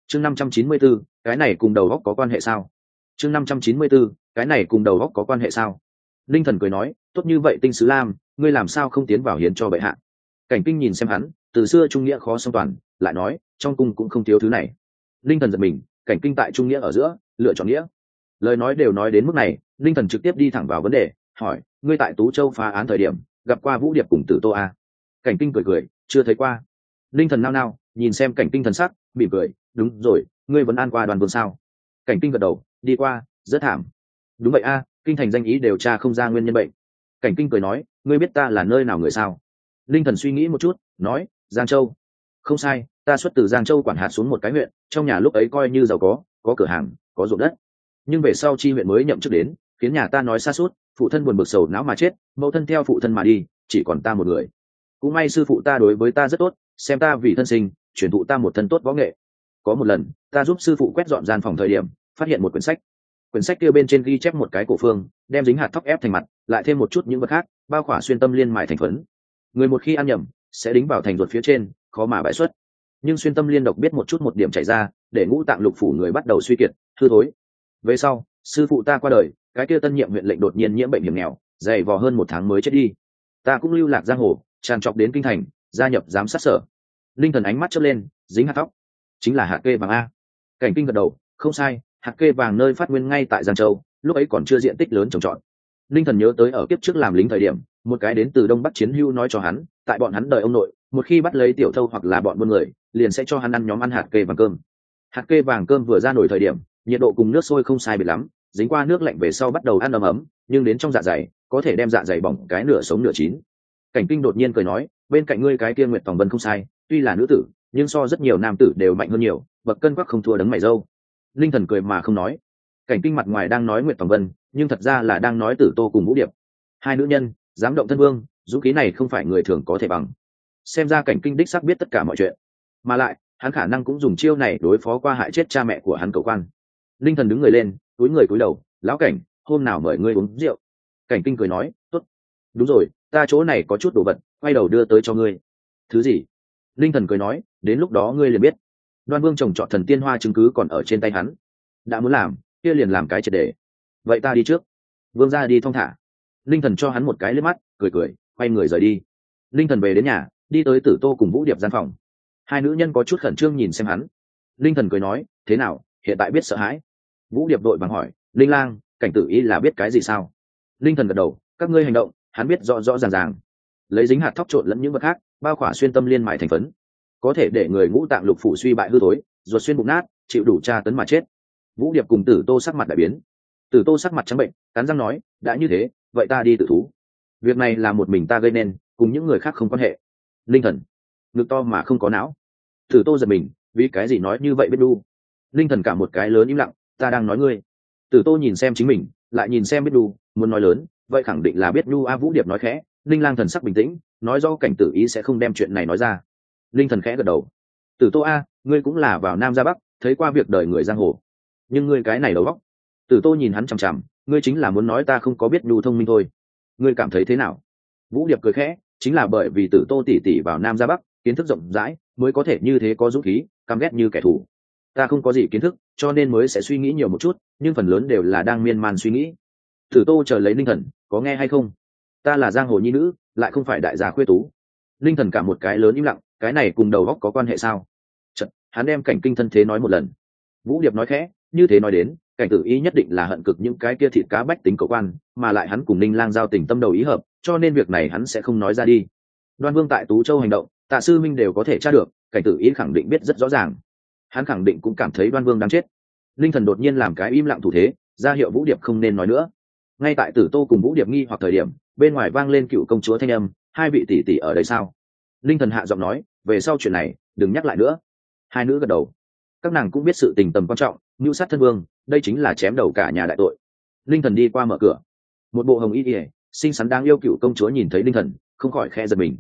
chương 594, cái này cùng đầu góc có quan hệ sao? chương 594, cái này cùng đầu góc có quan hệ sao? Linh Thần cười nói, tốt như vậy Tinh Sứ Lam, ngươi làm sao không tiến vào hiến cho bệ hạ? Cảnh Kinh nhìn xem hắn, từ xưa trung nghĩa khó song toàn, lại nói, trong cung cũng không thiếu thứ này. Linh Thần giật mình, Cảnh Kinh tại trung nghĩa ở giữa, lựa chọn nghĩa. Lời nói đều nói đến mức này, Linh Thần trực tiếp đi thẳng vào vấn đề, hỏi, ngươi tại Tú Châu phá án thời điểm, gặp qua Vũ Điệp cùng Tử Tô a? Cảnh Kinh cười cười, chưa thấy qua. Linh Thần nao nao, nhìn xem Cảnh Kinh thần sắc, mỉm cười, đúng rồi, ngươi vẫn an qua Đoàn Vương sao? Cảnh Kinh gật đầu, đi qua, rất thảm. Đúng vậy a, kinh thành danh ý điều tra không ra nguyên nhân bệnh. Cảnh Kinh cười nói, ngươi biết ta là nơi nào người sao? Linh Thần suy nghĩ một chút, nói, Giang Châu. Không sai, ta xuất từ Giang Châu quản hạt xuống một cái huyện, trong nhà lúc ấy coi như giàu có cửa hàng, có ruộng đất. Nhưng về sau chi huyện mới nhậm chức đến, khiến nhà ta nói xa suốt, phụ thân buồn bực sầu não mà chết, mẫu thân theo phụ thân mà đi, chỉ còn ta một người. Cũng may sư phụ ta đối với ta rất tốt, xem ta vì thân sinh, truyền thụ ta một thân tốt võ nghệ. Có một lần, ta giúp sư phụ quét dọn gian phòng thời điểm, phát hiện một quyển sách kia bên trên ghi chép một cái cổ phương, đem dính hạt thóc ép thành mặt, lại thêm một chút những vật khác, bao khỏa xuyên tâm liên mài thành phấn. Người một khi ăn nhầm, sẽ đính vào thành ruột phía trên, khó mà bại xuất. Nhưng xuyên tâm liên độc biết một chút một điểm chảy ra, để ngũ tạng lục phủ người bắt đầu suy kiệt, hư thối. Về sau, sư phụ ta qua đời, cái kia tân nhiệm huyện lệnh đột nhiên nhiễm bệnh hiểm nghèo, dày vò hơn 1 tháng mới chết đi. Ta cũng lưu lạc giang hồ, tràn trọc đến kinh thành, gia nhập giám sát sở. Linh Thần ánh mắt chớp lên, dính hạt thóc, chính là hạt kê vàng a. Cảnh Kinh gật đầu, không sai, hạt kê vàng nơi phát nguyên ngay tại Giang Châu, lúc ấy còn chưa diện tích lớn trồng trọt. Linh Thần nhớ tới ở kiếp trước làm lính thời điểm, một cái đến từ Đông Bắc chiến hưu nói cho hắn, tại bọn hắn đời ông nội, một khi bắt lấy tiểu thâu hoặc là bọn buôn người, liền sẽ cho hắn ăn nhóm ăn hạt kê vàng cơm. Hạt kê vàng cơm vừa ra nổi thời điểm, nhiệt độ cùng nước sôi không sai biệt lắm, dính qua nước lạnh về sau bắt đầu ăn ấm ấm, nhưng đến trong dạ dày, có thể đem dạ dày bỏng cái nửa sống nửa chín. Cảnh Kinh đột nhiên cười nói, bên cạnh ngươi cái kia Nguyệt Tòng Vân không sai, tuy là nữ tử, nhưng so rất nhiều nam tử đều mạnh hơn nhiều, bậc cân quắc không thua đấng mày râu. Linh Thần cười mà không nói. Cảnh Kinh mặt ngoài đang nói Nguyệt Tòng Vân, nhưng thật ra là đang nói Tử Tô cùng Vũ Điệp. Hai nữ nhân, dám động thân vương, dũng khí này không phải người thường có thể bằng. Xem ra Cảnh Kinh đích xác biết tất cả mọi chuyện, mà lại hắn khả năng cũng dùng chiêu này đối phó qua hại chết cha mẹ của hắn cậu quan. Linh Thần đứng người lên, cúi đầu, lão Cảnh, hôm nào mời ngươi uống rượu. Cảnh Kinh cười nói, tốt. Đúng rồi, ta chỗ này có chút đồ vật, quay đầu đưa tới cho ngươi. Thứ gì? Linh Thần cười nói, đến lúc đó ngươi liền biết. Đoan Vương trồng trọt thần tiên hoa chứng cứ còn ở trên tay hắn, đã muốn làm, kia liền làm cái triệt để. Vậy ta đi trước. Vương gia đi thong thả. Linh Thần cho hắn một cái liếc mắt, cười, quay người rời đi. Linh Thần về đến nhà, đi tới Tử Tô cùng Vũ Điệp gian phòng. Hai nữ nhân có chút khẩn trương nhìn xem hắn. Linh Thần cười nói, thế nào, hiện tại biết sợ hãi? Vũ Điệp đội bằng hỏi, Linh Lang, Cảnh Tử Y là biết cái gì sao? Linh Thần gật đầu, các ngươi hành động, hắn biết rõ ràng. Lấy dính hạt thóc trộn lẫn những vật khác, bao khỏa xuyên tâm liên mài thành phấn, có thể để người ngũ tạng lục phủ suy bại hư thối, ruột xuyên bụng nát, chịu đủ tra tấn mà chết. Vũ Điệp cùng Tử Tô sắc mặt đại biến. Tử Tô sắc mặt trắng bệnh, cắn răng nói, đã như thế, vậy ta đi tự thú. Việc này là một mình ta gây nên, cùng những người khác không quan hệ. Linh Thần, ngực to mà không có não. Tử Tô giật mình, vì cái gì nói như vậy biết đu? Linh Thần cả một cái lớn im lặng, ta đang nói ngươi. Tử Tô nhìn xem chính mình, lại nhìn xem biết đu, muốn nói lớn, vậy khẳng định là biết đu a. Vũ Điệp nói khẽ, Linh Lang thần sắc bình tĩnh, nói do Cảnh Tử Ý sẽ không đem chuyện này nói ra. Linh Thần khẽ gật đầu. Tử Tô a, ngươi cũng là vào Nam ra Bắc, thấy qua việc đời người giang hồ, nhưng ngươi cái này đầu óc. Tử Tô nhìn hắn chằm chằm, ngươi chính là muốn nói ta không có biết nhu thông minh thôi. Ngươi cảm thấy thế nào? Vũ Điệp cười khẽ, chính là bởi vì Tử Tô tỷ tỷ vào Nam ra Bắc, kiến thức rộng rãi, mới có thể như thế có dũng khí, căm ghét như kẻ thù. Ta không có gì kiến thức, cho nên mới sẽ suy nghĩ nhiều một chút, nhưng phần lớn đều là đang miên man suy nghĩ. Tử Tô chờ lấy Linh Thần, có nghe hay không? Ta là giang hồ nhi nữ, lại không phải đại gia khuê tú. Linh Thần cả một cái lớn im lặng, cái này cùng đầu óc có quan hệ sao? Chật, hắn đem Cảnh Kinh thân thế nói một lần. Vũ Điệp nói khẽ, như thế nói đến, Cảnh Tử Y nhất định là hận cực những cái kia thịt cá bách tính cầu quan, mà lại hắn cùng Ninh Lang giao tình tâm đầu ý hợp, cho nên việc này hắn sẽ không nói ra đi. Đoan Vương tại Tú Châu hành động, Tạ Sư Minh đều có thể tra được, Cảnh Tử Y khẳng định biết rất rõ ràng. Hắn khẳng định cũng cảm thấy Đoan Vương đáng chết. Linh Thần đột nhiên làm cái im lặng thủ thế, ra hiệu Vũ Điệp không nên nói nữa. Ngay tại Tử Tô cùng Vũ Điệp nghi hoặc thời điểm, bên ngoài vang lên Cựu công chúa thanh âm, hai vị tỷ tỷ ở đây sao? Linh Thần hạ giọng nói, về sau chuyện này đừng nhắc lại nữa. Hai nữ gật đầu. Các nàng cũng biết sự tình tầm quan trọng, mưu sát thân vương, đây chính là chém đầu cả nhà đại tội. Linh Thần đi qua mở cửa, một bộ hồng y ỉa xinh xắn đáng yêu Cựu công chúa nhìn thấy Linh Thần, không khỏi khẽ giật mình.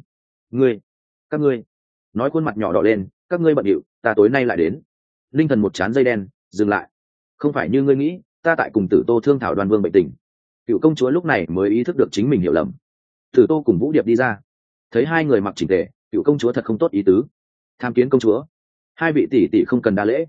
Các ngươi, nói khuôn mặt nhỏ đỏ lên, các ngươi bận điệu, ta tối nay lại đến. Linh Thần một chán dây đen, dừng lại. Không phải như ngươi nghĩ, ta tại cùng Tử Tô thương thảo Đoan Vương bệnh tình. Cựu công chúa lúc này mới ý thức được chính mình hiểu lầm. Tử Tô cùng Vũ Điệp đi ra, thấy hai người mặc chỉnh tề, Cựu công chúa thật không tốt ý tứ. Tham kiến công chúa, hai vị tỷ tỷ không cần đa lễ.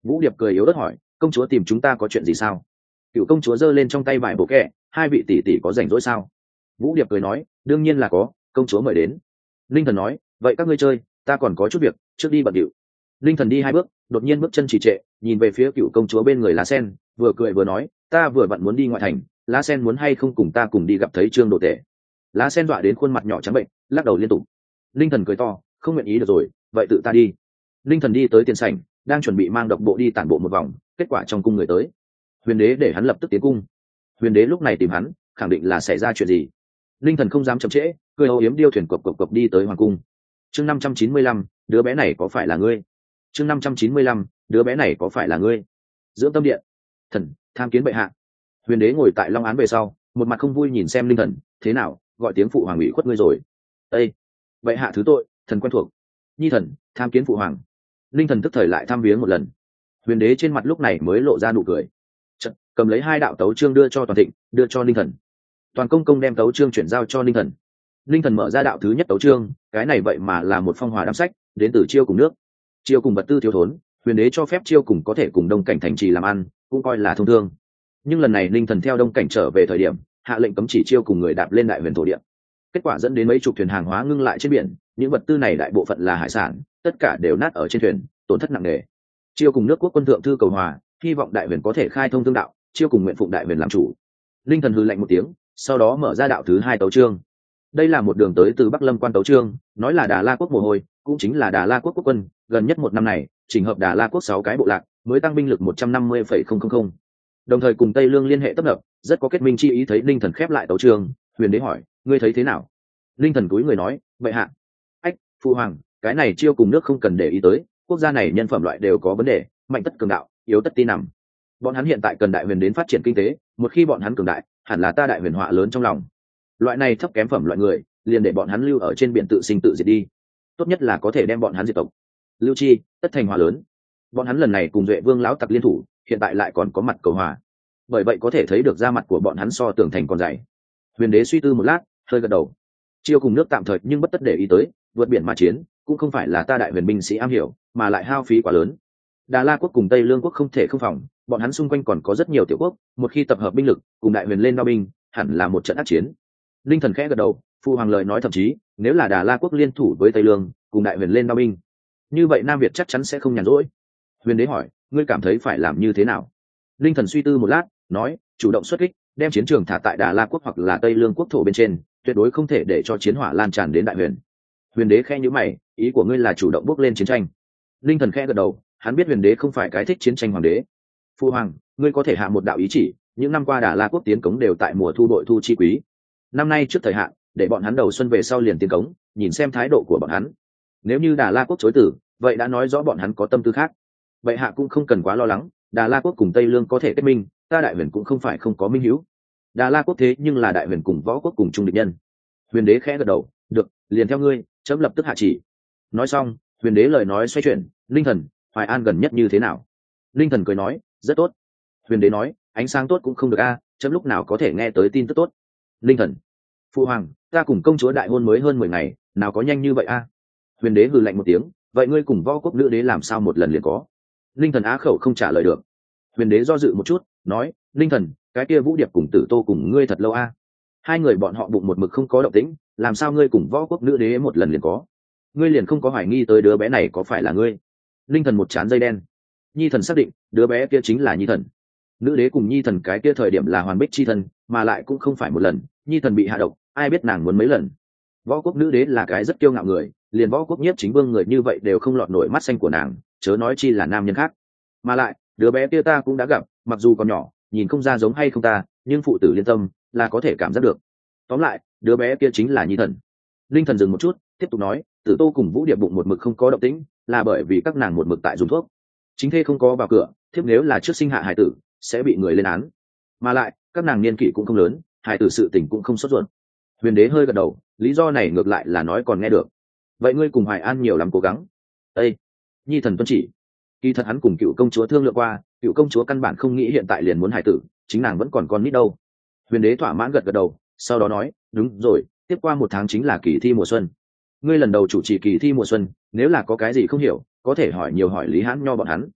Vũ Điệp cười yếu ớt hỏi, công chúa tìm chúng ta có chuyện gì sao? Cựu công chúa giơ lên trong tay vài bộ kẹ, hai vị tỷ tỷ có rảnh rỗi sao? Vũ Điệp cười nói, đương nhiên là có, công chúa mời đến. Linh Thần nói, vậy các ngươi chơi, ta còn có chút việc, trước đi bận điệu. Linh Thần đi hai bước, đột nhiên bước chân trì trệ, nhìn về phía cựu công chúa bên người Lá Sen, vừa cười vừa nói, ta vừa vặn muốn đi ngoại thành, Lá Sen muốn hay không cùng ta cùng đi gặp thấy Trương Đồ Tể. Lá Sen dọa đến khuôn mặt nhỏ trắng bệnh, lắc đầu liên tục. Linh Thần cười to, không nguyện ý được rồi, vậy tự ta đi. Linh Thần đi tới tiền sảnh, đang chuẩn bị mang độc bộ đi tản bộ một vòng, kết quả trong cung người tới. Huyền đế để hắn lập tức tiến cung. Huyền đế lúc này tìm hắn, khẳng định là xảy ra chuyện gì. Linh Thần không dám chậm trễ, cười âu yếm điêu thuyền cộc đi tới hoàng cung. Chương 595, đứa bé này có phải là ngươi? Chương 595, đứa bé này có phải là ngươi? Dưỡng tâm điện. Thần, tham kiến bệ hạ. Huyền đế ngồi tại long án về sau, một mặt không vui nhìn xem Linh Thần, thế nào, gọi tiếng phụ hoàng ủy khuất ngươi rồi? Ê, bệ hạ thứ tội, thần quen thuộc. Nhi thần, tham kiến phụ hoàng. Linh Thần tức thời lại thăm viếng một lần. Huyền đế trên mặt lúc này mới lộ ra nụ cười. Chật, cầm lấy hai đạo tấu chương đưa cho Toàn Thịnh, đưa cho Linh Thần. Toàn công công đem tấu chương chuyển giao cho Linh Thần. Linh Thần mở ra đạo thứ nhất tấu chương, cái này vậy mà là một phong hòa đám sách, đến từ Chiêu cùng nước. Chiêu cùng vật tư thiếu thốn, huyền đế cho phép Chiêu cùng có thể cùng đông cảnh thành trì làm ăn, cũng coi là thông thương. Nhưng lần này Linh Thần theo đông cảnh trở về thời điểm, hạ lệnh cấm chỉ Chiêu cùng người đạp lên đại huyền thổ địa. Kết quả dẫn đến mấy chục thuyền hàng hóa ngưng lại trên biển, những vật tư này đại bộ phận là hải sản, tất cả đều nát ở trên thuyền, tổn thất nặng nề. Chiêu cùng nước quốc quân thượng thư cầu hòa, hy vọng đại huyền có thể khai thông thương đạo, Chiêu cùng nguyện phụng đại huyền làm chủ. Linh Thần hừ lạnh một tiếng, sau đó mở ra đạo thứ hai tấu chương. Đây là một đường tới từ Bắc Lâm quan tấu chương, nói là Đà La quốc mồ hôi, cũng chính là Đà La quốc quốc quân, gần nhất một năm này, chỉnh hợp Đà La quốc 6 cái bộ lạc, mới tăng binh lực 150,000. Đồng thời cùng Tây Lương liên hệ tấp nập, rất có kết minh chi ý. Thấy Linh Thần khép lại tấu chương, huyền đế hỏi, ngươi thấy thế nào? Linh Thần cúi người nói, bệ hạ. Ách, phụ hoàng, cái này Chiêu cùng nước không cần để ý tới, quốc gia này nhân phẩm loại đều có vấn đề, mạnh tất cường đạo, yếu tất tin nằm. Bọn hắn hiện tại cần đại huyền đến phát triển kinh tế, một khi bọn hắn cường đại, hẳn là ta đại huyền họa lớn trong lòng. Loại này thấp kém phẩm loại người, liền để bọn hắn lưu ở trên biển tự sinh tự diệt đi. Tốt nhất là có thể đem bọn hắn diệt tộc. Lưu chi, tất thành hòa lớn. Bọn hắn lần này cùng Duệ Vương lão tặc liên thủ, hiện tại lại còn có mặt cầu hòa. Bởi vậy có thể thấy được da mặt của bọn hắn so tường thành còn dày. Huyền đế suy tư một lát, hơi gật đầu. Chiêu cùng nước tạm thời nhưng bất tất để ý tới, vượt biển mà chiến, cũng không phải là ta đại huyền binh sĩ am hiểu, mà lại hao phí quá lớn. Đà La quốc cùng Tây Lương quốc không thể không phòng, bọn hắn xung quanh còn có rất nhiều tiểu quốc, một khi tập hợp binh lực, cùng đại huyền lên đao binh, hẳn là một trận ác chiến. Linh Thần khẽ gật đầu, phụ hoàng lời nói thậm chí, nếu là Đà La quốc liên thủ với Tây Lương, cùng đại huyền lên đao binh, như vậy Nam Việt chắc chắn sẽ không nhàn rỗi. Huyền đế hỏi, ngươi cảm thấy phải làm như thế nào? Linh Thần suy tư một lát, nói, chủ động xuất kích, đem chiến trường thả tại Đà La quốc hoặc là Tây Lương quốc thổ bên trên, tuyệt đối không thể để cho chiến hỏa lan tràn đến đại huyền. Huyền đế khẽ nhíu mày, ý của ngươi là chủ động bước lên chiến tranh? Linh Thần khẽ gật đầu, hắn biết huyền đế không phải cái thích chiến tranh hoàng đế. Phu hoàng, ngươi có thể hạ một đạo ý chỉ, những năm qua Đà La quốc tiến cống đều tại mùa thu đội thu chi quý, năm nay trước thời hạn, để bọn hắn đầu xuân về sau liền tiến cống, nhìn xem thái độ của bọn hắn. Nếu như Đà La quốc chối từ, vậy đã nói rõ bọn hắn có tâm tư khác. Bệ hạ cũng không cần quá lo lắng, Đà La quốc cùng Tây Lương có thể kết minh, ta đại huyền cũng không phải không có minh hữu. Đà La quốc thế nhưng là đại huyền cùng võ quốc cùng chung địch nhân. Huyền đế khẽ gật đầu, được, liền theo ngươi, chấm lập tức hạ chỉ. Nói xong, huyền đế lời nói xoay chuyển, Linh Thần, Hoài An gần nhất như thế nào? Linh Thần cười nói, rất tốt. Huyền đế nói, ánh sáng tốt cũng không được a, chấm lúc nào có thể nghe tới tin tức tốt? Linh Thần, phụ hoàng, ta cùng công chúa đại hôn mới hơn 10 ngày, nào có nhanh như vậy a? Huyền đế hừ lạnh một tiếng, vậy ngươi cùng võ quốc nữ đế làm sao một lần liền có? Linh Thần á khẩu không trả lời được. Huyền đế do dự một chút, nói, Linh Thần, cái kia Vũ Điệp cùng Tử Tô cùng ngươi thật lâu a. Hai người bọn họ bụng một mực không có động tĩnh, làm sao ngươi cùng võ quốc nữ đế một lần liền có? Ngươi liền không có hoài nghi tới đứa bé này có phải là ngươi? Linh Thần một chán dây đen. Nhi thần xác định, đứa bé kia chính là Nhi thần. Nữ đế cùng Nhi thần cái kia thời điểm là hoàn bích chi thân, mà lại cũng không phải một lần, Nhi thần bị hạ độc, ai biết nàng muốn mấy lần. Võ quốc nữ đế là cái rất kiêu ngạo người, liền võ quốc nhiếp chính vương người như vậy đều không lọt nổi mắt xanh của nàng, chớ nói chi là nam nhân khác. Mà lại, đứa bé kia ta cũng đã gặp, mặc dù còn nhỏ, nhìn không ra giống hay không ta, nhưng phụ tử liên tâm là có thể cảm giác được. Tóm lại, đứa bé kia chính là Nhi thần. Linh Thần dừng một chút, tiếp tục nói, Tử Tô cùng Vũ Điệp bụng một mực không có động tĩnh, là bởi vì các nàng một mực tại dùng thuốc. Chính thê không có vào cửa, thiếp nếu là trước sinh hạ hải tử, sẽ bị người lên án. Mà lại, các nàng niên kỷ cũng không lớn, hải tử sự tình cũng không sốt ruột. Huyền đế hơi gật đầu, lý do này ngược lại là nói còn nghe được. Vậy ngươi cùng Hoài An nhiều lắm cố gắng. Ê, Nhi thần tuân chỉ. Kỳ thật hắn cùng cựu công chúa thương lượng qua, cựu công chúa căn bản không nghĩ hiện tại liền muốn hải tử, chính nàng vẫn còn con nít đâu. Huyền đế thỏa mãn gật gật đầu, sau đó nói, đúng rồi, tiếp qua 1 tháng chính là kỳ thi mùa xuân. Ngươi lần đầu chủ trì kỳ thi mùa xuân, nếu là có cái gì không hiểu, có thể hỏi nhiều hỏi Lý Hãn Nho bọn hắn.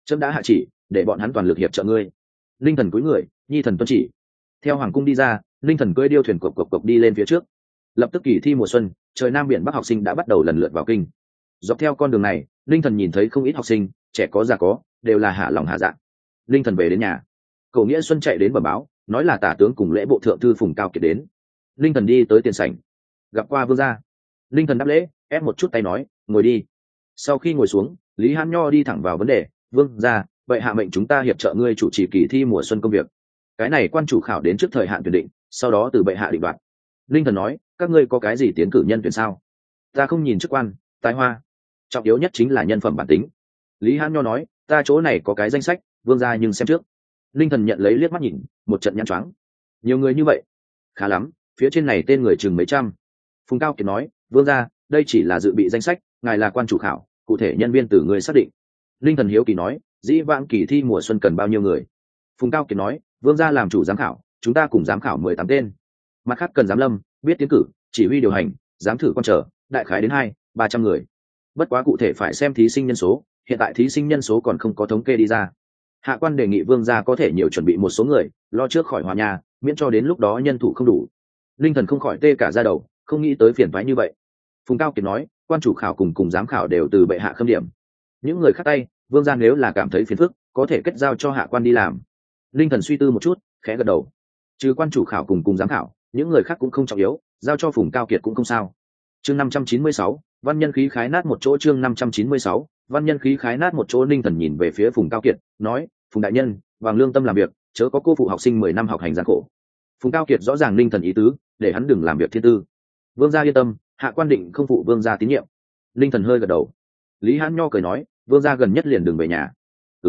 trẫm đã hạ chỉ để bọn hắn toàn lực hiệp trợ ngươi. Linh thần cúi người, nhi thần tuân chỉ. Theo hoàng cung đi ra, linh thần cưỡi điêu thuyền cộc cộc cộc đi lên phía trước. Lập tức kỳ thi mùa xuân, trời nam biển bắc học sinh đã bắt đầu lần lượt vào kinh. Dọc theo con đường này, linh thần nhìn thấy không ít học sinh, trẻ có già có, đều là hạ lòng hạ dạ. Linh thần về đến nhà, Cổ Nghĩa Xuân chạy đến bẩm báo, nói là tả tướng cùng lễ bộ thượng thư Phùng Cao Kiệt đến. Linh thần đi tới tiền sảnh, gặp qua vương gia. Linh thần đáp lễ, ép một chút tay nói, ngồi đi. Sau khi ngồi xuống, Lý Hán Nho đi thẳng vào vấn đề, vương gia, vậy hạ mệnh chúng ta hiệp trợ ngươi chủ trì kỳ thi mùa xuân công việc. Cái này quan chủ khảo đến trước thời hạn tuyển định, sau đó từ bệ hạ định đoạt. Linh thần nói, các ngươi có cái gì tiến cử nhân tuyển sao? Ta không nhìn chức quan, tài hoa, trọng yếu nhất chính là nhân phẩm bản tính. Lý Hán Nho nói, ta chỗ này có cái danh sách, vương gia nhưng xem trước. Linh thần nhận lấy liếc mắt nhìn, một trận nhăn choáng. Nhiều người như vậy, khá lắm, phía trên này tên người chừng mấy trăm. Phùng Cao Kiệt nói, vương gia, đây chỉ là dự bị danh sách, ngài là quan chủ khảo, cụ thể nhân viên từ người xác định. Linh thần hiếu kỳ nói, dĩ vãng kỳ thi mùa xuân cần bao nhiêu người? Phùng Cao Kiệt nói, vương gia làm chủ giám khảo, chúng ta cùng giám khảo 18 tên. Mặt khác cần giám lâm, biết tiến cử, chỉ huy điều hành, giám thử con trở, đại khái đến 200-300 người. Bất quá cụ thể phải xem thí sinh nhân số, hiện tại thí sinh nhân số còn không có thống kê đi ra. Hạ quan đề nghị vương gia có thể nhiều chuẩn bị một số người, lo trước khỏi hòa nhà, miễn cho đến lúc đó nhân thủ không đủ. Linh thần không khỏi tê cả da đầu, không nghĩ tới phiền toái như vậy. Phùng Cao Kiệt nói, quan chủ khảo cùng giám khảo đều từ bệ hạ khâm điểm. Những người khác tay, vương gia nếu là cảm thấy phiền phức, có thể kết giao cho hạ quan đi làm. Linh thần suy tư một chút, khẽ gật đầu. Trừ quan chủ khảo cùng giám khảo, những người khác cũng không trọng yếu, giao cho Phùng Cao Kiệt cũng không sao. Chương 596, văn nhân khí khái nát một chỗ. Chương 596, văn nhân khí khái nát một chỗ. Linh thần nhìn về phía Phùng Cao Kiệt, nói, Phùng đại nhân, bằng lương tâm làm việc, chớ có cô phụ học sinh 10 năm học hành gian khổ. Phùng Cao Kiệt rõ ràng Linh thần ý tứ, để hắn đừng làm việc thiên tư. Vương gia yên tâm, hạ quan định không phụ vương gia tín nhiệm. Linh thần hơi gật đầu. Lý Hán Nho cười nói, vương gia gần nhất liền đừng về nhà.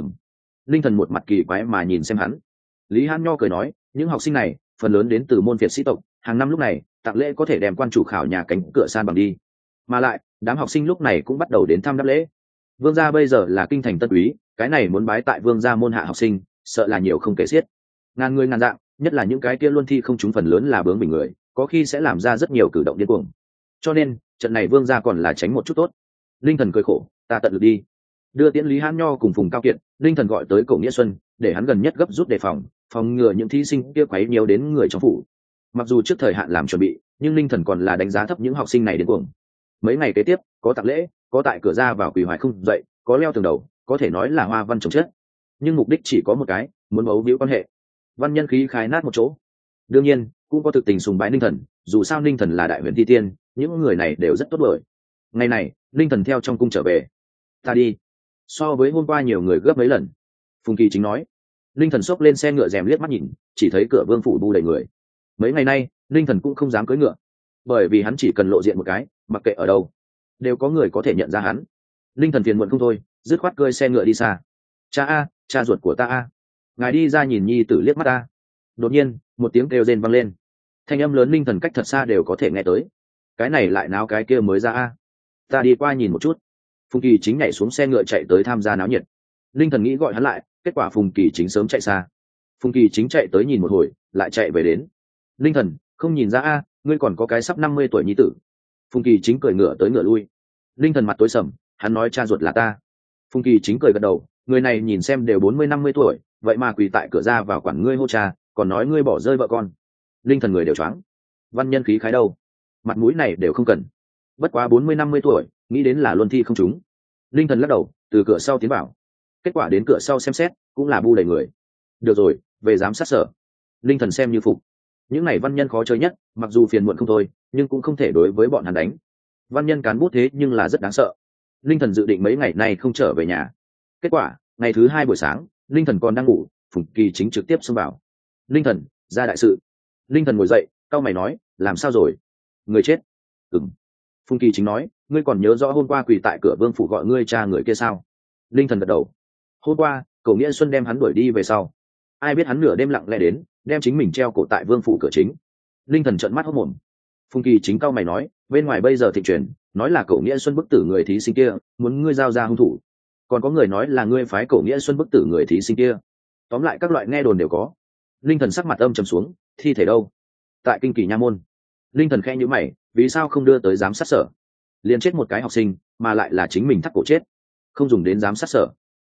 Linh thần một mặt kỳ quái mà nhìn xem hắn. Lý Hán Nho cười nói, những học sinh này phần lớn đến từ môn phiệt sĩ tộc, hàng năm lúc này tặng lễ có thể đem quan chủ khảo nhà cánh cửa san bằng đi, mà lại đám học sinh lúc này cũng bắt đầu đến thăm đáp lễ. Vương gia bây giờ là kinh thành tân úy, cái này muốn bái tại vương gia môn hạ học sinh sợ là nhiều không kể xiết. Ngàn người ngàn dạng, nhất là những cái kia luôn thi không trúng phần lớn là bướng bỉnh người, có khi sẽ làm ra rất nhiều cử động điên cuồng. Cho nên trận này vương gia còn là tránh một chút tốt. Linh thần cười khổ, ta tận lực đi. Đưa tiễn Lý Hán Nho cùng Phùng Cao Kiệt, Linh thần gọi tới Cổ Nghĩa Xuân, để hắn gần nhất gấp rút đề phòng ngừa những thí sinh kia quấy nhiều đến người trong phủ. Mặc dù trước thời hạn làm chuẩn bị, nhưng Linh thần còn là đánh giá thấp những học sinh này đến cuồng. Mấy ngày kế tiếp, có tặng lễ, có tại cửa ra vào quỳ hoài không dậy, có leo tường đầu, có thể nói là hoa văn trồng chất. Nhưng mục đích chỉ có một cái, muốn bấu víu quan hệ. Văn nhân khí khái nát một chỗ. Đương nhiên, cũng có thực tình sùng bái Linh thần, dù sao Linh thần là đại huyền thi tiên, những người này đều rất tốt bội. Ngày này, Linh thần theo trong cung trở về. Ta đi. So với hôm qua nhiều người gấp mấy lần. Phùng Kỳ Chính nói. Linh thần xốc lên xe ngựa rèm liếc mắt nhìn, chỉ thấy cửa vương phủ bu đầy người. Mấy ngày nay, Linh thần cũng không dám cưỡi ngựa, bởi vì hắn chỉ cần lộ diện một cái, mặc kệ ở đâu, đều có người có thể nhận ra hắn. Linh thần phiền muộn không thôi, dứt khoát cơi xe ngựa đi xa. Cha a, cha ruột của ta a, ngài đi ra nhìn nhi tử liếc mắt ta. Đột nhiên, một tiếng kêu rên vang lên, thanh âm lớn Linh thần cách thật xa đều có thể nghe tới. Cái này lại náo cái kia mới ra a, ta đi qua nhìn một chút. Phùng Kỳ Chính nhảy xuống xe ngựa chạy tới tham gia náo nhiệt. Linh thần nghĩ gọi hắn lại, kết quả Phùng Kỳ Chính sớm chạy xa. Phùng Kỳ Chính chạy tới nhìn một hồi, lại chạy về đến. Linh thần, không nhìn ra a, ngươi còn có cái sắp 50 tuổi nhi tử. Phùng Kỳ Chính cười ngựa tới ngựa lui. Linh thần mặt tối sầm, hắn nói cha ruột là ta. Phùng Kỳ Chính cười gật đầu, người này nhìn xem đều 40-50 tuổi, vậy mà quỳ tại cửa ra vào quản ngươi hô cha, còn nói ngươi bỏ rơi vợ con. Linh thần người đều choáng. Văn nhân khí khái đâu, mặt mũi này đều không cần. Bất quá 40-50 tuổi, nghĩ đến là luân thi không trúng. Linh thần lắc đầu, từ cửa sau tiến vào. Kết quả đến cửa sau xem xét, cũng là bu đầy người. Được rồi, về giám sát sở. Linh thần xem như phục. Những này văn nhân khó chơi nhất, mặc dù phiền muộn không thôi, nhưng cũng không thể đối với bọn hắn đánh. Văn nhân cán bút thế nhưng là rất đáng sợ. Linh thần dự định mấy ngày nay không trở về nhà. Kết quả, ngày thứ 2 buổi sáng, Linh thần còn đang ngủ, Phùng Kỳ Chính trực tiếp xông vào. Linh thần, ra đại sự. Linh thần ngồi dậy, cau mày nói, làm sao rồi? Người chết. Ừm. Phùng Kỳ Chính nói, ngươi còn nhớ rõ hôm qua quỳ tại cửa vương phủ gọi ngươi cha người kia sao? Linh thần gật đầu. Hôm qua, Cổ Nghĩa Xuân đem hắn đuổi đi về sau. Ai biết hắn nửa đêm lặng lẽ đến, đem chính mình treo cổ tại vương phủ cửa chính. Linh thần trợn mắt hốt mồm. Phùng Kỳ Chính cau mày nói, bên ngoài bây giờ thịnh truyền, nói là Cổ Nghĩa Xuân bức tử người thí sinh kia, muốn ngươi giao ra hung thủ. Còn có người nói là ngươi phái Cổ Nghĩa Xuân bức tử người thí sinh kia. Tóm lại các loại nghe đồn đều có. Linh thần sắc mặt âm trầm xuống, thi thể đâu? Tại Kinh Kỳ Nha môn. Linh thần khẽ nhíu mày, vì sao không đưa tới giám sát sở? Liền chết một cái học sinh, mà lại là chính mình thắt cổ chết, không dùng đến giám sát sở.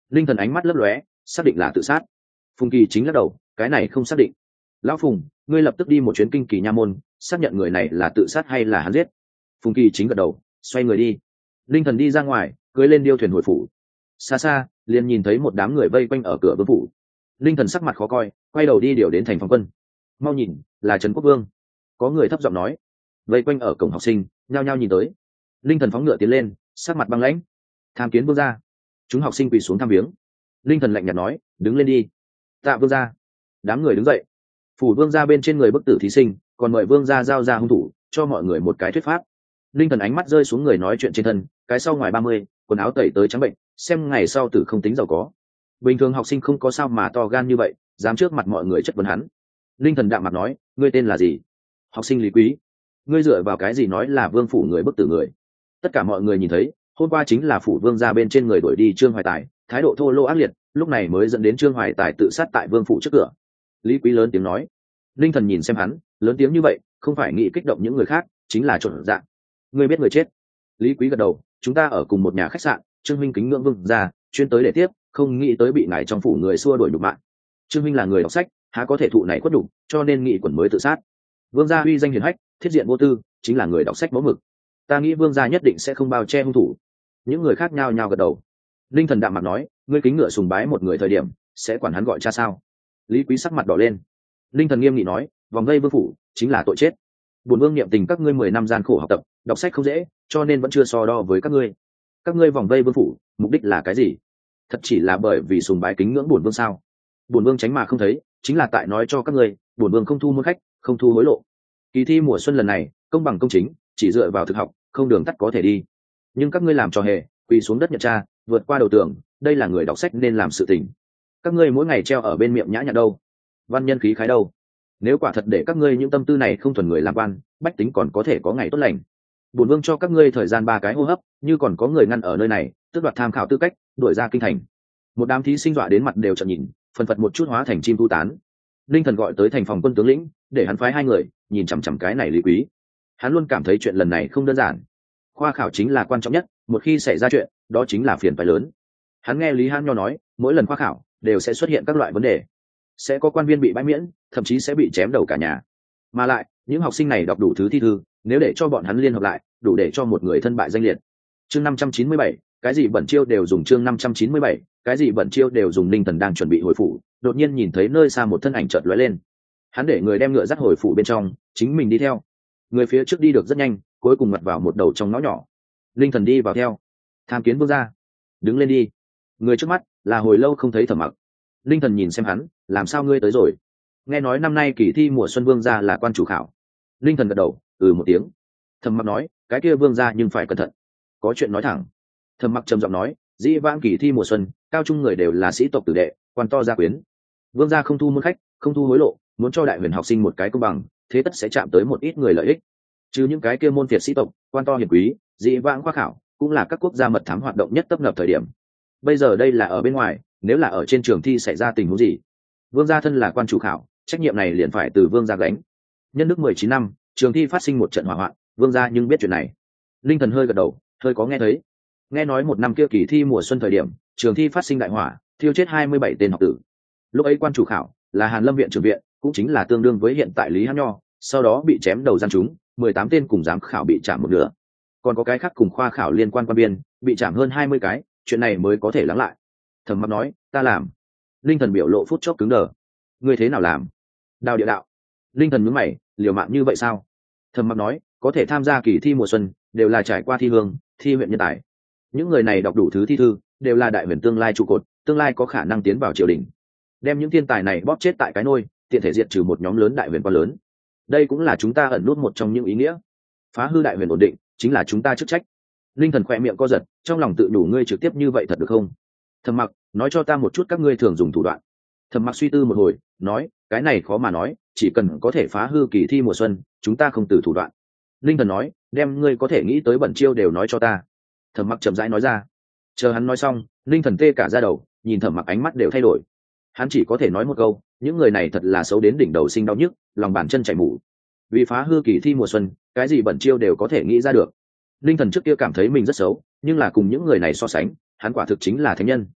Linh thần ánh mắt lấp lóe, xác định là tự sát. Phùng Kỳ chính lắc đầu, cái này không xác định. Lão Phùng, ngươi lập tức đi một chuyến kinh kỳ nha môn, xác nhận người này là tự sát hay là hắn giết. Phùng Kỳ chính gật đầu, xoay người đi. Linh thần đi ra ngoài, cưỡi lên điêu thuyền hồi phủ. Xa xa liền nhìn thấy một đám người vây quanh ở cửa vương phủ. Linh thần sắc mặt khó coi, quay đầu đi điều đến thành phòng quân. Mau nhìn, là Trần Quốc Vương. Có người thấp giọng nói. Vây quanh ở cổng học sinh nhao nhao nhìn tới. Linh thần phóng ngựa tiến lên, sắc mặt băng lãnh. Tham kiến vương gia. Chúng học sinh quỳ xuống thăm viếng. Linh thần lạnh nhạt nói, đứng lên đi. Tạ vương gia. Đám người đứng dậy. Phủ vương gia bên trên người bức tử thí sinh, còn mời vương gia giao ra hung thủ, cho mọi người một cái thuyết pháp. Linh thần ánh mắt rơi xuống người nói chuyện trên thân, cái sau ngoài 30, quần áo tẩy tới trắng bệnh, xem ngày sau tử không tính giàu có. Bình thường học sinh không có sao mà to gan như vậy, dám trước mặt mọi người chất vấn hắn. Linh thần đạm mặt nói, ngươi tên là gì? Học sinh Lý Quý. Ngươi dựa vào cái gì nói là vương phủ người bức tử người? Tất cả mọi người nhìn thấy, hôm qua chính là phủ vương gia bên trên người đuổi đi Trương Hoài Tài, thái độ thô lỗ ác liệt, lúc này mới dẫn đến Trương Hoài Tài tự sát tại vương phủ trước cửa. Lý Quý lớn tiếng nói. Linh thần nhìn xem hắn, lớn tiếng như vậy, không phải nghĩ kích động những người khác, chính là trộn dạng. Ngươi biết người chết? Lý Quý gật đầu, chúng ta ở cùng một nhà khách sạn, Trương huynh kính ngưỡng vương gia, chuyên tới để tiếp, không nghĩ tới bị ngài trong phủ người xua đuổi nhục mạ. Trương huynh là người đọc sách, há có thể thụ này khuất đủ, cho nên nghị quẩn mới tự sát. Vương gia uy danh hiển hách, thiết diện vô tư, chính là người đọc sách mẫu mực. Ta nghĩ vương gia nhất định sẽ không bao che hung thủ. Những người khác nhao nhao gật đầu. Linh thần đạm mặt nói, ngươi kính ngựa sùng bái một người thời điểm, sẽ quản hắn gọi cha sao? Lý Quý sắc mặt đỏ lên. Linh thần nghiêm nghị nói, vòng vây vương phủ chính là tội chết. Bổn vương niệm tình các ngươi 10 năm gian khổ học tập, đọc sách không dễ, cho nên vẫn chưa so đo với các ngươi. Các ngươi vòng vây vương phủ, mục đích là cái gì? Thật chỉ là bởi vì sùng bái kính ngưỡng bổn vương sao? Bổn vương tránh mà không thấy, chính là tại nói cho các ngươi, bổn vương không thu môn khách, không thu hối lộ. Kỳ thi mùa xuân lần này, công bằng công chính, chỉ dựa vào thực học, không đường tắt có thể đi. Nhưng các ngươi làm trò hề, quỳ xuống đất nhận tra, vượt qua đầu tường, đây là người đọc sách nên làm sự tình. Các ngươi mỗi ngày treo ở bên miệng nhã nhặn đâu? Văn nhân khí khái đâu? Nếu quả thật để các ngươi những tâm tư này không thuần người làm quan, bách tính còn có thể có ngày tốt lành. Bổn vương cho các ngươi thời gian 3 cái hô hấp, như còn có người ngăn ở nơi này, tước đoạt tham khảo tư cách, đuổi ra kinh thành. Một đám thí sinh dọa đến mặt đều trợn nhìn, phần phật một chút hóa thành chim tu tán. Linh thần gọi tới thành phòng quân tướng lĩnh, để hắn phái 2 người nhìn chằm chằm cái này Lý Quý. Hắn luôn cảm thấy chuyện lần này không đơn giản. Khoa khảo chính là quan trọng nhất, một khi xảy ra chuyện, đó chính là phiền phức lớn. Hắn nghe Lý Hán Nho nói, mỗi lần khoa khảo đều sẽ xuất hiện các loại vấn đề, sẽ có quan viên bị bãi miễn, thậm chí sẽ bị chém đầu cả nhà. Mà lại, những học sinh này đọc đủ thứ thi thư, nếu để cho bọn hắn liên hợp lại, đủ để cho một người thân bại danh liệt. Chương 597, cái gì bẩn chiêu đều dùng. Chương 597, cái gì bẩn chiêu đều dùng. Linh thần đang chuẩn bị hồi phủ, đột nhiên nhìn thấy nơi xa một thân ảnh chợt lóe lên. Hắn để người đem ngựa dắt hồi phủ bên trong, chính mình đi theo. Người phía trước đi được rất nhanh, cuối cùng mặt vào một đầu trong ngõ nhỏ. Linh thần đi vào theo. Tham kiến vương gia. Đứng lên đi. Người trước mắt là hồi lâu không thấy Thẩm Mặc. Linh thần nhìn xem hắn, làm sao ngươi tới rồi? Nghe nói năm nay kỳ thi mùa xuân vương gia là quan chủ khảo. Linh thần gật đầu, một tiếng. Thẩm Mặc nói, cái kia vương gia nhưng phải cẩn thận, có chuyện nói thẳng. Thẩm Mặc trầm giọng nói, dĩ vãng kỳ thi mùa xuân, cao trung người đều là sĩ tộc tử đệ, quan to gia quyến. Vương gia không thu môn khách, không thu hối lộ, muốn cho đại huyền học sinh một cái công bằng, thế tất sẽ chạm tới một ít người lợi ích. Chứ những cái kia môn phiệt sĩ tộc, quan to hiền quý, dĩ vãng khoa khảo cũng là các quốc gia mật thám hoạt động nhất tấp nập thời điểm. Bây giờ đây là ở bên ngoài, nếu là ở trên trường thi xảy ra tình huống gì, vương gia thân là quan chủ khảo, trách nhiệm này liền phải từ vương gia gánh. Nhân đức 19 năm, trường thi phát sinh một trận hỏa hoạn, vương gia nhưng biết chuyện này. Linh thần hơi gật đầu, hơi có nghe thấy. Nghe nói một năm kia kỳ thi mùa xuân thời điểm, trường thi phát sinh đại hỏa, thiêu chết 27 tên học tử. Lúc ấy quan chủ khảo là Hàn Lâm viện trưởng viện, cũng chính là tương đương với hiện tại Lý Hán Nho, sau đó bị chém đầu gian chúng, 18 tên cùng giám khảo bị chạm một nửa. Còn có cái khác cùng khoa khảo liên quan quan biên, bị chạm hơn 20 cái, chuyện này mới có thể lắng lại. Thẩm Mặc nói, ta làm. Linh thần biểu lộ phút chốc cứng đờ. Ngươi thế nào làm? Đào địa đạo. Linh thần nhướng mày, liều mạng như vậy sao? Thẩm Mặc nói, có thể tham gia kỳ thi mùa xuân, đều là trải qua thi hương, thi huyện nhân tài. Những người này đọc đủ thứ thi thư, đều là đại huyền tương lai trụ cột, tương lai có khả năng tiến vào triều đình. Đem những thiên tài này bóp chết tại cái nôi, tiện thể diệt trừ một nhóm lớn đại huyền quá lớn. Đây cũng là chúng ta ẩn nút một trong những ý nghĩa. Phá hư đại huyền ổn định, chính là chúng ta chức trách. Linh thần khỏe miệng co giật, trong lòng tự đủ, ngươi trực tiếp như vậy thật được không? Thẩm Mặc, nói cho ta một chút các ngươi thường dùng thủ đoạn. Thẩm Mặc suy tư một hồi, nói, cái này khó mà nói, chỉ cần có thể phá hư kỳ thi mùa xuân, chúng ta không từ thủ đoạn. Linh thần nói, đem ngươi có thể nghĩ tới bẩn chiêu đều nói cho ta. Thẩm Mặc chậm rãi nói ra. Chờ hắn nói xong, Linh thần tê cả da đầu, nhìn Thẩm Mặc ánh mắt đều thay đổi. Hắn chỉ có thể nói một câu, những người này thật là xấu đến đỉnh đầu sinh đau nhức, lòng bàn chân chảy mủ. Vì phá hư kỳ thi mùa xuân, cái gì bẩn chiêu đều có thể nghĩ ra được. Linh thần trước kia cảm thấy mình rất xấu, nhưng là cùng những người này so sánh, hắn quả thực chính là thánh nhân.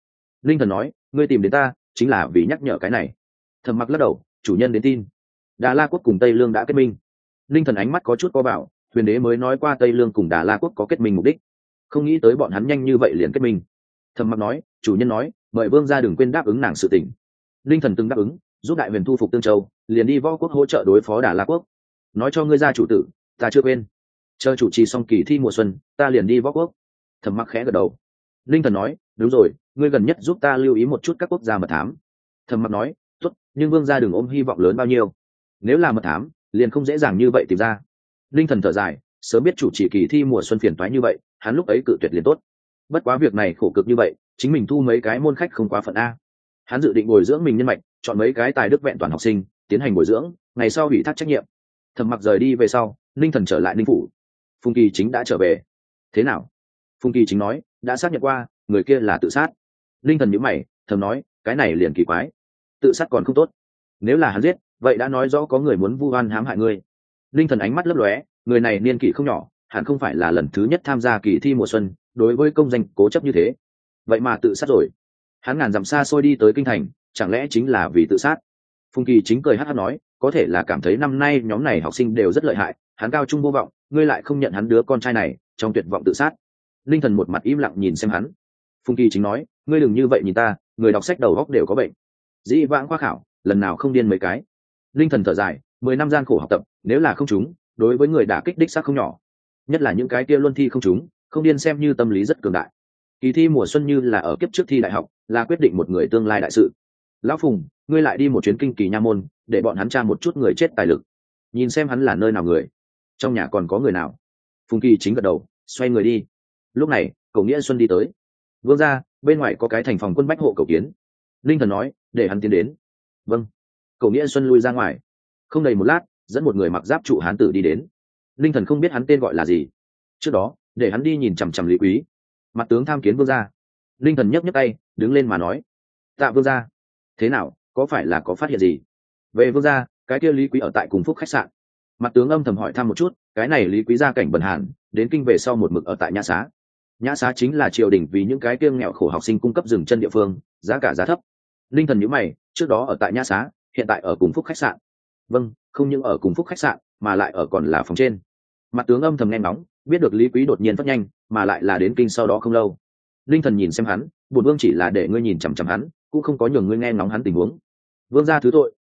linh thần nói, ngươi tìm đến ta chính là vì nhắc nhở cái này. Thẩm Mặc lắc đầu, chủ nhân đến tin Đà La quốc cùng Tây Lương đã kết minh. Linh thần ánh mắt có chút co vào, huyền đế mới nói qua Tây Lương cùng Đà La quốc có kết minh mục đích, không nghĩ tới bọn hắn nhanh như vậy liền kết minh. Thẩm Mặc nói, chủ nhân nói mời vương gia đừng quên đáp ứng nàng sự tình. Linh thần từng đáp ứng giúp đại huyền thu phục Tương Châu, liền đi Võ quốc hỗ trợ đối phó Đà La quốc. Nói cho ngươi gia chủ tử, ta chưa quên. Chờ chủ trì xong kỳ thi mùa xuân, ta liền đi Võ quốc. Thẩm Mặc khẽ gật đầu. Linh thần nói, đúng rồi, ngươi gần nhất giúp ta lưu ý một chút các quốc gia mật thám. Thẩm Mặc nói, tốt, nhưng vương gia đừng ôm hy vọng lớn bao nhiêu. Nếu là mật thám, liền không dễ dàng như vậy tìm ra. Linh thần thở dài, sớm biết chủ trì kỳ thi mùa xuân phiền toái như vậy, hắn lúc ấy cự tuyệt liền tốt. Bất quá việc này khổ cực như vậy, chính mình thu mấy cái môn khách không quá phận a. Hắn dự định bồi dưỡng mình nhân mạch, chọn mấy cái tài đức vẹn toàn học sinh, tiến hành bồi dưỡng, ngày sau ủy thác trách nhiệm. Thẩm Mặc rời đi về sau, Linh thần trở lại Ninh phủ. Phùng Kỳ Chính đã trở về. Thế nào? Phùng Kỳ Chính nói, đã xác nhận qua, người kia là tự sát. Linh thần nhíu mày, thầm nói, cái này liền kỳ quái. Tự sát còn không tốt, nếu là hắn giết, vậy đã nói rõ có người muốn vu oan hãm hại ngươi. Linh thần ánh mắt lấp lóe, người này niên kỷ không nhỏ, hẳn không phải là lần thứ nhất tham gia kỳ thi mùa xuân, đối với công danh cố chấp như thế, vậy mà tự sát rồi. Hắn ngàn dặm xa xôi đi tới kinh thành, chẳng lẽ chính là vì tự sát? Phùng Kỳ Chính cười hắt hắt nói, có thể là cảm thấy năm nay nhóm này học sinh đều rất lợi hại, hắn cao trung vô vọng, ngươi lại không nhận hắn đứa con trai này, trong tuyệt vọng tự sát. Linh thần một mặt im lặng nhìn xem hắn. Phùng Kỳ Chính nói, ngươi đừng như vậy nhìn ta, người đọc sách đầu óc đều có bệnh. Dĩ vãng khoa khảo, lần nào không điên mấy cái. Linh thần thở dài, 10 năm gian khổ học tập, nếu là không trúng, đối với người đả kích đích xác không nhỏ. Nhất là những cái kia luân thi không trúng, không điên xem như tâm lý rất cường đại. Kỳ thi mùa xuân như là ở kiếp trước thi đại học, là quyết định một người tương lai đại sự. Lão Phùng, ngươi lại đi một chuyến kinh kỳ nha môn, để bọn hắn tra một chút người chết tài lực, nhìn xem hắn là nơi nào người, trong nhà còn có người nào. Phùng Kỳ Chính gật đầu, xoay người đi. Lúc này Cổ Nghĩa Xuân đi tới. Vương gia, bên ngoài có cái thành phòng quân bách hộ cầu kiến. Linh thần nói, để hắn tiến đến. Vâng. Cổ Nghĩa Xuân lui ra ngoài. Không đầy một lát, dẫn một người mặc giáp trụ hán tử đi đến. Linh thần không biết hắn tên gọi là gì, trước đó để hắn đi nhìn chằm chằm Lý Quý. Mặt tướng tham kiến vương gia. Linh thần nhấc nhấc tay, đứng lên mà nói, tạ vương gia. Thế nào, có phải là có phát hiện gì? Về vương gia, cái kia Lý Quý ở tại Cùng Phúc khách sạn. Mặt tướng âm thầm hỏi thăm một chút, cái này Lý Quý gia cảnh bần hàn, đến kinh về sau một mực ở tại Nhã Xá. Nhã Xá chính là triều đình vì những cái kia nghèo khổ học sinh cung cấp dừng chân địa phương, giá cả giá thấp. Linh thần nhíu mày, trước đó ở tại Nhã Xá, hiện tại ở Cùng Phúc khách sạn. Vâng, không những ở Cùng Phúc khách sạn, mà lại ở còn là phòng trên. Mặt tướng âm thầm nghe ngóng, biết được Lý Quý đột nhiên phát nhanh, mà lại là đến kinh sau đó không lâu. Linh thần nhìn xem hắn, bổn vương chỉ là để ngươi nhìn chằm chằm hắn, cũng không có nhường ngươi nghe ngóng hắn tình huống. Vương gia thứ tội,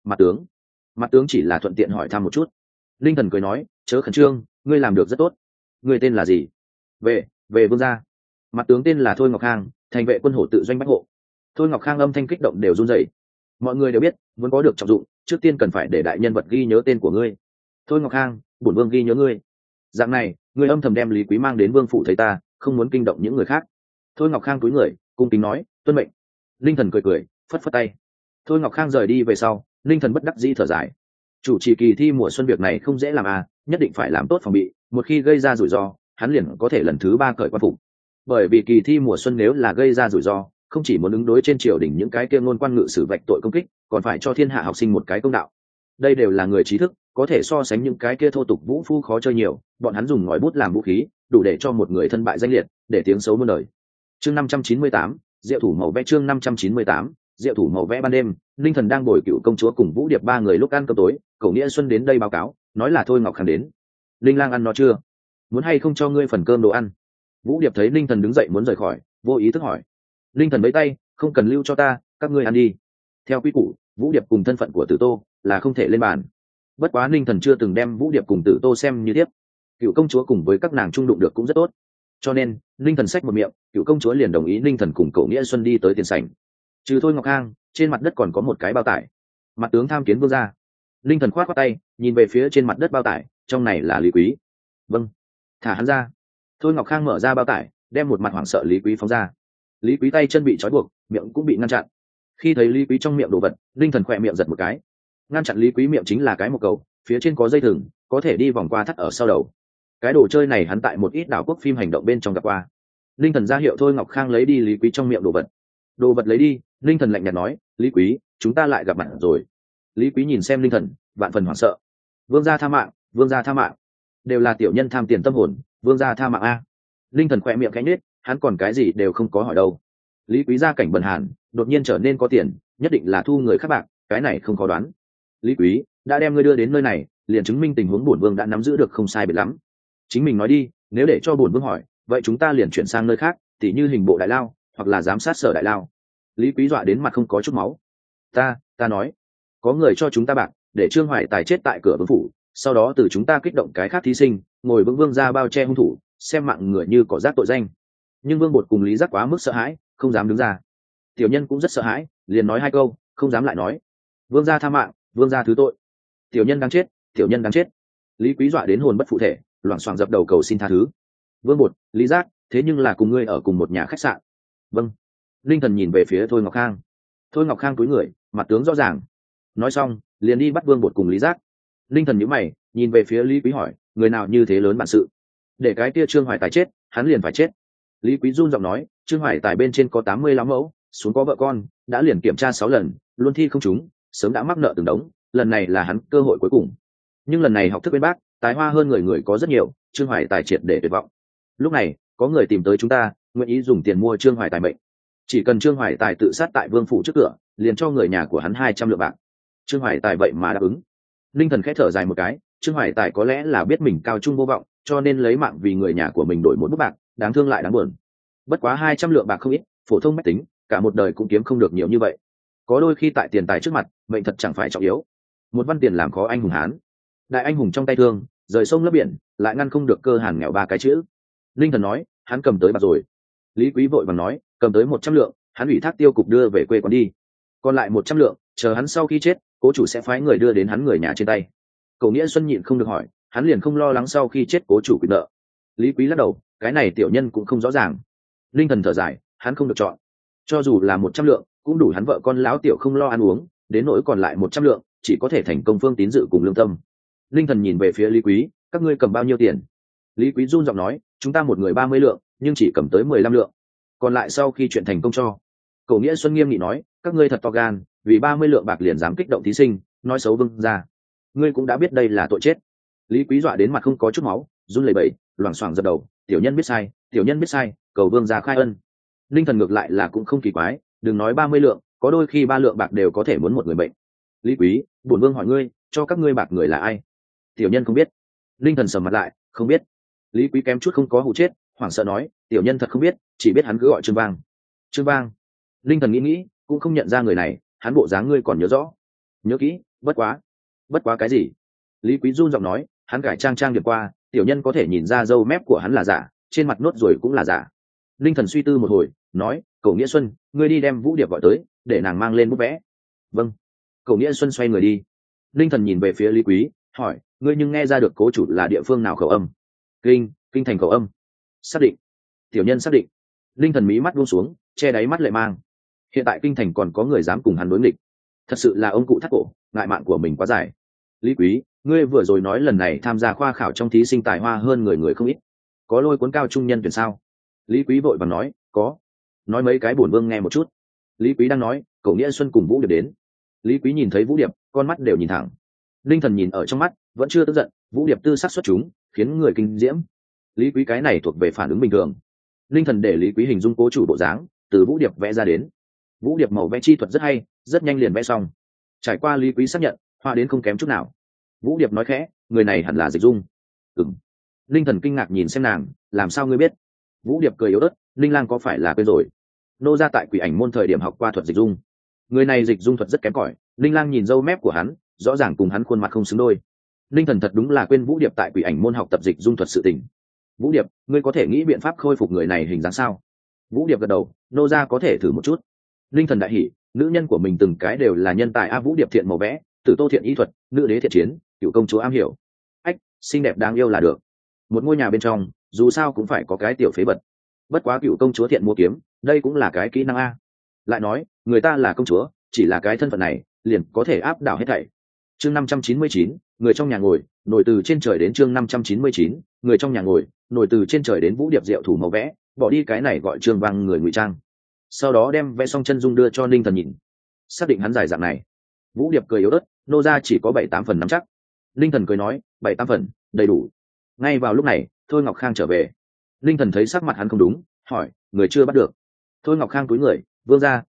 mặt tướng chỉ là thuận tiện hỏi thăm một chút. Linh thần cười nói, chớ khẩn trương, ngươi làm được rất tốt. Ngươi tên là gì? Về vương gia. Mặt tướng tên là Thôi Ngọc Khang, thành vệ quân hổ tự doanh bách hộ. Thôi Ngọc Khang âm thanh kích động đều run rẩy. Mọi người đều biết, muốn có được trọng dụng, trước tiên cần phải để đại nhân vật ghi nhớ tên của ngươi. Thôi Ngọc Khang, bổn vương ghi nhớ ngươi. Dạng này, ngươi âm thầm đem Lý Quý mang đến vương phủ thấy ta, không muốn kinh động những người khác. Thôi Ngọc Khang cúi người, cung kính nói, tuân mệnh. Linh thần cười cười, phất phất tay. Thôi Ngọc Khang rời đi về sau, Linh thần bất đắc dĩ thở dài. Chủ trì kỳ thi mùa xuân việc này không dễ làm à, nhất định phải làm tốt phòng bị, một khi gây ra rủi ro, hắn liền có thể lần thứ 3 cởi quan phục. Bởi vì kỳ thi mùa xuân nếu là gây ra rủi ro, không chỉ muốn ứng đối trên triều đình những cái kia ngôn quan ngự sử vạch tội công kích, còn phải cho thiên hạ học sinh một cái công đạo. Đây đều là người trí thức, có thể so sánh những cái kia thô tục vũ phu khó chơi nhiều, bọn hắn dùng ngòi bút làm vũ khí, đủ để cho một người thân bại danh liệt, để tiếng xấu muôn đời. Chương 598, Diệu thủ màu vẽ. Chương 598, Diệu thủ màu vẽ. Ban đêm, Linh thần đang bồi Cựu công chúa cùng Vũ Điệp 3 người lúc ăn cơm tối, Cổ Nghĩa Xuân đến đây báo cáo, nói là Thôi Ngọc Khang đến. Linh lang ăn no chưa? Muốn hay không cho ngươi phần cơm đồ ăn? Vũ Điệp thấy Linh thần đứng dậy muốn rời khỏi, vô ý thức hỏi. Linh thần vẫy tay, không cần lưu cho ta, các ngươi ăn đi. Theo quy củ, Vũ Điệp cùng thân phận của Tử Tô là không thể lên bàn. Bất quá Linh thần chưa từng đem Vũ Điệp cùng Tử Tô xem như tiếp. Cựu công chúa cùng với các nàng trung đụng được cũng rất tốt, cho nên Linh thần xách một miệng, Cựu công chúa liền đồng ý Linh thần cùng Cổ Nghĩa Xuân đi tới tiền sảnh. Trừ Thôi Ngọc Khang, trên mặt đất còn có một cái bao tải. Mặt tướng tham kiến vương gia. Linh thần khoát khoát tay, nhìn về phía trên mặt đất bao tải, trong này là Lý Quý. Vâng, thả hắn ra. Thôi Ngọc Khang mở ra bao tải, đem một mặt hoảng sợ Lý Quý phóng ra. Lý Quý tay chân bị trói buộc, miệng cũng bị ngăn chặn. Khi thấy Lý Quý trong miệng đồ vật, Linh thần khỏe miệng giật một cái. Ngăn chặn Lý Quý miệng chính là cái một cầu, phía trên có dây thừng, có thể đi vòng qua thắt ở sau đầu. Cái đồ chơi này hắn tại một ít đảo quốc phim hành động bên trong gặp qua. Linh thần ra hiệu Thôi Ngọc Khang lấy đi Lý Quý trong miệng đồ vật. Đồ vật lấy đi, Linh thần lạnh nhạt nói, Lý Quý, chúng ta lại gặp mặt rồi. Lý Quý nhìn xem Linh thần, vạn phần hoảng sợ. Vương gia tha mạng, vương gia tha mạng. Đều là tiểu nhân tham tiền tâm hồn, vương gia tha mạng a. Linh thần khỏe miệng khẽ nhếch, hắn còn cái gì đều không có hỏi đâu. Lý Quý gia cảnh bần hàn, đột nhiên trở nên có tiền, nhất định là thu người khác bạc, cái này không có đoán. Lý Quý đã đem ngươi đưa đến nơi này, liền chứng minh tình huống bổn vương đã nắm giữ được không sai biệt lắm. Chính mình nói đi, nếu để cho bổn vương hỏi, vậy chúng ta liền chuyển sang nơi khác, tỉ như hình bộ đại lao hoặc là giám sát sở đại lao. Lý Quý dọa đến mặt không có chút máu. Ta nói, có người cho chúng ta bạc để Trương Hoài Tài chết tại cửa vương phủ, sau đó từ chúng ta kích động cái khác thí sinh ngồi vững vương ra bao che hung thủ, xem mạng người như cỏ rác tội danh. Nhưng Vương Bột cùng Lý Giác quá mức sợ hãi, không dám đứng ra. Tiểu nhân cũng rất sợ hãi, liền nói hai câu, không dám lại nói. Vương gia tha mạng, vương gia thứ tội. Tiểu nhân đáng chết, tiểu nhân đáng chết. Lý Quý dọa đến hồn bất phụ thể, loảng xoảng dập đầu cầu xin tha thứ. Vương Bột, Lý Giác, thế nhưng là cùng ngươi ở cùng một nhà khách sạn. Vâng. Linh Thần nhìn về phía Thôi Ngọc Khang. Thôi Ngọc Khang cúi người, mặt tướng rõ ràng. Nói xong, liền đi bắt Vương Bột cùng Lý Giác. Linh Thần nhíu mày, nhìn về phía Lý Quý hỏi, người nào như thế lớn bản sự, để cái kia Trương Hoài Tài chết, hắn liền phải chết. Lý Quý run giọng nói, Trương Hoài Tài bên trên có 80 lắm mẫu, xuống có vợ con, đã liền kiểm tra 6 lần, luôn thi không trúng, sớm đã mắc nợ từng đống, lần này là hắn cơ hội cuối cùng. Nhưng lần này học thức bên bác, tài hoa hơn người có rất nhiều, Trương Hoài Tài triệt để tuyệt vọng. Lúc này, có người tìm tới chúng ta, nguyện ý dùng tiền mua Trương Hoài Tài mệnh. Chỉ cần Trương Hoài Tài tự sát tại vương phủ trước cửa, liền cho người nhà của hắn 200 lượng bạc. Trương Hoài Tài vậy mà đáp ứng. Linh Thần khẽ thở dài một cái, Trương Hoài Tài có lẽ là biết mình cao trung vô vọng, cho nên lấy mạng vì người nhà của mình đổi một bút bạc, đáng thương lại đáng buồn. Bất quá 200 lượng bạc không ít, phổ thông mách tính, cả một đời cũng kiếm không được nhiều như vậy. Có đôi khi tại tiền tài trước mặt, mệnh thật chẳng phải trọng yếu. Một văn tiền làm khó anh hùng hán. Đại anh hùng trong tay thương, rời sông lấp biển, lại ngăn không được cơ hàn nghèo ba cái chữ. Linh Thần nói, hắn cầm tới bạc rồi. Lý Quý vội vàng nói, cầm tới 100 lượng, hắn ủy thác tiêu cục đưa về quê quán đi. Còn lại 100 lượng, chờ hắn sau khi chết, cố chủ sẽ phái người đưa đến hắn người nhà trên tay. Cổ Nghĩa Xuân nhịn không được hỏi, hắn liền không lo lắng sau khi chết cố chủ quyền nợ. Lý Quý lắc đầu, cái này tiểu nhân cũng không rõ ràng. Linh Thần thở dài, hắn không được chọn. Cho dù là 100 lượng, cũng đủ hắn vợ con lão tiểu không lo ăn uống, đến nỗi còn lại 100 lượng, chỉ có thể thành công phương tín dự cùng lương tâm. Linh Thần nhìn về phía Lý Quý, các ngươi cầm bao nhiêu tiền? Lý Quý run giọng nói, chúng ta một người 30 lượng, nhưng chỉ cầm tới 15 lượng. Còn lại sau khi chuyện thành công cho. Cổ Nghĩa Xuân nghiêm nghị nói, các ngươi thật to gan, vì 30 lượng bạc liền dám kích động thí sinh, nói xấu vương gia. Ngươi cũng đã biết đây là tội chết. Lý Quý dọa đến mặt không có chút máu, run lẩy bẩy, loảng xoảng giật đầu, tiểu nhân biết sai, tiểu nhân biết sai, cầu vương gia khai ân. Linh Thần ngược lại là cũng không kỳ quái, đừng nói 30 lượng, có đôi khi 3 lượng bạc đều có thể muốn một người bệnh. Lý Quý, bổn vương hỏi ngươi, cho các ngươi bạc người là ai? Tiểu nhân không biết. Linh Thần sầm mặt lại, không biết. Lý Quý kém chút không có hù chết, hoảng sợ nói, tiểu nhân thật không biết, chỉ biết hắn cứ gọi Trương Vang. Trương Vang. Linh Thần nghĩ, cũng không nhận ra người này, hắn bộ dáng ngươi còn nhớ rõ. Nhớ kỹ, bất quá cái gì? Lý Quý run giọng nói, hắn cải trang điểm qua, tiểu nhân có thể nhìn ra râu mép của hắn là giả, trên mặt nốt ruồi cũng là giả. Linh Thần suy tư một hồi, nói, Cổ Nghĩa Xuân, ngươi đi đem Vũ Điệp gọi tới, để nàng mang lên bút vẽ. Vâng. Cổ Nghĩa Xuân xoay người đi. Linh Thần nhìn về phía Lý Quý, hỏi, ngươi nhưng nghe ra được cố chủ là địa phương nào khẩu âm? Kinh thành khẩu âm. Xác định. Tiểu nhân xác định. Linh Thần mí mắt buông xuống, che đáy mắt lệ mang. Hiện tại kinh thành còn có người dám cùng hắn đối nghịch, thật sự là ông cụ thắt cổ, ngại mạng của mình quá dài. Lý Quý, ngươi vừa rồi nói lần này tham gia khoa khảo trong thí sinh tài hoa hơn người không ít, có lôi cuốn cao trung nhân tuyển sao? Lý Quý vội vàng nói, có. Nói mấy cái bổn vương nghe một chút. Lý Quý đang nói, Cổ Nghĩa Xuân cùng Vũ Điệp đến. Lý Quý nhìn thấy Vũ Điệp, con mắt đều nhìn thẳng. Linh Thần nhìn ở trong mắt, vẫn chưa tức giận, Vũ Điệp tư sắc xuất chúng, khiến người kinh diễm. Lý Quý cái này thuộc về phản ứng bình thường. Linh Thần để Lý Quý hình dung cố chủ bộ dáng, từ Vũ Điệp vẽ ra đến. Vũ Điệp màu vẽ chi thuật rất hay, rất nhanh liền vẽ xong. Trải qua Lý Quý xác nhận, hoa đến không kém chút nào. Vũ Điệp nói khẽ, người này hẳn là Dịch Dung. Ừm. Linh Thần kinh ngạc nhìn xem nàng, làm sao ngươi biết? Vũ Điệp cười yếu ớt, Linh Lang có phải là quên rồi? Nô ra tại Quỷ Ảnh môn thời điểm học qua thuật dịch dung. Người này dịch dung thuật rất kém cỏi, Linh Lang nhìn râu mép của hắn, rõ ràng cùng hắn khuôn mặt không xứng đôi. Linh Thần thật đúng là quên Vũ Điệp tại Quỷ Ảnh môn học tập dịch dung thuật sự tình. Vũ Điệp, ngươi có thể nghĩ biện pháp khôi phục người này hình dáng sao? Vũ Điệp gật đầu, nô ra có thể thử một chút. Linh Thần đại hỉ, nữ nhân của mình từng cái đều là nhân tài a. Vũ Điệp thiện màu vẽ, Tử Tô thiện ý thuật, nữ đế thiện chiến, Cựu công chúa am hiểu. Ách, xinh đẹp đáng yêu là được. Một ngôi nhà bên trong, dù sao cũng phải có cái tiểu phế vật. Bất quá Cựu công chúa thiện mua kiếm, đây cũng là cái kỹ năng a. Lại nói, người ta là công chúa, chỉ là cái thân phận này, liền có thể áp đảo hết thảy. Chương 599, người trong nhà ngồi, nổi từ trên trời đến. Chương 599, người trong nhà ngồi, nổi từ trên trời đến. Vũ Điệp diệu thủ màu vẽ, bỏ đi cái này gọi Trương Vang người ngụy trang. Sau đó đem vẽ xong chân dung đưa cho Linh Thần nhìn, xác định hắn dài dạng này. Vũ Điệp cười yếu ớt, nô ra chỉ có 7-8 phần nắm chắc. Linh Thần cười nói, 7-8 phần, đầy đủ. Ngay vào lúc này, Thôi Ngọc Khang trở về. Linh Thần thấy sắc mặt hắn không đúng, hỏi, người chưa bắt được? Thôi Ngọc Khang cúi người, vương gia,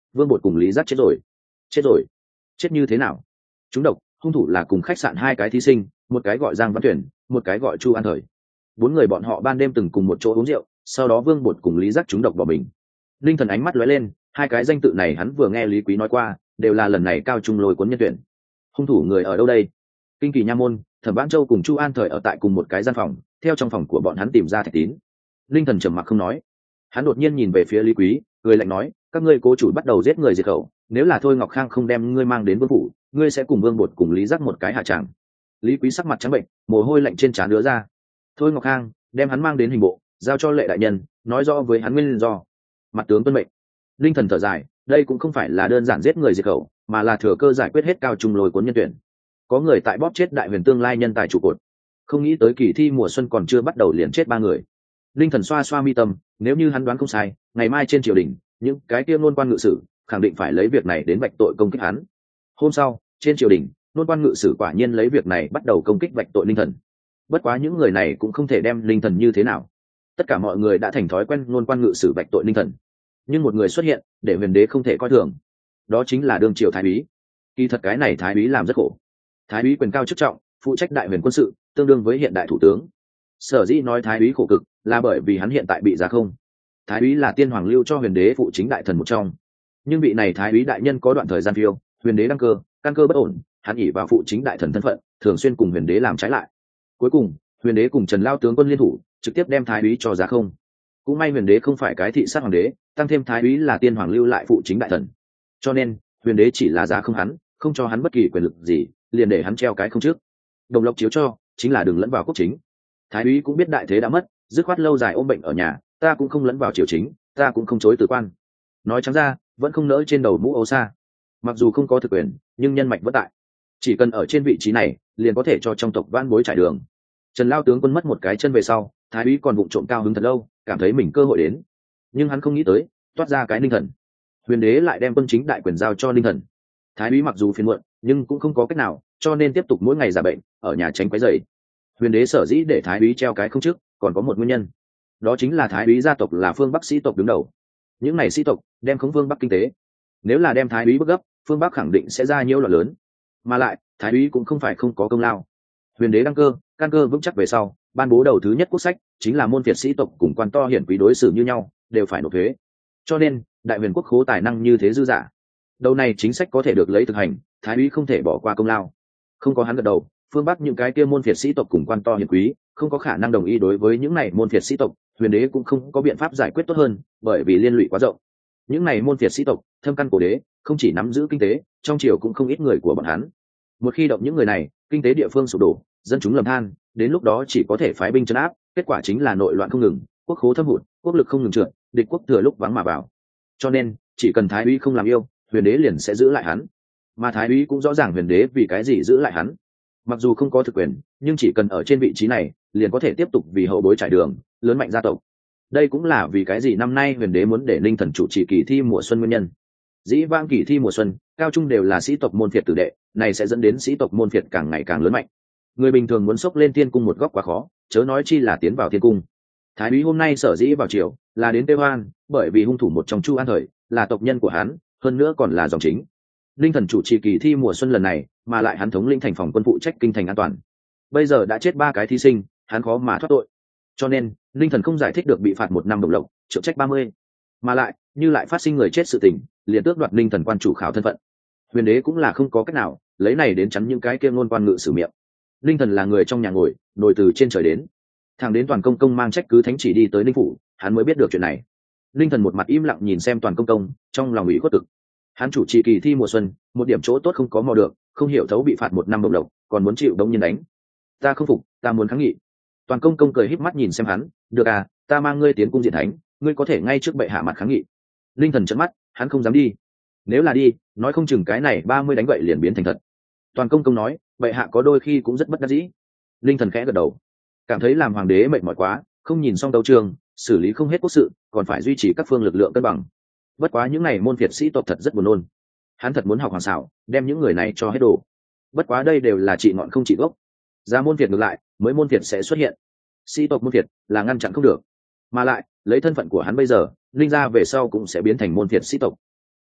Vương Bột cùng Lý Giác chết rồi. Chết rồi? Chết như thế nào? Trúng độc. Hung thủ là cùng khách sạn hai cái thí sinh, một cái gọi Giang Văn Tuyển, một cái gọi Chu An Thời. Bốn người bọn họ ban đêm từng cùng một chỗ uống rượu, sau đó Vương Bột cùng Lý Giác trúng độc bỏ mình. Linh Thần ánh mắt lóe lên, hai cái danh tự này hắn vừa nghe Lý Quý nói qua, đều là lần này cao trung lôi cuốn nhân tuyển. Hung thủ người ở đâu đây? Kinh Kỳ Nha Môn, Thẩm Vãn Châu cùng Chu An Thời ở tại cùng một cái gian phòng, theo trong phòng của bọn hắn tìm ra thạch tín. Linh Thần trầm mặc không nói. Hắn đột nhiên nhìn về phía Lý Quý, cười lạnh nói, các ngươi cố chủ bắt đầu giết người diệt khẩu, nếu là Thôi Ngọc Khang không đem ngươi mang đến vương phủ, ngươi sẽ cùng Vương Bột cùng Lý Giác một cái hạ tràng. Lý Quý sắc mặt trắng bệnh, mồ hôi lạnh trên trán đứa ra. Thôi Ngọc Khang, đem hắn mang đến hình bộ, giao cho Lệ đại nhân, nói rõ với hắn nguyên do. Mặt tướng tuân mệnh. Linh Thần thở dài, đây cũng không phải là đơn giản giết người diệt khẩu, mà là thừa cơ giải quyết hết cao trung lôi cuốn nhân tuyển. Có người tại bóp chết Đại Huyền tương lai nhân tài trụ cột. Không nghĩ tới kỳ thi mùa xuân còn chưa bắt đầu liền chết ba người. Linh Thần xoa xoa mi tâm, nếu như hắn đoán không sai, ngày mai trên triều đình, những cái kia ngôn quan ngự sử khẳng định phải lấy việc này đến vạch tội công kích hắn. Hôm sau, trên triều đình, ngôn quan ngự sử quả nhiên lấy việc này bắt đầu công kích vạch tội Linh Thần. Bất quá những người này cũng không thể đem Linh Thần như thế nào. Tất cả mọi người đã thành thói quen ngôn quan ngự sử vạch tội Linh Thần. Nhưng một người xuất hiện, để Huyền đế không thể coi thường. Đó chính là đương triều thái úy. Kỳ thật cái này thái úy làm rất khổ. Thái úy quyền cao chức trọng, phụ trách Đại Huyền quân sự, tương đương với hiện đại thủ tướng. Sở dĩ nói thái úy khổ cực là bởi vì hắn hiện tại bị giá không. Thái úy là tiên hoàng lưu cho Huyền đế phụ chính đại thần một trong, nhưng vị này thái úy đại nhân có đoạn thời gian phiêu, Huyền đế đăng cơ, căn cơ bất ổn, hắn ỷ vào phụ chính đại thần thân phận, thường xuyên cùng Huyền đế làm trái lại. Cuối cùng, Huyền đế cùng Trần Lao tướng quân liên thủ, trực tiếp đem thái úy cho giá không. Cũng may Huyền đế không phải cái thị sát hoàng đế, tăng thêm thái úy là tiên hoàng lưu lại phụ chính đại thần, cho nên Huyền đế chỉ là giá không hắn, không cho hắn bất kỳ quyền lực gì, liền để hắn treo cái không trước. Đồng lộc chiếu cho, chính là đừng lẫn vào quốc chính. Thái úy cũng biết đại thế đã mất, dứt khoát lâu dài ôm bệnh ở nhà, ta cũng không lẫn vào triều chính, ta cũng không chối từ quan. Nói trắng ra, vẫn không nỡ trên đầu mũ ấu sa. Mặc dù không có thực quyền, nhưng nhân mạch vẫn tại. Chỉ cần ở trên vị trí này, liền có thể cho trong tộc van bối trải đường. Trần Lao tướng quân mất một cái chân về sau, thái úy còn vụng trộm cao hứng thật lâu, cảm thấy mình cơ hội đến. Nhưng hắn không nghĩ tới, toát ra cái Ninh Thần. Huyền đế lại đem quân chính đại quyền giao cho Ninh Thần. Thái úy mặc dù phiền muộn, nhưng cũng không có cách nào, cho nên tiếp tục mỗi ngày giả bệnh, ở nhà tránh quấy rầy. Huyền đế sở dĩ để thái úy treo cái không trước, còn có một nguyên nhân. Đó chính là thái úy gia tộc là phương Bắc sĩ tộc đứng đầu. Những này sĩ tộc đem khống phương Bắc kinh tế. Nếu là đem thái úy bức gấp, phương Bắc khẳng định sẽ ra nhiễu loạn lớn. Mà lại, thái úy cũng không phải không có công lao. Huyền đế đăng cơ, căn cơ vững chắc về sau, ban bố đầu thứ nhất quốc sách, chính là môn phiệt sĩ tộc cùng quan to hiển quý đối xử như nhau, đều phải nộp thuế. Cho nên, Đại Huyền quốc khố tài năng như thế dư dả. Đầu này chính sách có thể được lấy thực hành, thái úy không thể bỏ qua công lao. Không có hắn gật đầu, phương Bắc những cái kia môn phiệt sĩ tộc cùng quan to hiển quý không có khả năng đồng ý đối với những này môn phiệt sĩ tộc. Huyền đế cũng không có biện pháp giải quyết tốt hơn, bởi vì liên lụy quá rộng. Những này môn phiệt sĩ tộc thâm căn cổ đế, không chỉ nắm giữ kinh tế, trong triều cũng không ít người của bọn hắn. Một khi động những người này, kinh tế địa phương sụp đổ, dân chúng lầm than, đến lúc đó chỉ có thể phái binh trấn áp, kết quả chính là nội loạn không ngừng, quốc khố thâm hụt, quốc lực không ngừng trượt, địch quốc thừa lúc vắng mà vào. Cho nên, chỉ cần thái úy không làm yêu, Huyền đế liền sẽ giữ lại hắn. Mà thái úy cũng rõ ràng Huyền đế vì cái gì giữ lại hắn. Mặc dù không có thực quyền, nhưng chỉ cần ở trên vị trí này, liền có thể tiếp tục vì hậu bối trải đường, lớn mạnh gia tộc. Đây cũng là vì cái gì năm nay Huyền đế muốn để Ninh Thần chủ trì kỳ thi mùa xuân nguyên nhân. Dĩ vãng kỳ thi mùa xuân, cao trung đều là sĩ tộc môn phiệt tử đệ, này sẽ dẫn đến sĩ tộc môn phiệt càng ngày càng lớn mạnh. Người bình thường muốn xốc lên thiên cung một góc quá khó, chớ nói chi là tiến vào thiên cung. Thái úy hôm nay sở dĩ vào triều, là đến Tây Hoan, bởi vì hung thủ một trong Chu An Thời là tộc nhân của hắn, hơn nữa còn là dòng chính. Ninh Thần chủ trì kỳ thi mùa xuân lần này, mà lại hắn thống lĩnh thành phòng quân phụ trách kinh thành an toàn. Bây giờ đã chết ba cái thí sinh, hắn khó mà thoát tội. Cho nên, Ninh Thần không giải thích được bị phạt 1 năm đồng lộc, trượng trách 30. Mà lại, như lại phát sinh người chết sự tình, liền tước đoạt Ninh Thần quan chủ khảo thân phận. Huyền đế cũng là không có cách nào, lấy này đến chắn những cái kia ngôn quan ngự sử miệng. Ninh Thần là người trong nhà ngồi, nổi từ trên trời đến. Thằng đến Toàn Công Công mang trách cứ thánh chỉ đi tới Ninh phủ, hắn mới biết được chuyện này. Ninh Thần một mặt im lặng nhìn xem Toàn Công Công, trong lòng ủy khuất cực. Hắn chủ trì kỳ thi mùa xuân, một điểm chỗ tốt không có mò được, không hiểu thấu bị phạt 1 năm đồng lộc, còn muốn chịu đống nhân đánh. Ta không phục, ta muốn kháng nghị. Toàn Công Công cười híp mắt nhìn xem hắn, được à, ta mang ngươi tiến cung diện thánh, ngươi có thể ngay trước bệ hạ mặt kháng nghị. Ninh Thần trợn mắt, hắn không dám đi. Nếu là đi, nói không chừng cái này 30 đánh vậy liền biến thành thật. Toàn Công Công nói, bệ hạ có đôi khi cũng rất bất đắc dĩ. Ninh Thần khẽ gật đầu, cảm thấy làm hoàng đế mệt mỏi quá, không nhìn xong tấu chương, xử lý không hết quốc sự, còn phải duy trì các phương lực lượng cân bằng. Bất quá những này môn phiệt sĩ tộc thật rất buồn nôn. Hắn thật muốn học hoàng xảo, đem những người này cho hết đồ. Bất quá đây đều là trị ngọn không trị gốc. Ra môn phiệt ngược lại, mới môn phiệt sẽ xuất hiện. Sĩ tộc môn phiệt là ngăn chặn không được. Mà lại, lấy thân phận của hắn bây giờ, Ninh gia về sau cũng sẽ biến thành môn phiệt sĩ tộc.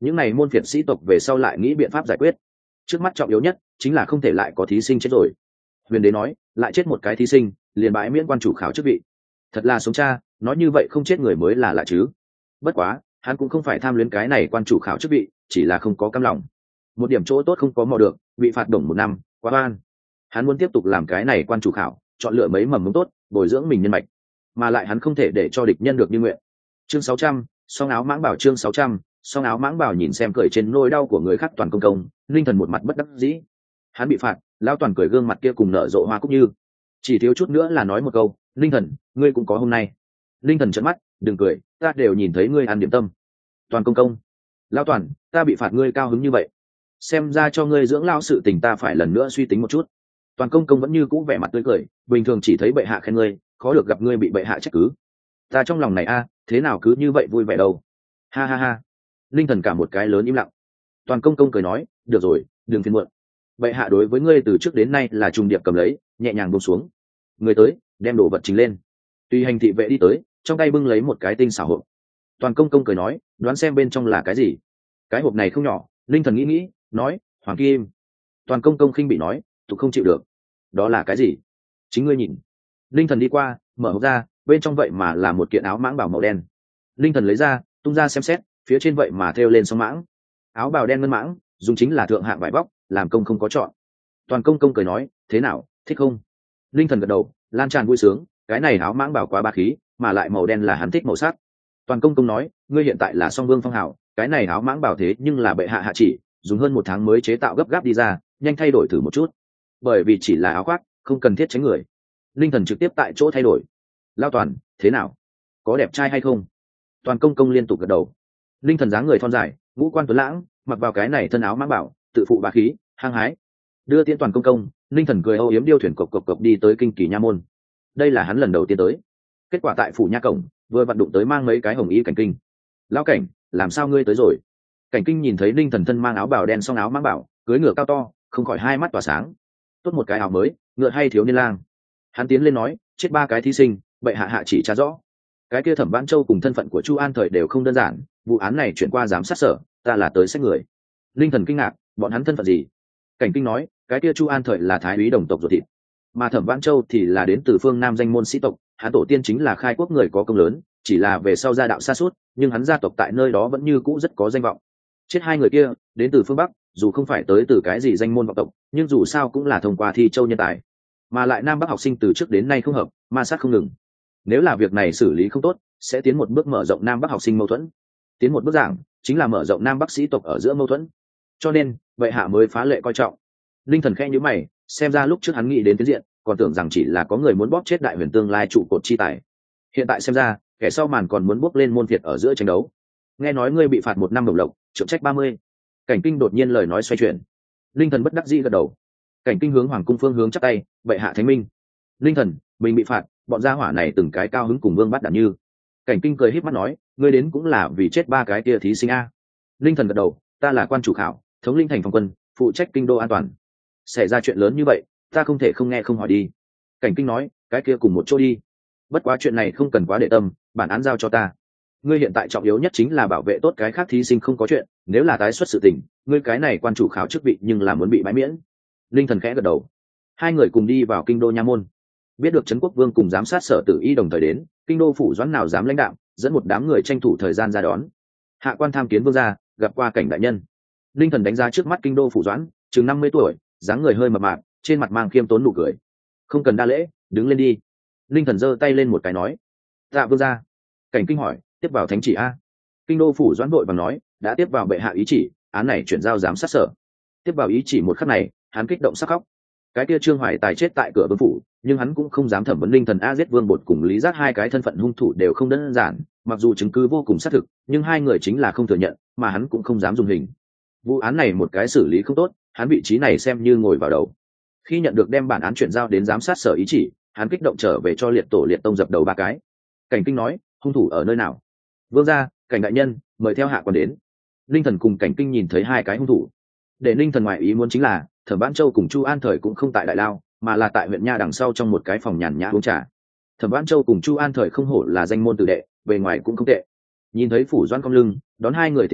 những này môn phiệt sĩ tộc về sau lại nghĩ biện pháp giải quyết. Trước mắt trọng yếu nhất chính là không thể lại có thí sinh chết rồi. Huyền đế nói, lại chết một cái thí sinh liền bãi miễn quan chủ khảo chức vị. Thật là sống cha, nói như vậy không chết người mới là lạ chứ. Bất quá hắn cũng không phải tham luyến cái này quan chủ khảo chức vị, chỉ là không có cam lòng. Một điểm chỗ tốt không có mò được, bị phạt đồng 1 năm, quá oan. Hắn muốn tiếp tục làm cái này quan chủ khảo, chọn lựa mấy mầm mống tốt, bồi dưỡng mình nhân mạch, mà lại hắn không thể để cho địch nhân được như nguyện. Chương 600, song áo mãng bảo. Chương 600, song áo mãng bảo. Nhìn xem cười trên nỗi đau của người khác Toàn Công Công, linh thần một mặt bất đắc dĩ. Hắn bị phạt, lão Toàn cười gương mặt kia cùng nở rộ hoa cúc như. Chỉ thiếu chút nữa là nói một câu, linh thần, ngươi cũng có hôm nay. Linh thần trợn mắt, đừng cười, ta đều nhìn thấy ngươi ăn điểm tâm. Toàn Công Công, lão Toàn, ta bị phạt ngươi cao hứng như vậy, xem ra cho ngươi dưỡng lao sự tình ta phải lần nữa suy tính một chút. Toàn Công Công vẫn như cũ vẻ mặt tươi cười, bình thường chỉ thấy bệ hạ khen ngươi, khó được gặp ngươi bị bệ hạ trách cứ. Ta trong lòng này thế nào cứ như vậy vui vẻ đâu. Ha ha ha. Linh thần cả một cái lớn im lặng. Toàn Công Công cười nói, được rồi, đừng phiền muộn. Bệ hạ đối với ngươi từ trước đến nay là trùng điệp cầm lấy, nhẹ nhàng buông xuống. Người tới, đem đồ vật trình lên. Tùy hành thị vệ đi tới, trong tay bưng lấy một cái tinh xảo hộp. Toàn Công Công cười nói, đoán xem bên trong là cái gì. Cái hộp này không nhỏ. Linh thần nghĩ, nói, hoàng kim. Toàn Công Công khinh bị nói, tụi không chịu được. Đó là cái gì? Chính ngươi nhìn. Linh thần đi qua, mở hộp ra, bên trong vậy mà là một kiện áo mãng bào màu đen. Linh thần lấy ra, tung ra xem xét, phía trên vậy mà thêu lên song mãng. Áo bào đen ngân mãng, dùng chính là thượng hạng vải vóc, làm công không có chọn. Toàn Công Công cười nói, thế nào, thích không? Linh thần gật đầu, lan tràn vui sướng, cái này áo mãng bào quá ba khí, mà lại màu đen là hắn thích màu sắc. Toàn Công Công nói, ngươi hiện tại là song vương phong hào, cái này áo mãng bào thế nhưng là bệ hạ hạ chỉ, dùng hơn 1 tháng mới chế tạo gấp gáp đi ra, nhanh thay đổi thử một chút. Bởi vì chỉ là áo khoác, không cần thiết tránh người. Linh thần trực tiếp tại chỗ thay đổi. Lao Toàn, thế nào, có đẹp trai hay không? Toàn Công Công liên tục gật đầu. Linh thần dáng người thon dài, ngũ quan tuấn lãng, mặc vào cái này thân áo mãng bảo, tự phụ bá khí, hăng hái. Đưa tiễn Toàn Công Công, Linh thần cười âu yếm điêu thuyền cộc cộc cộc đi tới kinh kỳ nha môn. Đây là hắn lần đầu tiên tới. Kết quả tại phủ nha cổng, vừa vặn đụng tới mang mấy cái hồng y Cảnh Kinh. Lão Cảnh, làm sao ngươi tới rồi? Cảnh Kinh nhìn thấy Linh thần thân mang áo bào đen song áo mãng bảo, cưỡi ngựa cao to, không khỏi hai mắt tỏa sáng. Tốt một cái áo mới, ngựa hay thiếu niên lang. Hắn tiến lên nói, chết 3 cái thí sinh, bệ hạ hạ chỉ tra rõ. Cái kia Thẩm Vãn Châu cùng thân phận của Chu An Thời đều không đơn giản, vụ án này chuyển qua giám sát sở, ta là tới xét người. Linh thần kinh ngạc, bọn hắn thân phận gì? Cảnh Kinh nói, cái kia Chu An Thời là thái úy đồng tộc ruột thịt, mà Thẩm Vãn Châu thì là đến từ phương Nam danh môn sĩ tộc, hắn tổ tiên chính là khai quốc người có công lớn, chỉ là về sau gia đạo sa sút, nhưng hắn gia tộc tại nơi đó vẫn như cũ rất có danh vọng. Chết 2 người kia, đến từ phương Bắc, dù không phải tới từ cái gì danh môn vọng tộc, nhưng dù sao cũng là thông qua thi châu nhân tài, mà lại Nam Bắc học sinh từ trước đến nay không hợp, ma sát không ngừng. Nếu là việc này xử lý không tốt, sẽ tiến một bước mở rộng Nam Bắc học sinh mâu thuẫn. Tiến một bước giảng, chính là mở rộng Nam Bắc sĩ tộc ở giữa mâu thuẫn. Cho nên, bệ hạ mới phá lệ coi trọng. Linh thần khẽ nhíu mày, xem ra lúc trước hắn nghĩ đến tiến diện, còn tưởng rằng chỉ là có người muốn bóp chết đại huyền tương lai trụ cột chi tài. Hiện tại xem ra, kẻ sau màn còn muốn bước lên môn phiệt ở giữa tranh đấu. Nghe nói ngươi bị phạt 1 năm đồng lộc, trượng trách 30. Cảnh Kinh đột nhiên lời nói xoay chuyển. Linh thần bất đắc dĩ gật đầu. Cảnh Kinh hướng hoàng cung phương hướng chắp tay, bệ hạ thánh minh. Linh thần, mình bị phạt, bọn gia hỏa này từng cái cao hứng cùng vương bắt đạn như. Cảnh Kinh cười híp mắt nói, ngươi đến cũng là vì chết 3 cái kia thí sinh a. Linh thần gật đầu, ta là quan chủ khảo, thống lĩnh thành phòng quân, phụ trách kinh đô an toàn. Xảy ra chuyện lớn như vậy, ta không thể không nghe không hỏi đi. Cảnh Kinh nói, cái kia cùng một chỗ đi. Bất quá chuyện này không cần quá để tâm, bản án giao cho ta. Ngươi hiện tại trọng yếu nhất chính là bảo vệ tốt cái khác thí sinh không có chuyện, nếu là tái xuất sự tình, ngươi cái này quan chủ khảo chức vị nhưng là muốn bị bãi miễn. Linh thần khẽ gật đầu. 2 người cùng đi vào kinh đô nha môn. Biết được Trấn Quốc Vương cùng giám sát sở Tử Y đồng thời đến, kinh đô phủ Doãn nào dám lãnh đạo, dẫn một đám người tranh thủ thời gian ra đón. Hạ quan tham kiến vương gia, gặp qua Cảnh đại nhân. Linh thần đánh giá trước mắt kinh đô phủ Doãn, chừng 50 tuổi, dáng người hơi mập mạp, trên mặt mang khiêm tốn nụ cười. Không cần đa lễ, đứng lên đi. Linh thần giơ tay lên một cái nói, dạ vương gia. Cảnh Kinh hỏi, tiếp vào thánh chỉ a? Kinh đô phủ Doãn vội vàng nói, đã tiếp vào bệ hạ ý chỉ, án này chuyển giao giám sát sở. Tiếp vào ý chỉ một khắc này, hắn kích động sắc khóc. Cái kia Trương Hoài Tài chết tại cửa vương phủ, nhưng hắn cũng không dám thẩm vấn Linh thần a. Giết Vương Bột cùng Lý Giác 2 cái thân phận hung thủ đều không đơn giản, mặc dù chứng cứ vô cùng xác thực, nhưng 2 người chính là không thừa nhận, mà hắn cũng không dám dùng hình. Vụ án này một cái xử lý không tốt, hắn vị trí này xem như ngồi vào đầu. Khi nhận được đem bản án chuyển giao đến giám sát sở ý chỉ, hắn kích động trở về cho liệt tổ liệt tông dập đầu 3 cái. Cảnh Kinh nói, hung thủ ở nơi nào? Vương gia, Cảnh đại nhân, mời theo hạ quan đến. Linh thần cùng Cảnh Kinh nhìn thấy 2 cái hung thủ. Để Linh thần ngoại ý muốn chính là, Thẩm Vãn Châu cùng Chu An Thời cũng không tại đại lao, mà là tại huyện nha đằng sau trong một cái phòng nhàn nhã uống trà. Thẩm Vãn Châu cùng Chu An Thời không hổ là danh môn tử đệ, bề ngoài cũng không tệ. Nhìn thấy phủ Doãn cong lưng, đón 2 người tiến đến,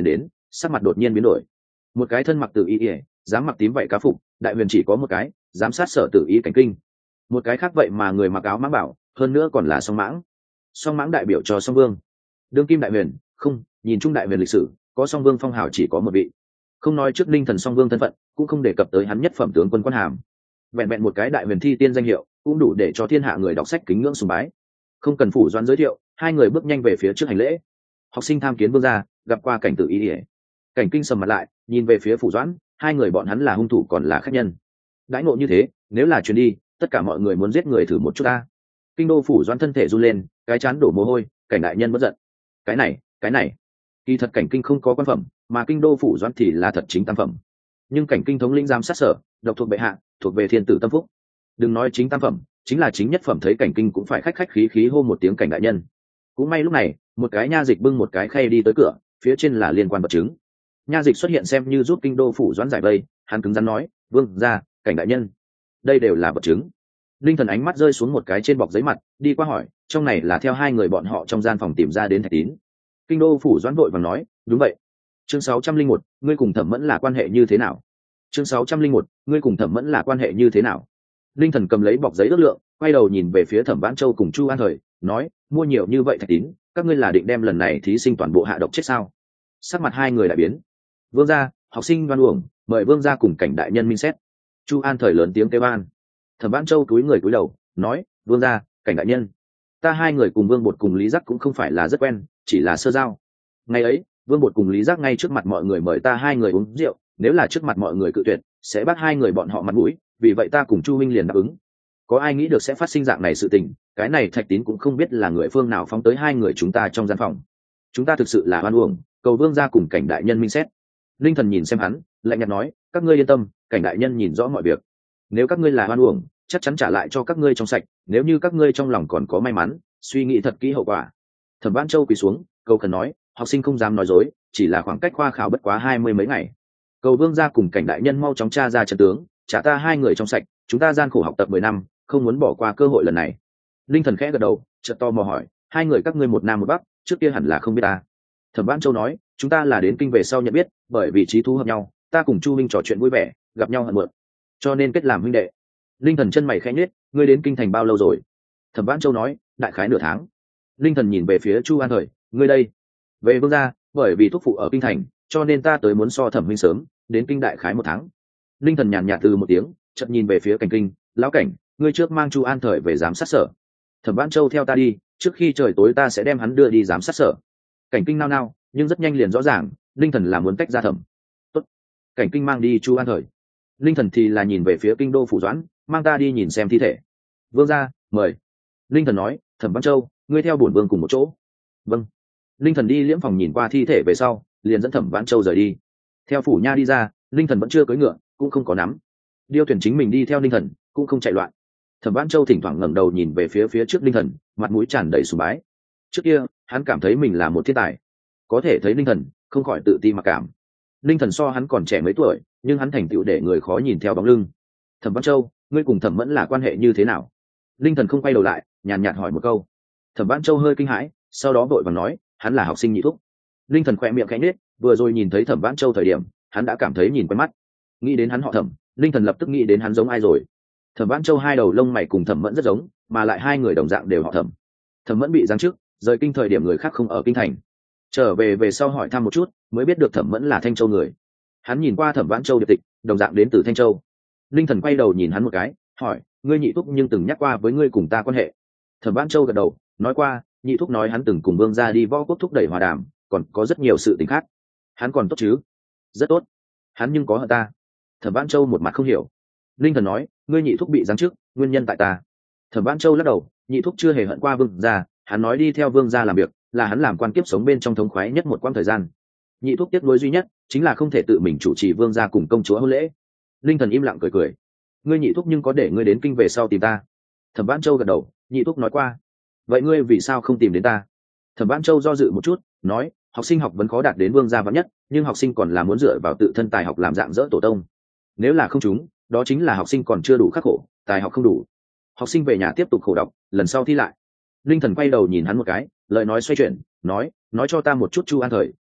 sắc mặt đột nhiên biến đổi. Một cái thân mặc tự ý ỉa, dám mặc tím vậy cá phục, đại huyền chỉ có một cái, giám sát sở tự ý cảnh kinh. Một cái khác vậy mà người mặc áo mãng bảo, hơn nữa còn là song mãng. Song mãng đại biểu cho song vương. Đương kim đại huyền, không, nhìn chung đại huyền lịch sử, có song vương phong hào chỉ có một vị. Không nói trước Ninh Thần song vương thân phận, cũng không đề cập tới hắn nhất phẩm tướng quân quan hàm. Vẹn vẹn một cái đại huyền thi tiên danh hiệu, cũng đủ để cho thiên hạ người đọc sách kính ngưỡng sùng bái. Không cần phủ doãn giới thiệu, hai người bước nhanh về phía trước hành lễ. Học sinh tham kiến vương gia, gặp qua cảnh tự ý ỉa. Cảnh kinh sầm mặt lại, nhìn về phía phủ doãn, hai người bọn hắn là hung thủ còn là khách nhân. Đãi ngộ như thế, nếu là chuyến đi, tất cả mọi người muốn giết người thử một chút ta. Kinh đô phủ doãn thân thể run lên, cái chán đổ mồ hôi, cảnh đại nhân bất giận. Cái này, kỳ thật cảnh kinh không có quan phẩm, mà kinh đô phủ doãn thì là thật chính tam phẩm. Nhưng cảnh kinh thống lĩnh giám sát sở, độc thuộc bệ hạ, thuộc về thiên tử tâm phúc. Đừng nói chính tam phẩm, chính là chính nhất phẩm thấy cảnh kinh cũng phải khách khách khí khí hô một tiếng cảnh đại nhân. Cũng may lúc này, một cái nha dịch bưng một cái khay đi tới cửa, phía trên là liên quan vật chứng. Nha dịch xuất hiện xem như giúp kinh đô phủ doãn giải vây, hắn cứng rắn nói, vương gia, cảnh đại nhân, đây đều là vật chứng. Linh Thần ánh mắt rơi xuống một cái trên bọc giấy mặt, đi qua hỏi, trong này là theo hai người bọn họ trong gian phòng tìm ra đến thạch tín. Kinh đô phủ doãn vội vàng nói, đúng vậy. Chương 601, ngươi cùng Thẩm Mẫn là quan hệ như thế nào? Chương 601, ngươi cùng Thẩm Mẫn là quan hệ như thế nào? Linh Thần cầm lấy bọc giấy ước lượng, quay đầu nhìn về phía Thẩm Vãn Châu cùng Chu An Thời, nói, mua nhiều như vậy thạch tín, các ngươi là định đem lần này thí sinh toàn bộ hạ độc chết sao? Sắc mặt hai người lại biến. Vương gia, học sinh đoan uổng, mời vương gia cùng cảnh đại nhân minh xét. Chu An Thời lớn tiếng kêu an. Thẩm Vãn Châu cúi người cúi đầu, nói, vương gia, cảnh đại nhân, ta hai người cùng Vương Bột cùng Lý Giác cũng không phải là rất quen, chỉ là sơ giao. Ngày ấy, Vương Bột cùng Lý Giác ngay trước mặt mọi người mời ta hai người uống rượu, nếu là trước mặt mọi người cự tuyệt, sẽ bắt hai người bọn họ mặt mũi, vì vậy ta cùng Chu huynh liền đáp ứng. Có ai nghĩ được sẽ phát sinh dạng này sự tình, cái này thạch tín cũng không biết là người phương nào phóng tới hai người chúng ta trong gian phòng. Chúng ta thực sự là oan uổng, cầu vương gia cùng cảnh đại nhân minh xét. Linh Thần nhìn xem hắn, lạnh nhạt nói, các ngươi yên tâm, cảnh đại nhân nhìn rõ mọi việc. Nếu các ngươi là oan uổng, chắc chắn trả lại cho các ngươi trong sạch, nếu như các ngươi trong lòng còn có may mắn, suy nghĩ thật kỹ hậu quả. Thẩm Vãn Châu quỳ xuống, cầu khẩn nói, học sinh không dám nói dối, chỉ là khoảng cách khoa khảo bất quá 20 mấy ngày. Cầu vương gia cùng cảnh đại nhân mau chóng tra ra trận tướng, trả ta hai người trong sạch, chúng ta gian khổ học tập 10 năm, không muốn bỏ qua cơ hội lần này. Linh Thần khẽ gật đầu, chợt to mò hỏi, hai người các ngươi một nam một bắc, trước kia hẳn là không biết ta. Thẩm Vãn Châu nói, chúng ta là đến kinh về sau nhận biết, bởi vì trí thú hợp nhau, ta cùng Chu minh trò chuyện vui vẻ, gặp nhau hận muộn, cho nên kết làm huynh đệ. Linh Thần chân mày khẽ nhếch, ngươi đến kinh thành bao lâu rồi? Thẩm Vãn Châu nói, đại khái nửa tháng. Linh Thần nhìn về phía Chu An Thời, ngươi đây? Về vương gia, bởi vì thúc phụ ở kinh thành, cho nên ta tới muốn so Thẩm huynh sớm, đến kinh đại khái 1 tháng. Linh Thần nhàn nhạt từ một tiếng, chợt nhìn về phía Cảnh Kinh, lão cảnh, ngươi trước mang Chu An Thời về giám sát sở. Thẩm Vãn Châu theo ta đi, trước khi trời tối ta sẽ đem hắn đưa đi giám sát sở. Cảnh Kinh nao nao, nhưng rất nhanh liền rõ ràng, Linh Thần là muốn tách ra Thẩm. Tốt. Cảnh Kinh mang đi Chu An Thời. Linh Thần thì là nhìn về phía kinh đô phủ doãn, mang ta đi nhìn xem thi thể. Vương gia, mời. Linh Thần nói, Thẩm Vãn Châu, ngươi theo bổn vương cùng một chỗ. Vâng. Linh Thần đi liễm phòng nhìn qua thi thể về sau, liền dẫn Thẩm Vãn Châu rời đi. Theo phủ nha đi ra, Linh Thần vẫn chưa cưỡi ngựa, cũng không có nắm. Điêu Tuyển chính mình đi theo Linh Thần, cũng không chạy loạn. Thẩm Vãn Châu thỉnh thoảng ngẩng đầu nhìn về phía trước Linh Thần, mặt mũi tràn đầy sùng bái. Trước kia, hắn cảm thấy mình là một thiên tài, có thể thấy Linh Thần, không khỏi tự ti mặc cảm. Linh Thần so hắn còn trẻ mấy tuổi, nhưng hắn thành tựu để người khó nhìn theo bóng lưng. Thẩm Vãn Châu, ngươi cùng Thẩm Mẫn là quan hệ như thế nào? Linh Thần không quay đầu lại, nhàn nhạt hỏi một câu. Thẩm Vãn Châu hơi kinh hãi, sau đó vội vàng nói, hắn là học sinh nhị thúc. Linh Thần khẽ miệng khẽ nhếch, vừa rồi nhìn thấy Thẩm Vãn Châu thời điểm, hắn đã cảm thấy nhìn quen mắt. Nghĩ đến hắn họ Thẩm, Linh Thần lập tức nghĩ đến hắn giống ai rồi. Thẩm Vãn Châu hai đầu lông mày cùng Thẩm Mẫn rất giống, mà lại hai người đồng dạng đều họ Thẩm. Thẩm Mẫn bị giáng chức, rời kinh thời điểm người khác không ở kinh thành, trở về sau hỏi thăm một chút, mới biết được Thẩm Mẫn là Thanh Châu người. Hắn nhìn qua Thẩm Vãn Châu điệp tịch, đồng dạng đến từ Thanh Châu. Linh Thần quay đầu nhìn hắn một cái, hỏi, ngươi nhị thúc nhưng từng nhắc qua với ngươi cùng ta quan hệ? Thẩm Vãn Châu gật đầu, nói qua, nhị thúc nói hắn từng cùng vương gia đi võ quốc thúc đẩy hòa đàm, còn có rất nhiều sự tình khác. Hắn còn tốt chứ? Rất tốt. Hắn nhưng có hận ta? Thẩm Vãn Châu một mặt không hiểu. Linh Thần nói, ngươi nhị thúc bị giáng chức, nguyên nhân tại ta. Thẩm Vãn Châu lắc đầu, nhị thúc chưa hề hận qua vương gia, hắn nói đi theo vương gia làm việc, là hắn làm quan kiếp sống bên trong thống khoái nhất một quãng thời gian. Nhị thúc tiếc nuối duy nhất chính là không thể tự mình chủ trì vương gia cùng công chúa hôn lễ. Linh Thần im lặng cười cười. Ngươi nhị thúc nhưng có để ngươi đến kinh về sau tìm ta? Thẩm Vãn Châu gật đầu, nhị thúc nói qua. Vậy ngươi vì sao không tìm đến ta? Thẩm Vãn Châu do dự một chút, nói, học sinh học vẫn khó đạt đến vương gia vạn nhất, nhưng học sinh còn là muốn dựa vào tự thân tài học làm dạng dỡ tổ tông. Nếu là không trúng, đó chính là học sinh còn chưa đủ khắc khổ, tài học không đủ. Học sinh về nhà tiếp tục khổ đọc, lần sau thi lại. Linh Thần quay đầu nhìn hắn một cái, lời nói xoay chuyển, nói cho ta một chút Chu An Thời,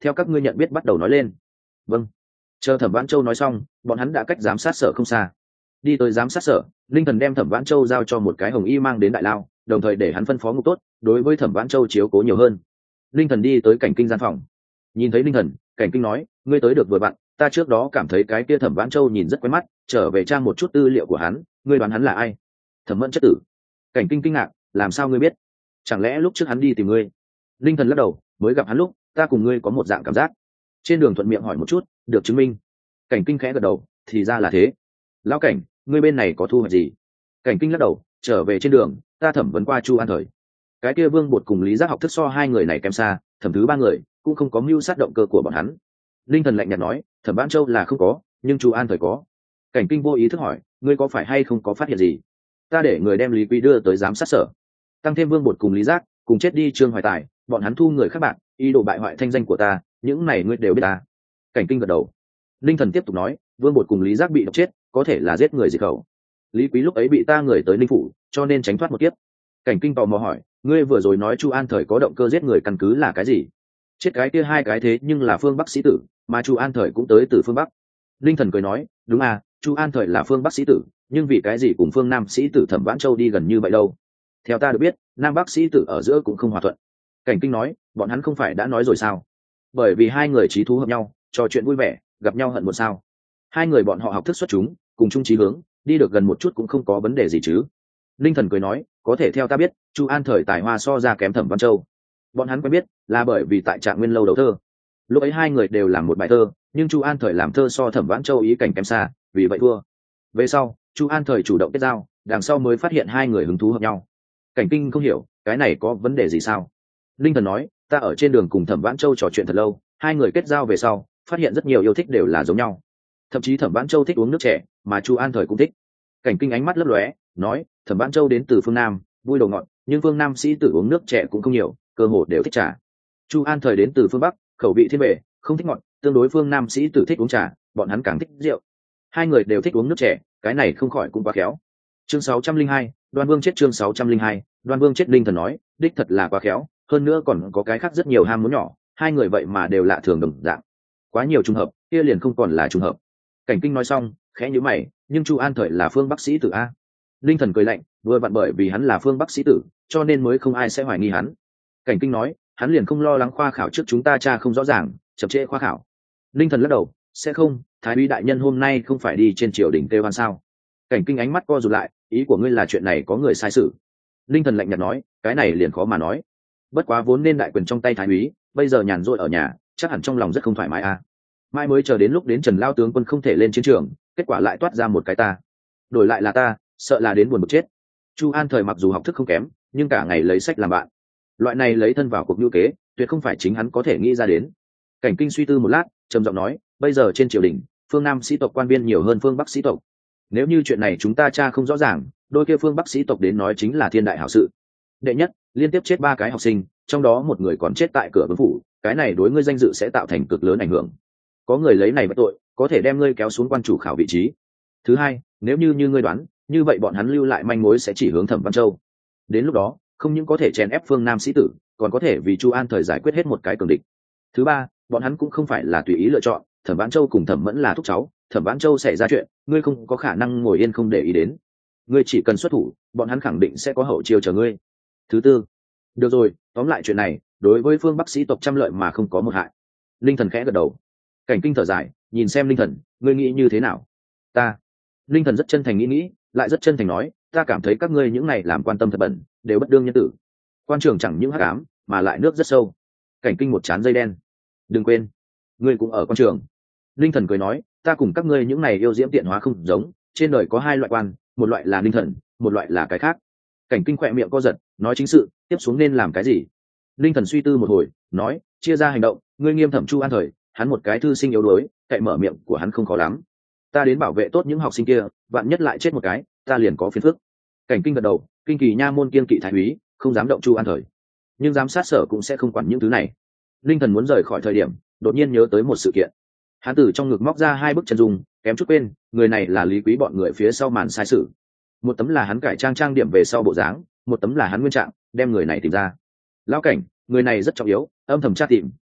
theo các ngươi nhận biết bắt đầu nói lên. Vâng. Chờ Thẩm Vãn Châu nói xong, bọn hắn đã cách giám sát sở không xa. Đi tới giám sát sở, linh thần đem Thẩm Vãn Châu giao cho một cái hồng y mang đến đại lao, đồng thời để hắn phân phó ngục tốt đối với Thẩm Vãn Châu chiếu cố nhiều hơn. Linh thần đi tới cảnh kinh gian phòng, nhìn thấy linh thần, cảnh kinh nói, ngươi tới được vừa vặn, ta trước đó cảm thấy cái kia Thẩm Vãn Châu nhìn rất quen mắt, trở về trang một chút tư liệu của hắn, ngươi đoán hắn là ai? Thẩm Mẫn chất tử. Cảnh kinh kinh ngạc, làm sao ngươi biết? Chẳng lẽ lúc trước hắn đi tìm ngươi? Linh thần lắc đầu, mới gặp hắn lúc ta cùng ngươi có một dạng cảm giác, trên đường thuận miệng hỏi một chút, được chứng minh. Cảnh kinh khẽ gật đầu, thì ra là thế. Lão cảnh, ngươi bên này có thu hoạch gì? Cảnh kinh lắc đầu, trở về trên đường ta thẩm vấn qua Chu An Thời, cái kia Vương Bột cùng Lý Giác học thức so hai người này kém xa, thẩm thứ ba người cũng không có mưu sát động cơ của bọn hắn. Linh thần lạnh nhạt nói, Thẩm Vãn Châu là không có, nhưng Chu An Thời có. Cảnh kinh vô ý thức hỏi, ngươi có phải hay không có phát hiện gì? Ta để người đem Lý Quý đưa tới giám sát sở, tăng thêm Vương Bột cùng Lý Giác cùng chết đi Trương Hoài Tài, bọn hắn thu người khác bạn, ý đồ bại hoại thanh danh của ta, những này ngươi đều biết ta. Cảnh kinh gật đầu. Linh thần tiếp tục nói, Vương Bột cùng Lý Giác bị độc chết, có thể là giết người diệt khẩu. Lý Quý lúc ấy bị ta người tới Ninh phủ, cho nên tránh thoát một kiếp. Cảnh kinh tò mò hỏi, ngươi vừa rồi nói Chu An Thời có động cơ giết người căn cứ là cái gì? Chết cái kia hai cái thế nhưng là phương Bắc sĩ tử, mà Chu An Thời cũng tới từ phương Bắc. Linh thần cười nói, đúng à, Chu An Thời là phương Bắc sĩ tử, nhưng vì cái gì cùng phương Nam sĩ tử Thẩm Vãn Châu đi gần như vậy đâu? Theo ta được biết, Nam Bắc sĩ tử ở giữa cũng không hòa thuận. Cảnh kinh nói, bọn hắn không phải đã nói rồi sao? Bởi vì hai người chí thú hợp nhau, trò chuyện vui vẻ, gặp nhau hận một sao? Hai người bọn họ học thức xuất chúng, cùng chung chí hướng, đi được gần một chút cũng không có vấn đề gì chứ. Linh thần cười nói, có thể theo ta biết, Chu An Thời tài hoa so ra kém Thẩm Vãn Châu. Bọn hắn quen biết là bởi vì tại Trạng Nguyên lâu đầu thơ, lúc ấy hai người đều làm một bài thơ, nhưng Chu An Thời làm thơ so Thẩm Vãn Châu ý cảnh kém xa, vì vậy thua. Về sau Chu An Thời chủ động kết giao, đằng sau mới phát hiện hai người hứng thú hợp nhau. Cảnh kinh không hiểu, cái này có vấn đề gì sao? Linh thần nói, ta ở trên đường cùng Thẩm Vãn Châu trò chuyện thật lâu, hai người kết giao về sau phát hiện rất nhiều yêu thích đều là giống nhau, thậm chí Thẩm Vãn Châu thích uống nước trẻ, mà Chu An Thời cũng thích. Cảnh kinh ánh mắt lấp lóe, nói, Thẩm Vãn Châu đến từ phương Nam, vui đầu ngọt, nhưng phương Nam sĩ tử uống nước trẻ cũng không nhiều, cơ hồ đều thích trà. Chu An Thời đến từ phương Bắc, khẩu vị thiên bề, không thích ngọt, tương đối phương Nam sĩ tử thích uống trà, bọn hắn càng thích rượu. Hai người đều thích uống nước trẻ, cái này không khỏi cũng quá khéo. Chương 602, Đoan Vương chết. Chương 602, Đoan Vương chết. Linh thần nói, đích thật là quá khéo, hơn nữa còn có cái khác rất nhiều ham muốn nhỏ, hai người vậy mà đều lạ thường đồng dạng. Quá nhiều trùng hợp, kia liền không còn là trùng hợp. Cảnh kinh nói xong, khẽ nhíu mày, nhưng Chu An Thời là phương Bắc sĩ tử a. Linh thần cười lạnh, vừa vặn bởi vì hắn là phương Bắc sĩ tử, cho nên mới không ai sẽ hoài nghi hắn. Cảnh kinh nói, hắn liền không lo lắng khoa khảo trước chúng ta tra không rõ ràng, chậm trễ khoa khảo. Linh thần lắc đầu, sẽ không, thái úy đại nhân hôm nay không phải đi trên triều đình kêu hoan sao? Cảnh kinh ánh mắt co rụt lại, ý của ngươi là chuyện này có người sai sự? Linh thần lạnh nhạt nói, cái này liền khó mà nói. Bất quá vốn nên đại quyền trong tay thái úy, bây giờ nhàn rỗi ở nhà, chắc hẳn trong lòng rất không thoải mái a. Mai mới chờ đến lúc đến Trần Lao tướng quân không thể lên chiến trường, kết quả lại toát ra một cái ta, đổi lại là ta, sợ là đến buồn bực chết. Chu An Thời mặc dù học thức không kém, nhưng cả ngày lấy sách làm bạn, loại này lấy thân vào cuộc nhu kế, tuyệt không phải chính hắn có thể nghĩ ra đến. Cảnh kinh suy tư một lát, trầm giọng nói, bây giờ trên triều đình, phương Nam sĩ tộc quan viên nhiều hơn phương Bắc sĩ tộc. Nếu như chuyện này chúng ta tra không rõ ràng, đôi kia phương Bắc sĩ tộc đến nói chính là thiên đại hảo sự. Đệ nhất, liên tiếp chết 3 cái học sinh, trong đó một người còn chết tại cửa vương phủ, cái này đối ngươi danh dự sẽ tạo thành cực lớn ảnh hưởng. Có người lấy này bất tội, có thể đem ngươi kéo xuống quan chủ khảo vị trí. Thứ hai, nếu như ngươi đoán, như vậy bọn hắn lưu lại manh mối sẽ chỉ hướng Thẩm Văn Châu. Đến lúc đó, không những có thể chèn ép phương Nam sĩ tử, còn có thể vì Chu An Thời giải quyết hết một cái cường địch. Thứ ba, bọn hắn cũng không phải là tùy ý lựa chọn, Thẩm Vãn Châu cùng Thẩm Mẫn là thúc cháu, Thẩm Vãn Châu xảy ra chuyện, ngươi không có khả năng ngồi yên không để ý đến. Ngươi chỉ cần xuất thủ, bọn hắn khẳng định sẽ có hậu chiêu chờ ngươi. Thứ tư, được rồi, tóm lại chuyện này, đối với phương Bắc sĩ tộc trăm lợi mà không có một hại. Linh thần khẽ gật đầu. Cảnh kinh thở dài, nhìn xem Linh thần, ngươi nghĩ như thế nào? Ta. Linh thần rất chân thành nghĩ, lại rất chân thành nói, ta cảm thấy các ngươi những này làm quan tâm thật bẩn, đều bất đương nhân tử. Quan trường chẳng những hắc ám, mà lại nước rất sâu. Cảnh kinh một trán dây đen. Đừng quên, ngươi cũng ở quan trường. Linh thần cười nói, ta cùng các ngươi những này yêu diễm tiện hóa không giống, trên đời có 2 loại quan, một loại là linh thần, một loại là cái khác. Cảnh kinh khỏe miệng co giật, nói chính sự, tiếp xuống nên làm cái gì? Linh thần suy tư một hồi, nói, chia ra hành động, ngươi nghiêm thẩm Chu An Thời, hắn một cái thư sinh yếu đuối, cậy mở miệng của hắn không khó lắm. Ta đến bảo vệ tốt những học sinh kia, vạn nhất lại chết một cái, ta liền có phiền phức. Cảnh kinh gật đầu, kinh kỳ nha môn kiên kỵ thái úy, không dám động Chu An Thời, nhưng giám sát sở cũng sẽ không quản những thứ này. Linh thần muốn rời khỏi thời điểm, đột nhiên nhớ tới một sự kiện. Hắn từ trong ngực móc ra 2 bức chân dung, kém chút quên, người này là Lý Quý bọn người phía sau màn sai sự. Một tấm là hắn cải trang trang điểm về sau bộ dáng, một tấm là hắn nguyên trạng, đem người này tìm ra. Lão cảnh, người này rất trọng yếu, âm thầm tra tìm,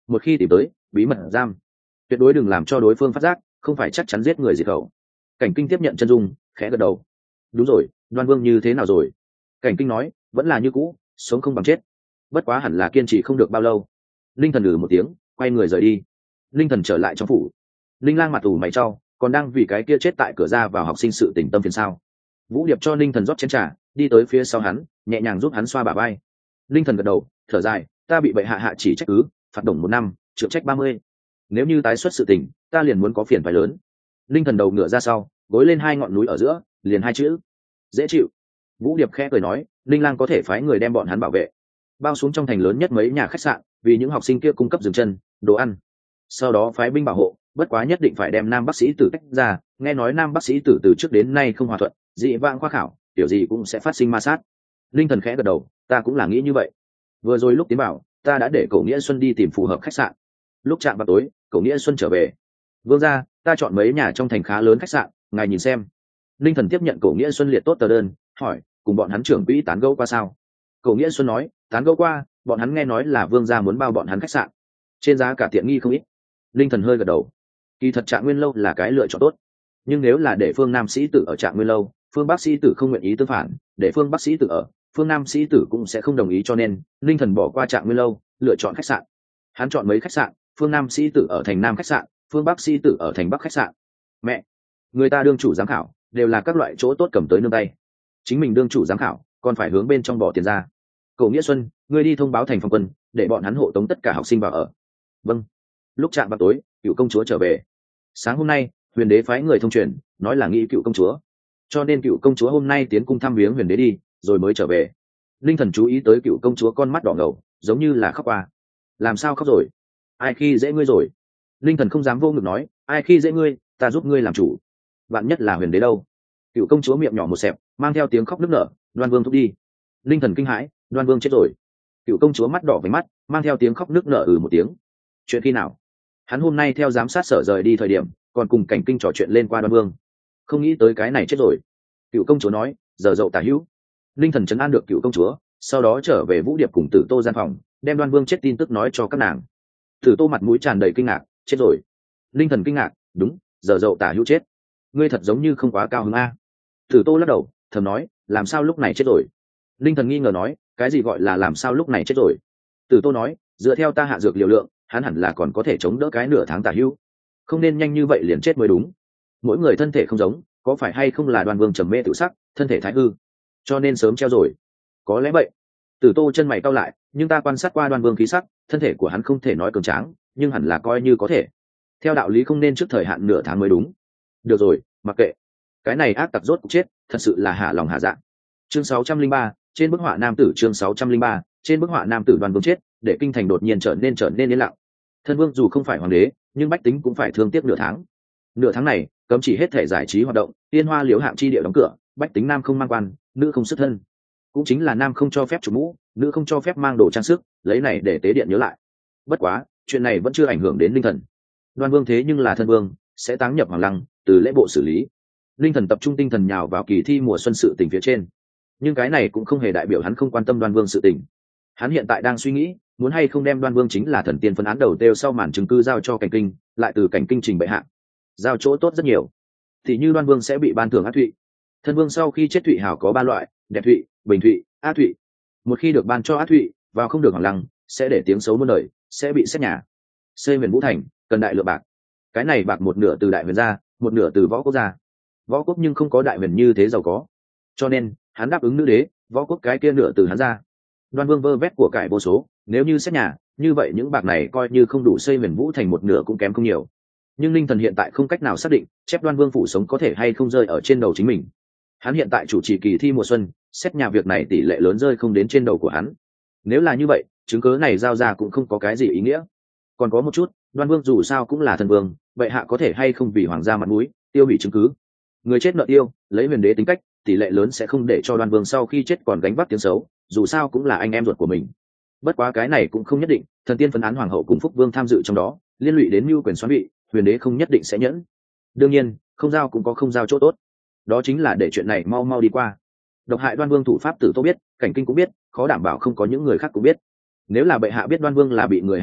một khi tìm tới bí mật giam, tuyệt đối đừng làm cho đối phương phát giác, không phải chắc chắn giết người diệt khẩu. Cảnh Kinh tiếp nhận chân dung, khẽ gật đầu. Đúng rồi, Đoan Vương như thế nào rồi? Cảnh Kinh nói, vẫn là như cũ, sống không bằng chết, bất quá hẳn là kiên trì không được bao lâu. Linh Thần một tiếng, quay người rời đi. Linh Thần trở lại trong phủ. Linh Lang mặt ủ mày trao, còn đang vì cái kia chết tại cửa ra vào học sinh sự tình tâm phiền sao? Vũ Điệp cho Linh Thần rót chén trà, đi tới phía sau hắn, nhẹ nhàng giúp hắn xoa bả vai. Linh Thần gật đầu, thở dài, ta bị bệ hạ chỉ trách cứ, phạt đồng 1 năm, trượng trách 30. Nếu như tái xuất sự tình, ta liền muốn có phiền phải lớn. Linh Thần đầu ngửa ra sau, gối lên 2 ngọn núi ở giữa, liền 2 chữ: dễ chịu. Vũ Điệp khẽ cười nói, Linh Lang có thể phái người đem bọn hắn bảo vệ, bao xuống trong thành lớn nhất mấy nhà khách sạn, vì những học sinh kia cung cấp dừng chân, đồ ăn. Sau đó phái binh bảo hộ, bất quá nhất định phải đem nam bác sĩ tử tách ra, nghe nói nam bác sĩ tử từ trước đến nay không hòa thuận, dị vãng khoa khảo, kiểu gì cũng sẽ phát sinh ma sát. Linh Thần khẽ gật đầu, ta cũng là nghĩ như vậy. Vừa rồi lúc tiến bảo, ta đã để Cổ Nghĩa Xuân đi tìm phù hợp khách sạn. Lúc chạm vào tối, Cổ Nghĩa Xuân trở về. Vương gia, ta chọn mấy nhà trong thành khá lớn khách sạn, ngài nhìn xem. Linh Thần tiếp nhận Cổ Nghĩa Xuân liệt tốt tờ đơn, hỏi, cùng bọn hắn trưởng quỹ tán gẫu qua sao? Cổ Nghĩa Xuân nói, tán gẫu qua, bọn hắn nghe nói là Vương gia muốn bao bọn hắn khách sạn, trên giá cả tiện nghi không ít. Linh Thần hơi gật đầu. Kỳ thật Trạng Nguyên lâu là cái lựa chọn tốt, nhưng nếu là để Phương Nam sĩ tử ở Trạng Nguyên lâu, Phương Bắc sĩ tử không nguyện ý tương phản, để Phương Bắc sĩ tử ở, Phương Nam sĩ tử cũng sẽ không đồng ý, cho nên Linh Thần bỏ qua Trạng Nguyên lâu, lựa chọn khách sạn. Hắn chọn mấy khách sạn, Phương Nam sĩ tử ở thành Nam khách sạn, Phương Bắc sĩ tử ở thành Bắc khách sạn. Mẹ, người ta đương chủ giám khảo, đều là các loại chỗ tốt cầm tới nương tay, chính mình đương chủ giám khảo, còn phải hướng bên trong bỏ tiền ra. Cổ Nghĩa Xuân, ngươi đi thông báo thành phòng quân, để bọn hắn hộ tống tất cả học sinh vào ở. Vâng. Lúc chạm vào tối, Cựu công chúa trở về. Sáng hôm nay, Huyền đế phái người thông truyền, nói là nghĩ Cựu công chúa, cho nên Cựu công chúa hôm nay tiến cung thăm viếng Huyền đế đi, rồi mới trở về. Linh Thần chú ý tới Cựu công chúa con mắt đỏ ngầu, giống như là khóc qua. Làm sao khóc rồi? Ai khi dễ ngươi rồi? Linh Thần không dám vô ngực nói, ai khi dễ ngươi, ta giúp ngươi làm chủ. Vạn nhất là Huyền đế đâu? Cựu công chúa miệng nhỏ một xẹp, mang theo tiếng khóc nức nở, Đoan Vương thúc đi. Linh Thần kinh hãi, Đoan Vương chết rồi. Cựu công chúa mắt đỏ với mắt, mang theo tiếng khóc nức nở một tiếng. Chuyện khi nào? Hắn hôm nay theo giám sát sở rời đi thời điểm, còn cùng Cảnh Kinh trò chuyện lên qua Đoan Vương, không nghĩ tới cái này chết rồi. Cựu công chúa nói, giờ dậu tả hữu. Linh Thần trấn an được Cựu công chúa, sau đó trở về Vũ Điệp cùng Tử Tô gian phòng, đem Đoan Vương chết tin tức nói cho các nàng. Tử Tô mặt mũi tràn đầy kinh ngạc, chết rồi. Linh Thần kinh ngạc, đúng, giờ dậu tả hữu chết. Ngươi thật giống như không quá cao hứng a. Tử Tô lắc đầu, thầm nói, làm sao lúc này chết rồi? Linh Thần nghi ngờ nói, cái gì gọi là làm sao lúc này chết rồi? Tử Tô nói, dựa theo ta hạ dược liều lượng, hắn hẳn là còn có thể chống đỡ cái nửa tháng tả hữu, không nên nhanh như vậy liền chết mới đúng. Mỗi người thân thể không giống, có phải hay không là Đoan Vương trầm mê tự sắc, thân thể thái hư, cho nên sớm treo rồi? Có lẽ vậy. Tử Tô chân mày cau lại, nhưng ta quan sát qua Đoan Vương khí sắc, thân thể của hắn không thể nói cường tráng, nhưng hẳn là coi như có thể. Theo đạo lý không nên trước thời hạn nửa tháng mới đúng. Được rồi, mặc kệ. Cái này ác tặc rốt cuộc chết, thật sự là hạ lòng hạ dạ. Chương 603, trên bức họa nam tử. Chương 603, trên bức họa nam tử Đoan Vương chết, để kinh thành đột nhiên trở nên yên lặng. Thân vương dù không phải hoàng đế, nhưng bách tính cũng phải thương tiếc nửa tháng. Nửa tháng này, cấm chỉ hết thể giải trí hoạt động, tiên hoa liễu hạng chi địa đóng cửa, bách tính nam không mang quan, nữ không xuất thân. Cũng chính là nam không cho phép chụp mũ, nữ không cho phép mang đồ trang sức, lấy này để tế điện nhớ lại. Bất quá, chuyện này vẫn chưa ảnh hưởng đến Linh Thần. Đoan Vương thế nhưng là thân vương, sẽ táng nhập hoàng lăng, từ lễ bộ xử lý. Linh Thần tập trung tinh thần nhào vào kỳ thi mùa xuân sự tình phía trên, nhưng cái này cũng không hề đại biểu hắn không quan tâm Đoan Vương sự tình. Hắn hiện tại đang suy nghĩ, muốn hay không đem Đoan Vương chính là thần tiên phân án đầu tiêu sau màn chứng cứ giao cho Cảnh Kinh, lại từ Cảnh Kinh trình bệ hạ, giao chỗ tốt rất nhiều. Thì như Đoan Vương sẽ bị ban thưởng ác thụy. Thân vương sau khi chết thụy hảo có 3 loại: đẹp thụy, bình thụy, ác thụy. Một khi được ban cho ác thụy, vào không được hoàng lăng, sẽ để tiếng xấu muôn đời, sẽ bị xét nhà. Xây Huyền Vũ Thành cần đại lượng bạc, cái này bạc một nửa từ đại huyền gia, một nửa từ võ quốc gia. Võ quốc nhưng không có đại huyền như thế giàu có, cho nên hắn đáp ứng nữ đế, võ quốc cái kia nửa từ hắn ra. Đoan Vương vơ vét của cải vô số, nếu như xét nhà, như vậy những bạc này coi như không đủ xây Huyền Vũ Thành một nửa cũng kém không nhiều. Nhưng Linh Thần hiện tại không cách nào xác định chép Đoan Vương phủ sống có thể hay không rơi ở trên đầu chính mình. Hắn hiện tại chủ trì kỳ thi mùa xuân, xét nhà việc này tỷ lệ lớn rơi không đến trên đầu của hắn. Nếu là như vậy, chứng cớ này giao ra cũng không có cái gì ý nghĩa. Còn có một chút, Đoan Vương dù sao cũng là thần vương, vậy hạ có thể hay không vì hoàng gia mặt mũi tiêu hủy chứng cứ? Người chết nợ tiêu, lấy huyền đế tính cách, tỷ lệ lớn sẽ không để cho Đoan Vương sau khi chết còn gánh vác tiếng xấu, dù sao cũng là anh em ruột của mình. Bất quá cái này cũng không nhất định, thần tiên phân án hoàng hậu cùng Phúc Vương tham dự trong đó, liên lụy đến mưu quyền xoán vị, huyền đế không nhất định sẽ nhẫn. Đương nhiên, không giao cũng có không giao chỗ tốt, đó chính là để chuyện này mau mau đi qua. Độc hại Đoan Vương thủ pháp Tử Tô biết, Cảnh Kinh cũng biết, khó đảm bảo không có những người khác cũng biết. Nếu là bệ hạ biết Đoan Vương là bị người hại chết,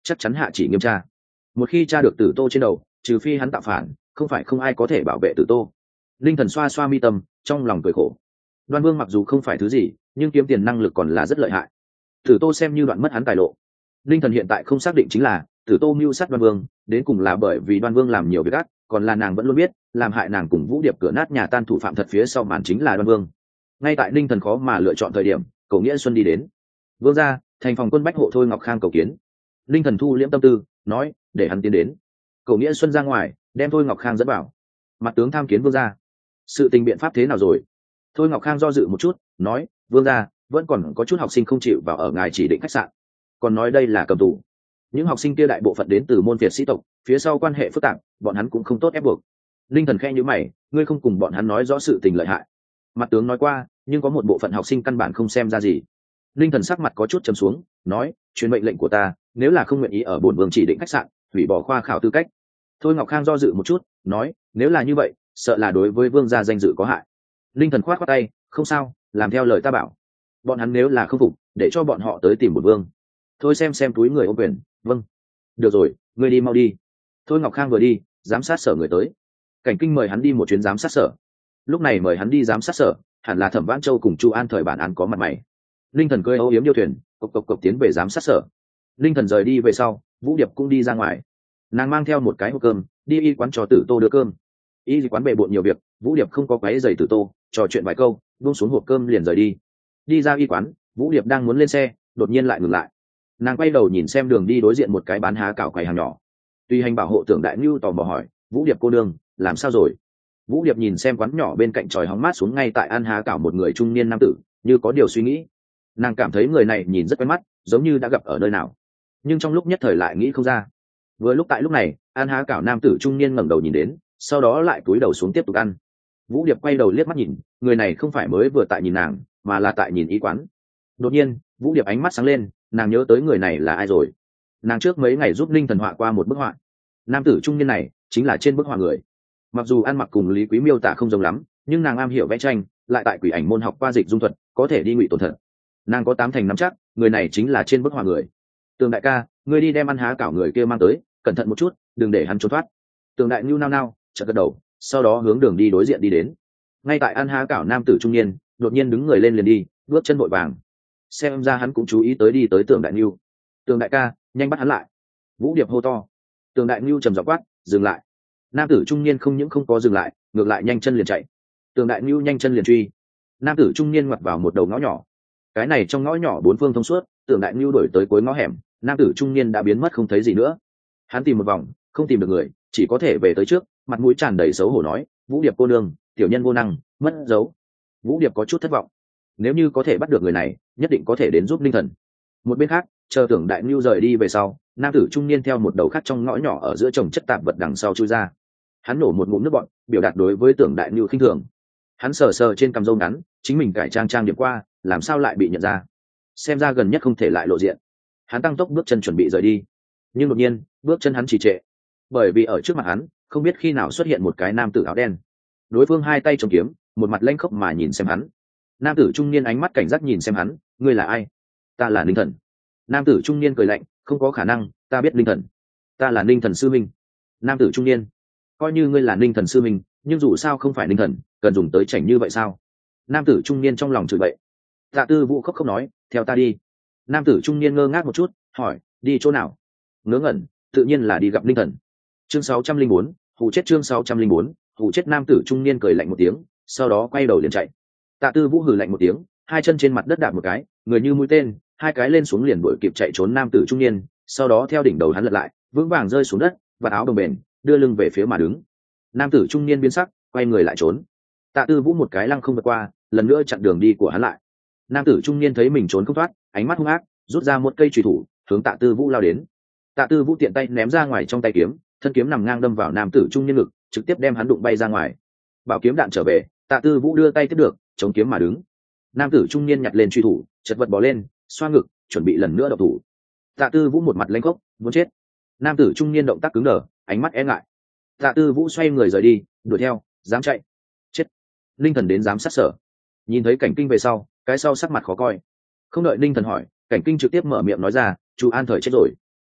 chắc chắn hạ chỉ nghiêm tra. Một khi tra được Tử Tô trên đầu, trừ phi hắn tạo phản, không phải không ai có thể bảo vệ Tử Tô. Linh Thần xoa xoa mi tâm, trong lòng cười khổ. Đoan Vương mặc dù không phải thứ gì, nhưng kiếm tiền năng lực còn là rất lợi hại. Tử Tô xem như đoạn mất hắn tài lộ. Linh Thần hiện tại không xác định chính là Tử Tô mưu sát Đoan Vương, đến cùng là bởi vì Đoan Vương làm nhiều việc ác, còn là nàng vẫn luôn biết, làm hại nàng cùng Vũ Điệp cửa nát nhà tan thủ phạm thật phía sau màn chính là Đoan Vương. Ngay tại Linh Thần khó mà lựa chọn thời điểm, Cổ Nghĩa Xuân đi đến. Vương gia, thành phòng quân bách hộ Thôi Ngọc Khang cầu kiến. Linh Thần thu liễm tâm tư, nói, để hắn tiến đến. Cổ Nghĩa Xuân ra ngoài, đem Thôi Ngọc Khang dẫn vào. Mặt tướng tham kiến vương gia. Sự tình biện pháp thế nào rồi? Thôi Ngọc Khang do dự một chút, nói, vương gia, vẫn còn có chút học sinh không chịu vào ở ngài chỉ định khách sạn, còn nói đây là cầm tù. Những học sinh kia đại bộ phận đến từ môn Việt sĩ tộc, phía sau quan hệ phức tạp, bọn hắn cũng không tốt ép buộc. Linh Thần khẽ nhíu mày, ngươi không cùng bọn hắn nói rõ sự tình lợi hại. Mặt tướng nói qua, nhưng có một bộ phận học sinh căn bản không xem ra gì. Linh Thần sắc mặt có chút trầm xuống, nói, truyền mệnh lệnh của ta, nếu là không nguyện ý ở bổn vương chỉ định khách sạn, hủy bỏ khoa khảo tư cách. Thôi Ngọc Khang do dự một chút, nói, nếu là như vậy, sợ là đối với vương gia danh dự có hại. Linh Thần khoát khoát tay, không sao, làm theo lời ta bảo. Bọn hắn nếu là không phục, để cho bọn họ tới tìm bổn vương. Thôi xem túi người ôm quyền, vâng. Được rồi, ngươi đi mau đi. Thôi Ngọc Khang vừa đi, giám sát sở người tới. Cảnh Kinh mời hắn đi một chuyến giám sát sở. Lúc này mời hắn đi giám sát sở, hẳn là Thẩm Vãn Châu cùng Chu An thời bản án có mặt mày. Linh Thần cười âu yếm điêu thuyền, cộc tiến về giám sát sở. Linh Thần rời đi về sau, Vũ Điệp cũng đi ra ngoài. Nàng mang theo một cái hộp cơm, đi y quán cho Tử Tô đưa cơm. Y quán bề bộn nhiều việc, Vũ Điệp không có quấy giày Tử Tô, trò chuyện vài câu, buông xuống hộp cơm liền rời đi. Đi ra y quán, Vũ Điệp đang muốn lên xe, đột nhiên lại ngừng lại. Nàng quay đầu nhìn xem đường đi đối diện một cái bán há cảo quầy hàng nhỏ. Tùy hành bảo hộ Tưởng Đại Nhu tò mò hỏi, Vũ Điệp cô nương, làm sao rồi? Vũ Điệp nhìn xem quán nhỏ bên cạnh tròi hóng mát xuống ngay tại ăn há cảo một người trung niên nam tử, như có điều suy nghĩ. Nàng cảm thấy người này nhìn rất quen mắt, giống như đã gặp ở nơi nào, nhưng trong lúc nhất thời lại nghĩ không ra. Vừa lúc tại lúc này, ăn há cảo nam tử trung niên ngẩng đầu nhìn đến, sau đó lại cúi đầu xuống tiếp tục ăn. Vũ Điệp quay đầu liếc mắt nhìn, người này không phải mới vừa tại nhìn nàng, mà là tại nhìn y quán. Đột nhiên, Vũ Điệp ánh mắt sáng lên, nàng nhớ tới người này là ai rồi. Nàng trước mấy ngày giúp Linh Thần họa qua một bức họa. Nam tử trung niên này chính là trên bức họa người. Mặc dù ăn mặc cùng Lý Quý miêu tả không giống lắm, nhưng nàng am hiểu vẽ tranh, lại tại Quỷ Ảnh môn học qua dịch dung thuật, có thể đi ngụy tổn thật. Nàng có 8 thành nắm chắc, người này chính là trên bức họa người. Tường đại ca, ngươi đi đem ăn há cảo người kia mang tới, cẩn thận một chút, đừng để hắn trốn thoát. Tường đại nhu nao chợt gật đầu, sau đó hướng đường đi đối diện đi đến. Ngay tại ăn há cảo nam tử trung niên đột nhiên đứng người lên liền đi, bước chân vội vàng. Xem ra hắn cũng chú ý tới đi tới Tường đại nhu. Tường đại ca, nhanh bắt hắn lại. Vũ Điệp hô to. Tường đại nhu trầm giọng quát, dừng lại. Nam tử trung niên không những không có dừng lại, ngược lại nhanh chân liền chạy. Tường đại nhu nhanh chân liền truy. Nam tử trung niên ngoặt vào một đầu ngõ nhỏ. Cái này trong ngõ nhỏ bốn phương thông suốt, Tường đại nhu đổi tới cuối ngõ hẻm, nam tử trung niên đã biến mất không thấy gì nữa. Hắn tìm một vòng, không tìm được người, chỉ có thể về tới trước, mặt mũi tràn đầy xấu hổ nói, Vũ Điệp cô nương, tiểu nhân vô năng, mất dấu. Vũ Điệp có chút thất vọng. Nếu như có thể bắt được người này, nhất định có thể đến giúp Linh Thần. Một bên khác, chờ Tưởng đại nhu rời đi về sau, nam tử trung niên theo một đầu khác trong ngõ nhỏ ở giữa chồng chất tạp vật đằng sau chui ra. Hắn nổ một ngụm nước bọt, biểu đạt đối với Tưởng đại nhu khinh thường. Hắn sờ sờ trên cằm râu ngắn, chính mình cải trang điểm qua, làm sao lại bị nhận ra? Xem ra gần nhất không thể lại lộ diện. Hắn tăng tốc bước chân chuẩn bị rời đi, nhưng đột nhiên bước chân hắn trì trệ, bởi vì ở trước mặt hắn không biết khi nào xuất hiện một cái nam tử áo đen. Đối phương hai tay chống kiếm, một mặt lanh khốc mà nhìn xem hắn. Nam tử trung niên ánh mắt cảnh giác nhìn xem hắn, ngươi là ai? Ta là Linh Thần. Nam tử trung niên cười lạnh, không có khả năng, ta biết Linh Thần. Ta là Linh Thần sư minh. Nam tử trung niên, coi như ngươi là Linh Thần sư minh, nhưng dù sao không phải Linh Thần, cần dùng tới chảnh như vậy sao? Nam tử trung niên trong lòng chửi bậy. Tạ Tư Vũ khóc không nói, theo ta đi. Nam tử trung niên ngơ ngác một chút, hỏi, đi chỗ nào? Ngớ ngẩn, tự nhiên là đi gặp Linh Thần. Chương 604, hù chết. Chương 604, hù chết. Nam tử trung niên cười lạnh một tiếng, sau đó quay đầu liền chạy. Tạ Tư Vũ hừ lạnh một tiếng, hai chân trên mặt đất đạp một cái, người như mũi tên, hai cái lên xuống liền đuổi kịp chạy trốn nam tử trung niên, sau đó theo đỉnh đầu hắn lật lại, vững vàng rơi xuống đất, vạt áo đồng bền, đưa lưng về phía mà đứng. Nam tử trung niên biến sắc, quay người lại trốn. Tạ Tư Vũ một cái lăng không vượt qua, lần nữa chặn đường đi của hắn lại. Nam tử trung niên thấy mình trốn không thoát, ánh mắt hung ác, rút ra một cây chùy thủ, hướng Tạ Tư Vũ lao đến. Tạ Tư Vũ tiện tay ném ra ngoài trong tay kiếm, thân kiếm nằm ngang đâm vào nam tử trung niên ngực, trực tiếp đem hắn đụng bay ra ngoài. Bảo kiếm đạn trở về, Tạ Tư Vũ đưa tay tiếp được, chống kiếm mà đứng. Nam tử trung niên nhặt lên truy thủ, chật vật bò lên, xoa ngực, chuẩn bị lần nữa độc thủ. Tạ Tư Vũ một mặt lanh khốc, muốn chết. Nam tử trung niên động tác cứng đờ, ánh mắt e ngại. Tạ Tư Vũ xoay người rời đi, đuổi theo, dám chạy, chết. Linh Thần đến giám sát sở, nhìn thấy Cảnh Kinh về sau, cái sau sắc mặt khó coi. Không đợi Linh Thần hỏi, Cảnh Kinh trực tiếp mở miệng nói ra, Chu An thời chết rồi.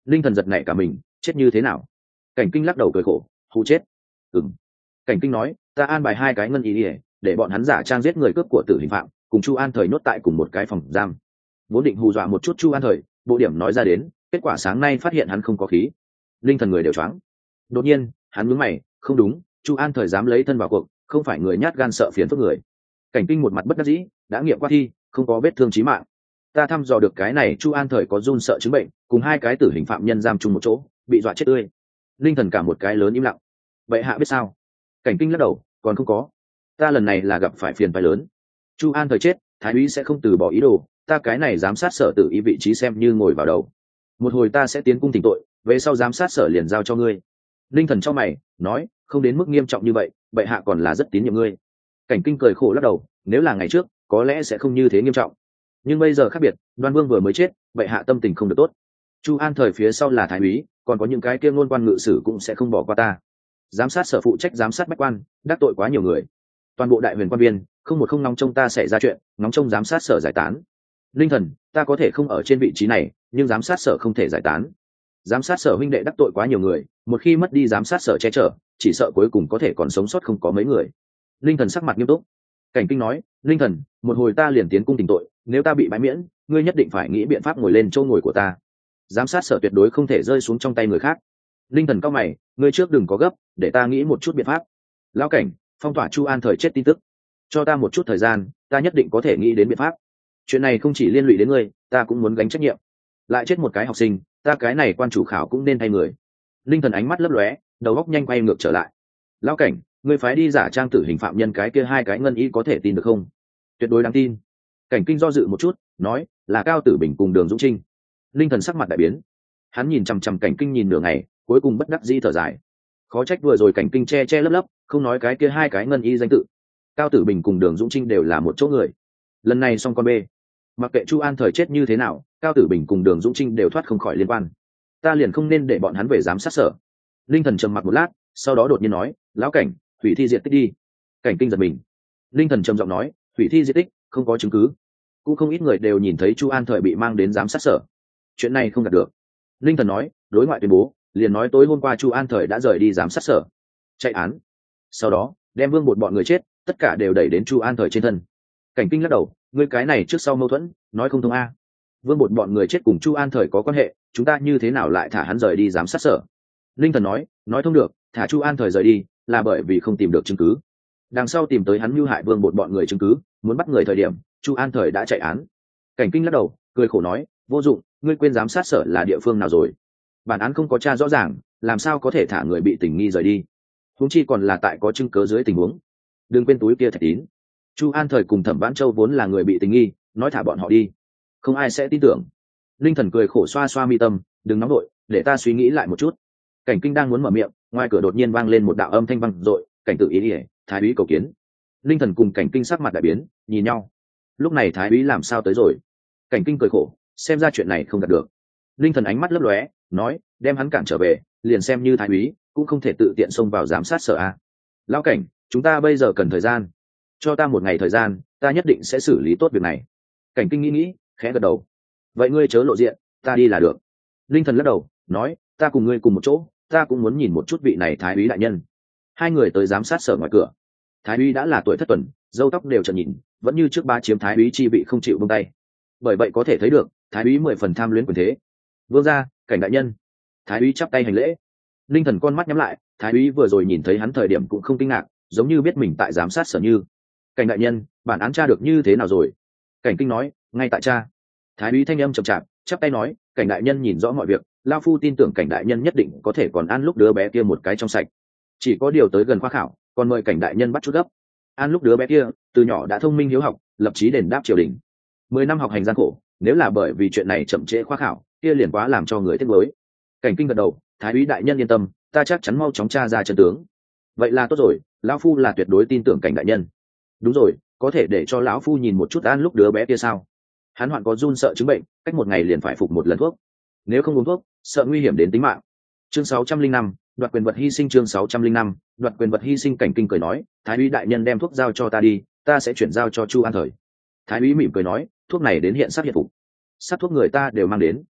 Linh thần giật nảy cả mình, chết như thế nào? Cảnh Kinh lắc đầu cười khổ, hù chết. Ừm. Cảnh Kinh nói, ta an bài 2 cái ngân ý ỉa để bọn hắn giả trang giết người cướp của tử hình phạm, cùng Chu An Thời nhốt tại cùng một cái phòng giam. Vốn định hù dọa một chút Chu An Thời, bộ điểm nói ra đến, kết quả sáng nay phát hiện hắn không có khí. Linh thần người đều choáng. Đột nhiên hắn nhướng mày, không đúng, Chu An Thời dám lấy thân vào cuộc, không phải người nhát gan sợ phiền phức người. Cảnh Kinh một mặt bất đắc dĩ, đã nghiệm qua thi, không có vết thương chí mạng. Ta thăm dò được cái này Chu An Thời có run sợ chứng bệnh, cùng 2 cái tử hình phạm nhân giam chung một chỗ, bị dọa chết tươi. Linh thần cả một cái lớn im lặng. Vậy hạ biết sao? Cảnh Kinh lắc đầu, còn không có. Ta lần này là gặp phải phiền phái lớn. Chu An Thời chết, thái úy sẽ không từ bỏ ý đồ, ta cái này giám sát sở tự ý vị trí xem như ngồi vào đầu. Một hồi ta sẽ tiến cung thỉnh tội, về sau giám sát sở liền giao cho ngươi. Linh thần cho mày nói, không đến mức nghiêm trọng như vậy, bệ hạ còn là rất tín nhiệm ngươi. Cảnh Kinh cười khổ lắc đầu, nếu là ngày trước có lẽ sẽ không như thế nghiêm trọng, nhưng bây giờ khác biệt, Đoan Vương vừa mới chết, bệ hạ tâm tình không được tốt. Chu An Thời phía sau là thái úy, còn có những cái kia ngôn quan ngự sử cũng sẽ không bỏ qua ta. Giám sát sở phụ trách giám sát bách quan, đắc tội quá nhiều người. Toàn bộ đại huyền quan viên không một không nóng trông ta xảy ra chuyện, nóng trông giám sát sở giải tán. Linh thần, ta có thể không ở trên vị trí này, nhưng giám sát sở không thể giải tán. Giám sát sở huynh đệ đắc tội quá nhiều người, một khi mất đi giám sát sở che chở, chỉ sợ cuối cùng có thể còn sống sót không có mấy người. Linh thần sắc mặt nghiêm túc. Cảnh Kinh nói, Linh thần, một hồi ta liền tiến cung tỉnh tội, nếu ta bị bãi miễn, ngươi nhất định phải nghĩ biện pháp ngồi lên chỗ ngồi của ta. Giám sát sở tuyệt đối không thể rơi xuống trong tay người khác. Linh thần cao mày, ngươi trước đừng có gấp, để ta nghĩ một chút biện pháp. Lão Cảnh, phong tỏa Chu An Thời chết tin tức, cho ta một chút thời gian, ta nhất định có thể nghĩ đến biện pháp. Chuyện này không chỉ liên lụy đến ngươi, ta cũng muốn gánh trách nhiệm. Lại chết một cái học sinh, ta cái này quan chủ khảo cũng nên thay người. Linh thần ánh mắt lấp lóe, đầu óc nhanh quay ngược trở lại. Lão Cảnh, ngươi phái đi giả trang tử hình phạm nhân cái kia 2 cái ngân y có thể tin được không? Tuyệt đối đáng tin. Cảnh Kinh do dự một chút, nói, là Cao Tử Bình cùng Đường Dũng Trinh. Linh thần sắc mặt đại biến, hắn nhìn chằm chằm Cảnh Kinh nhìn nửa ngày, cuối cùng bất đắc dĩ thở dài. Khó trách vừa rồi Cảnh Kinh che che lấp lấp, không nói cái kia 2 cái ngân y danh tự. Cao Tử Bình cùng Đường Dũng Trinh đều là một chỗ người. Lần này xong con bê, mặc kệ Chu An Thời chết như thế nào, Cao Tử Bình cùng Đường Dũng Trinh đều thoát không khỏi liên quan. Ta liền không nên để bọn hắn về giám sát sở. Linh thần trầm mặc một lát, sau đó đột nhiên nói, lão Cảnh, hủy thi diệt tích đi. Cảnh Kinh giật mình. Linh thần trầm giọng nói, hủy thi diệt tích, không có chứng cứ, cũng không ít người đều nhìn thấy Chu An Thời bị mang đến giám sát sở, chuyện này không đạt được. Linh thần nói, đối ngoại tuyên bố, liền nói tối hôm qua Chu An Thời đã rời đi giám sát sở, chạy án, sau đó đem Vương Bột bọn người chết tất cả đều đẩy đến Chu An Thời trên thân. Cảnh Kinh lắc đầu, ngươi cái này trước sau mâu thuẫn, nói không thông a. Vương Bột bọn người chết cùng Chu An Thời có quan hệ, chúng ta như thế nào lại thả hắn rời đi giám sát sở? Linh thần nói thông được, thả Chu An Thời rời đi là bởi vì không tìm được chứng cứ, đằng sau tìm tới hắn mưu hại Vương Bột bọn người chứng cứ, muốn bắt người thời điểm Chu An Thời đã chạy án. Cảnh Kinh lắc đầu cười khổ nói, vô dụng, ngươi quên giám sát sở là địa phương nào rồi? Bản án không có tra rõ ràng, làm sao có thể thả người bị tình nghi rời đi, huống chi còn là tại có chứng cứ dưới tình huống. Đừng quên túi kia thạch tín, Chu An Thời cùng Thẩm Vãn Châu vốn là người bị tình nghi, nói thả bọn họ đi, không ai sẽ tin tưởng. Linh thần cười khổ xoa xoa mi tâm, đừng nóng đội, để ta suy nghĩ lại một chút. Cảnh Kinh đang muốn mở miệng, ngoài cửa đột nhiên vang lên một đạo âm thanh vang dội, cảnh tự ý ỉa, thái úy cầu kiến. Linh thần cùng Cảnh Kinh sắc mặt đại biến, nhìn nhau. Lúc này thái úy làm sao tới rồi? Cảnh Kinh cười khổ, xem ra chuyện này không đạt được. Linh thần ánh mắt lấp lóe, nói, đem hắn cản trở về, liền xem như thái úy cũng không thể tự tiện xông vào giám sát sở a. Lão Cảnh, chúng ta bây giờ cần thời gian, cho ta 1 ngày thời gian, ta nhất định sẽ xử lý tốt việc này. Cảnh Kinh nghĩ, khẽ gật đầu. Vậy ngươi chớ lộ diện, ta đi là được. Linh thần lắc đầu, nói, ta cùng ngươi cùng một chỗ, ta cũng muốn nhìn một chút vị này thái úy đại nhân. 2 người tới giám sát sở ngoài cửa. Thái úy đã là tuổi thất tuần, râu tóc đều trợn nhìn, vẫn như trước ba chiếm thái úy chi vị không chịu buông tay. Bởi vậy có thể thấy được, thái úy 10 phần tham luyến quyền thế. Vương gia, Cảnh đại nhân. Thái úy chắp tay hành lễ. Linh thần con mắt nhắm lại, thái úy vừa rồi nhìn thấy hắn thời điểm cũng không kinh ngạc, giống như biết mình tại giám sát sở như. Cảnh đại nhân, bản án tra được như thế nào rồi? Cảnh Kinh nói, ngay tại tra. Thái úy thanh âm chậm chạp, chắp tay nói, Cảnh đại nhân nhìn rõ mọi việc, lao phu tin tưởng Cảnh đại nhân nhất định có thể còn an lúc đứa bé kia một cái trong sạch. Chỉ có điều tới gần khoa khảo, còn mời Cảnh đại nhân bắt chút gấp. An lúc đứa bé kia từ nhỏ đã thông minh hiếu học, lập chí đền đáp triều đình. 10 năm học hành gian khổ, nếu là bởi vì chuyện này chậm trễ khoa khảo, kia liền quá làm cho người tiếc nuối. Cảnh Kinh gật đầu, thái úy đại nhân yên tâm, ta chắc chắn mau chóng tra ra chân tướng. Vậy là tốt rồi, lão phu là tuyệt đối tin tưởng Cảnh đại nhân. Đúng rồi, có thể để cho lão phu nhìn một chút An lúc đứa bé kia sao? Hắn hoạn có run sợ chứng bệnh, cách 1 ngày liền phải phục 1 lần thuốc, nếu không uống thuốc sợ nguy hiểm đến tính mạng. Chương 605, đoạt quyền vật hy sinh. Chương 605, đoạt quyền vật hy sinh. Cảnh Kinh cười nói, thái úy đại nhân đem thuốc giao cho ta đi, ta sẽ chuyển giao cho Chu An Thời. Thái úy mỉm cười nói, thuốc này đến hiện sát hiện phục, sát thuốc người ta đều mang đến.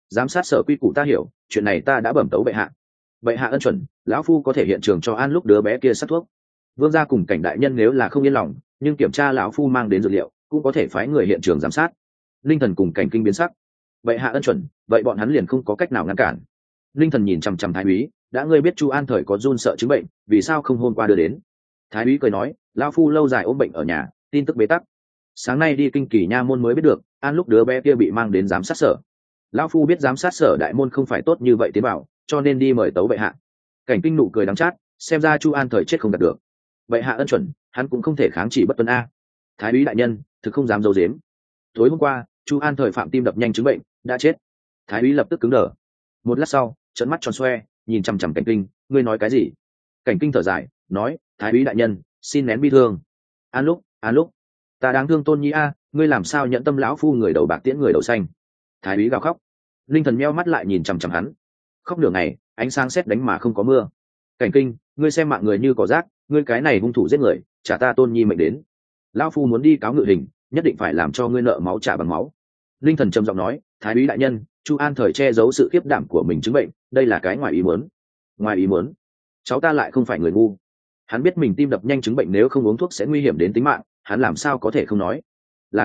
giám sát sở quy củ ta hiểu, chuyện này ta đã bẩm tấu bệ hạ. Bệ hạ ân chuẩn, lão phu có thể hiện trường cho an lúc đứa bé kia sắc thuốc. Vương gia cùng Cảnh đại nhân nếu là không yên lòng, nhưng kiểm tra lão phu mang đến dược liệu, cũng có thể phái người hiện trường giám sát. Linh thần cùng Cảnh kinh biến sắc. Bệ hạ ân chuẩn, vậy bọn hắn liền không có cách nào ngăn cản. Linh thần nhìn chằm chằm thái úy, đã ngươi biết Chu An Thời có run sợ chứng bệnh, vì sao không hôm qua đưa đến? Thái úy cười nói, lão phu lâu dài ốm bệnh ở nhà, tin tức bế tắc. Sáng nay đi kinh kỳ nha môn mới biết được, an lúc đứa bé kia bị mang đến giám sát sở. Lão phu biết giám sát sở đại môn không phải tốt như vậy tiến bảo, cho nên đi mời tấu bệ hạ. Cảnh kinh nụ cười đắng chát, xem ra Chu An Thời chết không đạt được. Bệ hạ ân chuẩn, hắn cũng không thể kháng chỉ bất tuân a. Thái úy đại nhân thực không dám giấu giếm. Tối hôm qua Chu An Thời phạm tim đập nhanh chứng bệnh, đã chết. Thái úy lập tức cứng đờ. Một lát sau trợn mắt tròn xoe, nhìn chằm chằm Cảnh kinh, ngươi nói cái gì? Cảnh kinh thở dài nói, thái úy đại nhân xin nén bi thương. An lúc ta đáng thương tôn nhi a, ngươi làm sao nhận tâm lão phu người đầu bạc tiễn người đầu xanh? Thái úy gào khóc. Linh thần meo mắt lại nhìn chằm chằm hắn, khóc nửa ngày, ánh sáng sét đánh mà không có mưa. Cảnh kinh, ngươi xem mạng người như cỏ rác, ngươi cái này hung thủ giết người, trả ta tôn nhi mệnh đến. Lão phu muốn đi cáo ngự hình, nhất định phải làm cho ngươi nợ máu trả bằng máu. Linh thần trầm giọng nói, thái úy đại nhân, Chu An Thời che giấu sự khiếp đảm của mình chứng bệnh, đây là cái ngoài ý muốn. Ngoài ý muốn? Cháu ta lại không phải người ngu. Hắn biết mình tim đập nhanh chứng bệnh nếu không uống thuốc sẽ nguy hiểm đến tính mạng, hắn làm sao có thể không nói? Là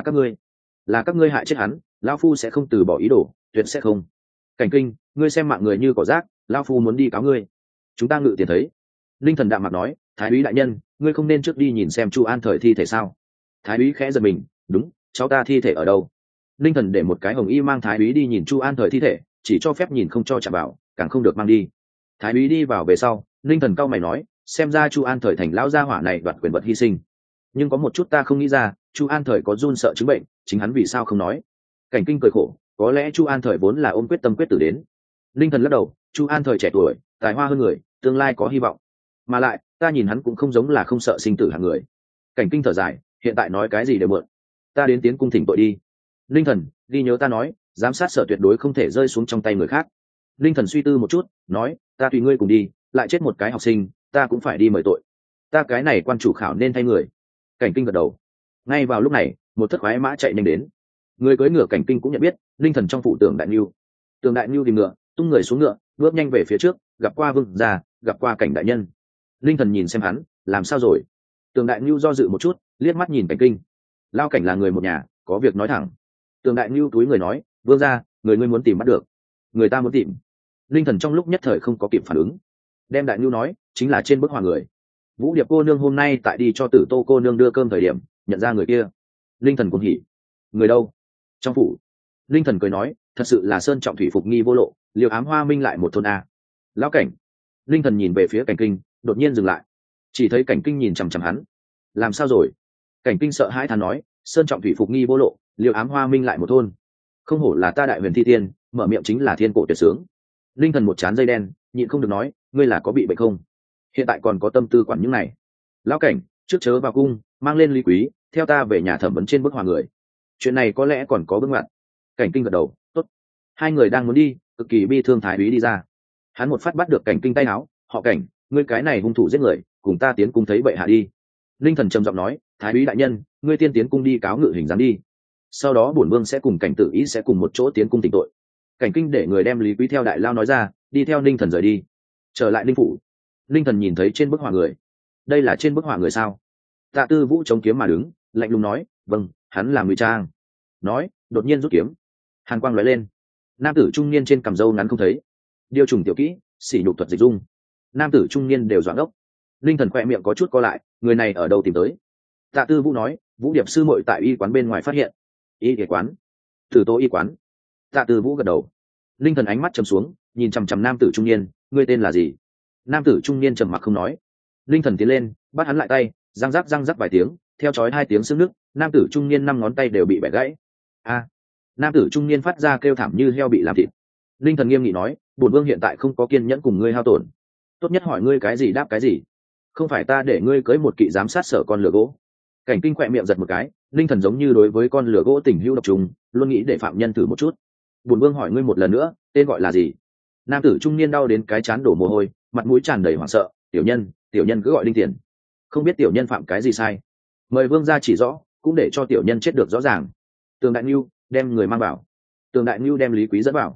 các ngươi hại chết hắn, lão phu sẽ không từ bỏ ý đồ, tuyệt sẽ không. Cảnh kinh, ngươi xem mạng người như cỏ rác, lão phu muốn đi cáo ngươi. Chúng ta ngự tiền thấy. Linh thần đạm mặt nói, thái úy đại nhân, ngươi không nên trước đi nhìn xem Chu An Thời thi thể sao? Thái úy khẽ giật mình, đúng, cháu ta thi thể ở đâu? Linh thần để một cái hồng y mang thái úy đi nhìn Chu An Thời thi thể, chỉ cho phép nhìn không cho chạm vào, càng không được mang đi. Thái úy đi vào về sau, Linh thần cau mày nói, xem ra Chu An Thời thành lão gia hỏa này đoạt quyền vật hy sinh. Nhưng có một chút ta không nghĩ ra, Chu An Thời có run sợ chứng bệnh, chính hắn vì sao không nói? Cảnh kinh cười khổ, có lẽ Chu An Thời vốn là ôm quyết tâm quyết tử đến. Linh thần lắc đầu, Chu An Thời trẻ tuổi, tài hoa hơn người, tương lai có hy vọng. Mà lại, ta nhìn hắn cũng không giống là không sợ sinh tử hạng người. Cảnh kinh thở dài, hiện tại nói cái gì đều mượn. Ta đến tiến cung thỉnh tội đi. Linh thần, ghi nhớ ta nói, giám sát sở tuyệt đối không thể rơi xuống trong tay người khác. Linh thần suy tư một chút, nói, ta tùy ngươi cùng đi, lại chết một cái học sinh, ta cũng phải đi mời tội. Ta cái này quan chủ khảo nên thay người. Cảnh kinh gật đầu. Ngay vào lúc này, một thất khoái mã chạy nhanh đến. Người cưỡi ngựa Cảnh kinh cũng nhận biết, Linh thần trong phủ Tưởng Đại Nưu. Tưởng Đại Nưu tìm ngựa, tung người xuống ngựa, bước nhanh về phía trước, gặp qua Vương gia, gặp qua Cảnh đại nhân. Linh thần nhìn xem hắn, làm sao rồi? Tưởng Đại Nưu do dự một chút, liếc mắt nhìn Cảnh kinh. Lao Cảnh là người một nhà, có việc nói thẳng. Tưởng Đại Nưu túi người nói, Vương gia, người ngươi muốn tìm bắt được. Người ta muốn tìm. Linh thần trong lúc nhất thời không có kịp phản ứng. Đem Đại Nưu nói, chính là trên bức họa người. Vũ Điệp cô nương hôm nay tại đi cho Tử Tô cô nương đưa cơm thời điểm, nhận ra người kia. Linh thần cuồng hỉ. Người đâu? Trong phủ. Linh thần cười nói, thật sự là sơn trọng thủy phục nghi vô lộ, liều ám hoa minh lại một thôn a. Lão Cảnh. Linh thần nhìn về phía Cảnh kinh, đột nhiên dừng lại. Chỉ thấy Cảnh kinh nhìn chằm chằm hắn. Làm sao rồi? Cảnh kinh sợ hãi thán nói, sơn trọng thủy phục nghi vô lộ, liều ám hoa minh lại một thôn. Không hổ là ta Đại Huyền Thi Tiên, mở miệng chính là thiên cổ tuyệt sướng. Linh thần một trán dây đen, nhịn không được nói, ngươi là có bị bệnh không? Hiện tại còn có tâm tư quản những này. Lão Cảnh, trước chớ vào cung, mang lên Lý Quý, theo ta về nhà thẩm vấn trên bức họa người. Chuyện này có lẽ còn có bước ngoặt. Cảnh kinh gật đầu, tốt. Hai người đang muốn đi, cực kỳ bi thương thái úy đi ra. Hắn một phát bắt được Cảnh kinh tay áo, họ Cảnh, ngươi cái này hung thủ giết người, cùng ta tiến cung thấy bệ hạ đi. Linh thần trầm giọng nói, thái úy đại nhân, ngươi tiên tiến cung đi cáo ngự hình giám đi. Sau đó bổn vương sẽ cùng Cảnh tử ý sẽ cùng một chỗ tiến cung tỉnh tội. Cảnh kinh để người đem Lý Quý theo đại lao nói ra, đi theo Linh thần rời đi. Trở lại Linh phủ. Linh thần nhìn thấy trên bức họa người. Đây là trên bức họa người sao? Tạ Tư Vũ chống kiếm mà đứng, lạnh lùng nói, vâng, hắn là ngụy trang. Nói, đột nhiên rút kiếm. Hàn quang lóe lên. Nam tử trung niên trên cằm râu ngắn không thấy. Điều trùng tiểu kỹ, sỉ nhục thuật dịch dung. Nam tử trung niên đều doãn ốc. Linh thần khoe miệng có chút co lại, người này ở đâu tìm tới? Tạ Tư Vũ nói, Vũ Điệp sư muội tại y quán bên ngoài phát hiện. Y y quán? Tử Tố y quán. Tạ Tư Vũ gật đầu. Linh thần ánh mắt trầm xuống, nhìn chằm chằm nam tử trung niên, ngươi tên là gì? Nam tử trung niên trầm mặc không nói. Linh thần tiến lên, bắt hắn lại tay, răng rắc vài tiếng, theo chói hai tiếng xương nước, nam tử trung niên 5 ngón tay đều bị bẻ gãy. A! Nam tử trung niên phát ra kêu thảm như heo bị làm thịt. Linh thần nghiêm nghị nói, bổn vương hiện tại không có kiên nhẫn cùng ngươi hao tổn. Tốt nhất hỏi ngươi cái gì đáp cái gì. Không phải ta để ngươi cưới một kỵ giám sát sở con lửa gỗ. Cảnh kinh khỏe miệng giật một cái, Linh thần giống như đối với con lửa gỗ tình hữu độc trùng, luôn nghĩ để phạm nhân thử một chút. Bổn vương hỏi ngươi một lần nữa, tên gọi là gì? Nam tử trung niên đau đến cái chán đổ mồ hôi, mặt mũi tràn đầy hoảng sợ, tiểu nhân cứ gọi Linh Tiền. Không biết tiểu nhân phạm cái gì sai, mời vương gia chỉ rõ, cũng để cho tiểu nhân chết được rõ ràng. Tường Đại Nưu đem người mang vào. Tường Đại Nưu đem Lý Quý dẫn vào.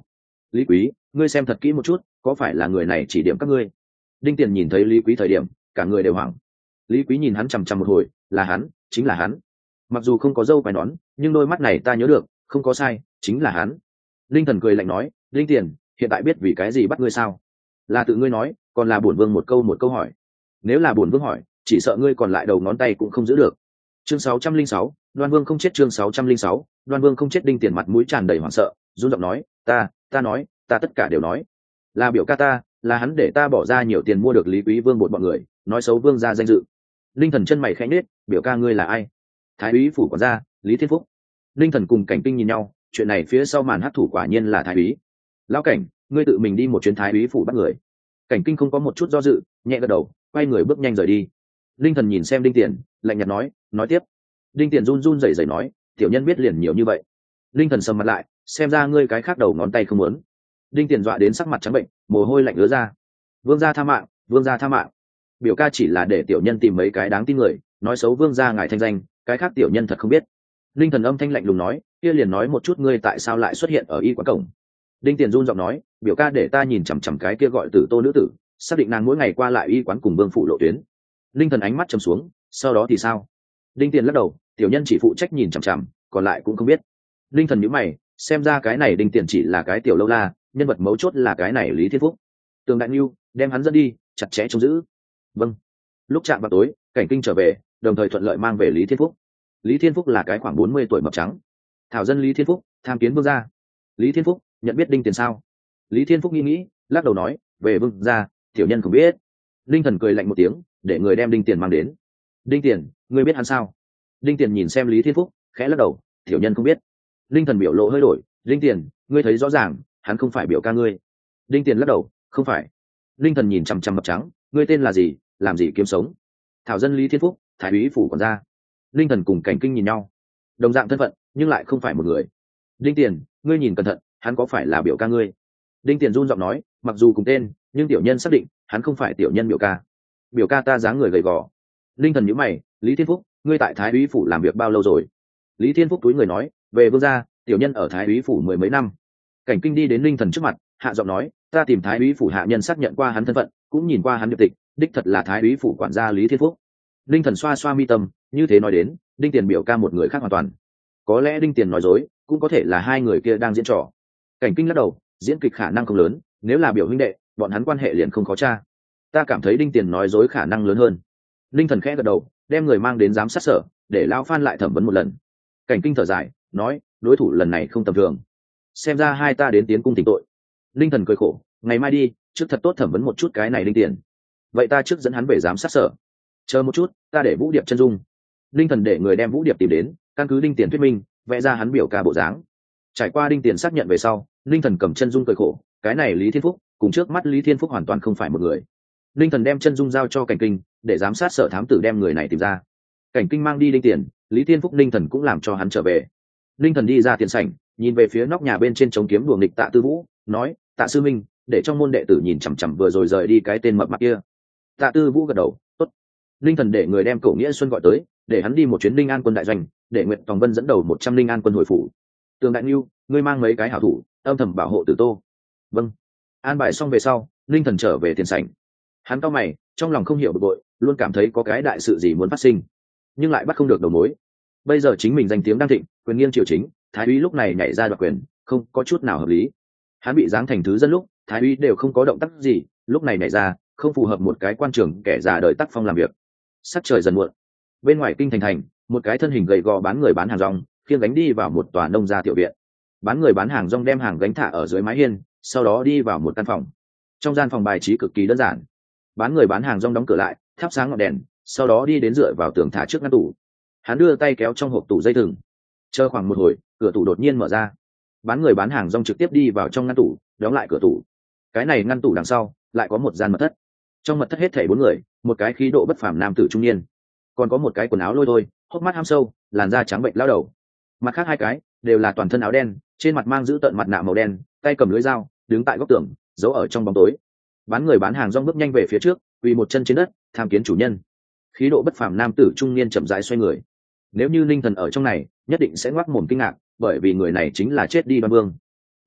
Lý Quý, ngươi xem thật kỹ một chút, có phải là người này chỉ điểm các ngươi? Đinh Tiền nhìn thấy Lý Quý thời điểm, cả người đều hoảng. Lý Quý nhìn hắn chằm chằm một hồi, là hắn, chính là hắn. Mặc dù không có râu quai nón, nhưng đôi mắt này ta nhớ được, không có sai, chính là hắn. Linh Thần cười lạnh nói, Đinh Tiền, hiện tại biết vì cái gì bắt ngươi sao? Là tự ngươi nói, còn là bổn vương một câu hỏi. Nếu là bổn vương hỏi, chỉ sợ ngươi còn lại đầu ngón tay cũng không giữ được. Chương 606, Đoan Vương không chết. Chương 606, Đoan Vương không chết. Đinh Tiền mặt mũi tràn đầy hoảng sợ, run giọng nói, ta nói, ta tất cả đều nói. Là biểu ca ta, là hắn để ta bỏ ra nhiều tiền mua được Lý Quý Vương bột bọn người, nói xấu vương gia danh dự. Linh Thần chân mày khẽ nhếch, biểu ca ngươi là ai? Thái úy phủ quản gia, Lý Thiên Phúc. Linh Thần cùng Cảnh Kinh nhìn nhau, chuyện này phía sau màn hắc thủ quả nhiên là thái úy. Lão Cảnh, ngươi tự mình đi một chuyến thái úy phủ bắt người. Cảnh Kinh không có một chút do dự, nhẹ gật đầu, quay người bước nhanh rời đi. Linh Thần nhìn xem Đinh Tiền, lạnh nhạt nói tiếp. Đinh Tiền run run rẩy rẩy nói, tiểu nhân biết liền nhiều như vậy. Linh Thần sầm mặt lại, xem ra ngươi cái khác đầu ngón tay không muốn. Đinh Tiền dọa đến sắc mặt trắng bệnh, mồ hôi lạnh ứa ra. Vương gia tha mạng, vương gia tha mạng. Biểu ca chỉ là để tiểu nhân tìm mấy cái đáng tin người, nói xấu vương gia ngài thanh danh, cái khác tiểu nhân thật không biết. Linh Thần âm thanh lạnh lùng nói, kia liền nói một chút ngươi tại sao lại xuất hiện ở y quán cổng. Đinh Tiền run giọng nói, biểu ca để ta nhìn chằm chằm cái kia gọi Tử Tô nữ tử, xác định nàng mỗi ngày qua lại y quán cùng vương phụ lộ tuyến. Linh Thần ánh mắt trầm xuống, sau đó thì sao? Đinh Tiền lắc đầu, tiểu nhân chỉ phụ trách nhìn chằm chằm, còn lại cũng không biết. Linh Thần nhíu mày, xem ra cái này Đinh Tiền chỉ là cái tiểu lâu la, nhân vật mấu chốt là cái này Lý Thiên Phúc. Tường Đại Nhu, đem hắn dẫn đi, chặt chẽ trông giữ. Vâng. Lúc chạm vào tối, Cảnh Kinh trở về, đồng thời thuận lợi mang về Lý Thiên Phúc. Lý Thiên Phúc là cái khoảng 40 tuổi mập trắng. Thảo dân Lý Thiên Phúc, tham kiến vương gia. Lý Thiên Phúc, nhận biết Đinh Tiền sao? Lý Thiên Phúc nghĩ, lắc đầu nói, về vương gia, tiểu nhân không biết. Linh Thần cười lạnh một tiếng, để người đem Đinh Tiền mang đến. Đinh Tiền, ngươi biết hắn sao? Đinh Tiền nhìn xem Lý Thiên Phúc, khẽ lắc đầu, tiểu nhân không biết. Linh Thần biểu lộ hơi đổi, Đinh Tiền, ngươi thấy rõ ràng, hắn không phải biểu ca ngươi. Đinh Tiền lắc đầu, không phải. Linh Thần nhìn chằm chằm mập trắng, ngươi tên là gì, làm gì kiếm sống? Thảo dân Lý Thiên Phúc, thái úy phủ quản gia. Linh Thần cùng Cảnh Kinh nhìn nhau, đồng dạng thân phận nhưng lại không phải một người. Đinh Tiền, ngươi nhìn cẩn thận, hắn có phải là biểu ca ngươi? Đinh Tiền run giọng nói, mặc dù cùng tên, nhưng tiểu nhân xác định hắn không phải tiểu nhân biểu ca. Biểu ca ta dáng người gầy gò. Linh Thần nhíu mày, Lý Thiên Phúc, ngươi tại thái úy phủ làm việc bao lâu rồi? Lý Thiên Phúc túi người nói, về vương gia, tiểu nhân ở thái úy phủ 10 mấy năm. Cảnh Kinh đi đến Linh Thần trước mặt, hạ giọng nói, ta tìm thái úy phủ hạ nhân xác nhận qua hắn thân phận, cũng nhìn qua hắn điệp tịch, đích thật là thái úy phủ quản gia Lý Thiên Phúc. Linh Thần xoa xoa mi tâm, như thế nói đến, Đinh Tiền biểu ca một người khác hoàn toàn. Có lẽ Đinh Tiền nói dối, cũng có thể là hai người kia đang diễn trò. Cảnh Kinh lắc đầu, diễn kịch khả năng không lớn, nếu là biểu huynh đệ, bọn hắn quan hệ liền không khó tra. Ta cảm thấy Đinh Tiền nói dối khả năng lớn hơn. Linh Thần khẽ gật đầu, đem người mang đến giám sát sở, để lão Phan lại thẩm vấn một lần. Cảnh Kinh thở dài, nói, đối thủ lần này không tầm thường. Xem ra hai ta đến tiến cung tỉnh tội. Linh Thần cười khổ, ngày mai đi, trước thật tốt thẩm vấn một chút cái này Đinh Tiền. Vậy ta trước dẫn hắn về giám sát sở. Chờ một chút, ta để Vũ Điệp chân dung. Linh Thần để người đem Vũ Điệp tìm đến, căn cứ Đinh Tiền thuyết minh, vẽ ra hắn biểu ca bộ dáng. Trải qua Đinh Tiền xác nhận về sau, Linh Thần cầm chân dung cười khổ, cái này Lý Thiên Phúc, cùng trước mắt Lý Thiên Phúc hoàn toàn không phải một người. Linh Thần đem chân dung giao cho Cảnh Kinh, để giám sát sở thám tử đem người này tìm ra. Cảnh Kinh mang đi Đinh Tiền, Lý Thiên Phúc Linh Thần cũng làm cho hắn trở về. Linh Thần đi ra tiền sảnh, nhìn về phía nóc nhà bên trên chống kiếm đùa nghịch Tạ Tư Vũ, nói, Tạ sư minh, để trong môn đệ tử nhìn chằm chằm vừa rồi rời đi cái tên mập mạp kia. Tạ Tư Vũ gật đầu, tốt. Linh Thần để người đem Cổ Nghĩa Xuân gọi tới, để hắn đi một chuyến Linh An quân đại doanh, để Nguyệt Tòng Vân dẫn đầu 100 Linh An quân hồi phủ. Tường Đại Nhu, ngươi mang mấy cái hảo thủ, âm thầm bảo hộ Tử Tô. Vâng. An bài xong về sau, Linh Thần trở về tiền sảnh. Hắn cau mày, trong lòng không hiểu bực bội, luôn cảm thấy có cái đại sự gì muốn phát sinh, nhưng lại bắt không được đầu mối. Bây giờ chính mình danh tiếng đang thịnh, quyền nghiêng triều chính, thái úy lúc này nhảy ra đoạt quyền, không có chút nào hợp lý. Hắn bị giáng thành thứ dân lúc, thái úy đều không có động tác gì, lúc này nhảy ra, không phù hợp một cái quan trường kẻ già đời tác phong làm việc. Sắc trời dần muộn, bên ngoài kinh thành, một cái thân hình gầy gò bán người bán hàng rong, khiêng gánh đi vào một tòa nông gia tiểu viện. Bán người bán hàng rong đem hàng gánh thả ở dưới mái hiên, sau đó đi vào một căn phòng. Trong gian phòng bài trí cực kỳ đơn giản. Bán người bán hàng rong đóng cửa lại, thắp sáng ngọn đèn, sau đó đi đến dựa vào tường thả trước ngăn tủ. Hắn đưa tay kéo trong hộp tủ dây thừng. Chờ khoảng một hồi, cửa tủ đột nhiên mở ra. Bán người bán hàng rong trực tiếp đi vào trong ngăn tủ, đóng lại cửa tủ. Cái này ngăn tủ đằng sau lại có một gian mật thất. Trong mật thất hết thảy 4 người, một cái khí độ bất phàm nam tử trung niên, còn có một cái quần áo lôi thôi, hốc mắt ham sâu, làn da trắng bệnh lao đầu. Mặt khác 2 cái đều là toàn thân áo đen, trên mặt mang giữ tợn mặt nạ màu đen, tay cầm lưỡi dao, đứng tại góc tường, giấu ở trong bóng tối. Bán người bán hàng rong bước nhanh về phía trước, quỳ một chân trên đất, tham kiến chủ nhân. Khí độ bất phàm nam tử trung niên chậm rãi xoay người. Nếu như Linh Thần ở trong này, nhất định sẽ ngoác mồm kinh ngạc, bởi vì người này chính là chết đi Đoan Vương.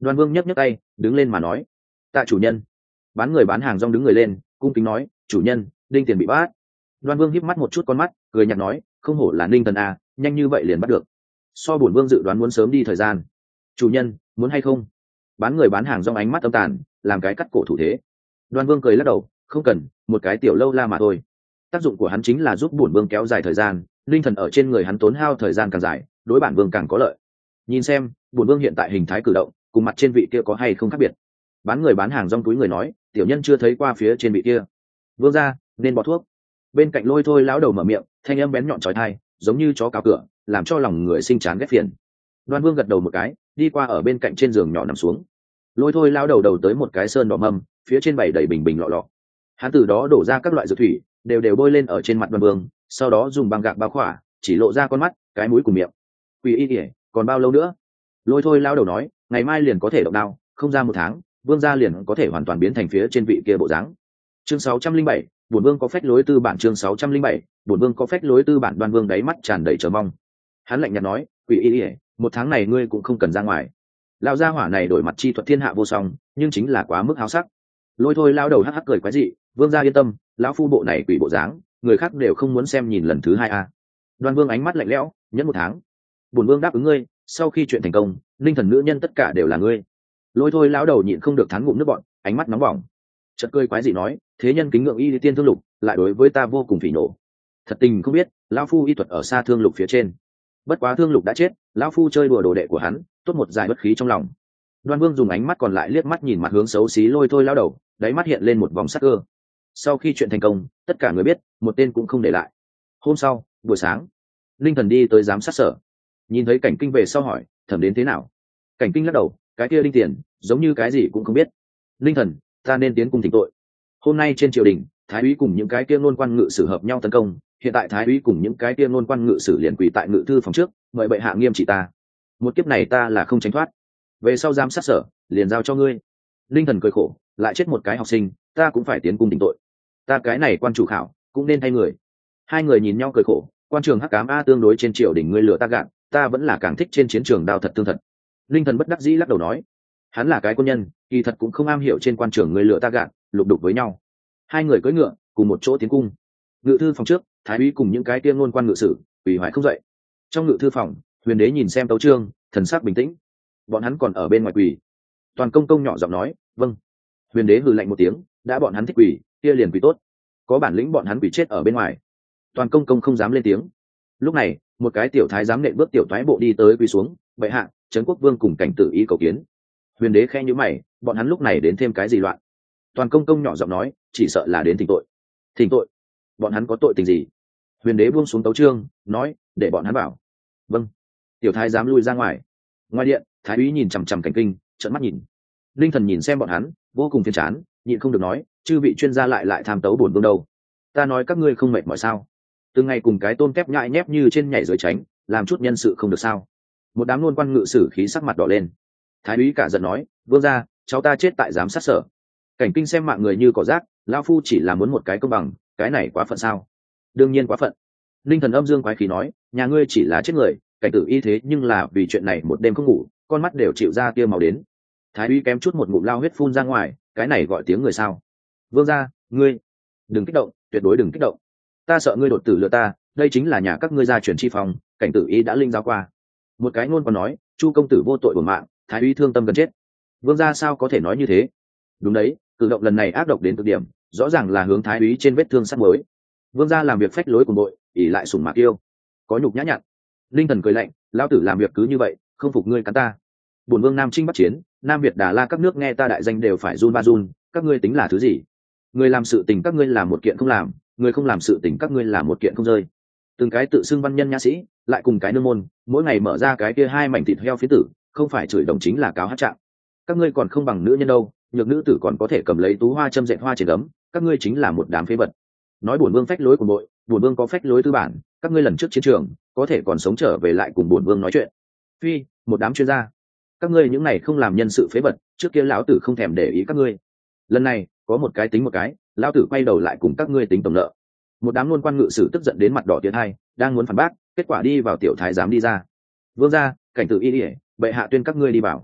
Đoan Vương nhấc nhấc tay đứng lên mà nói: tạ chủ nhân. Bán người bán hàng rong đứng người lên cung kính nói: chủ nhân, Đinh Tiền bị bắt. Đoan Vương híp mắt một chút con mắt cười nhạt nói: không hổ là Ninh thần à, nhanh như vậy liền bắt được, so bổn vương dự đoán muốn sớm đi thời gian. Chủ nhân, muốn hay không? Bán người bán hàng rong ánh mắt âm tàn làm cái cắt cổ thủ thế. Đoan Vương cười lắc đầu: không cần, một cái tiểu lâu la mà thôi. Tác dụng của hắn chính là giúp bổn vương kéo dài thời gian, linh thần ở trên người hắn tốn hao thời gian càng dài, đối bản vương càng có lợi. Nhìn xem bổn vương hiện tại hình thái cử động cùng mặt trên vị kia có hay không khác biệt. Bán người bán hàng rong túi người nói: tiểu nhân chưa thấy qua phía trên vị kia. Vương gia nên bỏ thuốc. Bên cạnh Lôi Thôi lão đầu mở miệng, thanh âm bén nhọn chói tai giống như chó cào cửa, làm cho lòng người sinh chán ghét phiền. Đoan Vương gật đầu một cái, đi qua ở bên cạnh trên giường nhỏ nằm xuống. Lôi Thôi lão đầu đầu tới một cái sơn đỏ mâm, phía trên bày đầy bình bình lọ lọ. Hắn từ đó đổ ra các loại dược thủy, đều đều bôi lên ở trên mặt Đoan Vương, sau đó dùng băng gạc bao khỏa, chỉ lộ ra con mắt, cái mũi cùng miệng. Quỷ y kìa, còn bao lâu nữa? Lôi Thôi lão đầu nói: ngày mai liền có thể động đao, không ra một tháng, vương gia liền có thể hoàn toàn biến thành phía trên vị kia bộ dáng. Chương 607, bổn vương có phách lối tư bản. Chương 607, bổn vương có phách lối tư bản. Đoan Vương đáy mắt tràn đầy chờ mong. Hắn lạnh nhạt nói: quỷ y ỉa, một tháng này ngươi cũng không cần ra ngoài. Lão gia hỏa này đổi mặt chi thuật thiên hạ vô song, nhưng chính là quá mức háo sắc. Lôi Thôi lao đầu hắc hắc cười quái dị: vương gia yên tâm, lão phu bộ này quỷ bộ dáng, người khác đều không muốn xem nhìn lần thứ hai a. Đoan Vương ánh mắt lạnh lẽo: nhẫn một tháng, bổn vương đáp ứng ngươi, sau khi chuyện thành công, linh thần nữ nhân tất cả đều là ngươi. Lôi Thôi lão đầu nhịn không được thán ngụm nước bọn, ánh mắt nóng bỏng. Chợt cười quái dị nói: thế nhân kính ngưỡng y tiên thương lục, lại đối với ta vô cùng phỉ nổ. Thật tình không biết, lão phu y thuật ở xa thương lục phía trên. Bất quá thương lục đã chết, lão phu chơi đùa đồ đệ của hắn, tốt một giải bất khí trong lòng. Đoan Vương dùng ánh mắt còn lại liếc mắt nhìn mặt hướng xấu xí Lôi Thôi lão đầu, đáy mắt hiện lên một vòng sắc cơ. Sau khi chuyện thành công, tất cả người biết, một tên cũng không để lại. Hôm sau, buổi sáng, linh thần đi tới giám sát sở, nhìn thấy Cảnh Kinh về sau hỏi: thẩm đến thế nào? Cảnh Kinh lắc đầu: cái kia Đinh Tiền giống như cái gì cũng không biết. Linh thần, ta nên tiến cung thỉnh tội. Hôm nay trên triều đình, thái úy cùng những cái kia ngôn quan ngự sử hợp nhau tấn công, hiện tại thái úy cùng những cái kia ngôn quan ngự sử liền quỳ tại ngự thư phòng trước, mời bệ hạ nghiêm trị ta. Một kiếp này ta là không tránh thoát, về sau giám sát sở liền giao cho ngươi. Linh thần cười khổ: lại chết một cái học sinh, ta cũng phải tiến cung thỉnh tội. Ta cái này quan chủ khảo cũng nên thay người. Hai người nhìn nhau cười khổ: quan trường hắc ám a, tương đối trên triều đình ngươi lừa ta gạt, ta vẫn là càng thích trên chiến trường đao thật tương thật. Linh thần bất đắc dĩ lắc đầu nói: hắn là cái quân nhân, kỳ thật cũng không am hiểu trên quan trường người lựa ta gạt, lục đục với nhau. Hai người cưỡi ngựa cùng một chỗ tiến cung. Ngự thư phòng trước, thái úy cùng những cái tiên ngôn quan ngự sử quỳ hoài không dậy. Trong ngự thư phòng, huyền đế nhìn xem tấu chương, thần sắc bình tĩnh. Bọn hắn còn ở bên ngoài quỳ. Toàn công công nhỏ giọng nói: vâng. Huyền đế hừ lạnh một tiếng: đã bọn hắn thích quỳ, kia liền quỳ tốt. Có bản lĩnh bọn hắn quỳ chết ở bên ngoài. Toàn công công không dám lên tiếng. Lúc này, một cái tiểu thái giám nện bước tiểu thoái bộ đi tới quỳ xuống: bệ hạ, Trấn Quốc Vương cùng Cảnh Tử Y cầu kiến. Huyền đế khẽ nhíu mày: bọn hắn lúc này đến thêm cái gì loạn? Toàn công công nhỏ giọng nói: chỉ sợ là đến thỉnh tội. Thỉnh tội? Bọn hắn có tội tình gì? Huyền đế buông xuống tấu chương, nói: để bọn hắn vào. Vâng. Tiểu thái giám lui ra ngoài. Ngoài điện, thái úy nhìn chằm chằm Cảnh Kinh, trợn mắt nhìn. Linh thần nhìn xem bọn hắn, vô cùng phiền chán, nhịn không được nói: chư vị chuyên gia lại tham tấu bổn vương đâu? Ta nói các ngươi không mệt mỏi sao? Từng ngày cùng cái tôn kép nhại nhép như trên nhảy dưới tránh, làm chút nhân sự không được sao? Một đám luôn quan ngự sử khí sắc mặt đỏ lên. Thái úy cả giận nói: vương gia, cháu ta chết tại giám sát sở. Cảnh Kinh xem mạng người như cỏ rác, lão phu chỉ là muốn một cái công bằng, cái này quá phận sao? Đương nhiên quá phận. Linh thần âm dương quái khí nói: nhà ngươi chỉ là chết người, Cảnh Tử Y thế nhưng là vì chuyện này một đêm không ngủ, con mắt đều chịu ra tia màu đến. Thái úy kém chút một ngụm lao huyết phun ra ngoài, cái này gọi tiếng người sao? Vương gia, ngươi đừng kích động, tuyệt đối đừng kích động. Ta sợ ngươi đột tử lừa ta, đây chính là nhà các ngươi gia truyền chi phòng, Cảnh Tử Y đã linh giáo qua. Một cái ngôn còn nói: chu công tử vô tội bổn mạng, thái úy thương tâm gần chết. Vương gia sao có thể nói như thế? Đúng đấy, cử động lần này ác độc đến cực điểm, rõ ràng là hướng thái úy trên vết thương sắt mới. Vương gia làm việc phách lối cùng bội, ỉ lại sủng mạc yêu, có nhục nhã nhặn. Linh thần cười lạnh: lão tử làm việc cứ như vậy, không phục ngươi cắn ta. Bổn vương nam chinh bắc chiến, nam Việt Đà La các nước nghe ta đại danh đều phải run ba run, các ngươi tính là thứ gì? Người làm sự tình các ngươi làm một kiện không làm, người không làm sự tình các ngươi làm một kiện không rơi. Từng cái tự xưng văn nhân nhã sĩ, lại cùng cái nương môn, mỗi ngày mở ra cái kia hai mảnh thịt heo phía tử, không phải chửi đồng chính là cáo hát trạng. Các ngươi còn không bằng nữ nhân đâu, nhược nữ tử còn có thể cầm lấy tú hoa châm dệt hoa trên gấm, các ngươi chính là một đám phế vật. Nói bổn vương phách lối của nội, bổn vương có phách lối tư bản, các ngươi lần trước chiến trường có thể còn sống trở về lại cùng bổn vương nói chuyện. Phi, một đám chuyên gia, các ngươi những này không làm nhân sự phế vật, trước kia lão tử không thèm để ý các ngươi. Lần này có một cái tính một cái, lão tử quay đầu lại cùng các ngươi tính tổng nợ. Một đám luôn quan ngự sử tức giận đến mặt đỏ tiến hai, đang muốn phản bác, kết quả đi vào tiểu thái giám đi ra. Vương gia, Cảnh Tử Y, bệ hạ tuyên các ngươi đi vào.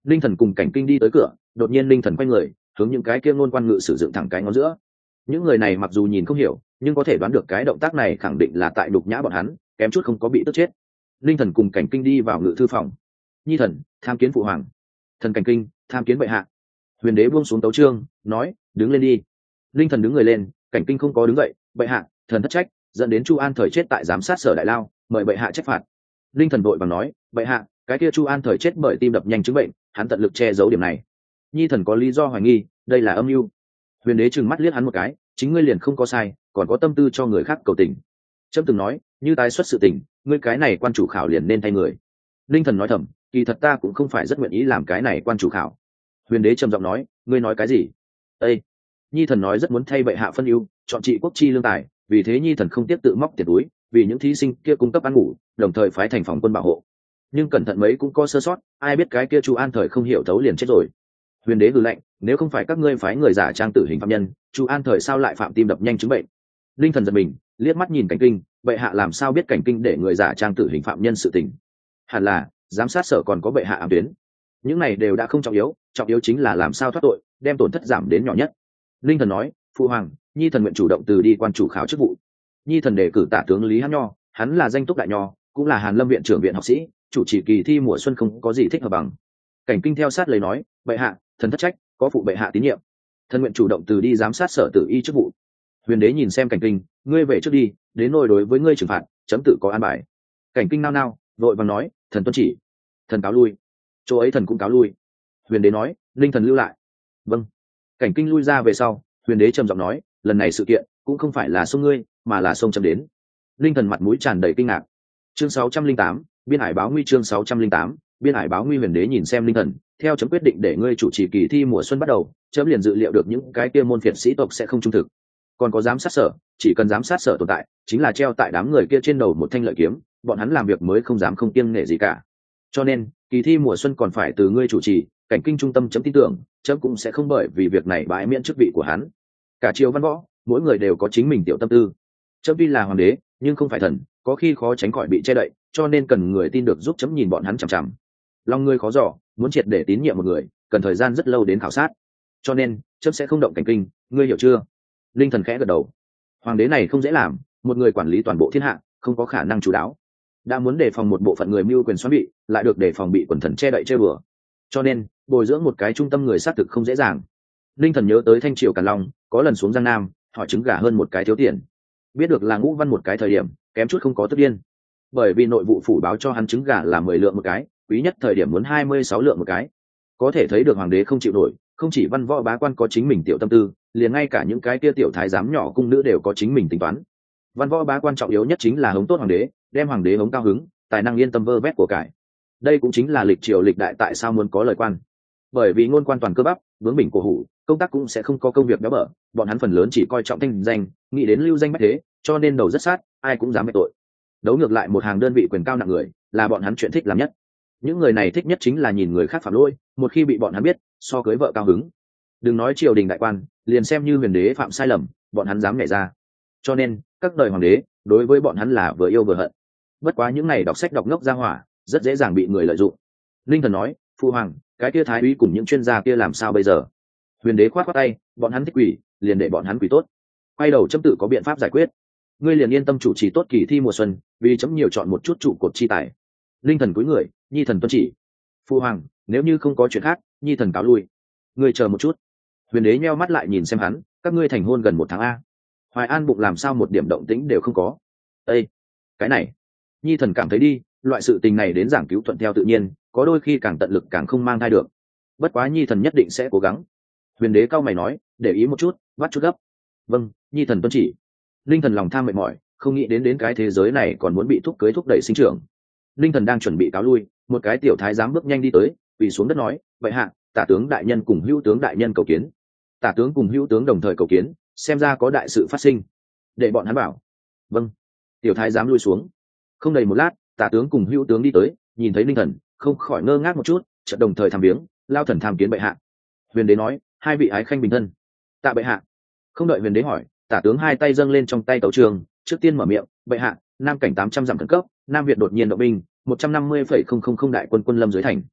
Linh thần cùng cảnh kinh đi tới cửa, đột nhiên linh thần quay người hướng những cái kia ngôn quan ngự sử dụng thẳng cái ngón giữa. Những người này mặc dù nhìn không hiểu nhưng có thể đoán được cái động tác này khẳng định là tại đục nhã bọn hắn, kém chút không có bị tức chết. Linh thần cùng cảnh kinh đi vào ngự thư phòng. Nhi thần tham kiến phụ hoàng. Thần cảnh kinh tham kiến bệ hạ. Huyền đế buông xuống tấu chương nói, đứng lên đi. Linh thần đứng người lên, cảnh kinh không có đứng dậy. Bệ hạ, thần thất trách dẫn đến Chu An thời chết tại giám sát sở đại lao, mời bệ hạ trách phạt. Linh thần vội vàng nói, bệ hạ, cái kia Chu An thời chết bởi tim đập nhanh chứng bệnh, hắn tận lực che giấu điểm này. Nhi thần có lý do hoài nghi đây là âm mưu. Huyền đế trừng mắt liếc hắn một cái, chính ngươi liền không có sai, còn có tâm tư cho người khác cầu tình. Trẫm từng nói, như tái xuất sự tình, ngươi cái này quan chủ khảo liền nên thay người. Linh thần nói thầm, kỳ thật ta cũng không phải rất nguyện ý làm cái này quan chủ khảo. Huyền đế trầm giọng nói, ngươi nói cái gì? Ê! Nhi thần nói rất muốn thay bệ hạ phân ưu, chọn trị quốc chi lương tài, vì thế Nhi thần không tiếp tự móc tiền túi, vì những thí sinh kia cung cấp ăn ngủ, đồng thời phái thành phòng quân bảo hộ. Nhưng cẩn thận mấy cũng có sơ sót, ai biết cái kia Chu An thời không hiểu thấu liền chết rồi. Huyền đế hừ lạnh, nếu không phải các ngươi phái người giả trang tử hình phạm nhân, Chu An thời sao lại phạm tim đập nhanh chứng bệnh? Linh thần giật mình, liếc mắt nhìn cảnh kinh, bệ hạ làm sao biết cảnh kinh để người giả trang tử hình phạm nhân sự tình? Hẳn là giám sát sở còn có bệ hạ ám tuyến. Những này đều đã không trọng yếu chính là làm sao thoát tội, đem tổn thất giảm đến nhỏ nhất. Linh thần nói, phụ hoàng, Nhi thần nguyện chủ động từ đi quan chủ khảo chức vụ. Nhi thần đề cử tả tướng Lý Hán Nho, hắn là danh túc đại nho, cũng là Hàn Lâm viện trưởng viện học sĩ, chủ trì kỳ thi mùa xuân không có gì thích hợp bằng. Cảnh kinh theo sát lời nói, bệ hạ, thần thất trách, có phụ bệ hạ tín nhiệm, thần nguyện chủ động từ đi giám sát sở tử y chức vụ. Huyền đế nhìn xem cảnh kinh, ngươi về trước đi, đến nỗi đối với ngươi trừng phạt, chấm tự có an bài. Cảnh kinh nao nao, vội vàng nói, thần tuân chỉ. Thần cáo lui. Chỗ ấy thần cũng cáo lui. Huyền đế nói, linh thần lưu lại. Vâng. Cảnh kinh lui ra về sau, huyền đế trầm giọng nói, lần này sự kiện cũng không phải là sông ngươi mà là sông chấm đến. Linh thần mặt mũi tràn đầy kinh ngạc. Chương 608, biên hải báo nguy. Chương 608, biên hải báo nguy. Huyền đế nhìn xem linh thần, theo chấm quyết định để ngươi chủ trì kỳ thi mùa xuân bắt đầu, chấm liền dự liệu được những cái kia môn phiệt sĩ tộc sẽ không trung thực. Còn có giám sát sở, chỉ cần giám sát sở tồn tại, chính là treo tại đám người kia trên đầu một thanh lợi kiếm, bọn hắn làm việc mới không dám không kiêng nể gì cả. Cho nên kỳ thi mùa xuân còn phải từ ngươi chủ trì, cảnh kinh trung tâm chấm tin tưởng, chấm cũng sẽ không bởi vì việc này bãi miễn chức vị của hắn. Cả triều văn võ, mỗi người đều có chính mình tiểu tâm tư. Chấm tuy là hoàng đế, nhưng không phải thần, có khi khó tránh khỏi bị che đậy, cho nên cần người tin được giúp chấm nhìn bọn hắn chằm chằm. Lòng ngươi khó dò, muốn triệt để tín nhiệm một người, cần thời gian rất lâu đến khảo sát. Cho nên chấm sẽ không động cảnh kinh, ngươi hiểu chưa? Linh thần khẽ gật đầu. Hoàng đế này không dễ làm, một người quản lý toàn bộ thiên hạ, không có khả năng chủ đáo. Đã muốn đề phòng một bộ phận người mưu quyền xoắn bị, lại được đề phòng bị quần thần che đậy chơi bừa. Cho nên bồi dưỡng một cái trung tâm người xác thực không dễ dàng. Linh thần nhớ tới thanh triều Càn Long, có lần xuống Giang Nam, hỏi trứng gà hơn một cái thiếu tiền. Biết được là Ngũ Văn một cái thời điểm, kém chút không có tức điên. Bởi vì nội vụ phủ báo cho hắn trứng gà là 10 lượng một cái, quý nhất thời điểm muốn 26 lượng một cái. Có thể thấy được hoàng đế không chịu nổi, không chỉ văn võ bá quan có chính mình tiểu tâm tư, liền ngay cả những cái kia tiểu thái giám nhỏ cung nữ đều có chính mình tính toán. Văn võ bá quan trọng yếu nhất chính là hống tốt hoàng đế, đem hoàng đế hống cao hứng, tài năng yên tâm vơ vét của cải. Đây cũng chính là lịch triều lịch đại tại sao muốn có lời quan. Bởi vì ngôn quan toàn cơ bắp, vướng bỉnh cổ hủ, công tác cũng sẽ không có công việc béo bở, bọn hắn phần lớn chỉ coi trọng thanh danh, nghĩ đến lưu danh bách thế, cho nên đầu rất sát, ai cũng dám mệnh tội. Đấu ngược lại một hàng đơn vị quyền cao nặng người, là bọn hắn chuyện thích làm nhất. Những người này thích nhất chính là nhìn người khác phạm lỗi, một khi bị bọn hắn biết, so cưới vợ cao hứng. Đừng nói triều đình đại quan, liền xem như huyền đế phạm sai lầm, bọn hắn dám nhảy ra. Cho nên các đời hoàng đế đối với bọn hắn là vừa yêu vừa hận. Bất quá những này đọc sách đọc ngốc ra hỏa, rất dễ dàng bị người lợi dụng. Linh thần nói, phụ hoàng, cái kia thái úy cùng những chuyên gia kia làm sao bây giờ? Huyền đế khoát khoát tay, bọn hắn thích quỷ, liền để bọn hắn quỷ tốt. Quay đầu chấm tự có biện pháp giải quyết. Ngươi liền yên tâm chủ trì tốt kỳ thi mùa xuân, vì chấm nhiều chọn một chút trụ cột chi tài. Linh thần cúi người, nhi thần tuân chỉ. Phụ hoàng, nếu như không có chuyện khác, nhi thần cáo lui. Ngươi chờ một chút. Huyền đế nheo mắt lại nhìn xem hắn, các ngươi thành hôn gần 1 tháng a. Hoài An bụng làm sao một điểm động tĩnh đều không có. Ê, cái này, nhi thần cảm thấy đi, loại sự tình này đến giảng cứu thuận theo tự nhiên, có đôi khi càng tận lực càng không mang thai được. Bất quá nhi thần nhất định sẽ cố gắng. Huyền đế cao mày nói, để ý một chút, bắt chút gấp. Vâng, nhi thần tuân chỉ. Linh thần lòng tham mệt mỏi, không nghĩ đến cái thế giới này còn muốn bị thúc cưới thúc đẩy sinh trưởng. Linh thần đang chuẩn bị cáo lui, một cái tiểu thái giám bước nhanh đi tới, quỳ xuống đất nói, vậy hạ, tả tướng đại nhân cùng hữu tướng đại nhân cầu kiến. Tả tướng cùng hữu tướng đồng thời cầu kiến, xem ra có đại sự phát sinh, để bọn hắn bảo. Vâng. Tiểu thái giám lui xuống. Không đầy một lát, tả tướng cùng hữu tướng đi tới, nhìn thấy linh thần, không khỏi ngơ ngác một chút, chợt đồng thời tham viếng, lao thần tham kiến bệ hạ. Huyền đế nói, hai vị ái khanh bình thân. Tạ bệ hạ. Không đợi huyền đế hỏi, tả tướng hai tay dâng lên trong tay tấu trường, trước tiên mở miệng, bệ hạ, nam cảnh 800 dặm khẩn cấp, nam việt đột nhiên động binh, 150,000 đại quân quân lâm dưới thành.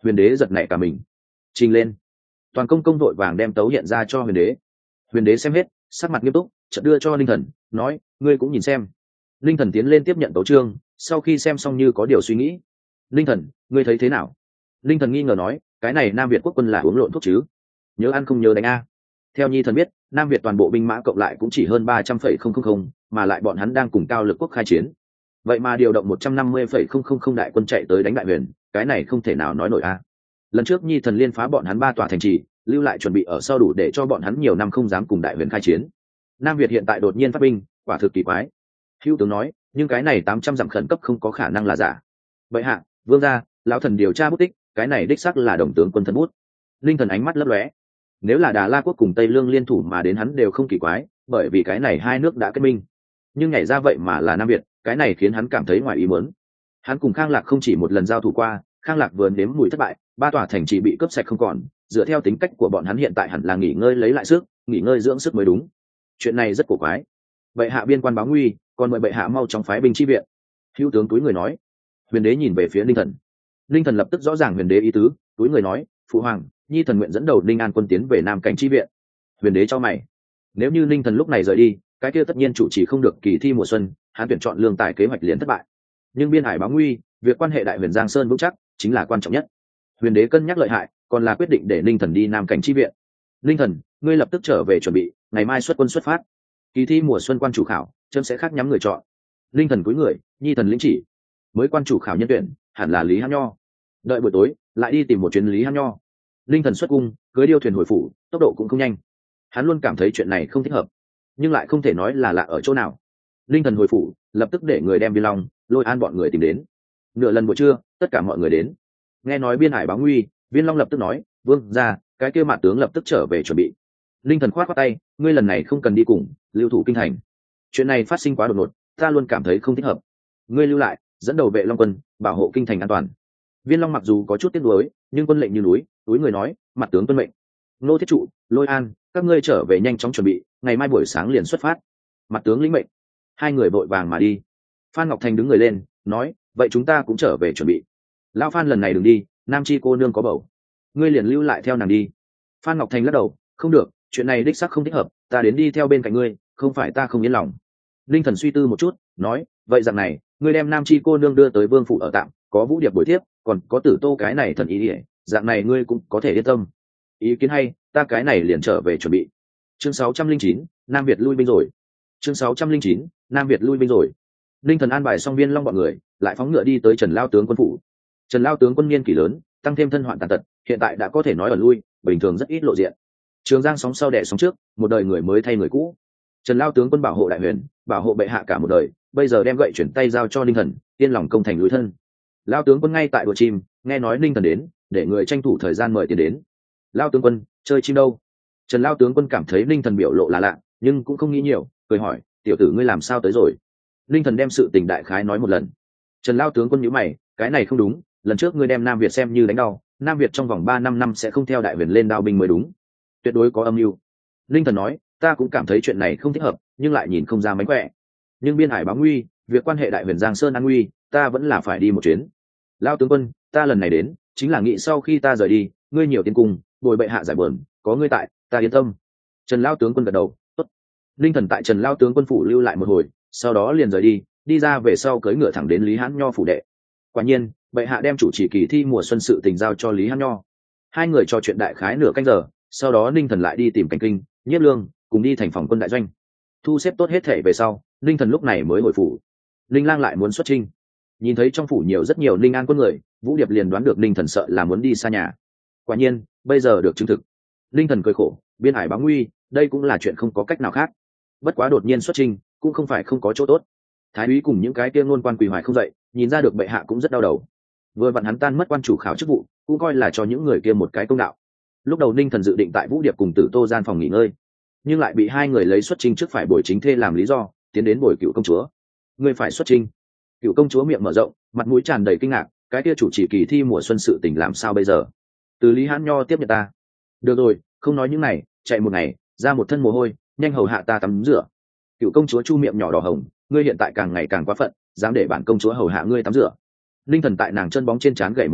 Huyền đế giật nảy cả mình. Trình lên. Toàn công công vội vàng đem tấu hiện ra cho huyền đế. Huyền đế xem hết, sắc mặt nghiêm túc, chợt đưa cho linh thần, nói: ngươi cũng nhìn xem. Linh thần tiến lên tiếp nhận tấu chương, sau khi xem xong như có điều suy nghĩ. Linh thần, ngươi thấy thế nào? Linh thần nghi ngờ nói: cái này Nam Việt quốc quân là uống lộn thuốc chứ? Nhớ ăn không nhớ đánh a. Theo nhi thần biết, Nam Việt toàn bộ binh mã cộng lại cũng chỉ hơn 300,000, mà lại bọn hắn đang cùng Cao Lực quốc khai chiến. Vậy mà điều động 150,000 đại quân chạy tới đánh Đại Huyền, cái này không thể nào nói nổi a. Lần trước nhi thần liên phá bọn hắn 3 tòa thành trì, lưu lại chuẩn bị ở sau đủ để cho bọn hắn nhiều năm không dám cùng Đại Huyền khai chiến. Nam Việt hiện tại đột nhiên phát binh, quả thực kỳ quái. Hữu tướng nói, nhưng cái này 800 dặm khẩn cấp không có khả năng là giả. Vậy hạ, vương gia, lão thần điều tra bút tích, cái này đích xác là đồng tướng quân thần bút. Linh thần ánh mắt lấp lóe. Nếu là Đà La quốc cùng Tây Lương liên thủ mà đến hắn đều không kỳ quái, bởi vì cái này hai nước đã kết minh. Nhưng nhảy ra vậy mà là Nam Việt, cái này khiến hắn cảm thấy ngoài ý muốn. Hắn cùng Khang Lạc không chỉ một lần giao thủ qua, Khang Lạc vừa nếm mùi thất bại, 3 tòa thành trì bị cướp sạch không còn, dựa theo tính cách của bọn hắn hiện tại hẳn là nghỉ ngơi lấy lại sức, nghỉ ngơi dưỡng sức mới đúng. Chuyện này rất cổ quái. Vậy hạ biên quan báo nguy, còn mời bệ hạ mau chóng phái binh chi viện. Hữu tướng túi người nói. Huyền đế nhìn về phía Linh thần. Linh thần lập tức rõ ràng huyền đế ý tứ, túi người nói: phụ hoàng, nhi thần nguyện dẫn đầu Linh An quân tiến về Nam Cảnh chi viện. Huyền đế cho mày. Nếu như Linh thần lúc này rời đi, cái kia tất nhiên chủ trì không được kỳ thi mùa xuân, hắn tuyển chọn lương tài kế hoạch liền thất bại. Nhưng biên hải báo nguy, việc quan hệ Đại Huyền Giang Sơn vững chắc chính là quan trọng nhất. Huyền đế cân nhắc lợi hại, còn là quyết định để Linh thần đi Nam Cảnh chi viện. Linh thần, ngươi lập tức trở về chuẩn bị, ngày mai xuất quân xuất phát. Kỳ thi mùa xuân quan chủ khảo, trâm sẽ khác nhắm người chọn. Linh thần cúi người, nhi thần lĩnh chỉ. Mới quan chủ khảo nhân tuyển hẳn là Lý Hán Nho. Đợi buổi tối lại đi tìm một chuyến Lý Hán Nho. Linh thần xuất cung, cưới điêu thuyền hồi phủ, tốc độ cũng không nhanh. Hắn luôn cảm thấy chuyện này không thích hợp, nhưng lại không thể nói là lạ ở chỗ nào. Linh thần hồi phủ, lập tức để người đem Viên Long, Lôi An bọn người tìm đến. Nửa lần buổi trưa, tất cả mọi người đến. Nghe nói biên hải báo nguy, Viên Long lập tức nói: vương ra, cái kia mạn tướng lập tức trở về chuẩn bị. Linh thần khoát khoát tay: ngươi lần này không cần đi cùng, lưu thủ kinh thành. Chuyện này phát sinh quá đột ngột, ta luôn cảm thấy không thích hợp. Ngươi lưu lại, dẫn đầu vệ Long quân, bảo hộ kinh thành an toàn. Viên Long mặc dù có chút tiếc nuối, nhưng quân lệnh như núi, túi người nói: mặt tướng tuân mệnh. Nô Thiết Trụ, Lôi An, các ngươi trở về nhanh chóng chuẩn bị, ngày mai buổi sáng liền xuất phát. Mặt tướng lĩnh mệnh. Hai người vội vàng mà đi. Phan Ngọc Thành đứng người lên, nói: vậy chúng ta cũng trở về chuẩn bị. Lão Phan lần này đừng đi, Nam Chi cô nương có bầu, ngươi liền lưu lại theo nàng đi. Phan Ngọc Thành lắc đầu: không được, chuyện này đích xác không thích hợp, ta đến đi theo bên cạnh ngươi, không phải ta không yên lòng. Linh thần suy tư một chút, nói: vậy rằng này, ngươi đem Nam Chi cô nương đưa tới vương phủ ở tạm, có Vũ Điệp buổi tiếp, còn có Tử Tô cái này thần ý ỉa, dạng này ngươi cũng có thể yên tâm. Ý kiến hay, ta cái này liền trở về chuẩn bị. Chương 609, Nam Việt lui binh rồi. Chương 609, Nam Việt lui binh rồi. Linh thần an bài xong Viên Long bọn người, lại phóng ngựa đi tới Trần Lao tướng quân phủ. Trần Lao tướng quân niên kỷ lớn, tăng thêm thân hoạn tàn tật, hiện tại đã có thể nói ở lui, bình thường rất ít lộ diện. Trường Giang sóng sau đẻ sóng trước, một đời người mới thay người cũ. Trần Lao tướng quân bảo hộ Đại Huyền, bảo hộ bệ hạ cả một đời, bây giờ đem gậy chuyển tay giao cho Linh thần, yên lòng công thành lối thân. Lao tướng quân ngay tại đùa chim, nghe nói Linh thần đến, để người tranh thủ thời gian mời tiền đến. Lao tướng quân, chơi chim đâu? Trần Lao tướng quân cảm thấy Linh thần biểu lộ là lạ, nhưng cũng không nghĩ nhiều, cười hỏi: tiểu tử ngươi làm sao tới rồi? Linh thần đem sự tình đại khái nói một lần. Trần Lao tướng quân nhíu mày: cái này không đúng, lần trước ngươi đem Nam Việt xem như đánh đau, Nam Việt trong vòng 3-5 năm sẽ không theo Đại Huyền lên đao binh mới đúng. Tuyệt đối có âm mưu. Linh thần nói: ta cũng cảm thấy chuyện này không thích hợp, nhưng lại nhìn không ra mánh khỏe. Nhưng biên hải báo nguy, việc quan hệ Đại Huyền Giang Sơn an nguy, ta vẫn là phải đi một chuyến. Lao tướng quân, ta lần này đến chính là nghĩ sau khi ta rời đi, ngươi nhiều tiền cùng, bồi bệ hạ giải bờn, có ngươi tại, ta yên tâm. Trần Lao tướng quân gật đầu: tốt. Linh thần tại Trần Lao tướng quân phủ lưu lại một hồi, sau đó liền rời đi, đi ra về sau cưỡi ngựa thẳng đến Lý Hán Nho phủ đệ. Quả nhiên, bệ hạ đem chủ trì kỳ thi mùa xuân sự tình giao cho Lý Hán Nho. Hai người trò chuyện đại khái nửa canh giờ, sau đó Linh thần lại đi tìm Cảnh Kinh, Nhiếp Lương, cùng đi thành phòng quân đại doanh. Thu xếp tốt hết thể về sau, Linh thần lúc này mới hồi phủ. Linh Lang lại muốn xuất chinh. Nhìn thấy trong phủ rất nhiều Linh An quân người, Vũ Điệp liền đoán được Linh thần sợ là muốn đi xa nhà. Quả nhiên, bây giờ được chứng thực. Linh thần cười khổ: biên hải báo nguy, đây cũng là chuyện không có cách nào khác. Bất quá đột nhiên xuất chinh, cũng không phải không có chỗ tốt. Thái úy cùng những cái kia ngôn quan quỳ hoài không dậy, nhìn ra được bệ hạ cũng rất đau đầu. Vừa vặn hắn tan mất quan chủ khảo chức vụ, cũng coi là cho những người kia một cái công đạo. Lúc đầu Ninh thần dự định tại Vũ Điệp cùng Tử Tô gian phòng nghỉ ngơi, nhưng lại bị hai người lấy xuất chinh trước phải bồi chính thê làm lý do, tiến đến bồi Cựu công chúa. Ngươi phải xuất chinh. Cựu công chúa miệng mở rộng, mặt mũi tràn đầy kinh ngạc: cái kia chủ trì kỳ thi mùa xuân sự tình làm sao bây giờ? Từ Lý Hán Nho tiếp nhận ta. Được rồi, không nói những này, chạy một ngày, ra một thân mồ hôi, nhanh hầu hạ ta tắm rửa. Cựu công chúa chu miệng nhỏ đỏ hồng: ngươi hiện tại càng ngày càng quá phận, dám để bản công chúa hầu hạ ngươi tắm rửa. Ninh thần tại nàng chân bóng trên trán gậy một cái: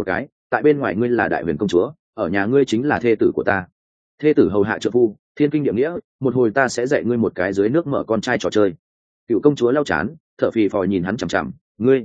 tại bên ngoài ngươi là đại huyền công chúa, ở nhà ngươi chính là thê tử của ta. Thê tử hầu hạ trợ phu, thiên kinh địa nghĩa, một hồi ta sẽ dạy ngươi một cái dưới nước mở con trai trò chơi. Cựu công chúa lau chán, thở phì phò nhìn hắn chằm chằm. Ngươi,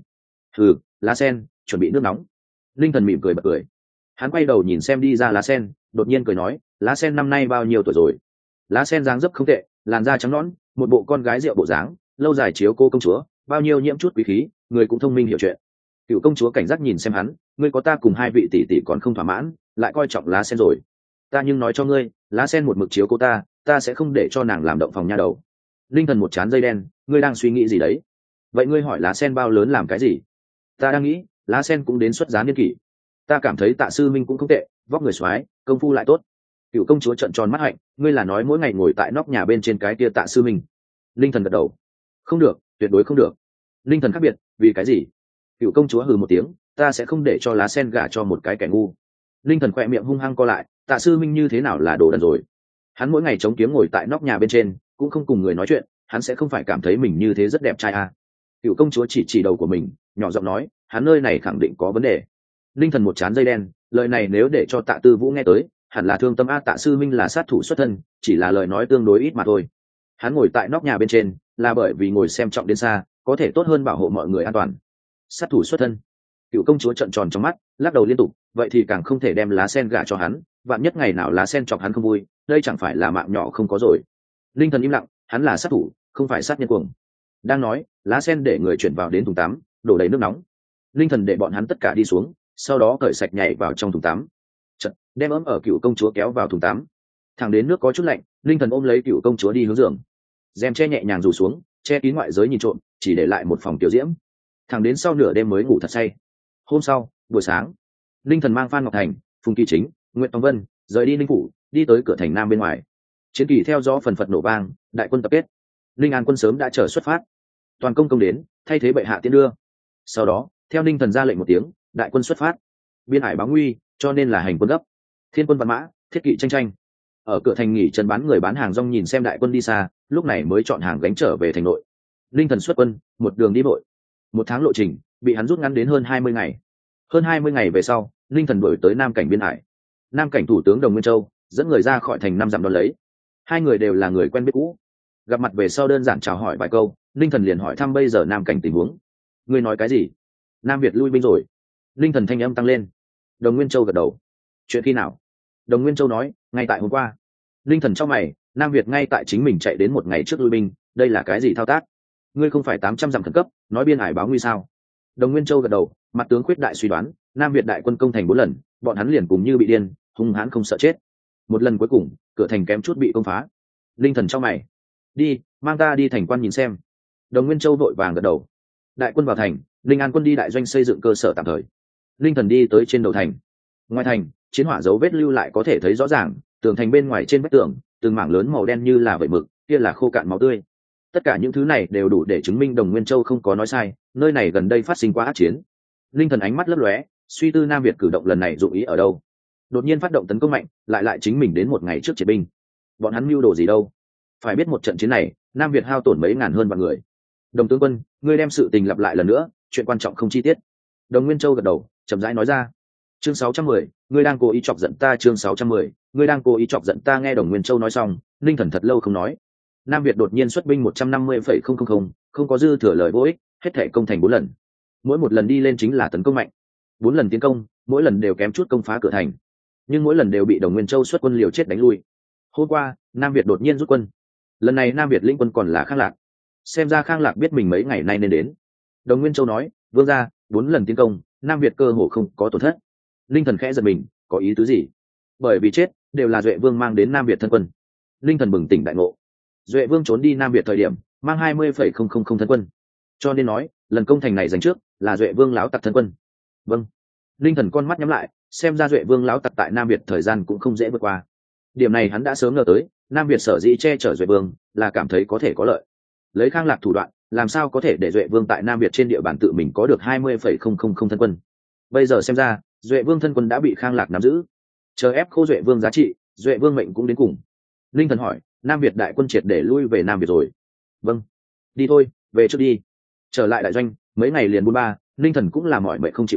lá sen, chuẩn bị nước nóng. Linh thần mỉm cười bật cười. Hắn quay đầu nhìn xem đi ra lá sen, đột nhiên cười nói, lá sen năm nay bao nhiêu tuổi rồi? Lá sen dáng dấp không tệ, làn da trắng nõn, một bộ con gái rượu bộ dáng, lâu dài chiếu cô công chúa, bao nhiêu nhiễm chút quý khí, người cũng thông minh hiểu chuyện. Cựu công chúa cảnh giác nhìn xem hắn, ngươi có ta cùng hai vị tỷ tỷ còn không thỏa mãn, lại coi trọng lá sen rồi. Ta nhưng nói cho ngươi, lá sen một mực chiếu cô ta sẽ không để cho nàng làm động phòng nha đầu. Linh thần một chán dây đen, ngươi đang suy nghĩ gì đấy? Vậy ngươi hỏi lá sen bao lớn làm cái gì? Ta đang nghĩ, lá sen cũng đến xuất giá niên kỷ. Ta cảm thấy Tạ sư minh cũng không tệ, vóc người soái, công phu lại tốt. Cựu công chúa trợn tròn mắt hạnh, ngươi là nói mỗi ngày ngồi tại nóc nhà bên trên cái kia Tạ sư minh? Linh thần gật đầu. Không được, tuyệt đối không được. Linh thần khác biệt, vì cái gì? Cựu công chúa hừ một tiếng, ta sẽ không để cho lá sen gả cho một cái kẻ ngu. Linh thần khỏe miệng hung hăng co lại, Tạ sư minh như thế nào là đồ đần rồi? Hắn mỗi ngày chống kiếm ngồi tại nóc nhà bên trên, cũng không cùng người nói chuyện, hắn sẽ không phải cảm thấy mình như thế rất đẹp trai à? Cựu công chúa chỉ đầu của mình, nhỏ giọng nói, hắn nơi này khẳng định có vấn đề. Linh thần một chán dây đen, lời này nếu để cho Tạ Tư Vũ nghe tới, hẳn là thương tâm a. Tạ sư minh là sát thủ xuất thân, chỉ là lời nói tương đối ít mà thôi. Hắn ngồi tại nóc nhà bên trên là bởi vì ngồi xem trọng đến xa, có thể tốt hơn bảo hộ mọi người an toàn. Sát thủ xuất thân. Cựu công chúa trợn tròn trong mắt, lắc đầu liên tục, vậy thì càng không thể đem lá sen gả cho hắn, vạn nhất ngày nào lá sen chọc hắn không vui, đây chẳng phải là mạng nhỏ không có rồi. Linh thần im lặng, hắn là sát thủ, không phải sát nhân cuồng. Đang nói, lá sen để người chuyển vào đến thùng tắm, đổ đầy nước nóng. Linh thần để bọn hắn tất cả đi xuống, sau đó cởi sạch nhảy vào trong thùng tắm. Chật, đem ấm ở cựu công chúa kéo vào thùng tắm. Thẳng đến nước có chút lạnh, Linh thần ôm lấy cựu công chúa đi hướng giường. Rèm che nhẹ nhàng rủ xuống, che kín ngoại giới nhìn trộm, chỉ để lại một phòng tiểu diễm. Thẳng đến sau nửa đêm mới ngủ thật say. Hôm sau, buổi sáng, Linh thần mang Phan Ngọc Thành, Phùng Kỳ Chính, Nguyễn Tông Vân rời đi Ninh phủ, đi tới cửa thành nam bên ngoài. Chiến kỳ theo gió phần phật nổ vang, đại quân tập kết. Linh An quân sớm đã chờ xuất phát, toàn công đến thay thế bệ hạ tiến đưa. Sau đó, theo Ninh thần ra lệnh một tiếng, đại quân xuất phát. Biên hải báo nguy, cho nên là hành quân gấp. Thiên quân văn mã, thiết kỵ tranh tranh. Ở cửa thành nghỉ chân bán người bán hàng rong nhìn xem đại quân đi xa, lúc này mới chọn hàng gánh trở về thành nội. Linh thần xuất quân, một đường đi vội. 1 tháng lộ trình bị hắn rút ngắn đến hơn 20 ngày. Hơn 20 ngày về sau, Linh thần đuổi tới nam cảnh biên hải. Nam cảnh thủ tướng Đồng Nguyên Châu dẫn người ra khỏi thành 5 dặm đón lấy. Hai người đều là người quen biết cũ. Gặp mặt về sau đơn giản chào hỏi vài câu, Linh thần liền hỏi thăm bây giờ nam cảnh tình huống. Ngươi nói cái gì? Nam Việt lui binh rồi. Linh thần thanh âm tăng lên. Đồng Nguyên Châu gật đầu. Chuyện khi nào? Đồng Nguyên Châu nói, ngay tại hôm qua. Linh thần trong mày, Nam Việt ngay tại chính mình chạy đến 1 ngày trước lui binh, đây là cái gì thao tác? Ngươi không phải 800 dặm khẩn cấp, nói biên hải báo nguy sao? Đồng Nguyên Châu gật đầu, mặt tướng khuyết đại suy đoán, Nam Việt đại quân công thành 4 lần, bọn hắn liền cùng như bị điên, hung hãn không sợ chết. Một lần cuối cùng, cửa thành kém chút bị công phá. Linh thần trong mày, đi, mang ta đi thành quan nhìn xem. Đồng Nguyên Châu vội vàng gật đầu. Đại quân vào thành, Linh An quân đi đại doanh xây dựng cơ sở tạm thời. Linh thần đi tới trên đầu thành. Ngoài thành, chiến hỏa dấu vết lưu lại có thể thấy rõ ràng, tường thành bên ngoài trên vách tường, từng mảng lớn màu đen như là vẩy mực, kia là khô cạn máu tươi. Tất cả những thứ này đều đủ để chứng minh Đồng Nguyên Châu không có nói sai, nơi này gần đây phát sinh quá ác chiến. Linh thần ánh mắt lấp lóe, suy tư Nam Việt cử động lần này dụng ý ở đâu. Đột nhiên phát động tấn công mạnh, lại chính mình đến 1 ngày trước triệt binh. Bọn hắn mưu đồ gì đâu? Phải biết một trận chiến này, Nam Việt hao tổn mấy ngàn hơn vạn người. Đồng tướng quân, ngươi đem sự tình lặp lại lần nữa, chuyện quan trọng không chi tiết. Đồng Nguyên Châu gật đầu, chậm rãi nói ra. Chương 610, ngươi đang cố ý chọc giận ta. Chương 610, ngươi đang cố ý chọc giận ta. Nghe Đồng Nguyên Châu nói xong, Linh thần thật lâu không nói. Nam Việt đột nhiên xuất binh 150,000, không có dư thừa lời vô ích, hết thể công thành 4 lần. Mỗi một lần đi lên chính là tấn công mạnh. 4 lần tiến công, mỗi lần đều kém chút công phá cửa thành, nhưng mỗi lần đều bị Đồng Nguyên Châu xuất quân liều chết đánh lui. Hôm qua, Nam Việt đột nhiên rút quân. Lần này Nam Việt lĩnh quân còn là Khang Lạc. Xem ra Khang Lạc biết mình mấy ngày nay nên đến. Đồng Nguyên Châu nói, vương gia, 4 lần tiến công, Nam Việt cơ hồ không có tổn thất. Linh thần khẽ giật mình, có ý tứ gì? Bởi vì chết đều là Duệ Vương mang đến Nam Việt thân quân. Linh thần bừng tỉnh đại ngộ. Duệ Vương trốn đi Nam Việt thời điểm mang 20,000 thân quân, cho nên nói lần công thành này giành trước là Duệ Vương láo tặc thân quân. Vâng. Linh thần con mắt nhắm lại, xem ra Duệ Vương láo tặc tại Nam Việt thời gian cũng không dễ vượt qua. Điểm này hắn đã sớm ngờ tới, Nam Việt sở dĩ che chở Duệ Vương là cảm thấy có thể có lợi. Lấy Khang Lạc thủ đoạn, làm sao có thể để Duệ Vương tại Nam Việt trên địa bàn tự mình có được 20,000 thân quân. Bây giờ xem ra, Duệ Vương thân quân đã bị Khang Lạc nắm giữ. Chờ ép khô Duệ Vương giá trị, Duệ Vương mệnh cũng đến cùng. Linh thần hỏi, Nam Việt đại quân triệt để lui về Nam Việt rồi? Vâng. Đi thôi, về trước đi. Trở lại đại doanh, mấy ngày liền buôn ba, Linh thần cũng là mỏi mệt không chịu nổi,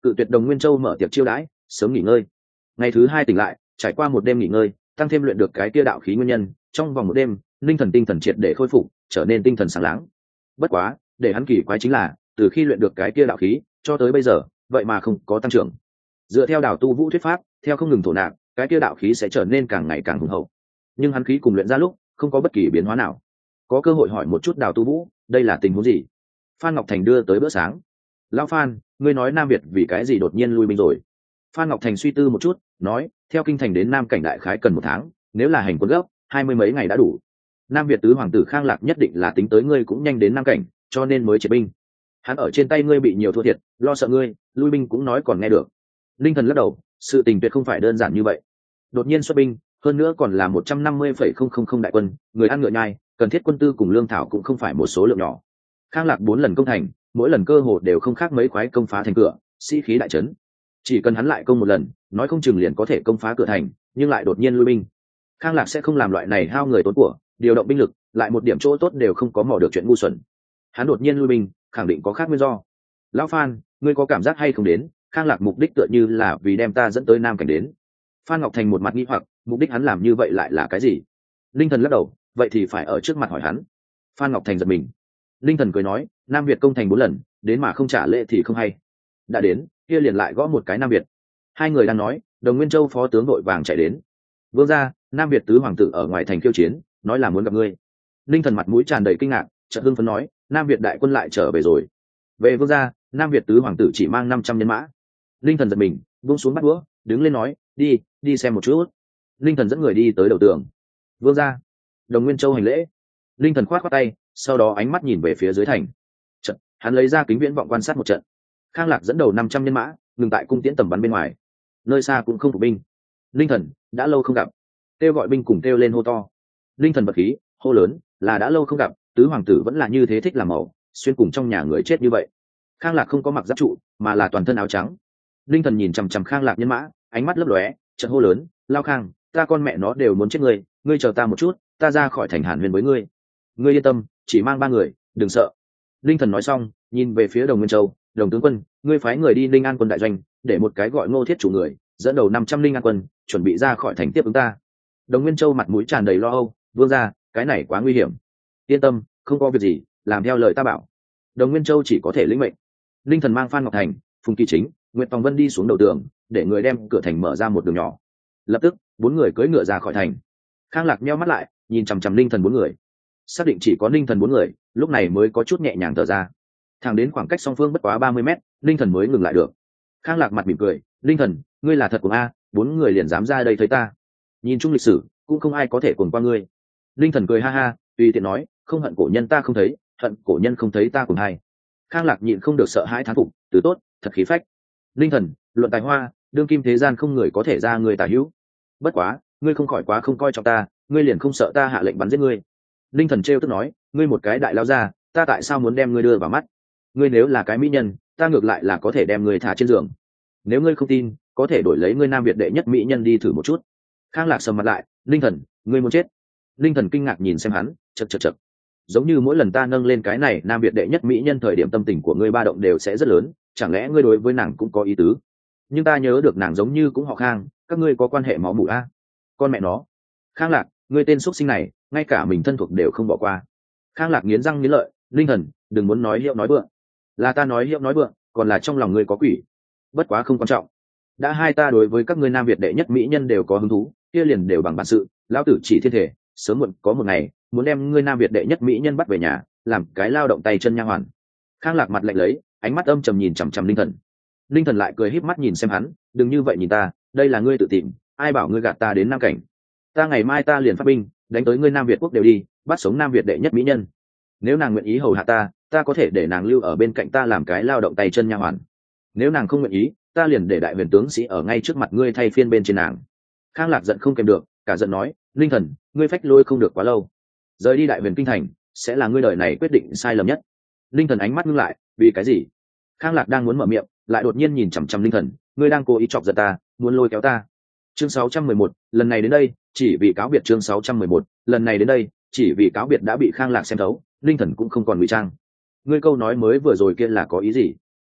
cự tuyệt Đồng Nguyên Châu mở tiệc chiêu đãi, sớm nghỉ ngơi. Ngày thứ hai tỉnh lại, trải qua một đêm nghỉ ngơi, tăng thêm luyện được cái kia đạo khí nguyên nhân, trong vòng một đêm, linh thần tinh thần triệt để khôi phục, trở nên tinh thần sáng láng. Bất quá, để hắn kỳ quái chính là, từ khi luyện được cái kia đạo khí, cho tới bây giờ, vậy mà không có tăng trưởng. Dựa theo Đào Tu Vũ thuyết pháp, theo không ngừng thổ nạp, cái kia đạo khí sẽ trở nên càng ngày càng hùng hậu. Nhưng hắn khí cùng luyện ra lúc, không có bất kỳ biến hóa nào. Có cơ hội hỏi một chút Đào Tu Vũ, đây là tình huống gì? Phan Ngọc Thành đưa tới bữa sáng. Lão Phan, ngươi nói Nam Việt vì cái gì đột nhiên lui binh rồi? Phan Ngọc Thành suy tư một chút, nói, theo kinh thành đến Nam cảnh đại khái cần 1 tháng, nếu là hành quân gấp, 20 mấy ngày đã đủ. Nam Việt tứ hoàng tử Khang Lạc nhất định là tính tới ngươi cũng nhanh đến Nam cảnh, cho nên mới triệt binh. Hắn ở trên tay ngươi bị nhiều thua thiệt, lo sợ ngươi, lui binh cũng nói còn nghe được. Linh Thần lắc đầu, sự tình tuyệt không phải đơn giản như vậy. Đột nhiên xuất binh, hơn nữa còn là 150,000 đại quân, người ăn ngựa nhai, cần thiết quân tư cùng lương thảo cũng không phải một số lượng nhỏ. Khang Lạc 4 lần công thành, mỗi lần cơ hồ đều không khác mấy khoái công phá thành cửa, sĩ khí đại trấn. Chỉ cần hắn lại công một lần, nói không chừng liền có thể công phá cửa thành, nhưng lại đột nhiên lui binh. Khang Lạc sẽ không làm loại này hao người tốn của, điều động binh lực, lại một điểm chỗ tốt đều không có mò được chuyện ngu xuẩn. Hắn đột nhiên lui binh, khẳng định có khác nguyên do. Lão Phan, ngươi có cảm giác hay không đến, Khang Lạc mục đích tựa như là vì đem ta dẫn tới Nam cảnh đến. Phan Ngọc Thành một mặt nghi hoặc, mục đích hắn làm như vậy lại là cái gì? Linh Thần lắc đầu, vậy thì phải ở trước mặt hỏi hắn. Phan Ngọc Thành giật mình. Linh Thần cười nói, Nam Việt công thành 4 lần, đến mà không trả lễ thì không hay. Đã đến, kia liền lại gõ một cái Nam Việt. Hai người đang nói, Đồng Nguyên Châu phó tướng đội vàng chạy đến. Vương gia, Nam Việt tứ hoàng tử ở ngoài thành khiêu chiến, nói là muốn gặp ngươi. Linh Thần mặt mũi tràn đầy kinh ngạc, chợt hưng phấn nói, Nam Việt đại quân lại trở về rồi. Về vương gia, Nam Việt tứ hoàng tử chỉ mang 500 nhân mã. Linh Thần giật mình, buông xuống bắt đũa, đứng lên nói, đi xem một chút. Linh Thần dẫn người đi tới đầu tường. Vương gia. Đồng Nguyên Châu hành lễ. Linh Thần khoát khoát tay, sau đó ánh mắt nhìn về phía dưới thành. Trận, hắn lấy ra kính viễn vọng quan sát một trận. Khang Lạc dẫn đầu 500 nhân mã, ngừng tại cung tiễn tầm bắn bên ngoài. Nơi xa cũng không phục binh. Linh Thần, đã lâu không gặp. Kêu gọi binh cùng kêu lên hô to. Linh Thần bật khí, hô lớn, là đã lâu không gặp, tứ hoàng tử vẫn là như thế thích làm màu, xuyên cùng trong nhà người chết như vậy. Khang Lạc không có mặc giáp trụ, mà là toàn thân áo trắng. Linh Thần nhìn chằm chằm Khang Lạc nhân mã, ánh mắt lấp lóe, chợt hô lớn, Lao Khang, ta con mẹ nó đều muốn chết ngươi, ngươi chờ ta một chút, ta ra khỏi thành Hàn Huyền với ngươi. Ngươi yên tâm, chỉ mang 3 người, đừng sợ. Linh Thần nói xong, nhìn về phía Đồng Nguyên Châu, Đồng tướng quân, ngươi phái người đi Linh An quân đại doanh, để một cái gọi Ngô Thiết chủ người, dẫn đầu 500 Linh An quân, chuẩn bị ra khỏi thành tiếp ứng ta. Đồng Nguyên Châu mặt mũi tràn đầy lo âu, vương gia, cái này quá nguy hiểm. Yên tâm, không có việc gì, làm theo lời ta bảo. Đồng Nguyên Châu chỉ có thể lĩnh mệnh. Linh Thần mang Phan Ngọc Thành, Phùng Kỳ Chính, Nguyệt Tòng Vân đi xuống đầu tường, để người đem cửa thành mở ra một đường nhỏ. Lập tức, 4 người cưỡi ngựa ra khỏi thành. Khang Lạc nheo mắt lại, nhìn chằm chằm Linh Thần 4 người. Xác định chỉ có Linh Thần 4 người, lúc này mới có chút nhẹ nhàng thở ra. Thẳng đến khoảng cách song phương bất quá 30 mét, Linh Thần mới ngừng lại được. Khang Lạc mặt mỉm cười, Linh Thần, ngươi là thật của a, 4 người liền dám ra đây thấy ta. Nhìn chung lịch sử, cũng không ai có thể cuồng qua ngươi. Linh Thần cười ha ha, tùy tiện nói, không hận cổ nhân ta không thấy, hận cổ nhân không thấy ta cùng hay. Khang Lạc nhịn không được sợ hãi thán phục, từ tốt, thật khí phách. Linh Thần, luận tài hoa, đương kim thế gian không người có thể ra người tả hữu. Bất quá, ngươi không khỏi quá không coi trọng ta, ngươi liền không sợ ta hạ lệnh bắn giết ngươi. Linh Thần trêu tức nói, ngươi một cái đại lao ra, ta tại sao muốn đem ngươi đưa vào mắt? Ngươi nếu là cái mỹ nhân, ta ngược lại là có thể đem ngươi thả trên giường. Nếu ngươi không tin, có thể đổi lấy ngươi Nam Việt đệ nhất mỹ nhân đi thử một chút. Khang Lạc sầm mặt lại, Linh Thần, ngươi muốn chết? Linh Thần kinh ngạc nhìn xem hắn, chậc. Giống như mỗi lần ta nâng lên cái này Nam Việt đệ nhất mỹ nhân thời điểm tâm tình của ngươi ba động đều sẽ rất lớn, chẳng lẽ ngươi đối với nàng cũng có ý tứ? Nhưng ta nhớ được nàng giống như cũng họ Khang, các ngươi có quan hệ máu mủ a? Con mẹ nó. Khang Lạc, ngươi tên xuất sinh này, ngay cả mình thân thuộc đều không bỏ qua. Khang Lạc nghiến răng nghiến lợi, Linh Thần, đừng muốn nói hiệu nói vượng. Là ta nói hiệu nói vượng, còn là trong lòng ngươi có quỷ. Bất quá không quan trọng. Đã hai ta đối với các ngươi Nam Việt đệ nhất mỹ nhân đều có hứng thú, kia liền đều bằng bản sự, lão tử chỉ thiên thể, sớm muộn có một ngày muốn đem ngươi Nam Việt đệ nhất mỹ nhân bắt về nhà, làm cái lao động tay chân nha hoàn. Khang Lạc mặt lạnh lấy, ánh mắt âm trầm nhìn chằm chằm Linh Thần. Linh Thần lại cười híp mắt nhìn xem hắn, đừng như vậy nhìn ta, đây là ngươi tự tìm, ai bảo ngươi gạt ta đến Nam cảnh? Ta ngày mai ta liền phát binh, đánh tới ngươi Nam Việt quốc đều đi, bắt sống Nam Việt đệ nhất mỹ nhân. Nếu nàng nguyện ý hầu hạ ta, ta có thể để nàng lưu ở bên cạnh ta làm cái lao động tay chân nha hoàn. Nếu nàng không nguyện ý, ta liền để đại huyền tướng sĩ ở ngay trước mặt ngươi thay phiên bên trên nàng. Khang Lạc giận không kèm được, cả giận nói, Linh Thần, ngươi phách lôi không được quá lâu, rời đi đại huyền kinh thành sẽ là ngươi đời này quyết định sai lầm nhất. Linh Thần ánh mắt ngưng lại, vì cái gì? Khang Lạc đang muốn mở miệng, lại đột nhiên nhìn chằm chằm Linh Thần, ngươi đang cố ý chọc giận ta, muốn lôi kéo ta. Chương 611, lần này đến đây chỉ vì cáo biệt. Chương 611, lần này đến đây chỉ vì cáo biệt đã bị Khang Lạc xem thấu. Linh Thần cũng không còn ngụy trang. Ngươi câu nói mới vừa rồi kia là có ý gì?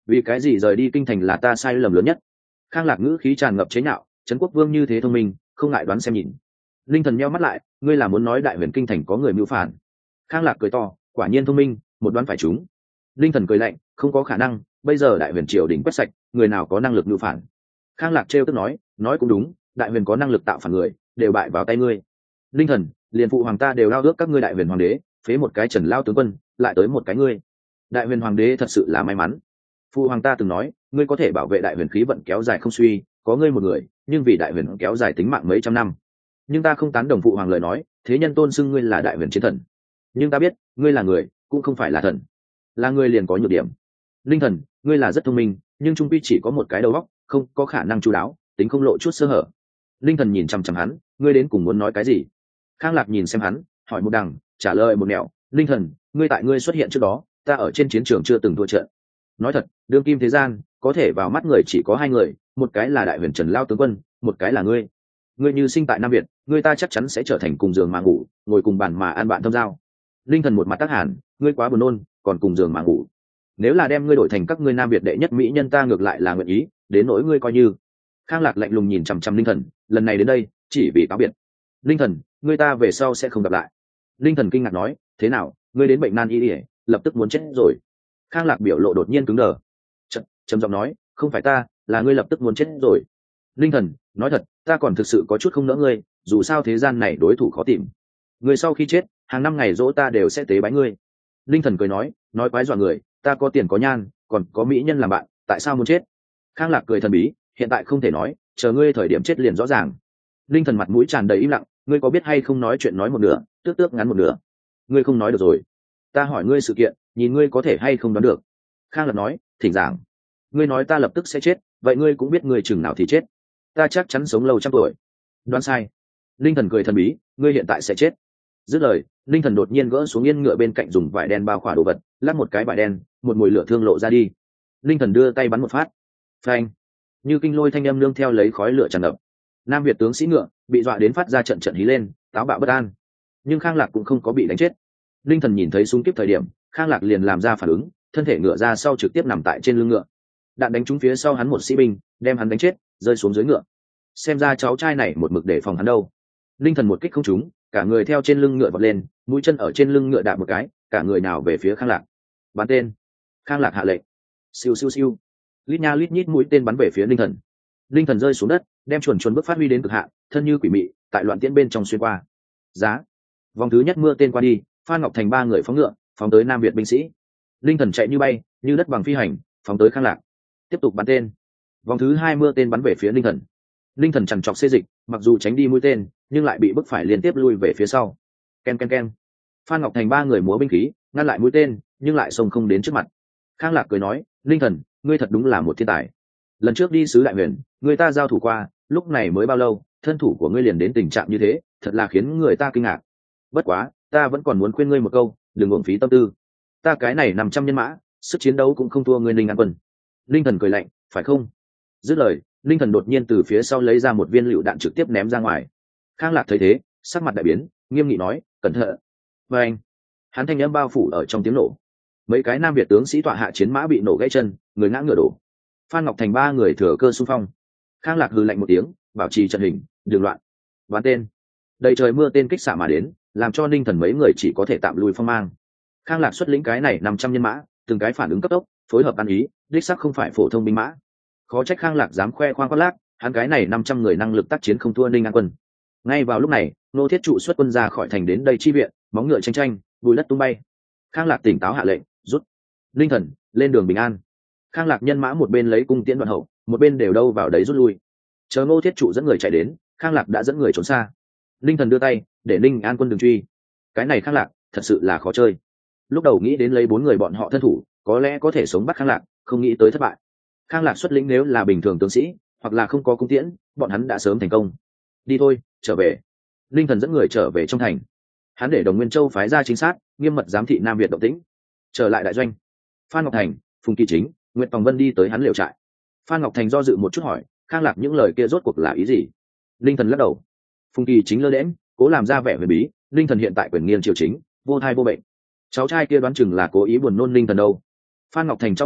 vì cái gì rời đi kinh thành là ta sai lầm lớn nhất. Khang Lạc ngữ khí tràn ngập chế nhạo, Trấn Quốc Vương như thế thông minh, không ngại đoán xem nhìn. Linh Thần nheo mắt lại, ngươi là muốn nói đại huyền kinh thành có người mưu phản? Khang Lạc cười to, quả nhiên thông minh, một đoán phải trúng. Linh Thần cười lạnh, không có khả năng, bây giờ đại huyền triều đình quét sạch, người nào có năng lực mưu phản? Khang Lạc trêu tức nói cũng đúng, đại huyền có năng lực tạo phản người, đều bại vào tay ngươi. Linh Thần, liền phụ hoàng ta đều lao ước các ngươi đại huyền hoàng đế, phế một cái Trần lao tướng quân, lại tới một cái ngươi. Đại huyền hoàng đế thật sự là may mắn. Phụ hoàng ta từng nói, ngươi có thể bảo vệ đại huyền khí vận kéo dài không suy, có ngươi một người, nhưng vì đại huyền kéo dài tính mạng mấy trăm năm. Nhưng ta không tán đồng phụ hoàng lời nói, thế nhân tôn xưng ngươi là đại huyền chiến thần. Nhưng ta biết, ngươi là người, cũng không phải là thần. Là người liền có nhược điểm. Linh Thần, ngươi là rất thông minh, nhưng trung quy chỉ có một cái đầu óc, không có khả năng chu đáo, tính không lộ chút sơ hở. Linh Thần nhìn chằm chằm hắn, ngươi đến cùng muốn nói cái gì? Khang Lạc nhìn xem hắn, hỏi một đằng, trả lời một nẻo. Linh Thần, ngươi tại ngươi xuất hiện trước đó, ta ở trên chiến trường chưa từng thua trận. Nói thật, đương kim thế gian có thể vào mắt người chỉ có hai người, một cái là đại huyền Trần lao tướng quân, một cái là ngươi. Ngươi như sinh tại Nam Việt, ngươi ta chắc chắn sẽ trở thành cùng giường mà ngủ, ngồi cùng bàn mà ăn bạn thâm giao. Linh Thần một mặt tác hẳn, ngươi quá buồn nôn, còn cùng giường mà ngủ. Nếu là đem ngươi đổi thành các ngươi Nam Việt đệ nhất mỹ nhân, ta ngược lại là nguyện ý, đến nỗi ngươi coi như. Khang Lạc lạnh lùng nhìn chằm chằm Linh Thần, lần này đến đây chỉ vì cáo biệt. Linh Thần, ngươi ta về sau sẽ không gặp lại. Linh Thần kinh ngạc nói, thế nào, ngươi đến bệnh nan y ỉa, lập tức muốn chết rồi. Khang Lạc biểu lộ đột nhiên cứng đờ, trầm giọng nói, không phải ta, là ngươi lập tức muốn chết rồi. Linh Thần, nói thật, ta còn thực sự có chút không nỡ ngươi, dù sao thế gian này đối thủ khó tìm. Ngươi sau khi chết, hàng năm ngày dỗ ta đều sẽ tế bái ngươi. Linh Thần cười nói quái dọa người, ta có tiền có nhan, còn có mỹ nhân làm bạn, tại sao muốn chết? Khang Lạc cười thần bí, hiện tại không thể nói, chờ ngươi thời điểm chết liền rõ ràng. Linh Thần mặt mũi tràn đầy im lặng, ngươi có biết hay không, nói chuyện nói một nửa, tước ngắn một nửa. Ngươi không nói được rồi. Ta hỏi ngươi sự kiện, nhìn ngươi có thể hay không đoán được. Khang Lạc nói, thỉnh giảng. Ngươi nói ta lập tức sẽ chết, vậy ngươi cũng biết ngươi chừng nào thì chết. Ta chắc chắn sống lâu trăm tuổi. Đoán sai. Linh Thần cười thần bí, ngươi hiện tại sẽ chết. Dứt lời, Linh Thần đột nhiên gỡ xuống yên ngựa bên cạnh, dùng vải đen bao khỏa đồ vật, lắc một cái vải đen, một mùi lửa thương lộ ra đi. Linh Thần đưa tay bắn một phát, phanh, như kinh lôi thanh âm nương theo lấy khói lửa tràn ngập. Nam Việt tướng sĩ ngựa bị dọa đến phát ra trận trận hí lên, táo bạo bất an. Nhưng Khang Lạc cũng không có bị đánh chết. Linh Thần nhìn thấy súng kiếp thời điểm, Khang Lạc liền làm ra phản ứng, thân thể ngựa ra sau trực tiếp nằm tại trên lưng ngựa. Đạn đánh trúng phía sau hắn một sĩ binh, đem hắn đánh chết, rơi xuống dưới ngựa. Xem ra cháu trai này một mực để phòng hắn đâu. Linh Thần một kích không trúng, cả người theo trên lưng ngựa vọt lên, mũi chân ở trên lưng ngựa đạp một cái, cả người nào về phía Khang Lạc. Bắn tên. Khang Lạc hạ lệnh. Siêu siêu siêu. Lít nha lít nhít mũi tên bắn về phía Linh Thần. Linh Thần rơi xuống đất, đem chuẩn bước phát huy đến cực hạn, thân như quỷ mị, tại loạn tiễn bên trong xuyên qua. Giá. Vòng thứ nhất mưa tên qua đi, Phan Ngọc Thành ba người phóng ngựa, phóng tới Nam Việt binh sĩ. Linh Thần chạy như bay, như đất bằng phi hành, phóng tới Khang Lạc. Tiếp tục bắn tên. Vòng thứ hai mưa tên bắn về phía Linh Thần. Linh Thần chằn chọc xê dịch, mặc dù tránh đi mũi tên, nhưng lại bị bức phải liên tiếp lui về phía sau. Ken ken ken. Phan Ngọc Thành ba người múa binh khí, ngăn lại mũi tên, nhưng lại xông không đến trước mặt. Khang Lạc cười nói, Linh Thần, ngươi thật đúng là một thiên tài. Lần trước đi sứ Đại Huyền, người ta giao thủ qua, lúc này mới bao lâu, thân thủ của ngươi liền đến tình trạng như thế, thật là khiến người ta kinh ngạc. Bất quá, ta vẫn còn muốn khuyên ngươi một câu, đừng uổng phí tâm tư. Ta cái này 500 nhân mã, sức chiến đấu cũng không thua ngươi Linh An Quân. Linh Thần cười lạnh, phải không? Dứt lời, Linh Thần đột nhiên từ phía sau lấy ra một viên lựu đạn trực tiếp ném ra ngoài. Khang Lạc thấy thế, sắc mặt đại biến, nghiêm nghị nói, cẩn thận. Và anh, hắn thanh âm bao phủ ở trong tiếng nổ. Mấy cái Nam Việt tướng sĩ tọa hạ chiến mã bị nổ gãy chân, người ngã ngựa đổ. Phan Ngọc Thành ba người thừa cơ xung phong. Khang Lạc hừ lạnh một tiếng, bảo trì trận hình, đường loạn. Bắn tên. Đầy trời mưa tên kích xạ mà đến, làm cho Linh Thần mấy người chỉ có thể tạm lùi phong mang. Khang Lạc xuất lĩnh cái này 500 nhân mã, từng cái phản ứng cấp tốc, phối hợp ăn ý, đích xác không phải phổ thông binh mã. Khó trách Khang Lạc dám khoe khoang khoác lác, hắn cái này 500 người năng lực tác chiến không thua Ninh An Quân. Ngay vào lúc này, Nô Thiết Trụ xuất quân ra khỏi thành đến đây chi viện, móng ngựa tranh tranh, bùi đất tung bay. Khang Lạc tỉnh táo hạ lệnh, rút. Linh Thần, lên đường bình an. Khang Lạc nhân mã một bên lấy cung tiễn đoạn hậu, một bên đều đâu vào đấy rút lui. Chờ Nô Thiết Trụ dẫn người chạy đến, Khang Lạc đã dẫn người trốn xa. Linh Thần đưa tay để Ninh An Quân đừng truy. Cái này Khang Lạc thật sự là khó chơi. Lúc đầu nghĩ đến lấy 4 người bọn họ thân thủ, có lẽ có thể sống bắt Khang Lạc, không nghĩ tới thất bại. Khang Lạc xuất lĩnh nếu là bình thường tướng sĩ, hoặc là không có cung tiễn, bọn hắn đã sớm thành công. Đi thôi, trở về. Linh Thần dẫn người trở về trong thành. Hắn để Đồng Nguyên Châu phái ra trinh sát, nghiêm mật giám thị Nam Việt động tĩnh. Trở lại đại doanh, Phan Ngọc Thành, Phùng Kỳ Chính, Nguyệt Phòng Vân đi tới hắn liều trại. Phan Ngọc Thành do dự một chút hỏi, Khang Lạc những lời kia rốt cuộc là ý gì? Linh Thần lắc đầu. Phùng Kỳ Chính lơ đễnh, cố làm ra vẻ huyền bí, Linh Thần hiện tại quyền nghiêng triều chính, vô thai vô bệnh. Cháu trai kia đoán chừng là cố ý buồn nôn Linh Thần đâu. Phan Ngọc Thành cho mày,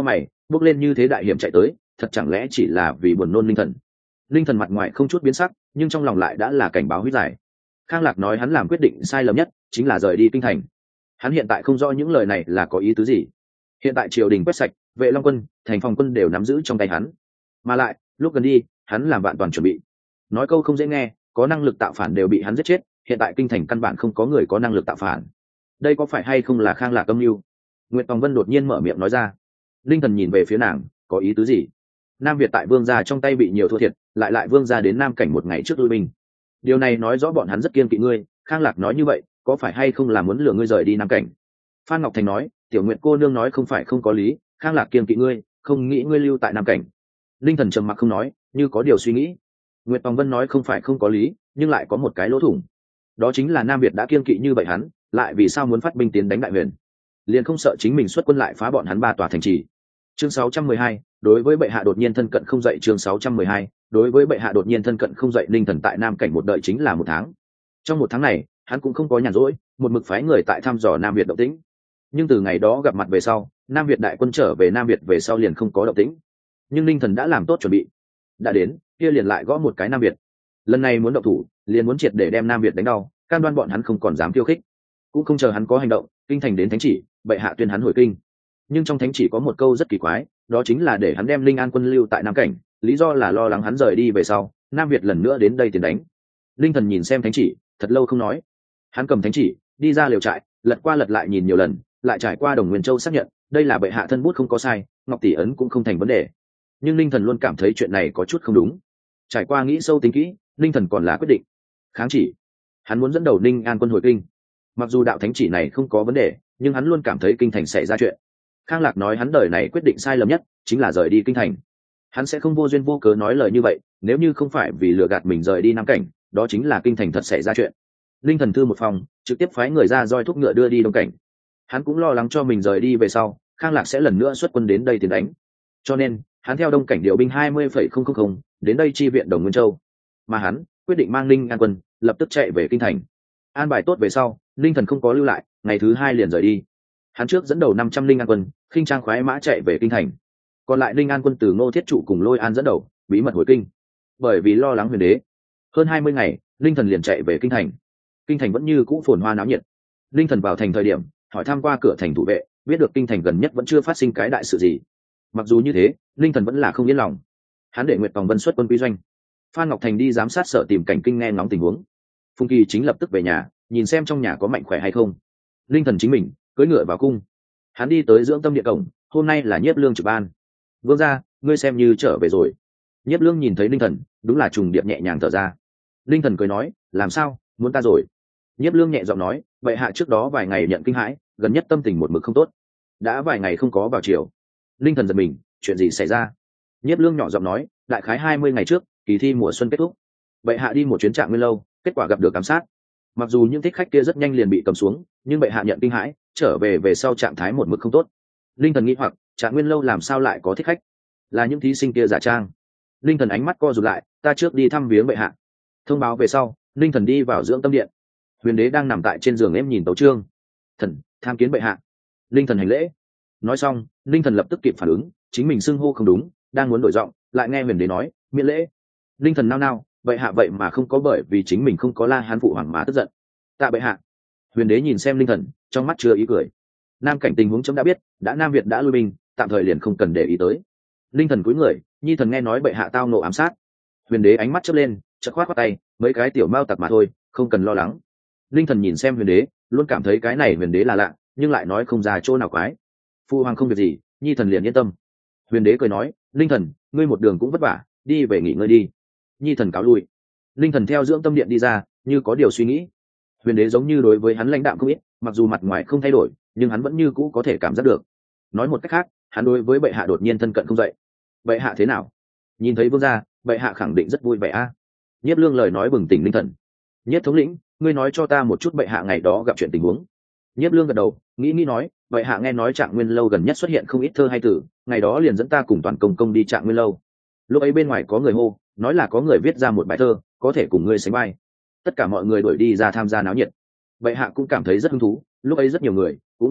bước lên như thế đại hiểm chạy tới, thật chẳng lẽ chỉ là vì buồn nôn linh thần? Linh thần mặt ngoài không chút biến sắc, nhưng trong lòng lại đã là cảnh báo huyết giải. Khang Lạc nói hắn làm quyết định sai lầm nhất chính là rời đi kinh thành. Hắn hiện tại không rõ những lời này là có ý tứ gì. Hiện tại triều đình quét sạch, Vệ Long quân, thành phòng quân đều nắm giữ trong tay hắn, mà lại lúc gần đi hắn làm vạn toàn chuẩn bị. Nói câu không dễ nghe, có năng lực tạo phản đều bị hắn giết chết, hiện tại kinh thành căn bản không có người có năng lực tạo phản. Đây có phải hay không là Khang Lạc âm mưu? Nguyệt Tòng Vân đột nhiên mở miệng nói ra. Linh thần nhìn về phía nàng, có ý tứ gì? Nam Việt tại vương gia trong tay bị nhiều thua thiệt, lại vương gia đến Nam cảnh một ngày trước lui binh. Điều này nói rõ bọn hắn rất kiên kỵ ngươi. Khang Lạc nói như vậy, có phải hay không là muốn lừa ngươi rời đi Nam cảnh? Phan Ngọc Thành nói, tiểu Nguyệt cô nương nói không phải không có lý, Khang Lạc kiên kỵ ngươi, không nghĩ ngươi lưu tại Nam cảnh. Linh thần trầm mặc không nói, như có điều suy nghĩ. Nguyệt Tòng Vân nói không phải không có lý, nhưng lại có một cái lỗ thủng. Đó chính là Nam Việt đã kiên kỵ như vậy hắn, lại vì sao muốn phát binh tiến đánh Đại Huyền? Liền không sợ chính mình xuất quân lại phá bọn hắn 3 tòa thành trì. Chương 612, đối với bệ hạ đột nhiên thân cận không dậy. Chương 612, đối với bệ hạ đột nhiên thân cận không dậy. Linh thần tại Nam cảnh một đợi chính là 1 tháng. Trong 1 tháng này, hắn cũng không có nhàn rỗi, một mực phái người tại thăm dò Nam Việt động tĩnh. Nhưng từ ngày đó gặp mặt về sau, Nam Việt đại quân trở về Nam Việt về sau liền không có động tĩnh. Nhưng Linh thần đã làm tốt chuẩn bị, đã đến, kia liền lại gõ một cái Nam Việt. Lần này muốn động thủ, liền muốn triệt để đem Nam Việt đánh đau, cam đoan bọn hắn không còn dám khiêu khích. Cũng không chờ hắn có hành động, kinh thành đến thánh chỉ, bệ hạ tuyên hắn hồi kinh. Nhưng trong thánh chỉ có một câu rất kỳ quái, đó chính là để hắn đem Linh An quân lưu tại Nam cảnh, lý do là lo lắng hắn rời đi về sau, Nam Việt lần nữa đến đây tiền đánh. Linh thần nhìn xem thánh chỉ, thật lâu không nói. Hắn cầm thánh chỉ, đi ra liều trại, lật qua lật lại nhìn nhiều lần, lại trải qua Đồng Nguyên Châu xác nhận, đây là bệ hạ thân bút không có sai, ngọc tỷ ấn cũng không thành vấn đề. Nhưng Linh thần luôn cảm thấy chuyện này có chút không đúng. Trải qua nghĩ sâu tính kỹ, Linh thần còn là quyết định kháng chỉ. Hắn muốn dẫn đầu Ninh An quân hồi kinh. Mặc dù đạo thánh chỉ này không có vấn đề, nhưng hắn luôn cảm thấy kinh thành xảy ra chuyện. Khang Lạc nói hắn đời này quyết định sai lầm nhất chính là rời đi kinh thành. Hắn sẽ không vô duyên vô cớ nói lời như vậy, nếu như không phải vì lừa gạt mình rời đi Nam cảnh, đó chính là kinh thành thật xảy ra chuyện. Linh thần thư một phòng, trực tiếp phái người ra roi thúc ngựa đưa đi Đông cảnh. Hắn cũng lo lắng cho mình rời đi về sau, Khang Lạc sẽ lần nữa xuất quân đến đây tiến đánh. Cho nên, hắn theo Đông cảnh điều binh 20,000 đến đây chi viện Đồng Nguyên Châu. Mà hắn quyết định mang Ninh An quân lập tức chạy về kinh thành. An bài tốt về sau, Linh thần không có lưu lại, ngày thứ 2 liền rời đi. Hắn trước dẫn đầu 500 Ninh An quân, khinh trang khoái mã chạy về kinh thành. Còn lại Ninh An quân từ Ngô Thiết Trụ cùng Lôi An dẫn đầu, bí mật hồi kinh. Bởi vì lo lắng Huyền đế, hơn 20 ngày, Linh thần liền chạy về kinh thành. Kinh thành vẫn như cũ phồn hoa náo nhiệt. Linh thần vào thành thời điểm, hỏi thăm qua cửa thành thủ vệ, biết được kinh thành gần nhất vẫn chưa phát sinh cái đại sự gì. Mặc dù như thế, Linh thần vẫn là không yên lòng. Hắn để Nguyệt Tòng Vân xuất quân quy doanh. Phan Ngọc Thành đi giám sát Sở Tìm Cảnh Kinh nghe ngóng tình huống. Phùng Kỳ chính lập tức về nhà, nhìn xem trong nhà có mạnh khỏe hay không. Linh thần chính mình cưỡi ngựa vào cung. Hắn đi tới Dưỡng Tâm Điện cổng, hôm nay là Nhiếp Lương trực ban. Vương gia, ngươi xem như trở về rồi. Nhiếp Lương nhìn thấy Linh thần, đúng là trùng điệp nhẹ nhàng thở ra. Linh thần cười nói, làm sao, muốn ta rồi? Nhiếp Lương nhẹ giọng nói, vậy hạ trước đó vài ngày nhận kinh hãi, gần nhất tâm tình một mực không tốt, đã vài ngày không có vào chiều. Linh thần giật mình, chuyện gì xảy ra? Nhiếp Lương nhỏ giọng nói, đại khái 20 ngày trước, kỳ thi mùa xuân kết thúc, bệ hạ đi một chuyến Trạng Nguyên lâu, kết quả gặp được ám sát. Mặc dù những thích khách kia rất nhanh liền bị cầm xuống, nhưng bệ hạ nhận kinh hãi, trở về sau trạng thái một mực không tốt. Linh thần nghĩ hoặc, Trạng Nguyên lâu làm sao lại có thích khách? Là những thí sinh kia giả trang. Linh thần ánh mắt co rụt lại, ta trước đi thăm viếng bệ hạ. Thông báo về sau, Linh thần đi vào Dưỡng Tâm Điện. Huyền đế đang nằm tại trên giường em nhìn tấu chương. Thần tham kiến bệ hạ. Linh thần hành lễ. Nói xong, Linh thần lập tức kịp phản ứng, chính mình xưng hô không đúng, đang muốn đổi giọng, lại nghe huyền đế nói, miễn lễ. Linh thần nao nao, bệ hạ vậy mà không có bởi vì chính mình không có La Hán phụ hoàng mà tức giận. Tạ bệ hạ. Huyền đế nhìn xem Linh thần, trong mắt chưa ý cười. Nam cảnh tình huống chấm đã biết, đã Nam Việt đã lui binh, tạm thời liền không cần để ý tới. Linh thần cúi người, nhi thần nghe nói bệ hạ tao nộ ám sát. Huyền đế ánh mắt chớp lên, chợt khoát tay, mấy cái tiểu mao tặc mà thôi, không cần lo lắng. Linh thần nhìn xem huyền đế, luôn cảm thấy cái này huyền đế là lạ, nhưng lại nói không ra chỗ nào quái. Phu hoàng không việc gì, nhi thần liền yên tâm. Huyền đế cười nói, Linh thần, ngươi một đường cũng vất vả, đi về nghỉ ngơi đi. Nhi thần cáo lui. Linh thần theo Dưỡng Tâm Điện đi ra, như có điều suy nghĩ. Huyền đế giống như đối với hắn lãnh đạm không ít, mặc dù mặt ngoài không thay đổi, nhưng hắn vẫn như cũ có thể cảm giác được. Nói một cách khác, hắn đối với bệ hạ đột nhiên thân cận không dậy. Bệ hạ thế nào? Nhìn thấy vương gia, bệ hạ khẳng định rất vui vẻ a. Nhiếp Lương lời nói bừng tỉnh Linh thần. Nhất thống lĩnh, ngươi nói cho ta một chút bệ hạ ngày đó gặp chuyện tình huống. Nhiếp Lương gật đầu, nghĩ nói, bệ hạ nghe nói Trạng Nguyên lâu gần nhất xuất hiện không ít thơ hay tử, ngày đó liền dẫn ta cùng toàn công đi Trạng Nguyên lâu. Lúc ấy bên ngoài có người hô, nói là có người viết ra một bài thơ, có thể cùng ngươi sánh vai. Tất cả mọi người đuổi đi ra tham gia náo nhiệt. Bệ hạ cũng cảm thấy rất hứng thú, lúc ấy rất nhiều người, cũng rất loạn,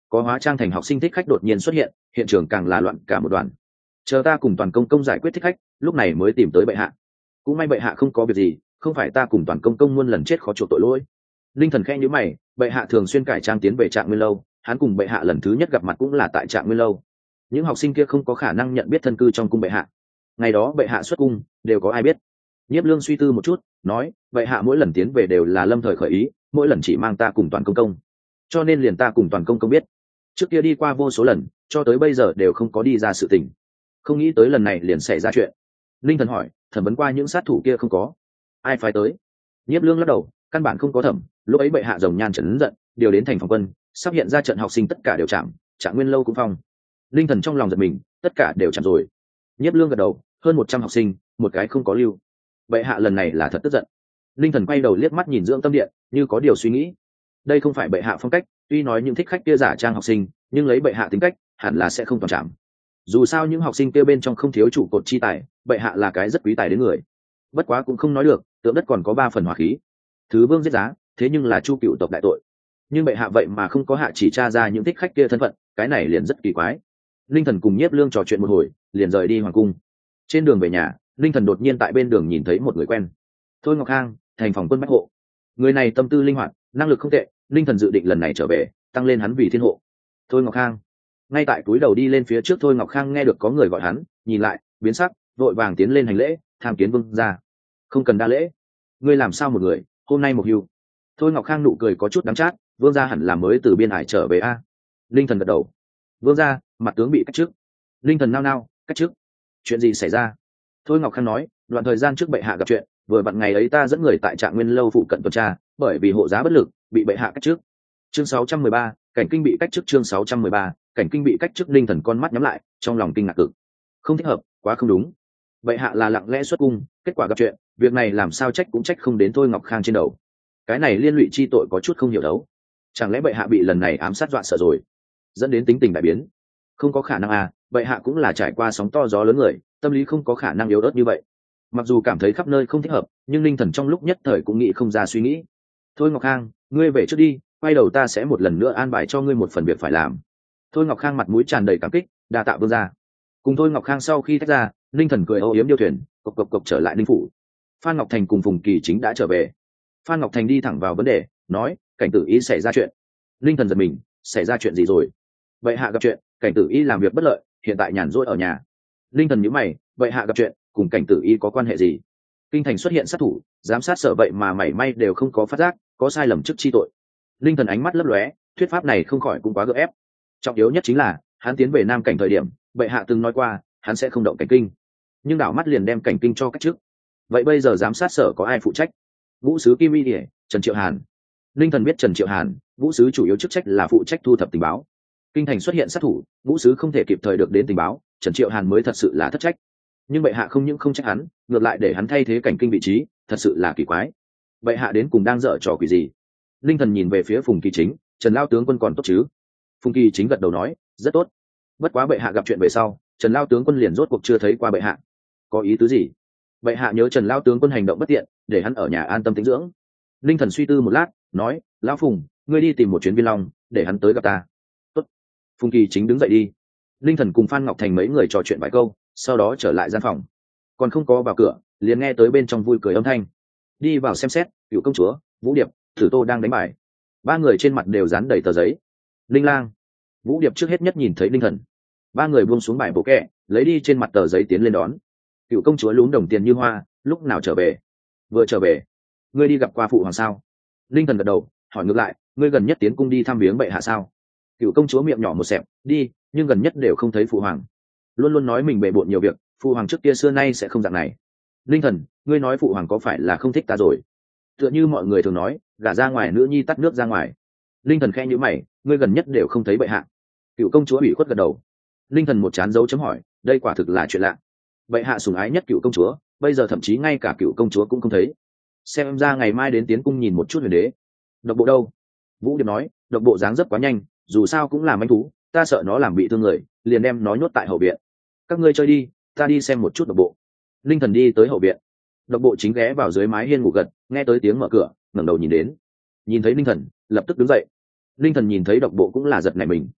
có hóa trang thành học sinh thích khách đột nhiên xuất hiện, hiện trường càng là loạn cả một đoàn. Chờ ta cùng toàn công công giải quyết thích khách, lúc này mới tìm tới bệ hạ. Cũng may bệ hạ không có việc gì, không phải ta cùng toàn công công muôn lần chết khó chuộc tội lỗi. Linh Thần khẽ nhíu mày, bệ hạ thường xuyên cải trang tiến về Trạng Nguyên lâu, hắn cùng bệ hạ lần thứ nhất gặp mặt cũng là tại Trạng Nguyên lâu. Những học sinh kia không có khả năng nhận biết thân cư trong cung bệ hạ. Ngày đó bệ hạ xuất cung, đều có ai biết? Nhiếp Lương suy tư một chút, nói, bệ hạ mỗi lần tiến về đều là lâm thời khởi ý, mỗi lần chỉ mang ta cùng toàn công công, cho nên liền ta cùng toàn công công biết. Trước kia đi qua vô số lần, cho tới bây giờ đều không có đi ra sự tình, không nghĩ tới lần này liền xảy ra chuyện. Linh Thần hỏi, thẩm vấn qua những sát thủ kia không có? Ai phái tới? Nhiếp Lương lắc đầu, căn bản không có thẩm. Lúc ấy bệ hạ rồng nhan trấn giận, điều đến thành phòng quân, sắp hiện ra trận học sinh tất cả đều chạm, Trạng Nguyên lâu cũng phong. Linh Thần trong lòng giật mình, tất cả đều chạm rồi. Nhiếp Lương gật đầu, hơn 100 học sinh, một cái không có lưu. Bệ hạ lần này là thật tức giận. Linh Thần quay đầu liếc mắt nhìn Dưỡng Tâm Điện, như có điều suy nghĩ. Đây không phải bệ hạ phong cách, tuy nói những thích khách kia giả trang học sinh, nhưng lấy bệ hạ tính cách, hẳn là sẽ không toàn chạm. Dù sao những học sinh kia bên trong không thiếu trụ cột chi tài, bệ hạ là cái rất quý tài đến người. Bất quá cũng không nói được, tượng đất còn có 3 phần hỏa khí. Thứ vương giết giá, thế nhưng là Chu cựu tộc đại tội. Nhưng bệ hạ vậy mà không có hạ chỉ tra ra những thích khách kia thân phận, cái này liền rất kỳ quái. Linh Thần cùng Nhiếp Lương trò chuyện một hồi, liền rời đi hoàng cung. Trên đường về nhà, Linh Thần đột nhiên tại bên đường nhìn thấy một người quen. Thôi Ngọc Khang, thành phòng quân bách hộ. Người này tâm tư linh hoạt, năng lực không tệ, Linh Thần dự định lần này trở về, tăng lên hắn vì thiên hộ. Thôi Ngọc Khang. Ngay tại túi đầu đi lên phía trước, Thôi Ngọc Khang nghe được có người gọi hắn, nhìn lại, biến sắc, vội vàng tiến lên hành lễ, tham kiến vương gia. Không cần đa lễ. Ngươi làm sao một người, hôm nay một hưu. Thôi Ngọc Khang nụ cười có chút đắng chát, vương gia hẳn là mới từ biên hải trở về a. Linh Thần gật đầu. Vương gia, mặt tướng bị cách chức. Linh Thần nao nao, cách chức? Chuyện gì xảy ra? Thôi Ngọc Khang nói, đoạn thời gian trước bệ hạ gặp chuyện, vừa vặn ngày ấy ta dẫn người tại Trạng Nguyên lâu phụ cận tuần tra, bởi vì hộ giá bất lực, bị bệ hạ cách chức. Chương 613, cảnh kinh bị cách chức. Chương 613, cảnh kinh bị cách chức. Linh Thần con mắt nhắm lại, trong lòng kinh ngạc cực. Không thích hợp, quá không đúng. Bệ hạ là lặng lẽ xuất cung, kết quả gặp chuyện, việc này làm sao trách cũng trách không đến Thôi Ngọc Khang trên đầu. Cái này liên lụy chi tội có chút không hiểu đấu. Chẳng lẽ bệ hạ bị lần này ám sát dọa sợ rồi, dẫn đến tính tình đại biến? Không có khả năng à, bệ hạ cũng là trải qua sóng to gió lớn người, tâm lý không có khả năng yếu ớt như vậy. Mặc dù cảm thấy khắp nơi không thích hợp, nhưng Linh Thần trong lúc nhất thời cũng nghĩ không ra suy nghĩ. Thôi Ngọc Khang, ngươi về trước đi, quay đầu ta sẽ một lần nữa an bài cho ngươi một phần việc phải làm. Thôi Ngọc Khang mặt mũi tràn đầy cảm kích, đa tạ vương gia. Cùng Thôi Ngọc Khang sau khi tách ra, Linh Thần cười âu yếm điêu thuyền, cộc cộc cộc trở lại Linh phủ. Phan Ngọc Thành cùng Phùng Kỳ Chính đã trở về. Phan Ngọc Thành đi thẳng vào vấn đề, nói, cảnh tử ý xảy ra chuyện. Linh Thần giật mình, xảy ra chuyện gì rồi? Bệ hạ gặp chuyện, cảnh tử y làm việc bất lợi, hiện tại nhàn rỗi ở nhà. Linh Thần nhíu mày, bệ hạ gặp chuyện, cùng cảnh tử y có quan hệ gì? Kinh thành xuất hiện sát thủ, giám sát sở vậy mà mảy may đều không có phát giác, có sai lầm trước chi tội. Linh Thần ánh mắt lấp lóe, thuyết pháp này không khỏi cũng quá gượng ép. Trọng yếu nhất chính là, hắn tiến về Nam Cảnh thời điểm, bệ hạ từng nói qua, hắn sẽ không động cảnh kinh, nhưng đảo mắt liền đem cảnh kinh cho cách trước. Vậy bây giờ giám sát sở có ai phụ trách? Vũ sứ Kim Y Điệp, Trần Triệu Hàn. Linh Thần biết Trần Triệu Hàn, vũ sứ chủ yếu chức trách là phụ trách thu thập tình báo. Kinh thành xuất hiện sát thủ, vũ sứ không thể kịp thời được đến tình báo, Trần Triệu Hàn mới thật sự là thất trách. Nhưng bệ hạ không những không trách hắn, ngược lại để hắn thay thế cảnh kinh vị trí, thật sự là kỳ quái. Bệ hạ đến cùng đang dở trò quỷ gì? Linh Thần nhìn về phía Phùng Kỳ Chính, Trần lao tướng quân còn tốt chứ? Phùng Kỳ Chính gật đầu nói, rất tốt. Bất quá bệ hạ gặp chuyện về sau, Trần lao tướng quân liền rốt cuộc chưa thấy qua bệ hạ. Có ý tứ gì? Bệ hạ nhớ Trần lao tướng quân hành động bất tiện, để hắn ở nhà an tâm tĩnh dưỡng. Linh Thần suy tư một lát, nói, lão Phùng, ngươi đi tìm một chuyến Viên Long, để hắn tới gặp ta. Tốt. Phùng Kỳ Chính đứng dậy đi. Linh Thần cùng Phan Ngọc Thành mấy người trò chuyện vài câu, sau đó trở lại gian phòng. Còn không có vào cửa, liền nghe tới bên trong vui cười âm thanh. Đi vào xem xét, Cựu công chúa, Vũ Điệp, Thử Tô đang đánh bài. 3 người trên mặt đều dán đầy tờ giấy. Linh Lang. Vũ Điệp trước hết nhất nhìn thấy Linh Thần. 3 người buông xuống bài bộ kẹ, lấy đi trên mặt tờ giấy tiến lên đón. Cựu công chúa lún đồng tiền như hoa, lúc nào trở về? Vừa trở về. Ngươi đi gặp qua phụ hoàng sao? Linh Thần gật đầu, hỏi ngược lại, ngươi gần nhất tiến cung đi thăm viếng bệ hạ sao? Cựu công chúa miệng nhỏ một xẹp, đi, nhưng gần nhất đều không thấy phụ hoàng. Luôn luôn nói mình bề bộn nhiều việc, phụ hoàng trước kia xưa nay sẽ không dạng này. Linh Thần, ngươi nói phụ hoàng có phải là không thích ta rồi? Tựa như mọi người thường nói, gả ra ngoài nữ nhi tắt nước ra ngoài. Linh Thần khẽ nhíu mày, ngươi gần nhất đều không thấy bệ hạ. Cựu công chúa ủy khuất gật đầu. Linh Thần một chán dấu chấm hỏi, đây quả thực là chuyện lạ. Bệ hạ sủng ái nhất cựu công chúa, bây giờ thậm chí ngay cả cựu công chúa cũng không thấy. Xem ra ngày mai đến tiến cung nhìn một chút Huyền Đế. Độc bộ đâu? Vũ Điệp nói, độc bộ dáng dấp quá nhanh, dù sao cũng là manh thú, ta sợ nó làm bị thương người, liền đem nó nhốt tại hậu viện. Các ngươi chơi đi, ta đi xem một chút độc bộ. Linh Thần đi tới hậu viện. Độc bộ chính ghé vào dưới mái hiên ngủ gật, nghe tới tiếng mở cửa, ngẩng đầu nhìn đến. Nhìn thấy Linh Thần, lập tức đứng dậy. Linh Thần nhìn thấy độc bộ cũng là giật nảy mình,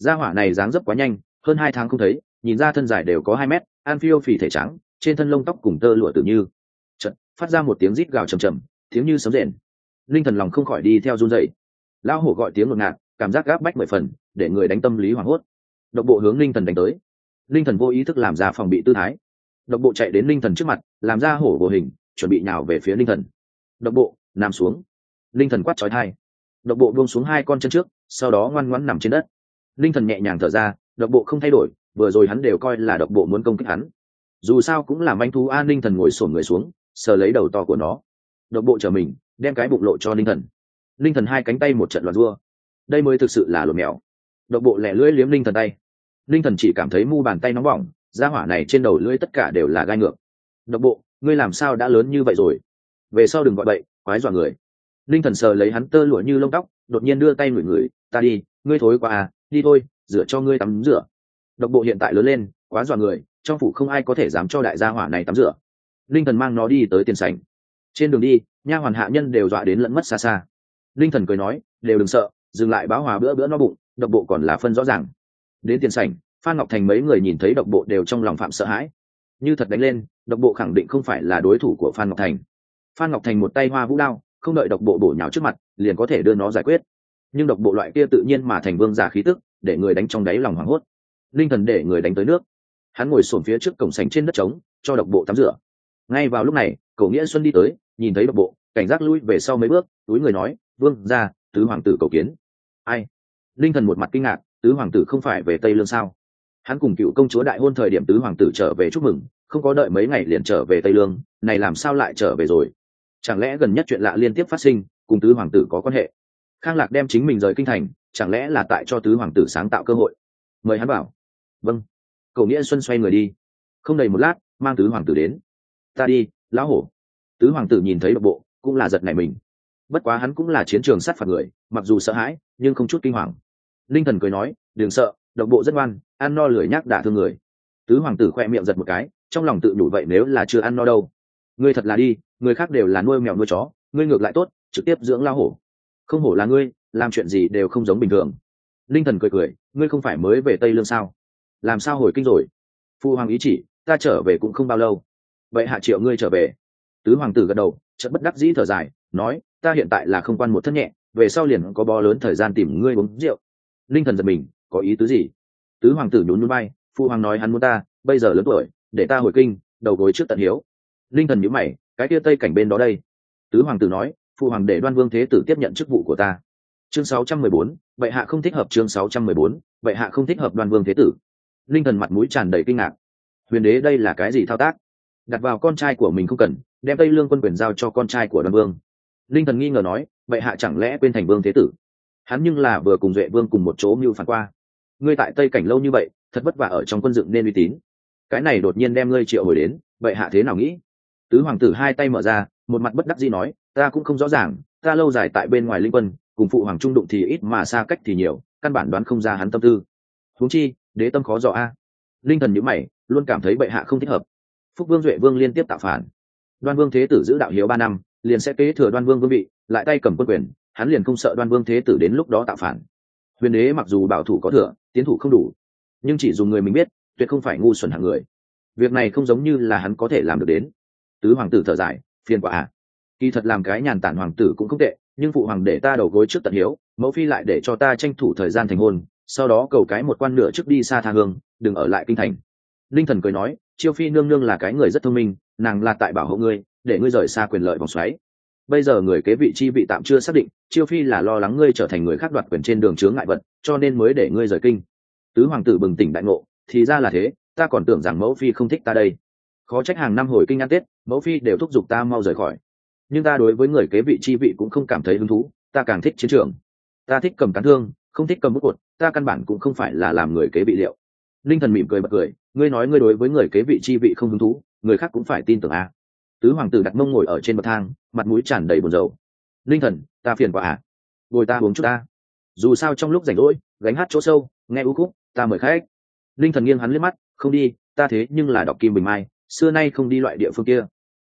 gia hỏa này dáng dấp quá nhanh, hơn 2 tháng không thấy, nhìn ra thân dài đều có 2 mét, an phiêu phì thể trắng, trên thân lông tóc cùng tơ lụa tự như chợt phát ra một tiếng rít gào trầm trầm, tiếng như sấm rền. Linh thần lòng không khỏi đi theo run rẩy. Lão hổ gọi tiếng ngột ngạt, cảm giác gáp bách 10 phần, để người đánh tâm lý hoảng hốt. Độc bộ hướng linh thần đánh tới. Linh thần vô ý thức làm ra phòng bị tư thái. Độc bộ chạy đến linh thần trước mặt, làm ra hổ vô hình, chuẩn bị nhào về phía linh thần. Độc bộ nằm xuống. Linh thần quát chói tai. Độc bộ buông xuống 2 con chân trước, sau đó ngoan ngoãn nằm trên đất. Linh thần nhẹ nhàng thở ra, độc bộ không thay đổi, vừa rồi hắn đều coi là độc bộ muốn công kích hắn. Dù sao cũng là manh thú an. Linh thần ngồi xổm người xuống, sờ lấy đầu to của nó. Độc bộ trở mình, đem cái bụng lộ cho linh thần. Linh thần 2 cánh tay một trận loạn rua. Đây mới thực sự là lột mèo. Độc bộ lẻ lưỡi liếm linh thần tay. Linh thần chỉ cảm thấy mu bàn tay nóng bỏng, da hỏa này trên đầu lưỡi tất cả đều là gai ngược. Độc bộ, ngươi làm sao đã lớn như vậy rồi? Về sau đừng gọi bậy, quái dọa người. Linh thần sờ lấy hắn tơ lụa như lông tóc, đột nhiên đưa tay ngửi ngửi, ta đi, ngươi thối quá à, đi thôi, rửa cho ngươi tắm rửa. Độc bộ hiện tại lớn lên, quá dọa người, trong phủ không ai có thể dám cho đại gia hỏa này tắm rửa. Linh thần mang nó đi tới tiền sảnh. Trên đường đi, nha hoàn hạ nhân đều dọa đến lẫn mất xa xa. Linh thần cười nói, đều đừng sợ, dừng lại báo hòa bữa bữa no bụng, độc bộ còn là phân rõ ràng. Đến tiền sảnh, Phan Ngọc Thành mấy người nhìn thấy độc bộ đều trong lòng phạm sợ hãi. Như thật đánh lên, độc bộ khẳng định không phải là đối thủ của Phan Ngọc Thành. Phan Ngọc Thành một tay hoa vũ đao, không đợi độc bộ bổ nhào trước mặt, liền có thể đưa nó giải quyết. Nhưng độc bộ loại kia tự nhiên mà thành vương giả khí tức, để người đánh trong đáy lòng hoảng hốt. Linh thần để người đánh tới nước. Hắn ngồi xổm phía trước cổng sảnh trên đất trống, cho độc bộ tắm rửa. Ngay vào lúc này, Cổ Nghĩa Xuân đi tới, nhìn thấy độc bộ, cảnh giác lui về sau mấy bước, túi người nói, vương gia, tứ hoàng tử cầu kiến. Ai? Linh thần một mặt kinh ngạc, tứ hoàng tử không phải về Tây Lương sao? Hắn cùng cựu công chúa đại hôn thời điểm tứ hoàng tử trở về chúc mừng, không có đợi mấy ngày liền trở về Tây Lương, này làm sao lại trở về rồi? Chẳng lẽ gần nhất chuyện lạ liên tiếp phát sinh, cùng tứ hoàng tử có quan hệ? Khang Lạc đem chính mình rời kinh thành, chẳng lẽ là tại cho tứ hoàng tử sáng tạo cơ hội? Mời hắn bảo. Vâng. Cổ Nghĩa Xuân xoay người đi. Không đầy một lát, mang tứ hoàng tử đến. Ta đi, lão hổ. Tứ hoàng tử nhìn thấy độc bộ, cũng là giật nảy mình. Bất quá hắn cũng là chiến trường sát phạt người, mặc dù sợ hãi, nhưng không chút kinh hoàng. Linh thần cười nói, đừng sợ, độc bộ rất ngoan, ăn no lười nhác đả thương người. Tứ hoàng tử khoe miệng giật một cái, trong lòng tự nhủ vậy nếu là chưa ăn no đâu. Ngươi thật là đi, người khác đều là nuôi mèo nuôi chó, ngươi ngược lại tốt, trực tiếp dưỡng lao hổ. Không hổ là ngươi, làm chuyện gì đều không giống bình thường. Linh thần cười cười, ngươi không phải mới về Tây Lương sao? Làm sao hồi kinh rồi? Phu hoàng ý chỉ, ta trở về cũng không bao lâu. Vậy hạ triệu ngươi trở về. Tứ hoàng tử gật đầu, chợt bất đắc dĩ thở dài, nói, ta hiện tại là không quan một thân nhẹ, về sau liền có bó lớn thời gian tìm ngươi uống rượu. Linh thần giật mình, có ý tứ gì? Tứ hoàng tử nhún nhún vai, phu hoàng nói hắn muốn ta, bây giờ lớn tuổi, để ta hồi kinh, đầu gối trước tận hiếu. Linh thần nhíu mày, cái kia tây cảnh bên đó đây. Tứ hoàng tử nói, phu hoàng để Đoan Vương Thế Tử tiếp nhận chức vụ của ta. Chương 614, vậy hạ không thích hợp. Chương 614, vậy hạ không thích hợp Đoan Vương Thế Tử. Linh thần mặt mũi tràn đầy kinh ngạc. Huyền đế đây là cái gì thao tác? Đặt vào con trai của mình không cần, đem Tây Lương quân quyền giao cho con trai của Đoan Vương. Linh thần nghi ngờ nói, vậy hạ chẳng lẽ quên thành Vương Thế Tử? Hắn nhưng là vừa cùng Duệ Vương cùng một chỗ mưu phản qua. Ngươi tại Tây cảnh lâu như vậy, thật vất vả ở trong quân dựng nên uy tín. Cái này đột nhiên đem ngươi triệu hồi đến, vậy hạ thế nào nghĩ? Tứ hoàng tử hai tay mở ra, một mặt bất đắc dĩ nói, ta cũng không rõ ràng, ta lâu dài tại bên ngoài linh quân, cùng phụ hoàng trung đụng thì ít mà xa cách thì nhiều, căn bản đoán không ra hắn tâm tư. Huống chi, đế tâm khó dò a. Linh thần nhíu mày, luôn cảm thấy bệ hạ không thích hợp. Phúc Vương Duệ Vương liên tiếp tạo phản, Đoan Vương Thế Tử giữ đạo hiếu 3 năm, liền sẽ kế thừa Đoan Vương vương vị, lại tay cầm quân quyền, hắn liền không sợ Đoan Vương Thế Tử đến lúc đó tạo phản. Huyền đế mặc dù bảo thủ có thừa, tiến thủ không đủ, nhưng chỉ dùng người mình biết, tuyệt không phải ngu xuẩn hạng người. Việc này không giống như là hắn có thể làm được đến. Tứ hoàng tử thở dài, phiền quả à. Kỳ thật làm cái nhàn tản hoàng tử cũng không tệ, nhưng phụ hoàng để ta đầu gối trước tận hiếu, mẫu phi lại để cho ta tranh thủ thời gian thành hôn, sau đó cầu cái một quan nửa trước đi xa tha hương, đừng ở lại kinh thành. Linh thần cười nói, Chiêu phi nương nương là cái người rất thông minh, nàng là tại bảo hộ ngươi, để ngươi rời xa quyền lợi vòng xoáy. Bây giờ người kế vị chi vị tạm chưa xác định, Chiêu phi là lo lắng ngươi trở thành người khác đoạt quyền trên đường chướng ngại vật, cho nên mới để ngươi rời kinh. Tứ hoàng tử bừng tỉnh đại ngộ, thì ra là thế, ta còn tưởng rằng mẫu phi không thích ta đây. Khó trách hàng năm hồi kinh ăn Tết, mẫu phi đều thúc giục ta mau rời khỏi. Nhưng ta đối với người kế vị chi vị cũng không cảm thấy hứng thú, ta càng thích chiến trường. Ta thích cầm cán thương, không thích cầm bút cột, ta căn bản cũng không phải là làm người kế vị liệu. Linh thần mỉm cười bật cười, ngươi nói ngươi đối với người kế vị chi vị không hứng thú, người khác cũng phải tin tưởng à. Tứ hoàng tử đặt mông ngồi ở trên bậc thang, mặt mũi tràn đầy buồn rầu. Linh thần, ta phiền quá à? Ngồi ta uống chút ta. Dù sao trong lúc rảnh rỗi, gánh hát chỗ sâu, nghe u khúc, ta mời khách. Linh thần nghiêng hắn liếc mắt, không đi, ta thế nhưng là đọc Kim Bình Mai, xưa nay không đi loại địa phương kia.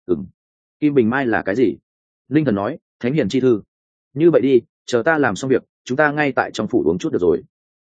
Kim Bình Mai là cái gì? Linh thần nói, thánh hiền chi thư. Như vậy đi, chờ ta làm xong việc, chúng ta ngay tại trong phủ uống chút được rồi.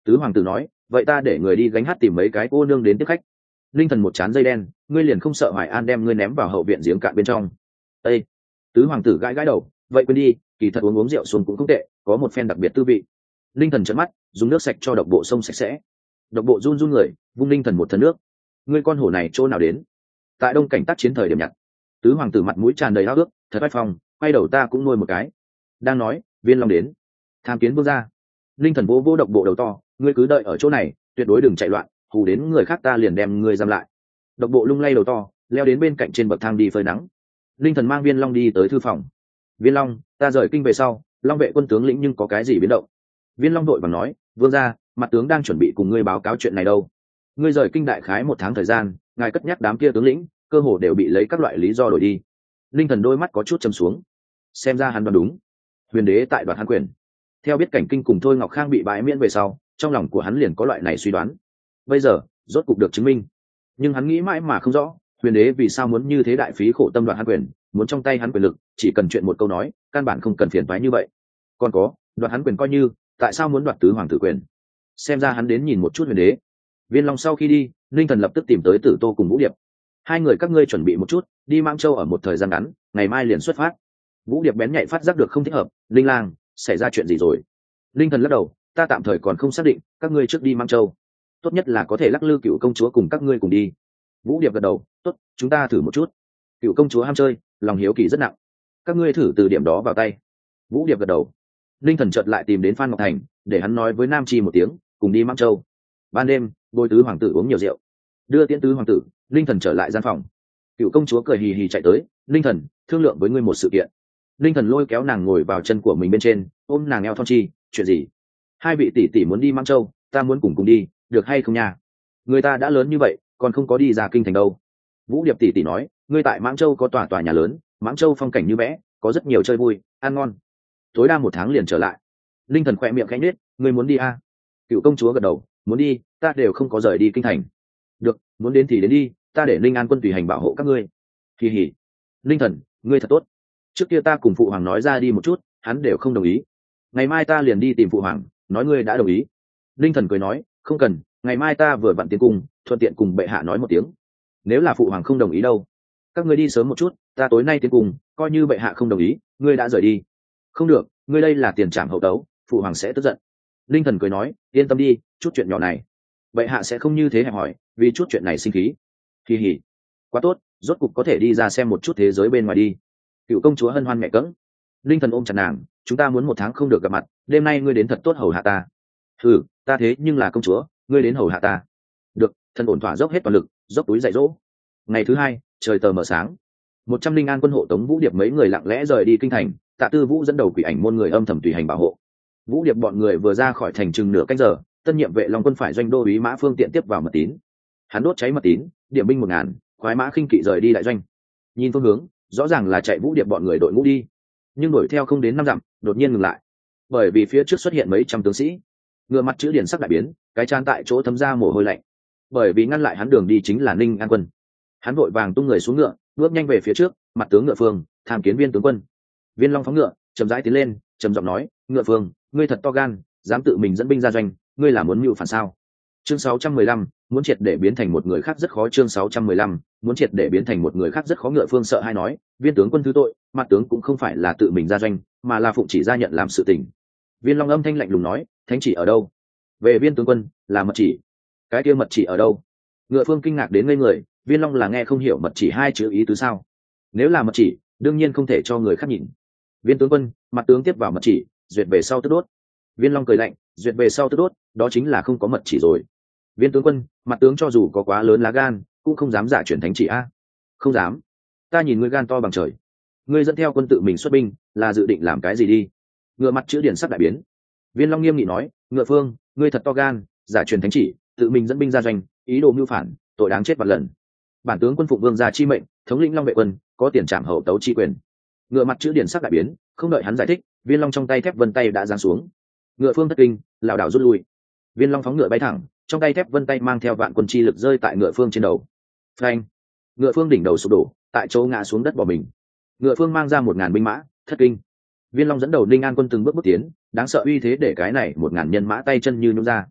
Tứ hoàng tử nói, vậy ta để người đi gánh hát tìm mấy cái cô nương đến tiếp khách. Linh thần một chán dây đen, ngươi liền không sợ Hoài An đem ngươi ném vào hậu viện giếng cạn bên trong? Ê! Tứ hoàng tử gãi gãi đầu, vậy quên đi, kỳ thật uống rượu xuống cũng không tệ, có một phen đặc biệt tư vị. Linh thần trợn mắt, dùng nước sạch cho độc bộ sông sạch sẽ. Độc bộ run run người, vung linh thần một thân nước. Ngươi con hổ này chỗ nào đến? Tại Đông Cảnh tác chiến thời điểm nhặt. Tứ hoàng tử mặt mũi tràn đầy háo ước, thật oai phong, quay đầu ta cũng nuôi một cái. Đang nói, Viên Long đến. Tham kiến vương gia. Linh thần vô độc bộ đầu to, ngươi cứ đợi ở chỗ này, tuyệt đối đừng chạy loạn, hù đến người khác ta liền đem ngươi giam lại. Độc bộ lung lay đầu to, leo đến bên cạnh trên bậc thang đi phơi nắng. Linh thần mang Viên Long đi tới thư phòng. Viên Long, ta rời kinh về sau, Long vệ quân tướng lĩnh nhưng có cái gì biến động? Viên Long đội vàng nói, vương gia, mặt tướng đang chuẩn bị cùng ngươi báo cáo chuyện này đâu. Ngươi rời kinh đại khái 1 tháng thời gian, ngài cất nhắc đám kia tướng lĩnh, cơ hồ đều bị lấy các loại lý do đổi đi. Linh thần đôi mắt có chút châm xuống, xem ra hắn đoán đúng. Huyền đế tại đoạt hắn quyền. Theo biết Cảnh Kinh cùng Thôi Ngọc Khang bị bãi miễn về sau, trong lòng của hắn liền có loại này suy đoán. Bây giờ rốt cục được chứng minh, nhưng hắn nghĩ mãi mà không rõ, huyền đế vì sao muốn như thế đại phí khổ tâm đoạt hắn quyền, muốn trong tay hắn quyền lực, chỉ cần chuyện một câu nói, căn bản không cần phiền toái như vậy. Còn có, đoạt hắn quyền coi như, tại sao muốn đoạt tứ hoàng tử quyền? Xem ra hắn đến nhìn một chút huyền đế. Viên Long sau khi đi, Linh thần lập tức tìm tới Tử Tô cùng Vũ Điệp. Hai người các ngươi chuẩn bị một chút, đi Mãng Châu ở một thời gian ngắn, ngày mai liền xuất phát. Vũ Điệp bén nhạy phát giác được không thích hợp, Linh lang, xảy ra chuyện gì rồi? Linh thần lắc đầu, ta tạm thời còn không xác định, các ngươi trước đi Mãng Châu, tốt nhất là có thể lắc lư Cựu công chúa cùng các ngươi cùng đi. Vũ Điệp gật đầu, tốt, chúng ta thử một chút. Cựu công chúa ham chơi, lòng hiếu kỳ rất nặng, các ngươi thử từ điểm đó vào tay. Vũ Điệp gật đầu. Linh thần chợt lại tìm đến Phan Ngọc Thành, để hắn nói với Nam Chi một tiếng, cùng đi Mãng Châu. Ban đêm, bồi tứ hoàng tử uống nhiều rượu, đưa tiễn tứ hoàng tử, Linh thần trở lại gian phòng. Cựu công chúa cười hì hì chạy tới, Linh thần, thương lượng với ngươi một sự kiện. Linh thần lôi kéo nàng ngồi vào chân của mình bên trên, ôm nàng eo thon chi, chuyện gì? Hai vị tỷ tỷ muốn đi Mãng Châu, ta muốn cùng đi, được hay không nha? Người ta đã lớn như vậy, còn không có đi ra kinh thành đâu. Vũ Điệp tỷ tỷ nói, ngươi tại Mãng Châu có tòa nhà lớn, Mãng Châu phong cảnh như vẽ, có rất nhiều chơi vui, ăn ngon. Tối đa 1 tháng liền trở lại. Linh thần khỏe miệng khẽ nhếch, ngươi muốn đi à? Cựu công chúa gật đầu, muốn đi, ta đều không có rời đi kinh thành. Được, muốn đến thì đến đi, ta để Linh An quân tùy hành bảo hộ các ngươi. Kỳ hỉ. Linh thần, ngươi thật tốt. Trước kia ta cùng phụ hoàng nói ra đi một chút, hắn đều không đồng ý. Ngày mai ta liền đi tìm phụ hoàng, nói ngươi đã đồng ý. Linh thần cười nói, không cần, ngày mai ta vừa vặn tiến cung, thuận tiện cùng bệ hạ nói một tiếng. Nếu là phụ hoàng không đồng ý đâu, các ngươi đi sớm một chút, ta tối nay tiến cung, coi như bệ hạ không đồng ý, ngươi đã rời đi. Không được, ngươi đây là tiền trảm hậu tấu, phụ hoàng sẽ tức giận. Linh thần cười nói, yên tâm đi, chút chuyện nhỏ này bệ hạ sẽ không như thế hẹp hỏi, vì chút chuyện này sinh khí. Kỳ hỉ, quá tốt, rốt cục có thể đi ra xem một chút thế giới bên ngoài đi. Cựu công chúa hân hoan mẹ cẫng. Linh thần ôm chặt nàng, chúng ta muốn 1 tháng không được gặp mặt, đêm nay ngươi đến thật tốt hầu hạ ta. Ừ, ta thế nhưng là công chúa, ngươi đến hầu hạ ta. Được, thần ổn thỏa dốc hết toàn lực, dốc túi dạy dỗ. Ngày thứ 2, trời tờ mờ sáng. 100 Linh An quân hộ tống Vũ Điệp mấy người lặng lẽ rời đi kinh thành, Tạ Tư Vũ dẫn đầu quỷ ảnh môn người âm thầm tùy hành bảo hộ. Vũ Điệp bọn người vừa ra khỏi thành chừng nửa canh giờ, tân nhiệm vệ Long quân phải doanh đô úy Mã Phương tiện tiếp vào mật tín. Hắn đốt cháy mật tín, điểm binh 1000, khoái mã khinh kỵ rời đi đại doanh. Nhìn phương hướng, rõ ràng là chạy Vũ Điệp bọn người đội ngũ đi, nhưng đuổi theo không đến 5 dặm, đột nhiên ngừng lại, bởi vì phía trước xuất hiện mấy trăm tướng sĩ. Ngựa mặt chữ điển sắc đại biến, cái trán tại chỗ thấm ra mồ hôi lạnh, bởi vì ngăn lại hắn đường đi chính là Ninh An quân. Hắn vội vàng tung người xuống ngựa, bước nhanh về phía trước, mặt tướng Ngựa Phương, tham kiến Viên tướng quân. Viên Long phóng ngựa, chậm rãi tiến lên, trầm giọng nói, Ngựa Phương, ngươi thật to gan, dám tự mình dẫn binh ra doanh, ngươi là muốn mưu phản sao? Chương 615, muốn triệt để biến thành một người khác rất khó. Chương 615, muốn triệt để biến thành một người khác rất khó. Ngựa Phương sợ hai nói, Viên tướng quân thứ tội, mặt tướng cũng không phải là tự mình ra doanh, mà là phụng chỉ ra nhận làm sự tình. Viên Long âm thanh lạnh lùng nói, thánh chỉ ở đâu? Về Viên tướng quân, là mật chỉ. Cái kia mật chỉ ở đâu? Ngựa Phương kinh ngạc đến ngây người, Viên Long là nghe không hiểu mật chỉ 2 chữ ý tứ sao? Nếu là mật chỉ, đương nhiên không thể cho người khác nhìn. Viên tướng quân, mặt tướng tiếp vào mật chỉ, duyệt về sau tức đốt. Viên Long cười lạnh, duyệt về sau tức đốt, đó chính là không có mật chỉ rồi. Viên tướng quân, mặt tướng cho dù có quá lớn lá gan, cũng không dám giả chuyển thánh chỉ a. Không dám? Ta nhìn ngươi gan to bằng trời. Ngươi dẫn theo quân tự mình xuất binh, là dự định làm cái gì đi? Ngựa mặt chữ điển sắc đại biến. Viên Long nghiêm nghị nói, Ngựa Phương, ngươi thật to gan, giả truyền thánh chỉ, tự mình dẫn binh ra doanh, ý đồ mưu phản, tội đáng chết vạn lần. Bản tướng quân phụng vương gia chi mệnh, thống lĩnh Long vệ quân, có tiền trảm hậu tấu chi quyền. Ngựa mặt chữ điển sắc đại biến, không đợi hắn giải thích, Viên Long trong tay thép vân tay đã giáng xuống. Ngựa Phương thất kinh, lảo đảo rút lui. Viên Long phóng ngựa bay thẳng, trong tay thép vân tay mang theo vạn quân chi lực rơi tại Ngựa Phương trên đầu. Phanh! Ngựa Phương đỉnh đầu sụp đổ, tại chỗ ngã xuống đất bỏ mình. Ngựa Phương mang ra 1000 binh mã, thất kinh. Viên Long dẫn đầu Ninh An quân từng bước bước tiến, đáng sợ uy thế để cái này 1000 nhân mã tay chân như nhũn ra.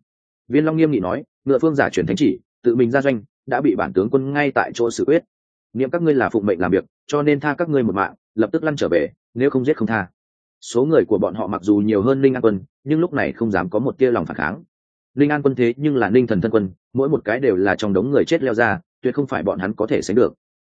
Viên Long nghiêm nghị nói, ngựa phương giả chuyển thánh chỉ, tự mình ra doanh, đã bị bản tướng quân ngay tại chỗ xử quyết. Niệm các ngươi là phụng mệnh làm việc, cho nên tha các ngươi một mạng, lập tức lăn trở về, nếu không giết không tha. Số người của bọn họ mặc dù nhiều hơn Linh An quân, nhưng lúc này không dám có một tia lòng phản kháng. Linh An quân thế nhưng là Ninh Thần thân quân, mỗi một cái đều là trong đống người chết leo ra, tuyệt không phải bọn hắn có thể sánh được.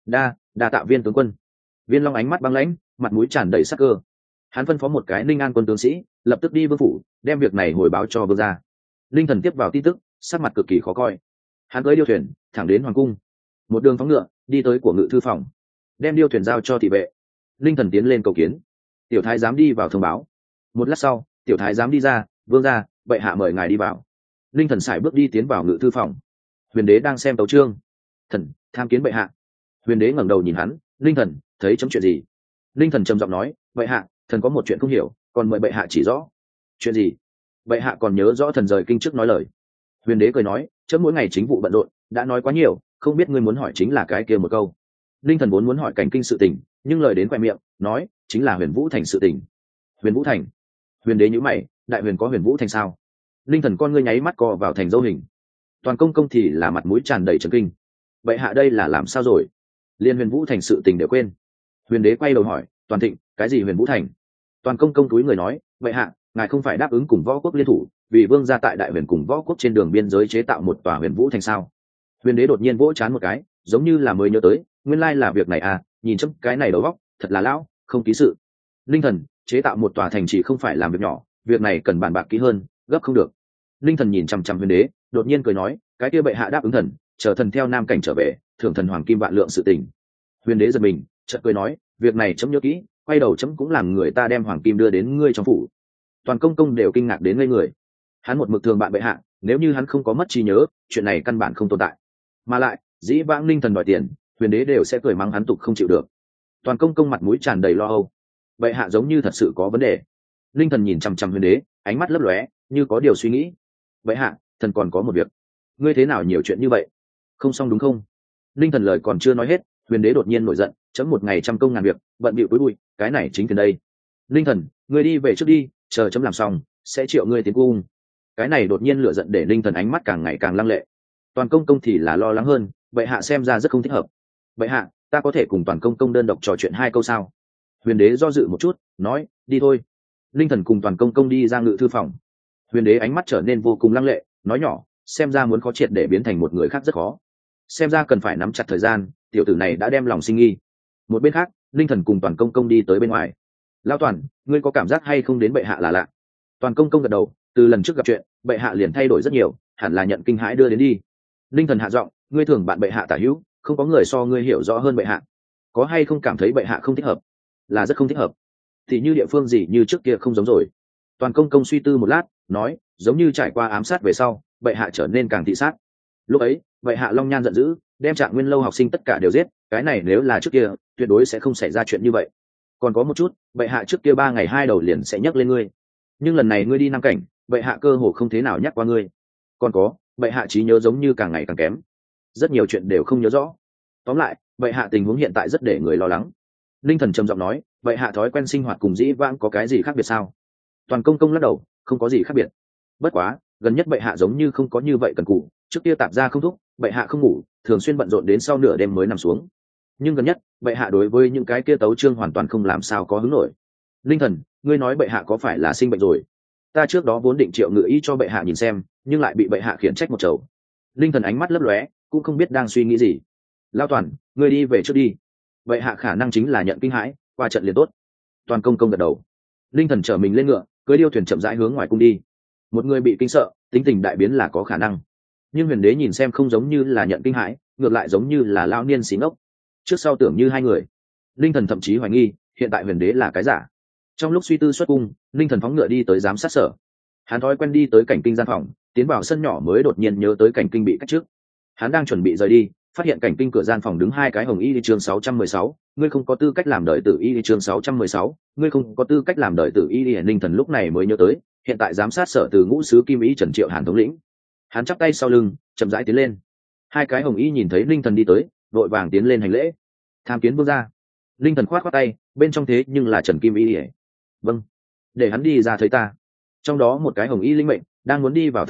Đa tạ Viên tướng quân. Viên Long ánh mắt băng lãnh, mặt mũi tràn đầy sắc cơ. Hắn phân phó một cái Ninh An quân tướng sĩ, lập tức đi vương phủ, đem việc này hồi báo cho vương gia. Linh Thần tiếp vào tin tức, sắc mặt cực kỳ khó coi. Hắn cưỡi điêu thuyền, thẳng đến hoàng cung. Một đường phóng ngựa, đi tới của ngự thư phòng, đem điêu thuyền giao cho thị vệ. Linh Thần tiến lên cầu kiến. Tiểu thái giám đi vào thông báo. Một lát sau, tiểu thái giám đi ra, vương gia, bệ hạ mời ngài đi vào. Linh Thần sải bước đi tiến vào ngự thư phòng. Huyền đế đang xem tấu chương. Thần tham kiến bệ hạ. Huyền đế ngẩng đầu nhìn hắn. Linh Thần, thấy chấm chuyện gì? Linh Thần trầm giọng nói, bệ hạ, thần có một chuyện không hiểu, còn mời bệ hạ chỉ rõ. Chuyện gì? Bệ hạ còn nhớ rõ thần rời kinh trước nói lời. Huyền đế cười nói, chấm mỗi ngày chính vụ bận rộn, đã nói quá nhiều, không biết ngươi muốn hỏi chính là cái kia một câu. Linh Thần vốn muốn hỏi cảnh kinh sự tình, nhưng lời đến khoe miệng, nói chính là Huyền Vũ thành sự tình. Huyền Vũ thành? Huyền đế nhíu mày, đại huyền có Huyền Vũ thành sao? Linh Thần con ngươi nháy mắt co vào thành dấu hình. Toàn công công thì là mặt mũi tràn đầy trấn kinh. Bệ hạ đây là làm sao rồi? Liên Huyền Vũ thành sự tình đều quên. Huyền đế quay đầu hỏi, Toàn Thịnh, cái gì Huyền Vũ thành? Toàn công công túi người nói, bệ hạ, ngài không phải đáp ứng cùng võ quốc liên thủ, vì vương gia tại đại huyền cùng võ quốc trên đường biên giới chế tạo một tòa Huyền Vũ thành sao? Huyền đế đột nhiên vỗ chán một cái, giống như là mới nhớ tới, nguyên lai là việc này à, nhìn chấm cái này đầu óc, thật là lão, không ký sự. Linh Thần, chế tạo một tòa thành chỉ không phải làm việc nhỏ, việc này cần bàn bạc kỹ hơn, gấp không được. Linh Thần nhìn chằm chằm Huyền đế, đột nhiên cười nói, cái kia bệ hạ đáp ứng thần, chờ thần theo nam cảnh trở về, thưởng thần hoàng kim vạn lượng sự tình. Huyền đế giật mình, chợt cười nói, việc này chấm nhớ kỹ, quay đầu chấm cũng làm người ta đem hoàng kim đưa đến ngươi trong phủ. Toàn công công đều kinh ngạc đến ngây người. Hắn một mực thường bạn bệ hạ, nếu như hắn không có mất trí nhớ, chuyện này căn bản không tồn tại. Mà lại, dĩ vãng Linh Thần đòi tiền, Huyền đế đều sẽ cười mắng hắn tục không chịu được. Toàn công công mặt mũi tràn đầy lo âu. Bệ hạ giống như thật sự có vấn đề. Linh Thần nhìn chằm chằm Huyền đế, ánh mắt lấp lóe, như có điều suy nghĩ. Bệ hạ, thần còn có một việc. Ngươi thế nào nhiều chuyện như vậy? Không xong đúng không? Linh Thần lời còn chưa nói hết, Huyền đế đột nhiên nổi giận, chấm một ngày trăm công ngàn việc, bận bịu cúi bụi, cái này chính tiền đây. Linh Thần, ngươi đi về trước đi, chờ chấm làm xong, sẽ triệu ngươi tiến cung. Cái này đột nhiên lửa giận để Linh Thần ánh mắt càng ngày càng lăng lệ. Toàn công công thì là lo lắng hơn, bệ hạ xem ra rất không thích hợp. Bệ hạ, ta có thể cùng Toàn công công đơn độc trò chuyện 2 câu sao? Huyền đế do dự một chút, nói, đi thôi. Linh Thần cùng Toàn công công đi ra ngự thư phòng. Huyền đế ánh mắt trở nên vô cùng lăng lệ, nói nhỏ, xem ra muốn khó triệt để biến thành một người khác rất khó. Xem ra cần phải nắm chặt thời gian, tiểu tử này đã đem lòng sinh nghi. Một bên khác, Linh Thần cùng Toàn công công đi tới bên ngoài. Lão Toàn, ngươi có cảm giác hay không đến bệ hạ là lạ? Toàn công công gật đầu, từ lần trước gặp chuyện, bệ hạ liền thay đổi rất nhiều, hẳn là nhận kinh hãi đưa đến đi. Linh Thần hạ giọng, ngươi thường bạn bệ hạ tả hữu, không có người so ngươi hiểu rõ hơn bệ hạ. Có hay không cảm thấy bệ hạ không thích hợp? Là rất không thích hợp. Thì như địa phương gì như trước kia không giống rồi. Toàn công công suy tư một lát, nói, giống như trải qua ám sát về sau, bệ hạ trở nên càng thị sát. Lúc ấy, bệ hạ long nhan giận dữ, đem Trạng Nguyên lâu học sinh tất cả đều giết, cái này nếu là trước kia, tuyệt đối sẽ không xảy ra chuyện như vậy. Còn có một chút, bệ hạ trước kia 3 ngày 2 đầu liền sẽ nhắc lên ngươi, nhưng lần này ngươi đi Nam cảnh, bệ hạ cơ hồ không thế nào nhắc qua ngươi. Còn có, bệ hạ trí nhớ giống như càng ngày càng kém, rất nhiều chuyện đều không nhớ rõ. Tóm lại, bệ hạ tình huống hiện tại rất để người lo lắng. Linh Thần trầm giọng nói, bệ hạ thói quen sinh hoạt cùng dĩ vãng có cái gì khác biệt sao? Toàn công công lắc đầu, không có gì khác biệt. Bất quá, gần nhất bệ hạ giống như không có như vậy cần cù, trước kia tạp ra không thúc, bệ hạ không ngủ, thường xuyên bận rộn đến sau nửa đêm mới nằm xuống. Nhưng gần nhất, bệ hạ đối với những cái kia tấu chương hoàn toàn không làm sao có hứng nổi. Linh Thần, ngươi nói bệ hạ có phải là sinh bệnh rồi? Ta trước đó vốn định triệu ngự y cho bệ hạ nhìn xem, nhưng lại bị bệ hạ khiển trách một chầu. Linh Thần ánh mắt lấp lóe, cũng không biết đang suy nghĩ gì. Lão Toàn, ngươi đi về trước đi. Bệ hạ khả năng chính là nhận kinh hãi, qua trận liền tốt. Toàn công công gật đầu. Linh Thần chở mình lên ngựa, cưỡi điêu thuyền chậm rãi hướng ngoài cung đi. Một người bị kinh sợ, tính tình đại biến là có khả năng. Nhưng Huyền đế nhìn xem không giống như là nhận kinh hãi, ngược lại giống như là lão niên xí ngốc. Trước sau tưởng như hai người. Linh Thần thậm chí hoài nghi, hiện tại Huyền đế là cái giả. Trong lúc suy tư xuất cung, Linh Thần phóng ngựa đi tới giám sát sở. Hắn thói quen đi tới cảnh kinh gian phòng, tiến vào sân nhỏ mới đột nhiên nhớ tới cảnh kinh bị cách trước. Hắn đang chuẩn bị rời đi, phát hiện cảnh kinh cửa gian phòng đứng 2 cái hồng y đi chương 616, ngươi không có tư cách làm đợi tử y đi chương 616, ngươi không có tư cách làm đợi tử y đi. Linh Thần lúc này mới nhớ tới, hiện tại giám sát sở từ ngũ sứ kim y Trần Triệu Hàn thống lĩnh. Hắn chắp tay sau lưng, chậm rãi tiến lên. 2 cái hồng y nhìn thấy Linh Thần đi tới, vội vàng tiến lên hành lễ. Tham kiến vương gia. Linh Thần khoát khoát tay, bên trong thế nhưng là Trần Kim Y. Vâng, để hắn đi ra thấy ta. Trong đó một cái hồng y linh mệnh đang muốn đi vào thông báo,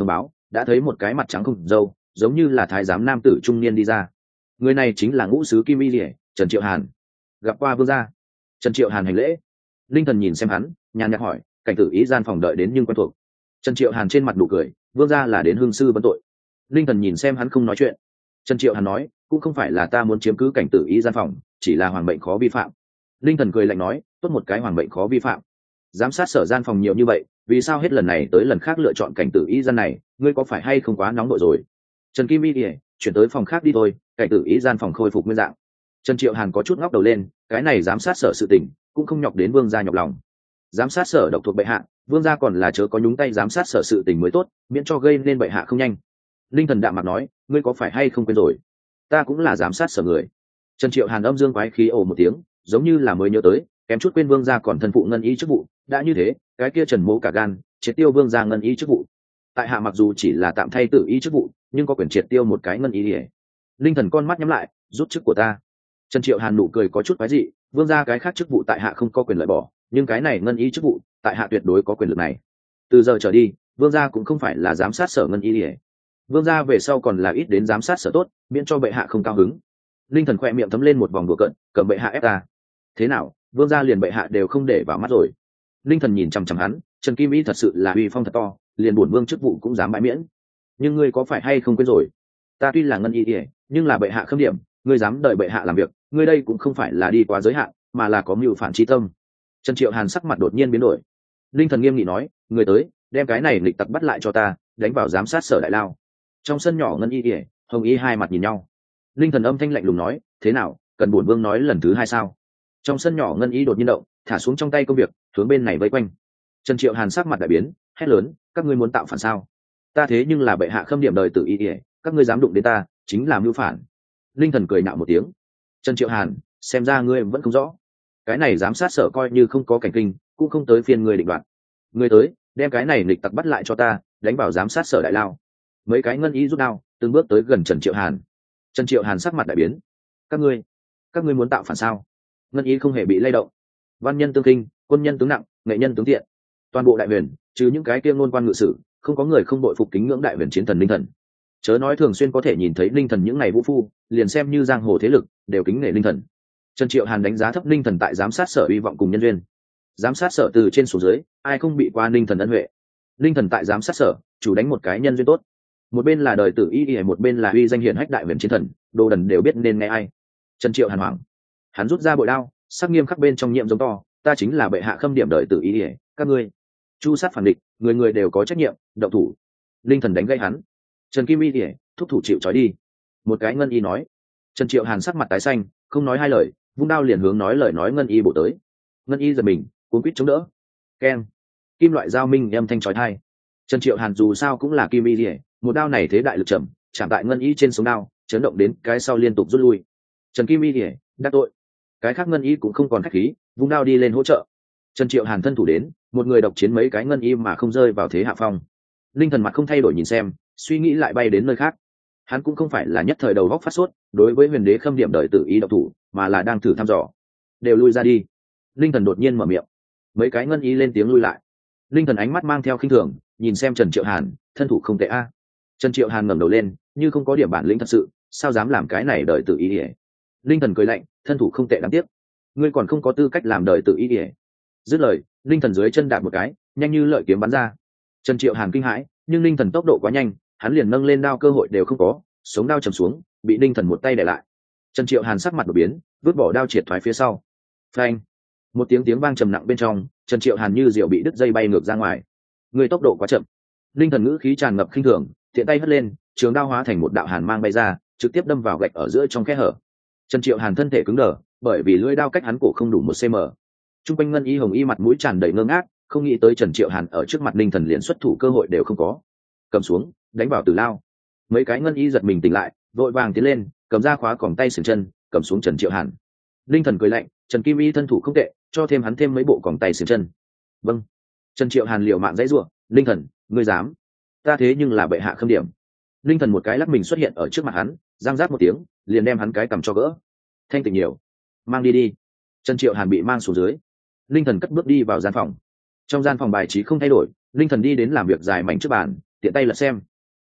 đã thấy một cái mặt trắng không râu, giống như là thái giám nam tử trung niên đi ra. Người này chính là ngũ sứ Kim Y Liễu, Trần Triệu Hàn. Gặp qua vương gia. Trần Triệu Hàn hành lễ. Linh Thần nhìn xem hắn, nhàn nhạt hỏi, cảnh tử ý gian phòng đợi đến nhưng quen thuộc. Trần Triệu Hàn trên mặt nụ cười, vương gia là đến hương sư vấn tội. Linh Thần nhìn xem hắn không nói chuyện. Trần Triệu Hàn nói, cũng không phải là ta muốn chiếm cứ cảnh tử ý gian phòng, chỉ là hoàng mệnh khó vi phạm. Linh Thần cười lạnh nói, tốt một cái hoàng mệnh khó vi phạm. Giám sát sở gian phòng nhiều như vậy, vì sao hết lần này tới lần khác lựa chọn cảnh tử ý gian này, ngươi có phải hay không quá nóng nội rồi? Trần Kim Y Liễu, chuyển tới phòng khác đi thôi, cảnh tử ý gian phòng khôi phục nguyên dạng. Trần Triệu Hàn có chút ngóc đầu lên, cái này giám sát sở sự tình cũng không nhọc đến vương gia nhọc lòng. Giám sát sở độc thuộc bệ hạ, vương gia còn là chớ có nhúng tay giám sát sở sự tình mới tốt, miễn cho gây nên bệ hạ không nhanh. Linh Thần đạm mặt nói, ngươi có phải hay không quên rồi, ta cũng là giám sát sở người. Trần Triệu Hàn âm dương quái khí ồ một tiếng, giống như là mới nhớ tới, kém chút quên vương gia còn thân phụ ngân y chức vụ. Đã như thế, cái kia Trần Mỗ cả gan triệt tiêu vương gia ngân y chức vụ. Tại hạ mặc dù chỉ là tạm thay tử y chức vụ, nhưng có quyền triệt tiêu một cái ngân y. Linh Thần con mắt nhắm lại, rút chức của ta. Trần Triệu Hàn nụ cười có chút quái dị, vương gia cái khác chức vụ tại hạ không có quyền lợi bỏ, nhưng cái này ngân y chức vụ tại hạ tuyệt đối có quyền lực này. Từ giờ trở đi, vương gia cũng không phải là giám sát sở ngân y. Vương gia về sau còn là ít đến giám sát sở tốt, miễn cho bệ hạ không cao hứng. Linh Thần khoe miệng thấm lên một vòng đùa cợt, cầm bệ hạ ép ta. Thế nào, vương gia liền bệ hạ đều không để vào mắt rồi. Linh Thần nhìn chằm chằm hắn, Trần Kim Y thật sự là uy phong thật to, liền bổn vương chức vụ cũng dám bãi miễn. Nhưng ngươi có phải hay không quên rồi, ta tuy là ngân y, nhưng là bệ hạ khâm điểm, ngươi dám đợi bệ hạ làm việc, ngươi đây cũng không phải là đi quá giới hạn, mà là có mưu phản chi tâm. Trần Triệu Hàn sắc mặt đột nhiên biến đổi. Linh Thần nghiêm nghị nói, người tới, đem cái này nghịch tặc bắt lại cho ta, đánh vào giám sát sở đại lao. Trong sân nhỏ ngân y, hồng y hai mặt nhìn nhau. Linh Thần âm thanh lạnh lùng nói, thế nào, cần bổn vương nói lần thứ hai sao? Trong sân nhỏ ngân y đột nhiên động, thả xuống trong tay công việc, hướng bên này vây quanh. Trần Triệu Hàn sắc mặt đại biến, hét lớn, các ngươi muốn tạo phản sao? Ta thế nhưng là bệ hạ khâm điểm đời tử y, các ngươi dám đụng đến ta, chính là mưu phản. Linh Thần cười nạo một tiếng. Trần Triệu Hàn, xem ra ngươi vẫn không rõ, cái này giám sát sở coi như không có cảnh kinh, cũng không tới phiên ngươi định đoạt. Ngươi tới, đem cái này nghịch tặc bắt lại cho ta, đánh vào giám sát sở đại lao. Mấy cái ngân y rút đao, từng bước tới gần Trần Triệu Hàn. Trần Triệu Hàn sắc mặt đại biến. Các ngươi muốn tạo phản sao? Ngân y không hề bị lay động. Văn nhân tương kinh, quân nhân tướng nặng, nghệ nhân tướng tiện, toàn bộ đại huyền, trừ những cái kia ngôn quan ngự sử, không có người không bội phục kính ngưỡng đại huyền chiến thần Linh Thần. Chớ nói thường xuyên có thể nhìn thấy Linh Thần những ngày vũ phu, liền xem như giang hồ thế lực đều kính nể Linh Thần. Trần Triệu Hàn đánh giá thấp Linh Thần tại giám sát sở hy vọng cùng nhân duyên. Giám sát sở từ trên xuống dưới, ai không bị qua Linh Thần ân huệ. Linh Thần tại giám sát sở, chủ đánh một cái nhân duyên tốt. Một bên là đời tử y, một bên là uy danh hiển hách đại huyền chiến thần, đồ đần đều biết nên nghe ai. Trần Triệu Hàn hoảng, hắn rút ra bội đao, sắc nghiêm khắc bên trong nhiệm giống to, ta chính là bệ hạ khâm điểm đời tử y, các ngươi chu sát phản địch, người người đều có trách nhiệm, động thủ. Linh Thần đánh gây hắn. Trần Kim Y thúc thủ chịu trói đi. Một cái ngân y nói. Trần Triệu Hàn sắc mặt tái xanh, không nói hai lời, vung đao liền hướng nói lời nói ngân y bổ tới. Ngân y giật mình, cuốn quýt chống đỡ. Keng, kim loại dao minh âm thanh chói tai. Trần Triệu Hàn dù sao cũng là Kim Y, một đao này thế đại lực chậm, chạm tại ngân y trên sống đao, chấn động đến cái sau liên tục rút lui. Trần Kim Y đắc tội. Cái khác ngân y cũng không còn khách khí, vung đao đi lên hỗ trợ. Trần Triệu Hàn thân thủ đến, một người độc chiến mấy cái ngân y mà không rơi vào thế hạ phong. Linh Thần mặt không thay đổi nhìn xem, suy nghĩ lại bay đến nơi khác. Hắn cũng không phải là nhất thời đầu góc phát sốt đối với huyền đế khâm điểm đời tự ý độc thủ, mà là đang thử thăm dò. Đều lui ra đi. Linh Thần đột nhiên mở miệng. Mấy cái ngân y lên tiếng lui lại. Linh Thần ánh mắt mang theo khinh thường, nhìn xem Trần Triệu Hàn, thân thủ không tệ a. Trần Triệu Hàn ngẩng đầu lên, như không có điểm bản lĩnh thật sự, sao dám làm cái này đời tự ý. Linh Thần cười lạnh, thân thủ không tệ đáng tiếc, ngươi còn không có tư cách làm đời tự ý. Dứt lời, Linh Thần dưới chân đạp một cái, nhanh như lợi kiếm bắn ra. Trần Triệu Hàn kinh hãi, nhưng Linh Thần tốc độ quá nhanh, hắn liền nâng lên đao cơ hội đều không có, sống đao chầm xuống, bị Linh Thần một tay để lại. Trần Triệu Hàn sắc mặt đổi biến, vứt bỏ đao triệt thoái phía sau. Phanh! Một tiếng vang trầm nặng bên trong, Trần Triệu Hàn như diều bị đứt dây bay ngược ra ngoài. Người tốc độ quá chậm. Linh Thần ngữ khí tràn ngập khinh thường, tiện tay hất lên, trường đao hóa thành một đạo hàn mang bay ra, trực tiếp đâm vào gạch ở giữa trong khe hở. Trần Triệu Hàn thân thể cứng đờ, bởi vì lưỡi đao cách hắn cổ không đủ 1 cm. Trung quanh ngân y hồng y mặt mũi tràn đầy ngơ ngác, không nghĩ tới Trần Triệu Hàn ở trước mặt Linh Thần liền xuất thủ cơ hội đều không có. Cầm xuống, đánh vào tử lao. Mấy cái ngân y giật mình tỉnh lại, vội vàng tiến lên, cầm ra khóa còng tay sừng chân, cầm xuống Trần Triệu Hàn. Linh Thần cười lạnh, Trần Kim Y thân thủ không tệ, cho thêm hắn thêm mấy bộ còng tay sừng chân. Vâng. Trần Triệu Hàn liều mạng dãy rủa, Linh Thần, ngươi dám? Ta thế nhưng là bệ hạ khâm điểm. Linh Thần một cái lắc mình xuất hiện ở trước mặt hắn, giang giáp một tiếng, liền đem hắn cái cầm cho gỡ. Thanh tỉnh nhiều, mang đi đi. Trần Triệu Hàn bị mang xuống dưới. Linh Thần cất bước đi vào gian phòng. Trong gian phòng bài trí không thay đổi, Linh Thần đi đến làm việc dài mảnh trước bàn, tiện tay lật xem.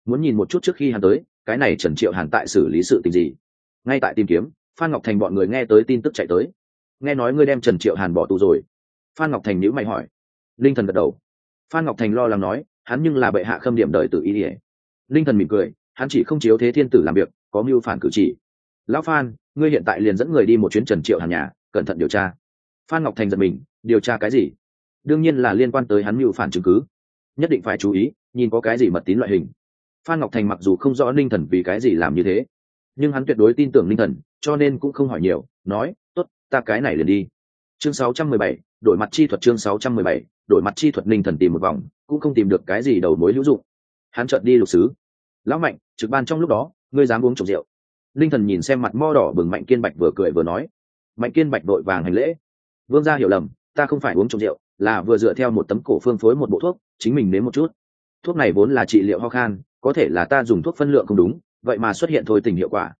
muốn nhìn một chút trước khi hắn tới cái này Trần Triệu Hàn tại xử lý sự tình gì. Ngay tại tìm kiếm, Phan Ngọc Thành bọn người nghe tới tin tức chạy tới. Nghe nói ngươi đem Trần Triệu Hàn bỏ tù rồi. Phan Ngọc Thành nhíu mày hỏi. Linh Thần gật đầu. Phan Ngọc Thành lo lắng nói, hắn nhưng là bệ hạ khâm điểm đời tự ý ỉa. Linh Thần mỉm cười, hắn chỉ không chiếu thế thiên tử làm việc, có mưu phản cử chỉ. Lão Phan, ngươi hiện tại liền dẫn người đi một chuyến Trần Triệu Hàn nhà, cẩn thận điều tra. Phan Ngọc Thành giật mình, điều tra cái gì? Đương nhiên là liên quan tới hắn mưu phản chứng cứ, nhất định phải chú ý, nhìn có cái gì mật tín loại hình. Phan Ngọc Thành mặc dù không rõ Linh Thần vì cái gì làm như thế, nhưng hắn tuyệt đối tin tưởng Linh Thần, cho nên cũng không hỏi nhiều, nói, tốt, ta cái này liền đi. Chương 617, đổi mặt chi thuật. Chương 617, đổi mặt chi thuật. Linh Thần tìm một vòng, cũng không tìm được cái gì đầu mối hữu dụng. Hắn chợt đi lục xứ. Lão Mạnh, trực ban trong lúc đó, ngươi dám uống trộm rượu? Linh Thần nhìn xem mặt mo đỏ bừng Mạnh Kiên Bạch vừa cười vừa nói. Mạnh Kiên Bạch vội vàng hành lễ. Vương gia hiểu lầm, ta không phải uống trộm rượu, là vừa dựa theo một tấm cổ phương phối một bộ thuốc, chính mình nếm một chút. Thuốc này vốn là trị liệu ho khan, có thể là ta dùng thuốc phân lượng không đúng, vậy mà xuất hiện thôi tình hiệu quả.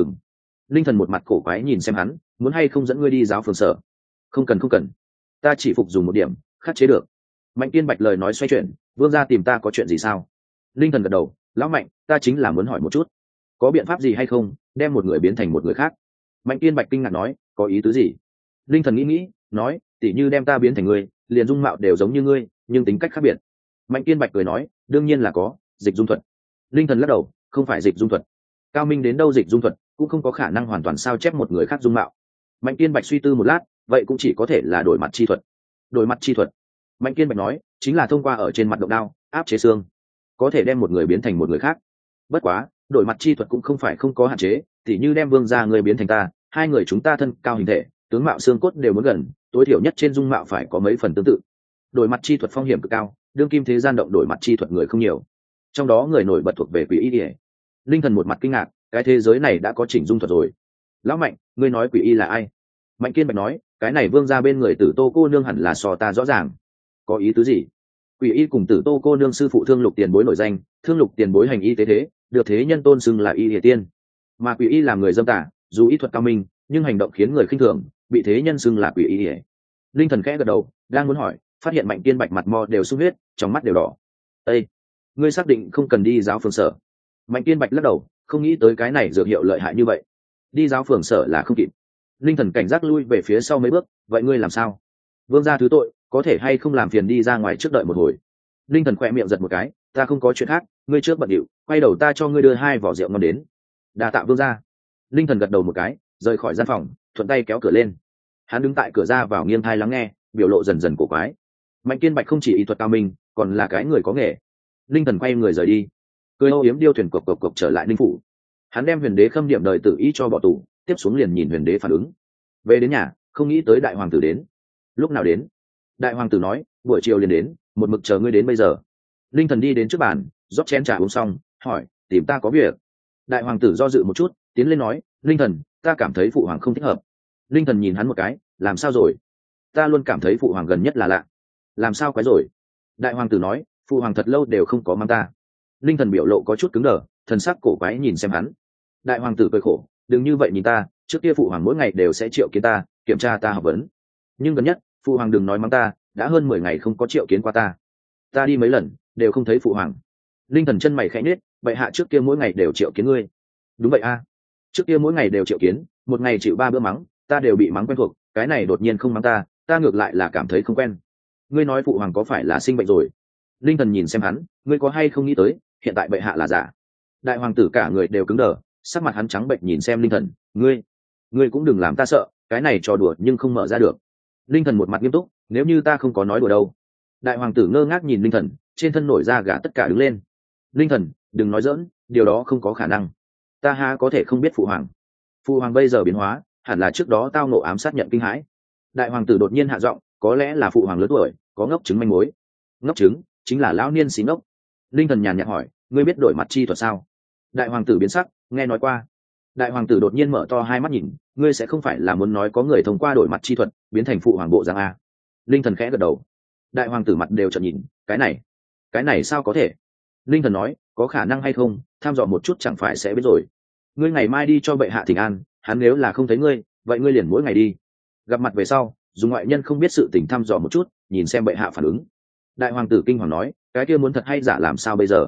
Linh Thần một mặt cổ quái nhìn xem hắn, muốn hay không dẫn ngươi đi giáo phường sở? Không cần không cần, ta chỉ phục dùng một điểm, khắc chế được. Mạnh Kiên Bạch lời nói xoay chuyển, vương gia tìm ta có chuyện gì sao? Linh Thần gật đầu, lão Mạnh, ta chính là muốn hỏi một chút, có biện pháp gì hay không đem một người biến thành một người khác? Mạnh Kiên Bạch kinh ngạc nói, có ý tứ gì? Linh Thần nghĩ nói, tỉ như đem ta biến thành ngươi, liền dung mạo đều giống như ngươi, nhưng tính cách khác biệt. Mạnh Kiên Bạch cười nói, đương nhiên là có, dịch dung thuật. Linh Thần lắc đầu, không phải dịch dung thuật. Cao minh đến đâu dịch dung thuật cũng không có khả năng hoàn toàn sao chép một người khác dung mạo. Mạnh Kiên Bạch suy tư một lát, vậy cũng chỉ có thể là đổi mặt chi thuật. Đổi mặt chi thuật, Mạnh Kiên Bạch nói, chính là thông qua ở trên mặt động đao áp chế xương, có thể đem một người biến thành một người khác. Bất quá đổi mặt chi thuật cũng không phải không có hạn chế, tỉ như đem vương gia người biến thành ta, hai người chúng ta thân cao hình thể, tướng mạo xương cốt đều muốn gần, tối thiểu nhất trên dung mạo phải có mấy phần tương tự. Đổi mặt chi thuật phong hiểm cực cao, đương kim thế gian động đổi mặt chi thuật người không nhiều, trong đó người nổi bật thuộc về Quỷ Y. Linh Thần một mặt kinh ngạc, cái thế giới này đã có chỉnh dung thuật rồi. Lão Mạnh, ngươi nói Quỷ Y là ai? Mạnh Kiên Bạch nói, cái này vương gia bên người Tử Tô cô nương hẳn là so ta rõ ràng. Có ý tứ gì? Quỷ Y cùng Tử Tô cô nương sư phụ Thương Lục tiền bối nổi danh, Thương Lục tiền bối hành y tế thế, được thế nhân tôn xưng là Y Địa Tiên. Mà Quỷ Y làm người dâm tà, dù y thuật cao minh, nhưng hành động khiến người khinh thường, bị thế nhân xưng là Quỷ Y. Linh Thần khẽ gật đầu, đang muốn hỏi, phát hiện Mạnh Kiên Bạch mặt mo đều sung huyết, trong mắt đều đỏ. Ê, ngươi xác định không cần đi giáo phường sở? Mạnh Kiên Bạch lắc đầu, không nghĩ tới cái này dược hiệu lợi hại như vậy, đi giáo phường sở là không kịp. Linh Thần cảnh giác lui về phía sau mấy bước, vậy ngươi làm sao? Vương gia thứ tội, có thể hay không làm phiền đi ra ngoài trước đợi một hồi? Linh Thần khỏe miệng giật một cái, ta không có chuyện khác, ngươi trước bận điệu, quay đầu ta cho ngươi đưa 2 vỏ rượu ngon đến. Đa tạ vương gia. Linh Thần gật đầu một cái, rời khỏi gian phòng, thuận tay kéo cửa lên. Hắn đứng tại cửa ra vào nghiêng tai lắng nghe, biểu lộ dần dần cổ quái. Mạnh Kiên Bạch không chỉ y thuật cao minh, còn là cái người có nghề. Linh Thần quay người rời đi, cười âu yếm điêu thuyền cộc cộc cộc trở lại Ninh phủ. Hắn đem Huyền Đế khâm điểm đời tự ý cho bỏ tù, tiếp xuống liền nhìn Huyền Đế phản ứng. Về đến nhà, không nghĩ tới đại hoàng tử đến. Lúc nào đến? Đại hoàng tử nói, buổi chiều liền đến, một mực chờ ngươi đến bây giờ. Linh Thần đi đến trước bàn, rót chén trà uống xong, hỏi, tìm ta có việc? Đại hoàng tử do dự một chút, tiến lên nói, Linh Thần, ta cảm thấy phụ hoàng không thích hợp. Linh Thần nhìn hắn một cái, làm sao rồi? Ta luôn cảm thấy phụ hoàng gần nhất là lạ. Làm sao quái rồi? Đại hoàng tử nói, phụ hoàng thật lâu đều không có mang ta. Linh Thần biểu lộ có chút cứng đờ, thần sắc cổ quái nhìn xem hắn. Đại hoàng tử cười khổ, đừng như vậy nhìn ta, trước kia phụ hoàng mỗi ngày đều sẽ triệu kiến ta, kiểm tra ta học vấn. Nhưng gần nhất, phụ hoàng đừng nói mắng ta, đã hơn 10 ngày không có triệu kiến qua ta. Ta đi mấy lần, đều không thấy phụ hoàng. Linh Thần chân mày khẽ nhếch, vậy hạ trước kia mỗi ngày đều triệu kiến ngươi? Đúng vậy a, trước kia mỗi ngày đều triệu kiến, một ngày chịu 3 bữa mắng, ta đều bị mắng quen thuộc, cái này đột nhiên không mắng ta, ta ngược lại là cảm thấy không quen. Ngươi nói phụ hoàng có phải là sinh bệnh rồi? Linh Thần nhìn xem hắn, ngươi có hay không nghĩ tới, hiện tại bệ hạ là giả? Đại hoàng tử cả người đều cứng đờ, sắc mặt hắn trắng bệch nhìn xem Linh Thần, ngươi cũng đừng làm ta sợ, cái này trò đùa nhưng không mở ra được. Linh Thần một mặt nghiêm túc, nếu như ta không có nói đùa đâu. Đại hoàng tử ngơ ngác nhìn Linh Thần, trên thân nổi da gà tất cả đứng lên. Linh Thần, đừng nói giỡn, điều đó không có khả năng. Ta ha có thể không biết phụ hoàng bây giờ biến hóa, hẳn là trước đó tao nộ ám sát nhận kinh hãi. Đại hoàng tử đột nhiên hạ giọng, có lẽ là phụ hoàng lớn tuổi, có ngốc chứng manh mối. Ngốc chứng chính là lão niên xí ngốc. Linh Thần nhàn nhạt hỏi, ngươi biết đổi mặt chi thuật sao? Đại hoàng tử biến sắc, nghe nói qua. Đại hoàng tử đột nhiên mở to hai mắt nhìn, ngươi sẽ không phải là muốn nói có người thông qua đổi mặt chi thuật biến thành phụ hoàng bộ dạng a? Linh Thần khẽ gật đầu. Đại hoàng tử mặt đều trợn nhìn, cái này sao có thể? Linh Thần nói, có khả năng hay không, tham dò một chút chẳng phải sẽ biết rồi. Ngươi ngày mai đi cho bệ hạ thỉnh an, hắn nếu là không thấy ngươi, vậy ngươi liền mỗi ngày đi. Gặp mặt về sau, dùng ngoại nhân không biết sự tình thăm dò một chút, nhìn xem bệ hạ phản ứng. Đại hoàng tử kinh hoàng nói, cái kia muốn thật hay giả làm sao bây giờ?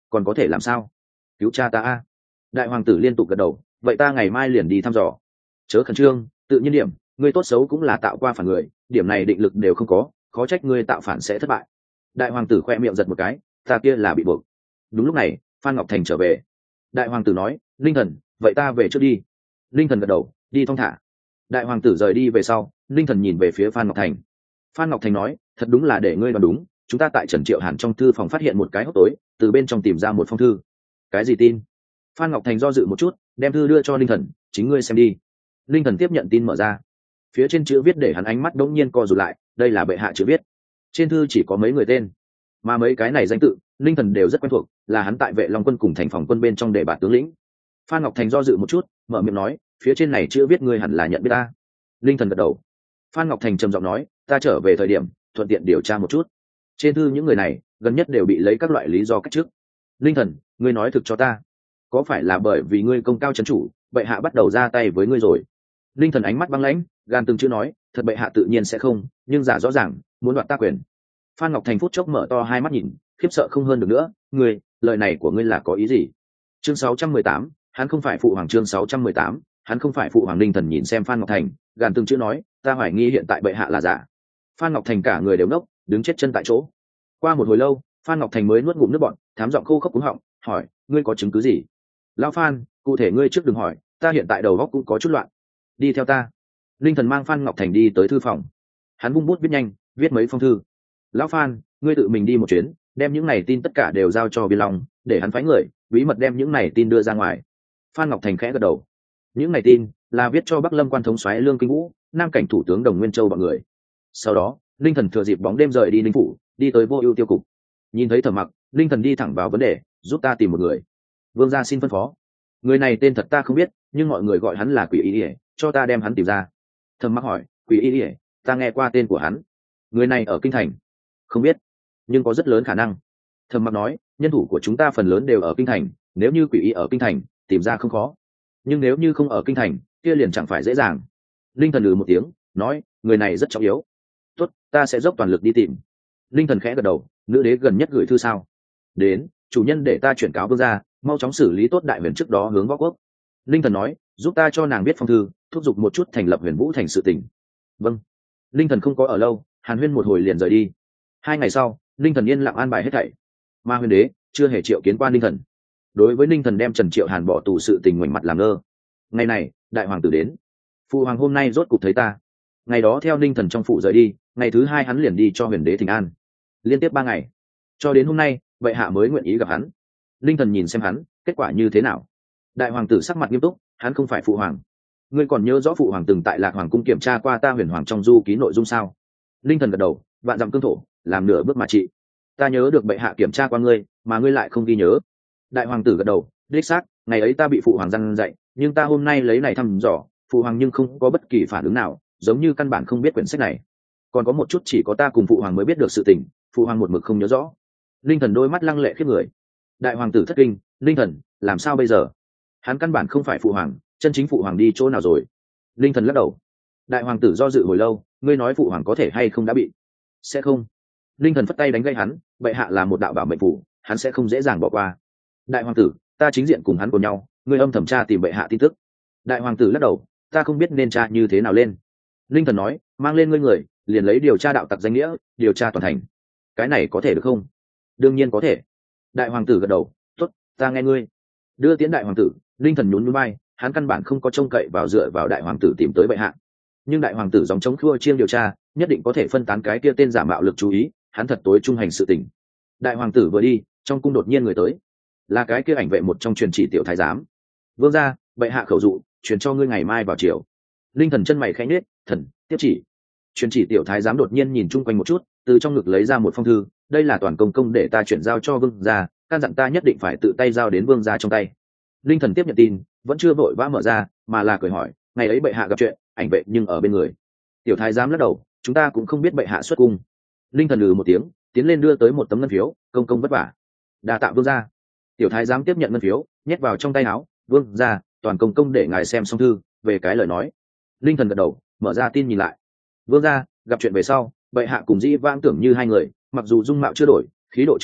còn có thể làm sao? Cứu cha ta a. Đại hoàng tử liên tục gật đầu, vậy ta ngày mai liền đi thăm dò. Chớ khẩn trương, tự nhiên điểm, ngươi tốt xấu cũng là tạo qua phản người, điểm này định lực đều không có, khó trách ngươi tạo phản sẽ thất bại. Đại hoàng tử khoe miệng giật một cái, ta kia là bị buộc. Đúng lúc này Phan Ngọc Thành trở về. Đại hoàng tử nói, linh thần, vậy ta về trước đi. Linh thần gật đầu, đi thong thả. Đại hoàng tử rời đi về sau, linh thần nhìn về phía Phan Ngọc Thành. Phan Ngọc Thành nói, thật đúng là để ngươi đoán đúng, chúng ta tại Trần Triệu Hàn trong thư phòng phát hiện một cái hốc tối, từ bên trong tìm ra một phong thư. Cái gì tin? Phan Ngọc Thành do dự một chút, đem thư đưa cho linh thần, chính ngươi xem đi. Linh thần tiếp nhận tin mở ra, phía trên chữ viết để hắn ánh mắt đống nhiên co rụt lại, đây là bệ hạ chữ viết. Trên thư chỉ có mấy người tên, mà mấy cái này danh tự linh thần đều rất quen thuộc, là hắn tại Vệ Long quân cùng thành phòng quân bên trong để bạt tướng lĩnh. Phan Ngọc Thành do dự một chút, mở miệng nói, phía trên này chữ viết ngươi hẳn là nhận biết ta. Linh thần gật đầu. Phan Ngọc Thành trầm giọng nói, ta trở về thời điểm thuận tiện điều tra một chút, trên thư những người này gần nhất đều bị lấy các loại lý do cách trước. Linh thần, ngươi nói thực cho ta, có phải là bởi vì ngươi công cao chấn chủ, bệ hạ bắt đầu ra tay với ngươi rồi? Linh thần ánh mắt băng lãnh, gan từng chữ nói, thật bệ hạ tự nhiên sẽ không, nhưng giả rõ ràng muốn đoạt ta quyền. Phan Ngọc Thành phút chốc mở to hai mắt nhìn, khiếp sợ không hơn được nữa, ngươi, lời này của ngươi là có ý gì? Chương 618, hắn không phải phụ hoàng. Chương 618, hắn không phải phụ hoàng. Linh thần nhìn xem Phan Ngọc Thành, gan từng chữ nói, ta hoài nghi hiện tại bệ hạ là giả. Phan Ngọc Thành cả người đều ngốc, đứng chết chân tại chỗ. Qua một hồi lâu, Phan Ngọc Thành mới nuốt ngụm nước bọt, thám giọng khô khốc cứng họng, hỏi, ngươi có chứng cứ gì? Lão Phan, cụ thể ngươi trước đừng hỏi, ta hiện tại đầu óc cũng có chút loạn. Đi theo ta. Linh thần mang Phan Ngọc Thành đi tới thư phòng. Hắn vung bút viết nhanh, viết mấy phong thư. Lão Phan, ngươi tự mình đi một chuyến, đem những này tin tất cả đều giao cho Biên Long, để hắn phái người bí mật đem những này tin đưa ra ngoài. Phan Ngọc Thành khẽ gật đầu. Những này tin là viết cho Bắc Lâm quan thống soái Lương Kinh Vũ, Nam cảnh thủ tướng Đồng Nguyên Châu bọn người. Sau đó linh thần thừa dịp bóng đêm rời đi Ninh phủ, đi tới Vô Ưu tiêu cục. Nhìn thấy Thẩm Mặc, linh thần đi thẳng vào vấn đề, giúp ta tìm một người. Vương gia xin phân phó. Người này tên thật ta không biết, nhưng mọi người gọi hắn là Quỷ Y Ỉa, cho ta đem hắn tìm ra. Thẩm Mặc hỏi, Quỷ Y Ỉa, ta nghe qua tên của hắn. Người này ở kinh thành? Không biết, nhưng có rất lớn khả năng. Thẩm Mặc nói, nhân thủ của chúng ta phần lớn đều ở kinh thành, nếu như Quỷ Y ở kinh thành, tìm ra không khó. Nhưng nếu như không ở kinh thành, kia liền chẳng phải dễ dàng. Linh thần một tiếng, nói, người này rất trọng yếu. Tốt, ta sẽ dốc toàn lực đi tìm. Linh thần khẽ gật đầu, nữ đế gần nhất gửi thư sao? Đến, chủ nhân để ta chuyển cáo vương gia, mau chóng xử lý tốt đại huyền trước đó hướng võ quốc. Linh thần nói, giúp ta cho nàng viết phong thư, thúc giục một chút thành lập Huyền Vũ thành sự tình. Vâng. Linh thần không có ở lâu, hàn huyên một hồi liền rời đi. 2 ngày sau, Linh thần yên lặng an bài hết thảy, mà huyền đế chưa hề triệu kiến qua Linh thần. Đối với Linh thần đem Trần Triệu Hàn bỏ tù sự tình ngoảnh mặt làm ngơ. Ngày này đại hoàng tử đến, phụ hoàng hôm nay rốt cục thấy ta. Ngày đó theo Linh thần trong phủ rời đi, ngày thứ 2 hắn liền đi cho huyền đế thỉnh an. Liên tiếp 3 ngày, cho đến hôm nay bệ hạ mới nguyện ý gặp hắn. Linh thần nhìn xem hắn, kết quả như thế nào? Đại hoàng tử sắc mặt nghiêm túc, hắn không phải phụ hoàng. Ngươi còn nhớ rõ phụ hoàng từng tại Lạc Hoàng cung kiểm tra qua ta huyền hoàng trong du ký nội dung sao? Linh thần gật đầu, vạn dặm cương thổ, làm nửa bước mà trị. Ta nhớ được bệ hạ kiểm tra qua ngươi, mà ngươi lại không ghi nhớ. Đại hoàng tử gật đầu, đích xác, ngày ấy ta bị phụ hoàng răn dạy, nhưng ta hôm nay lấy này thăm dò, phụ hoàng nhưng không có bất kỳ phản ứng nào, giống như căn bản không biết quyển sách này. Còn có một chút chỉ có ta cùng phụ hoàng mới biết được sự tình, phụ hoàng một mực không nhớ rõ. Linh thần đôi mắt lăng lệ khiếp người. Đại hoàng tử thất kinh, linh thần, làm sao bây giờ? Hắn căn bản không phải phụ hoàng, chân chính phụ hoàng đi chỗ nào rồi? Linh thần lắc đầu. Đại hoàng tử do dự hồi lâu, ngươi nói phụ hoàng có thể hay không đã bị? Sẽ không. Linh thần phất tay đánh gây hắn, bệ hạ là một đạo bảo mệnh phủ, hắn sẽ không dễ dàng bỏ qua. Đại hoàng tử, ta chính diện cùng hắn cùng nhau, ngươi âm thầm tra tìm bệ hạ tin tức. Đại hoàng tử lắc đầu, ta không biết nên tra như thế nào lên. Linh thần nói, mang lên ngươi người, liền lấy điều tra đạo tặc danh nghĩa, điều tra toàn thành. Cái này có thể được không? Đương nhiên có thể. Đại hoàng tử gật đầu, tốt, ta nghe ngươi. Đưa tiến đại hoàng tử. Linh thần nhún nhún vai, hắn căn bản không có trông cậy vào dựa vào đại hoàng tử tìm tới bệ hạ. Nhưng đại hoàng tử dòng chống khua chiêng điều tra, nhất định có thể phân tán cái kia tên giả mạo lực chú ý, hắn thật tối trung hành sự tình. Đại hoàng tử vừa đi, trong cung đột nhiên người tới, là cái kia ảnh vệ một trong truyền chỉ tiểu thái giám. Vương gia, bệ hạ khẩu dụ, truyền cho ngươi ngày mai vào chiều. Linh thần chân mày khẽ nhếch, thần tiếp chỉ. Truyền chỉ tiểu thái giám đột nhiên nhìn chung quanh một chút, từ trong ngực lấy ra một phong thư, đây là toàn công công để ta chuyển giao cho vương gia, căn dặn ta nhất định phải tự tay giao đến vương gia trong tay. Linh thần tiếp nhận tin, vẫn chưa vội vã mở ra, mà là cười hỏi, ngày ấy bệ hạ gặp chuyện, ảnh vệ nhưng ở bên người. Tiểu thái giám lắc đầu, chúng ta cũng không biết bệ hạ xuất cung. Linh thần một tiếng, tiến lên đưa tới một tấm ngân phiếu, công công vất vả. Đa tạ vương gia. Tiểu thái giám tiếp nhận ngân phiếu, nhét vào trong tay áo, vương gia, toàn công công để ngài xem xong thư, về cái lời nói. Linh thần gật đầu, mở ra tin nhìn lại. Vương gia, gặp chuyện về sau, bệ hạ cùng Dĩ Vãng tưởng như hai người, mặc dù dung mạo chưa đổi, khí độ chưa biến,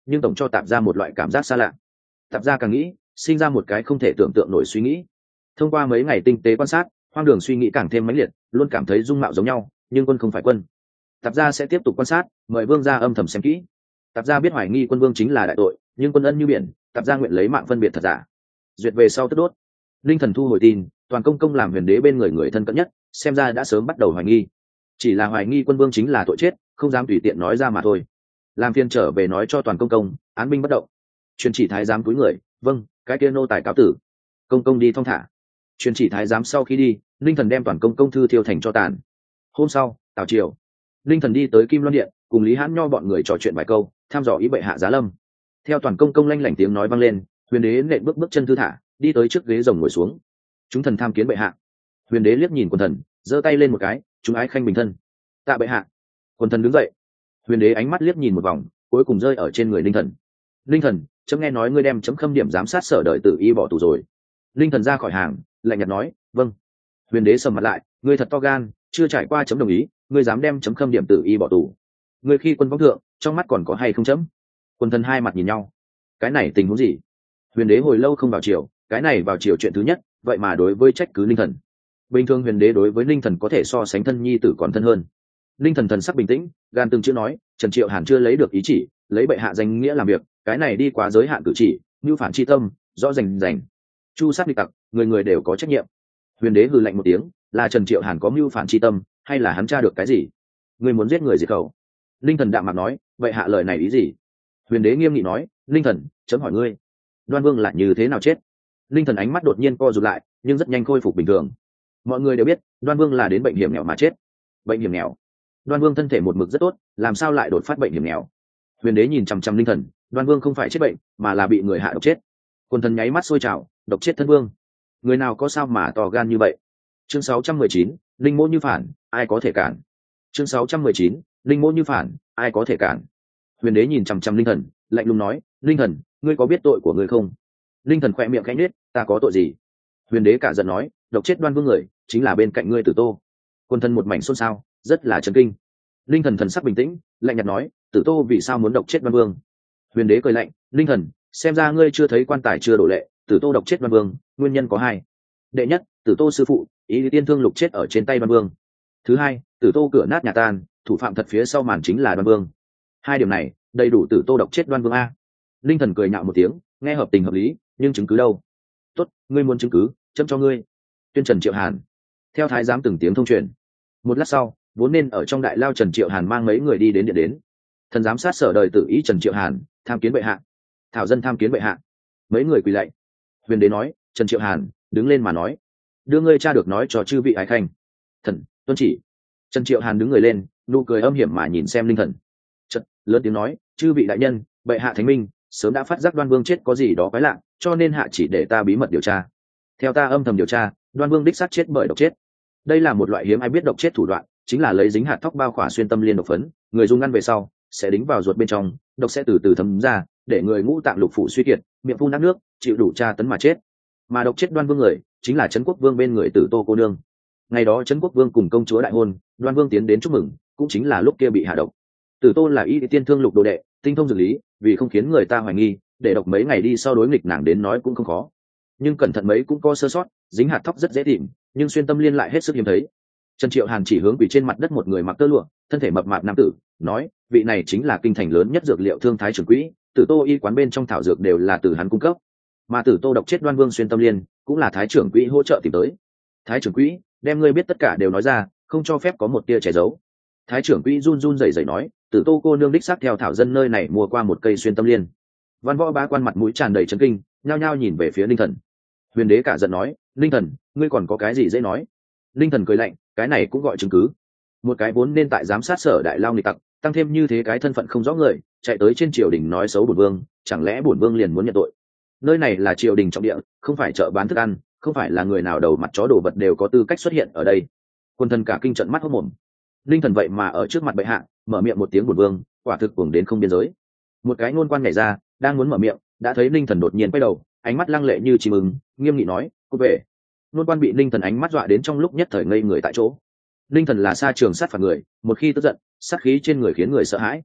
nhưng tổng cho tạp ra một loại cảm giác xa lạ. Tạp ra càng nghĩ, sinh ra một cái không thể tưởng tượng nổi suy nghĩ. Thông qua mấy ngày tinh tế quan sát, Hoang Đường suy nghĩ càng thêm mãnh liệt, luôn cảm thấy dung mạo giống nhau, nhưng quân không phải quân. Tạp gia sẽ tiếp tục quan sát, mời vương gia âm thầm xem kỹ. Tạp gia biết hoài nghi quân vương chính là đại tội, nhưng quân ân như biển, Tạp gia nguyện lấy mạng phân biệt thật giả. Duyệt về sau tức đốt. Linh Thần thu hồi tin, Toàn Công Công làm Huyền Đế bên người thân cận nhất, xem ra đã sớm bắt đầu hoài nghi. Chỉ là hoài nghi quân vương chính là tội chết, không dám tùy tiện nói ra mà thôi. Làm phiên trở về nói cho Toàn Công Công, án binh bất động. Truyền chỉ thái giám cúi người, vâng, cái kia nô tài cáo tử. Công công đi thong thả. Truyền chỉ thái giám sau khi đi, Linh Thần đem Toàn Công Công thư thiêu thành cho tàn. Hôm sau, tào triều, Linh Thần đi tới Kim Loan Điện, cùng Lý Hãn Nho bọn người trò chuyện vài câu, thăm dò ý bệ hạ giá lâm. Theo Toàn Công Công lanh lảnh tiếng nói vang lên, Huyền Đế nện bước chân thư thả, đi tới trước ghế rồng ngồi xuống. Chúng thần tham kiến bệ hạ. Huyền Đế liếc nhìn quần thần, giơ tay lên một cái, chúng ái khanh bình thân. Tạ bệ hạ. Quần thần đứng dậy. Huyền Đế ánh mắt liếc nhìn một vòng, cuối cùng rơi ở trên người Linh Thần. Linh Thần, chấm nghe nói ngươi đem chấm khâm điểm giám sát sở đợi tử y bỏ tù rồi. Linh Thần ra khỏi hàng, lạnh nhạt nói, vâng. Huyền Đế sầm mặt lại, ngươi thật to gan, chưa trải qua chấm đồng ý, ngươi dám đem chấm khâm điểm tử y bỏ tù. Ngươi khi quân võng thượng, trong mắt còn có hay không chấm? Quần thần hai mặt nhìn nhau. Cái này tình huống gì? Huyền Đế hồi lâu không vào triều, cái này vào triều chuyện thứ nhất, vậy mà đối với trách cứ Linh Thần. Bình thường Huyền Đế đối với Linh Thần có thể so sánh thân nhi tử còn thân hơn. Linh Thần thần sắc bình tĩnh, gan từng chữ nói, Trần Triệu Hàn chưa lấy được ý chỉ, lấy bệ hạ danh nghĩa làm việc, cái này đi quá giới hạn cử chỉ, như phản chi tâm, rõ rành. Chu sát địch tặc, người người đều có trách nhiệm. Huyền Đế hừ lạnh một tiếng, là Trần Triệu Hàn có mưu phản chi tâm, hay là hắn tra được cái gì? Ngươi muốn giết người diệt khẩu? Linh Thần đạm mặt nói, vậy hạ lời này ý gì? Huyền Đế nghiêm nghị nói, Linh Thần, chấm hỏi ngươi, Đoan Vương là như thế nào chết? Linh Thần ánh mắt đột nhiên co rụt lại, nhưng rất nhanh khôi phục bình thường. Mọi người đều biết, Đoan Vương là đến bệnh hiểm nghèo mà chết. Bệnh hiểm nghèo? Đoan Vương thân thể một mực rất tốt, làm sao lại đột phát bệnh hiểm nghèo? Huyền Đế nhìn chằm chằm Linh Thần, Đoan Vương không phải chết bệnh, mà là bị người hạ độc chết. Quần thần nháy mắt sôi trào, độc chết thân vương. Người nào có sao mà to gan như vậy? Chương 619, Linh Mỗ như phản, ai có thể cản? Chương 619, Linh Mỗ như phản, ai có thể cản? Huyền Đế nhìn chằm chằm Linh Thần, lạnh lùng nói, Linh Thần, ngươi có biết tội của ngươi không? Linh Thần khẽ miệng khẽ nhếch, ta có tội gì? Huyền Đế cả giận nói, độc chết Đoan Vương người, chính là bên cạnh ngươi Tử Tô. Quân thần một mảnh xôn xao, rất là chấn kinh. Linh Thần thần sắc bình tĩnh, lạnh nhạt nói, Tử Tô vì sao muốn độc chết Đoan Vương? Huyền Đế cười lạnh, Linh Thần, xem ra ngươi chưa thấy quan tài chưa đổ lệ, Tử Tô độc chết Đoan Vương, nguyên nhân có hai. Đệ nhất, Tử Tô sư phụ, Ý Tiên Thương Lục chết ở trên tay Đoan Vương. Thứ hai, Tử Tô cửa nát nhà tan, thủ phạm thật phía sau màn chính là Đoan Vương. Hai điểm này, đầy đủ Tử Tô độc chết Đoan Vương a. Linh Thần cười nhạo một tiếng, nghe hợp tình hợp lý, nhưng chứng cứ đâu? Tốt, ngươi muốn chứng cứ, chấm cho ngươi. Tuyên Trần Triệu Hàn. Theo thái giám từng tiếng thông truyền. Một lát sau, vốn nên ở trong đại lao Trần Triệu Hàn mang mấy người đi đến điện đến. Thần giám sát sở đời tử ý Trần Triệu Hàn, tham kiến bệ hạ. Thảo dân tham kiến bệ hạ. Mấy người quỳ lạy. Huyền Đế nói, Trần Triệu Hàn, đứng lên mà nói, đưa ngươi cha được nói cho chư vị ái khanh. Thần tuân chỉ. Trần Triệu Hàn đứng người lên, nụ cười âm hiểm mà nhìn xem Linh Thần. Chợt lớn tiếng nói, chư vị đại nhân, bệ hạ thánh minh, sớm đã phát giác Đoan Vương chết có gì đó quái lạ, cho nên hạ chỉ để ta bí mật điều tra. Theo ta âm thầm điều tra, Đoan Vương đích xác chết bởi độc chết. Đây là một loại hiếm ai biết độc chết thủ đoạn, chính là lấy dính hạt thóc bao khỏa xuyên tâm liên độc phấn, người dùng ngăn về sau sẽ đính vào ruột bên trong, độc sẽ từ từ thấm ra, để người ngũ tạng lục phủ suy kiệt, miệng phun nát nước, chịu đủ tra tấn mà chết. Mà độc chết Đoan Vương người, chính là Trấn Quốc Vương bên người Tử Tô cô nương. Ngày đó Trấn Quốc Vương cùng công chúa đại hôn, Đoan Vương tiến đến chúc mừng, cũng chính là lúc kia bị hạ độc. Tử Tô là Y Tiên Thương Lục đồ đệ, tinh thông dược lý, vì không khiến người ta hoài nghi, để độc mấy ngày đi sau đối nghịch nàng đến nói cũng không khó. Nhưng cẩn thận mấy cũng có sơ sót, dính hạt thóc rất dễ tìm, nhưng xuyên tâm liên lại hết sức hiếm thấy. Trần Triệu Hàn chỉ hướng quỳ trên mặt đất một người mặc tơ lụa, thân thể mập mạp nam tử, nói, vị này chính là kinh thành lớn nhất dược liệu thương thái trưởng quỹ, Tử Tô y quán bên trong thảo dược đều là từ hắn cung cấp. Mà Tử Tô độc chết Đoan Vương xuyên tâm liên, cũng là thái trưởng quỹ hỗ trợ tìm tới. Thái trưởng quỹ, đem ngươi biết tất cả đều nói ra, không cho phép có một tia che giấu. Thái trưởng quỹ run run rẩy rẩy nói, Tử Tô cô nương đích xác theo thảo dân nơi này mua qua một cây xuyên tâm liên. Văn võ bá quan mặt mũi tràn đầy chấn kinh, nhao nhao nhìn về phía Linh Thần. Huyền Đế cả giận nói, Linh Thần, ngươi còn có cái gì dễ nói? Linh Thần cười lạnh, cái này cũng gọi chứng cứ. Một cái vốn nên tại giám sát sở đại lao nghịch tặc, tăng thêm như thế cái thân phận không rõ người, chạy tới trên triều đình nói xấu bổn vương, chẳng lẽ bổn vương liền muốn nhận tội? Nơi này là triều đình trọng địa, không phải chợ bán thức ăn, không phải là người nào đầu mặt chó đồ vật đều có tư cách xuất hiện ở đây. Quân thần cả kinh trận mắt hốt mồm. Linh Thần vậy mà ở trước mặt bệ hạ mở miệng một tiếng bổn vương, quả thực cuồng đến không biên giới. Một cái ngôn quan nhảy ra, đang muốn mở miệng, đã thấy Linh Thần đột nhiên quay đầu, ánh mắt lăng lệ như chim ưng, nghiêm nghị nói, "Cút về." Ngôn quan bị Linh Thần ánh mắt dọa đến trong lúc nhất thời ngây người tại chỗ. Linh Thần là xa trường sát phạt người, một khi tức giận, sát khí trên người khiến người sợ hãi.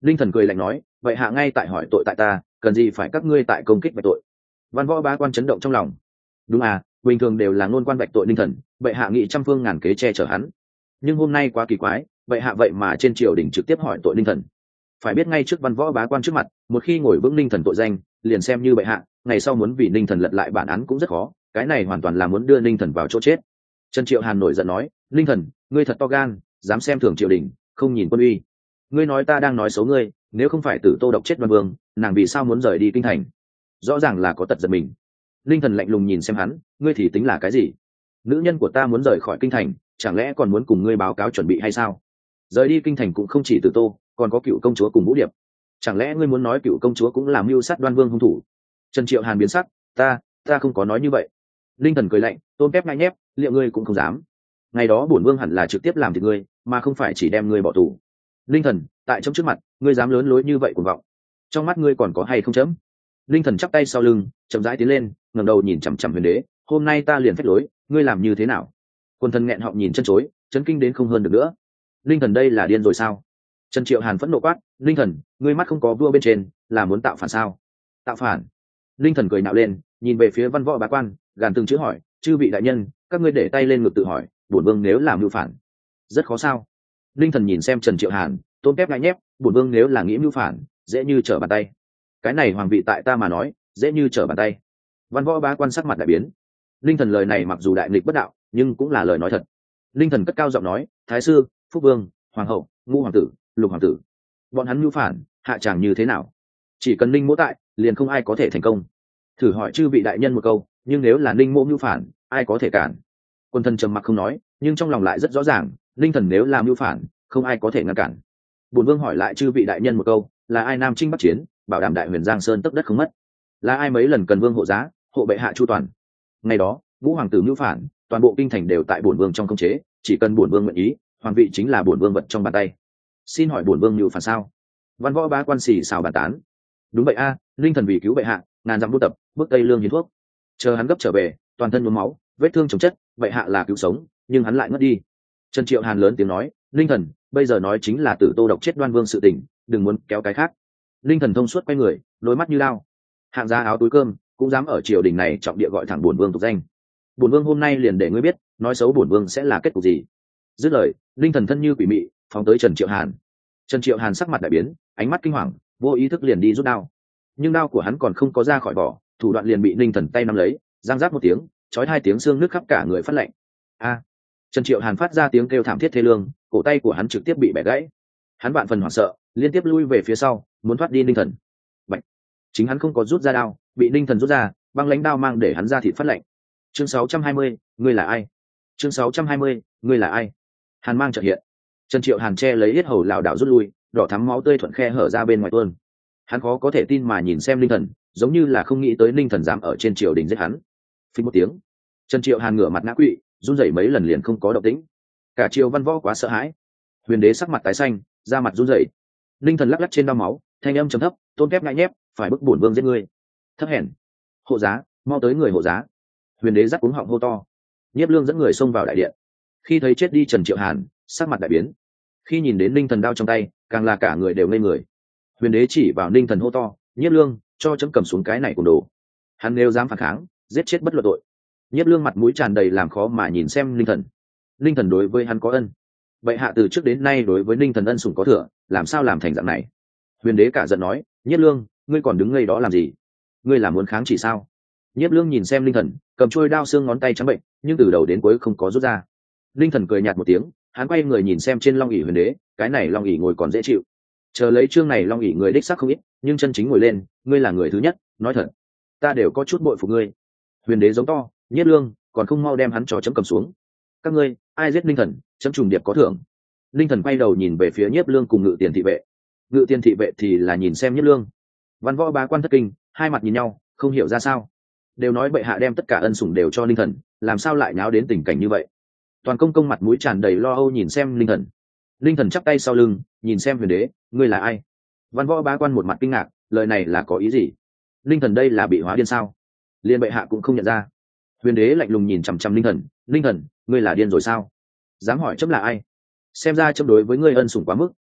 Linh thần cười lạnh nói, vậy hạ ngay tại hỏi tội tại ta, cần gì phải các ngươi tại công kích vạch tội. Văn võ bá quan chấn động trong lòng. Đúng à, bình thường đều là ngôn quan vạch tội Linh thần, vậy hạ nghị trăm phương ngàn kế che chở hắn, nhưng hôm nay quá kỳ quái, vậy hạ vậy mà trên triều đình trực tiếp hỏi tội Linh thần. Phải biết ngay trước văn võ bá quan trước mặt, một khi ngồi vững Linh thần tội danh, liền xem như bệ hạ ngày sau muốn vì Linh thần lật lại bản án cũng rất khó, cái này hoàn toàn là muốn đưa Linh thần vào chỗ chết. Trần Triệu Hàn nổi giận nói, Linh thần, ngươi thật to gan, dám xem thường triều đình, không nhìn quân uy. Ngươi nói ta đang nói xấu ngươi, nếu không phải Tử Tô độc chết Đoan Vương, nàng vì sao muốn rời đi kinh thành? Rõ ràng là có tật giật mình. Linh thần lạnh lùng nhìn xem hắn, ngươi thì tính là cái gì? Nữ nhân của ta muốn rời khỏi kinh thành, chẳng lẽ còn muốn cùng ngươi báo cáo chuẩn bị hay sao? Rời đi kinh thành cũng không chỉ Tử Tô, còn có cựu công chúa cùng Vũ Điệp. Chẳng lẽ ngươi muốn nói cựu công chúa cũng làm mưu sát Đoan Vương hung thủ? Trần Triệu Hàn biến sắc, ta không có nói như vậy. Linh thần cười lạnh, tôn kép ngay nhép, liệu ngươi cũng không dám? Ngày đó bổn vương hẳn là trực tiếp làm thịt ngươi, mà không phải chỉ đem ngươi bỏ tù. Linh thần, tại trong trước mặt, ngươi dám lớn lối như vậy cuồng vọng, trong mắt ngươi còn có hay không chấm? Linh thần chắp tay sau lưng, chậm rãi tiến lên, ngẩng đầu nhìn chằm chằm Huyền Đế, hôm nay ta liền phách lối, ngươi làm như thế nào? Quân thần nghẹn họng nhìn chân chối, chấn kinh đến không hơn được nữa. Linh thần đây là điên rồi sao? Trần Triệu Hàn phẫn nộ quát, Linh thần, ngươi mắt không có vua bên trên, là muốn tạo phản sao? Tạo phản? Linh thần cười nạo lên, nhìn về phía văn võ bá quan, gàn từng chữ hỏi, chư vị đại nhân, các ngươi để tay lên ngực tự hỏi, bổn vương nếu làm mưu phản, rất khó sao? Linh thần nhìn xem Trần Triệu Hàn, tôn kép ngại nhép, bổn vương nếu là nghĩ mưu phản, dễ như trở bàn tay. Cái này hoàng vị tại ta mà nói, dễ như trở bàn tay. Văn võ bá quan sắc mặt đại biến. Linh thần lời này mặc dù đại nghịch bất đạo, nhưng cũng là lời nói thật. Linh thần cất cao giọng nói, thái sư, phúc vương, hoàng hậu, ngũ hoàng tử, lục hoàng tử, bọn hắn mưu phản, hạ tràng như thế nào? Chỉ cần Linh mỗ tại, liền không ai có thể thành công. Thử hỏi chư vị đại nhân một câu, nhưng nếu là Linh mỗ mưu phản, ai có thể cản? Quân thần trầm mặc không nói, nhưng trong lòng lại rất rõ ràng, Linh thần nếu làm mưu phản, không ai có thể ngăn cản. Bổn vương hỏi lại chư vị đại nhân một câu, là ai nam chinh bắc chiến, bảo đảm đại huyền giang sơn tấc đất không mất? Là ai mấy lần cần vương hộ giá, hộ bệ hạ chu toàn? Ngày đó ngũ hoàng tử mưu phản, toàn bộ kinh thành đều tại bổn vương trong khống chế, chỉ cần bổn vương nguyện ý, hoàng vị chính là bổn vương vật trong bàn tay. Xin hỏi bổn vương mưu phản sao? Văn võ bá quan xì xào bàn tán. Đúng vậy a, Linh thần vì cứu bệ hạ, ngàn dặm buôn tập, bước tây lương hiến thuốc, chờ hắn gấp trở về, toàn thân nhuốm máu, vết thương chồng chất, bệ hạ là cứu sống, nhưng hắn lại ngất đi. Trần Triệu Hàn lớn tiếng nói, Linh thần, bây giờ nói chính là Tử Tô độc chết Đoan Vương sự tình, đừng muốn kéo cái khác. Linh thần thông suốt quay người, đôi mắt như lao. Hạng gia áo túi cơm, cũng dám ở triều đình này trọng địa gọi thẳng bổn vương tục danh. Bổn vương hôm nay liền để ngươi biết, nói xấu bổn vương sẽ là kết cục gì. Dứt lời, Linh thần thân như quỷ mị, phóng tới Trần Triệu Hàn. Trần Triệu Hàn sắc mặt đại biến, ánh mắt kinh hoàng, vô ý thức liền đi rút đao. Nhưng đao của hắn còn không có ra khỏi vỏ, thủ đoạn liền bị Linh thần tay nắm lấy, giang rác một tiếng, chói hai tiếng xương nước khắp cả người phát lạnh. A! Trần Triệu Hàn phát ra tiếng kêu thảm thiết thê lương, cổ tay của hắn trực tiếp bị bẻ gãy. Hắn vạn phần hoảng sợ, liên tiếp lui về phía sau, muốn thoát đi Linh thần. Bạch! Chính hắn không có rút ra đao, bị Linh thần rút ra, băng lãnh đao mang để hắn ra thịt phát lạnh. Chương 620, ngươi là ai? Chương 620, ngươi là ai? Hàn mang chợt hiện. Trần Triệu Hàn che lấy yết hầu lảo đảo rút lui, đỏ thắm máu tươi thuận khe hở ra bên ngoài tuôn. Hắn khó có thể tin mà nhìn xem Linh thần, giống như là không nghĩ tới Linh thần dám ở trên triều đình giết hắn. Phình một tiếng, Trần Triệu Hàn ngửa mặt ngã quỵ, run rẩy mấy lần liền không có động tĩnh. Cả triều văn võ quá sợ hãi. Huyền Đế sắc mặt tái xanh, da mặt run rẩy. Linh thần lắc lắc trên đao máu, thanh âm trầm thấp, tôn kép ngại nhép, phải bức bổn vương giết ngươi. Thấp hèn. Hộ giá, mau tới người hộ giá. Huyền Đế giắt cuống họng hô to. Nhiếp Lương dẫn người xông vào đại điện. Khi thấy chết đi Trần Triệu Hàn, sắc mặt đại biến. Khi nhìn đến Linh thần đao trong tay, càng là cả người đều ngây người. Huyền Đế chỉ vào Linh thần hô to, Nhiếp Lương, cho chấm cầm xuống cái này cùng đồ. Hắn nếu dám phản kháng, giết chết bất luận tội. Nhiếp Lương mặt mũi tràn đầy làm khó mà nhìn xem Linh thần. Linh thần đối với hắn có ân, bệ hạ từ trước đến nay đối với Linh thần ân sủng có thừa, làm sao làm thành dạng này? Huyền Đế cả giận nói, Nhiếp Lương, ngươi còn đứng ngây đó làm gì? Ngươi là muốn kháng chỉ sao? Nhiếp Lương nhìn xem Linh thần, cầm chuôi đao xương ngón tay trắng bệnh, nhưng từ đầu đến cuối không có rút ra. Linh thần cười nhạt một tiếng, hắn quay người nhìn xem trên long ỷ Huyền Đế, cái này long ỷ ngồi còn dễ chịu. Chờ lấy chương này long ỷ người đích xác không ít, nhưng chân chính ngồi lên, ngươi là người thứ nhất, nói thật, ta đều có chút bội phục ngươi. Huyền Đế giống to, Nhiếp Lương, còn không mau đem hắn cho chấm cầm xuống. Các ngươi, ai giết Linh thần, chấm trùng điệp có thưởng. Linh thần quay đầu nhìn về phía Nhiếp Lương cùng Ngự Tiền thị vệ. Ngự Tiền thị vệ thì là nhìn xem Nhiếp Lương. Văn võ bá quan thất kinh, hai mặt nhìn nhau, không hiểu ra sao. Đều nói bệ hạ đem tất cả ân sủng đều cho Linh thần, làm sao lại nháo đến tình cảnh như vậy? Toàn công công mặt mũi tràn đầy lo âu nhìn xem Linh thần. Linh thần chắp tay sau lưng, nhìn xem Huyền Đế, ngươi là ai? Văn võ bá quan một mặt kinh ngạc, lời này là có ý gì? Linh thần đây là bị hóa điên sao? Liên bệ hạ cũng không nhận ra. Huyền Đế lạnh lùng nhìn chằm chằm Linh thần, Linh thần, ngươi là điên rồi sao? Dám hỏi chấm là ai? Xem ra chấm đối với ngươi ân sủng quá mức,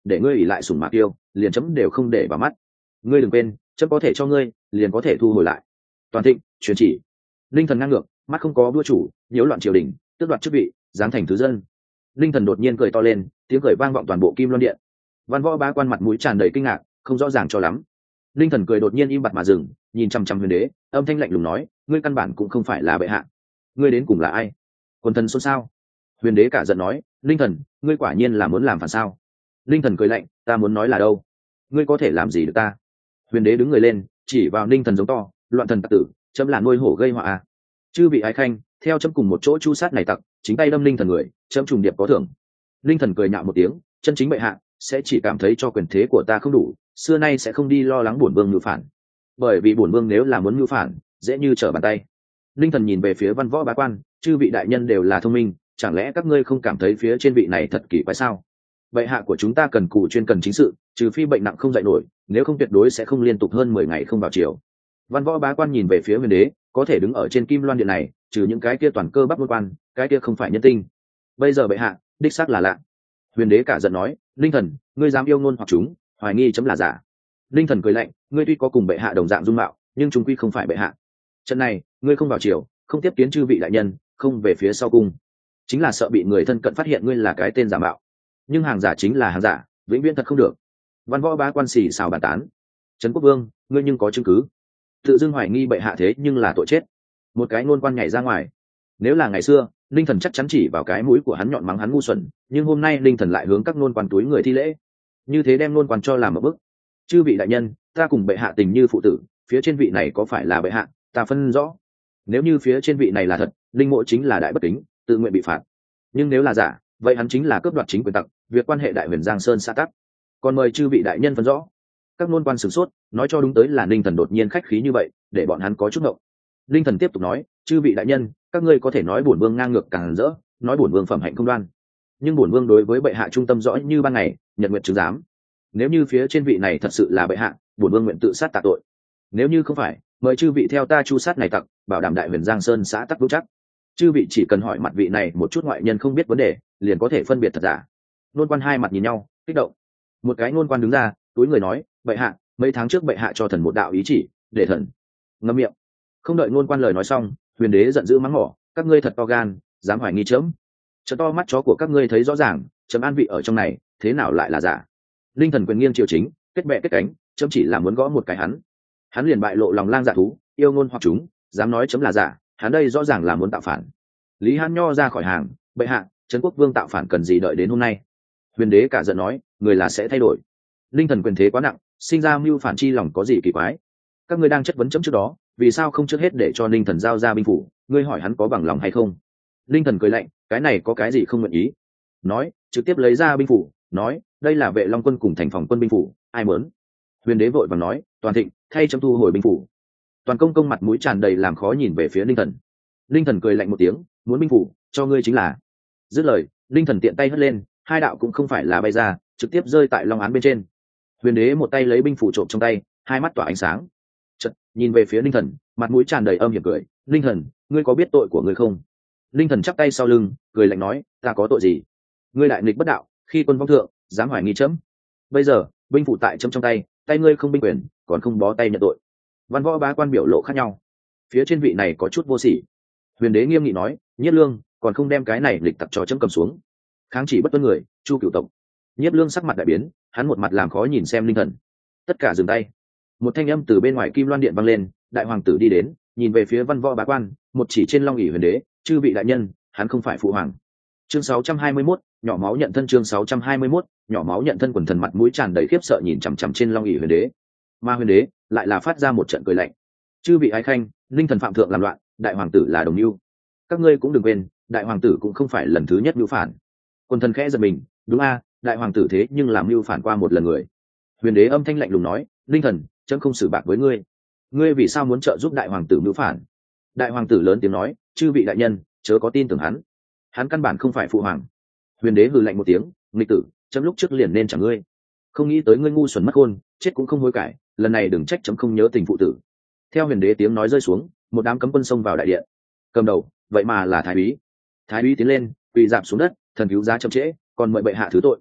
để ngươi ỉ lại sủng mạc yêu liền chấm đều không để vào mắt. Ngươi đừng quên chấm có thể cho ngươi liền có thể thu hồi lại. Toàn thịnh truyền chỉ. Linh thần ngang ngược, mắt không có vua chủ, nhiễu loạn triều đình, tước đoạt chức vị, giáng thành thứ dân. Linh thần đột nhiên cười to lên, tiếng cười vang vọng toàn bộ Kim Loan điện. Văn Võ Bá Quan mặt mũi tràn đầy kinh ngạc, không rõ ràng cho lắm. Linh thần cười đột nhiên im bặt mà dừng, nhìn chăm chăm Huyền Đế, âm thanh lạnh lùng nói: ngươi căn bản cũng không phải là bệ hạ, ngươi đến cùng là ai? Quân thần xôn xao. Huyền Đế cả giận nói: Linh thần, ngươi quả nhiên là muốn làm phản sao? Linh thần cười lạnh: ta muốn nói là đâu? Ngươi có thể làm gì được ta? Huyền Đế đứng người lên, chỉ vào Linh thần giống to: loạn thần tặc tử, chấm là nuôi hổ gây họa à? Chư vị ái khanh, theo chấm cùng một chỗ chu sát này tặc, chính tay đâm Linh thần người, chấm trùng điệp có thưởng. Linh thần cười nhạo một tiếng: chân chính bệ hạ sẽ chỉ cảm thấy cho quyền thế của ta không đủ, xưa nay sẽ không đi lo lắng bổn vương mưu phản, bởi vì bổn vương nếu là muốn mưu phản dễ như trở bàn tay. Linh thần nhìn về phía Văn Võ Bá Quan, chư vị đại nhân đều là thông minh, chẳng lẽ các ngươi không cảm thấy phía trên vị này thật kỳ quái sao? Bệ hạ của chúng ta cần cù chuyên cần chính sự, trừ phi bệnh nặng không dậy nổi, nếu không tuyệt đối sẽ không liên tục hơn 10 ngày không vào triều. Văn Võ Bá Quan nhìn về phía Huyền Đế, có thể đứng ở trên Kim Loan điện này, trừ những cái kia toàn cơ bắp luân quan, cái kia không phải nhân tinh. Bây giờ bệ hạ đích xác là lạ. Huyền Đế cả giận nói: Linh thần, ngươi dám yêu ngôn hoặc chúng, hoài nghi chấm là giả. Linh thần cười lạnh: ngươi tuy có cùng bệ hạ đồng dạng dung mạo, nhưng chúng quy không phải bệ hạ. Trận này ngươi không vào triều, không tiếp kiến chư vị đại nhân, không về phía sau cung, chính là sợ bị người thân cận phát hiện ngươi là cái tên giả mạo. Nhưng hàng giả chính là hàng giả, vĩnh viễn thật không được. Văn Võ Bá Quan xì xào bàn tán. Trấn Quốc Vương, ngươi nhưng có chứng cứ? Tự dưng hoài nghi bệ hạ thế nhưng là tội chết. Một cái ngôn quan nhảy ra ngoài. Nếu là ngày xưa, Linh thần chắc chắn chỉ vào cái mũi của hắn nhọn mắng hắn ngu xuẩn, nhưng hôm nay Linh thần lại hướng các ngôn quan túi người thi lễ, như thế đem ngôn quan cho làm một bức. Chư vị đại nhân, ta cùng bệ hạ tình như phụ tử, phía trên vị này có phải là bệ hạ, ta phân rõ. Nếu như phía trên vị này là thật, Linh mộ chính là đại bất kính, tự nguyện bị phạt. Nhưng nếu là giả, vậy hắn chính là cướp đoạt chính quyền tặc, việc quan hệ đại huyền Giang Sơn xã tắc. Còn mời chư vị đại nhân phân rõ. Các ngôn quan sửng sốt, nói cho đúng tới là Linh thần đột nhiên khách khí như vậy, để bọn hắn có chút ngộng. Linh thần tiếp tục nói: chư vị đại nhân, các ngươi có thể nói bổn vương ngang ngược càng rỡ, nói bổn vương phẩm hạnh không đoan, nhưng bổn vương đối với bệ hạ trung tâm rõ như ban ngày, nhật nguyện chứng giám. Nếu như phía trên vị này thật sự là bệ hạ, bổn vương nguyện tự sát tạ tội. Nếu như không phải, mời chư vị theo ta chu sát này tặc, bảo đảm đại huyền Giang Sơn xã tắc vững chắc. Chư vị chỉ cần hỏi mặt vị này một chút ngoại nhân không biết vấn đề, liền có thể phân biệt thật giả. Nôn quan hai mặt nhìn nhau, kích động. Một cái nôn quan đứng ra, túi người nói: bệ hạ, mấy tháng trước bệ hạ cho thần một đạo ý chỉ, để thần ngậm miệng. Không đợi nôn quan lời nói xong, Huyền Đế giận dữ mắng mỏ: các ngươi thật to gan, dám hoài nghi chấm. Chớ to mắt chó của các ngươi thấy rõ ràng, chấm an vị ở trong này, thế nào lại là giả? Linh thần quyền nghiêng triều chính, kết bè kết cánh, chấm chỉ là muốn gõ một cái hắn liền bại lộ lòng lang dạ thú, yêu ngôn hoặc chúng, dám nói chấm là giả, hắn đây rõ ràng là muốn tạo phản. Lý Hán Nho ra khỏi hàng: bệ hạ, Trấn Quốc Vương tạo phản cần gì đợi đến hôm nay? Huyền Đế cả giận nói: người là sẽ thay đổi. Linh thần quyền thế quá nặng, sinh ra mưu phản chi lòng có gì kỳ quái? Các ngươi đang chất vấn chấm trước đó, vì sao không trước hết để cho Linh thần giao ra binh phủ? Ngươi hỏi hắn có bằng lòng hay không? Linh thần cười lạnh: cái này có cái gì không nguyện ý? Nói, trực tiếp lấy ra binh phủ, nói: đây là Vệ Long quân cùng Thành Phòng quân binh phủ, ai muốn? Huyền Đế vội vàng nói: toàn thịnh, thay chấm thu hồi binh phủ. Toàn công công mặt mũi tràn đầy làm khó nhìn về phía Linh thần. Linh thần cười lạnh một tiếng: muốn binh phủ, cho ngươi chính là. Dứt lời, Linh thần tiện tay hất lên, hai đạo cũng không phải là bay ra, trực tiếp rơi tại long án bên trên. Huyền Đế một tay lấy binh phủ trộm trong tay, hai mắt tỏa ánh sáng. Chợt nhìn về phía Linh thần, mặt mũi tràn đầy âm hiểm cười: Linh thần, ngươi có biết tội của ngươi không? Linh thần chắp tay sau lưng, cười lạnh nói: ta có tội gì? Ngươi đại nghịch bất đạo, khi quân vong thượng, dám hoài nghi chấm. Bây giờ binh phủ tại chấm trong tay, tay ngươi không binh quyền, còn không bó tay nhận tội. Văn Võ Bá Quan biểu lộ khác nhau. Phía trên vị này có chút vô sỉ. Huyền Đế nghiêm nghị nói: Nhiếp Lương, còn không đem cái này lịch tặc cho chấm cầm xuống. Kháng chỉ bất tuân người, Chu Cửu tộc. Nhiếp Lương sắc mặt đại biến, hắn một mặt làm khó nhìn xem Linh thần. Tất cả dừng tay. Một thanh âm từ bên ngoài Kim Loan điện vang lên, đại hoàng tử đi đến, nhìn về phía Văn Võ Bá Quan, một chỉ trên long ỷ Huyền Đế: chư vị đại nhân, hắn không phải phụ hoàng. Chương 621, nhỏ máu nhận thân. Chương 621, nhỏ máu nhận thân. Quần thần mặt mũi tràn đầy khiếp sợ nhìn chằm chằm trên long ỷ Huyền Đế. Mà Huyền Đế lại là phát ra một trận cười lạnh: chư vị ái khanh, Linh thần phạm thượng làm loạn, đại hoàng tử là đồng mưu. Các ngươi cũng đừng quên, đại hoàng tử cũng không phải lần thứ nhất mưu phản. Quần thần khẽ giật mình: đúng a, đại hoàng tử thế nhưng làm mưu phản qua một lần người. Huyền Đế âm thanh lạnh lùng nói: Linh thần, chấm không xử bạc với ngươi. Ngươi vì sao muốn trợ giúp đại hoàng tử mưu phản? Đại hoàng tử lớn tiếng nói: chư vị đại nhân, chớ có tin tưởng hắn căn bản không phải phụ hoàng. Huyền Đế hừ lạnh một tiếng: nghịch tử, chấm lúc trước liền nên trả ngươi. Không nghĩ tới ngươi ngu xuẩn mất khôn, chết cũng không hối cải, lần này đừng trách chấm không nhớ tình phụ tử. Theo Huyền Đế tiếng nói rơi xuống, một đám cấm quân xông vào đại điện. Cầm đầu vậy mà là thái úy. Thái úy tiến lên, quỳ rạp xuống đất: thần cứu giá chậm trễ, còn mời bệ hạ thứ tội.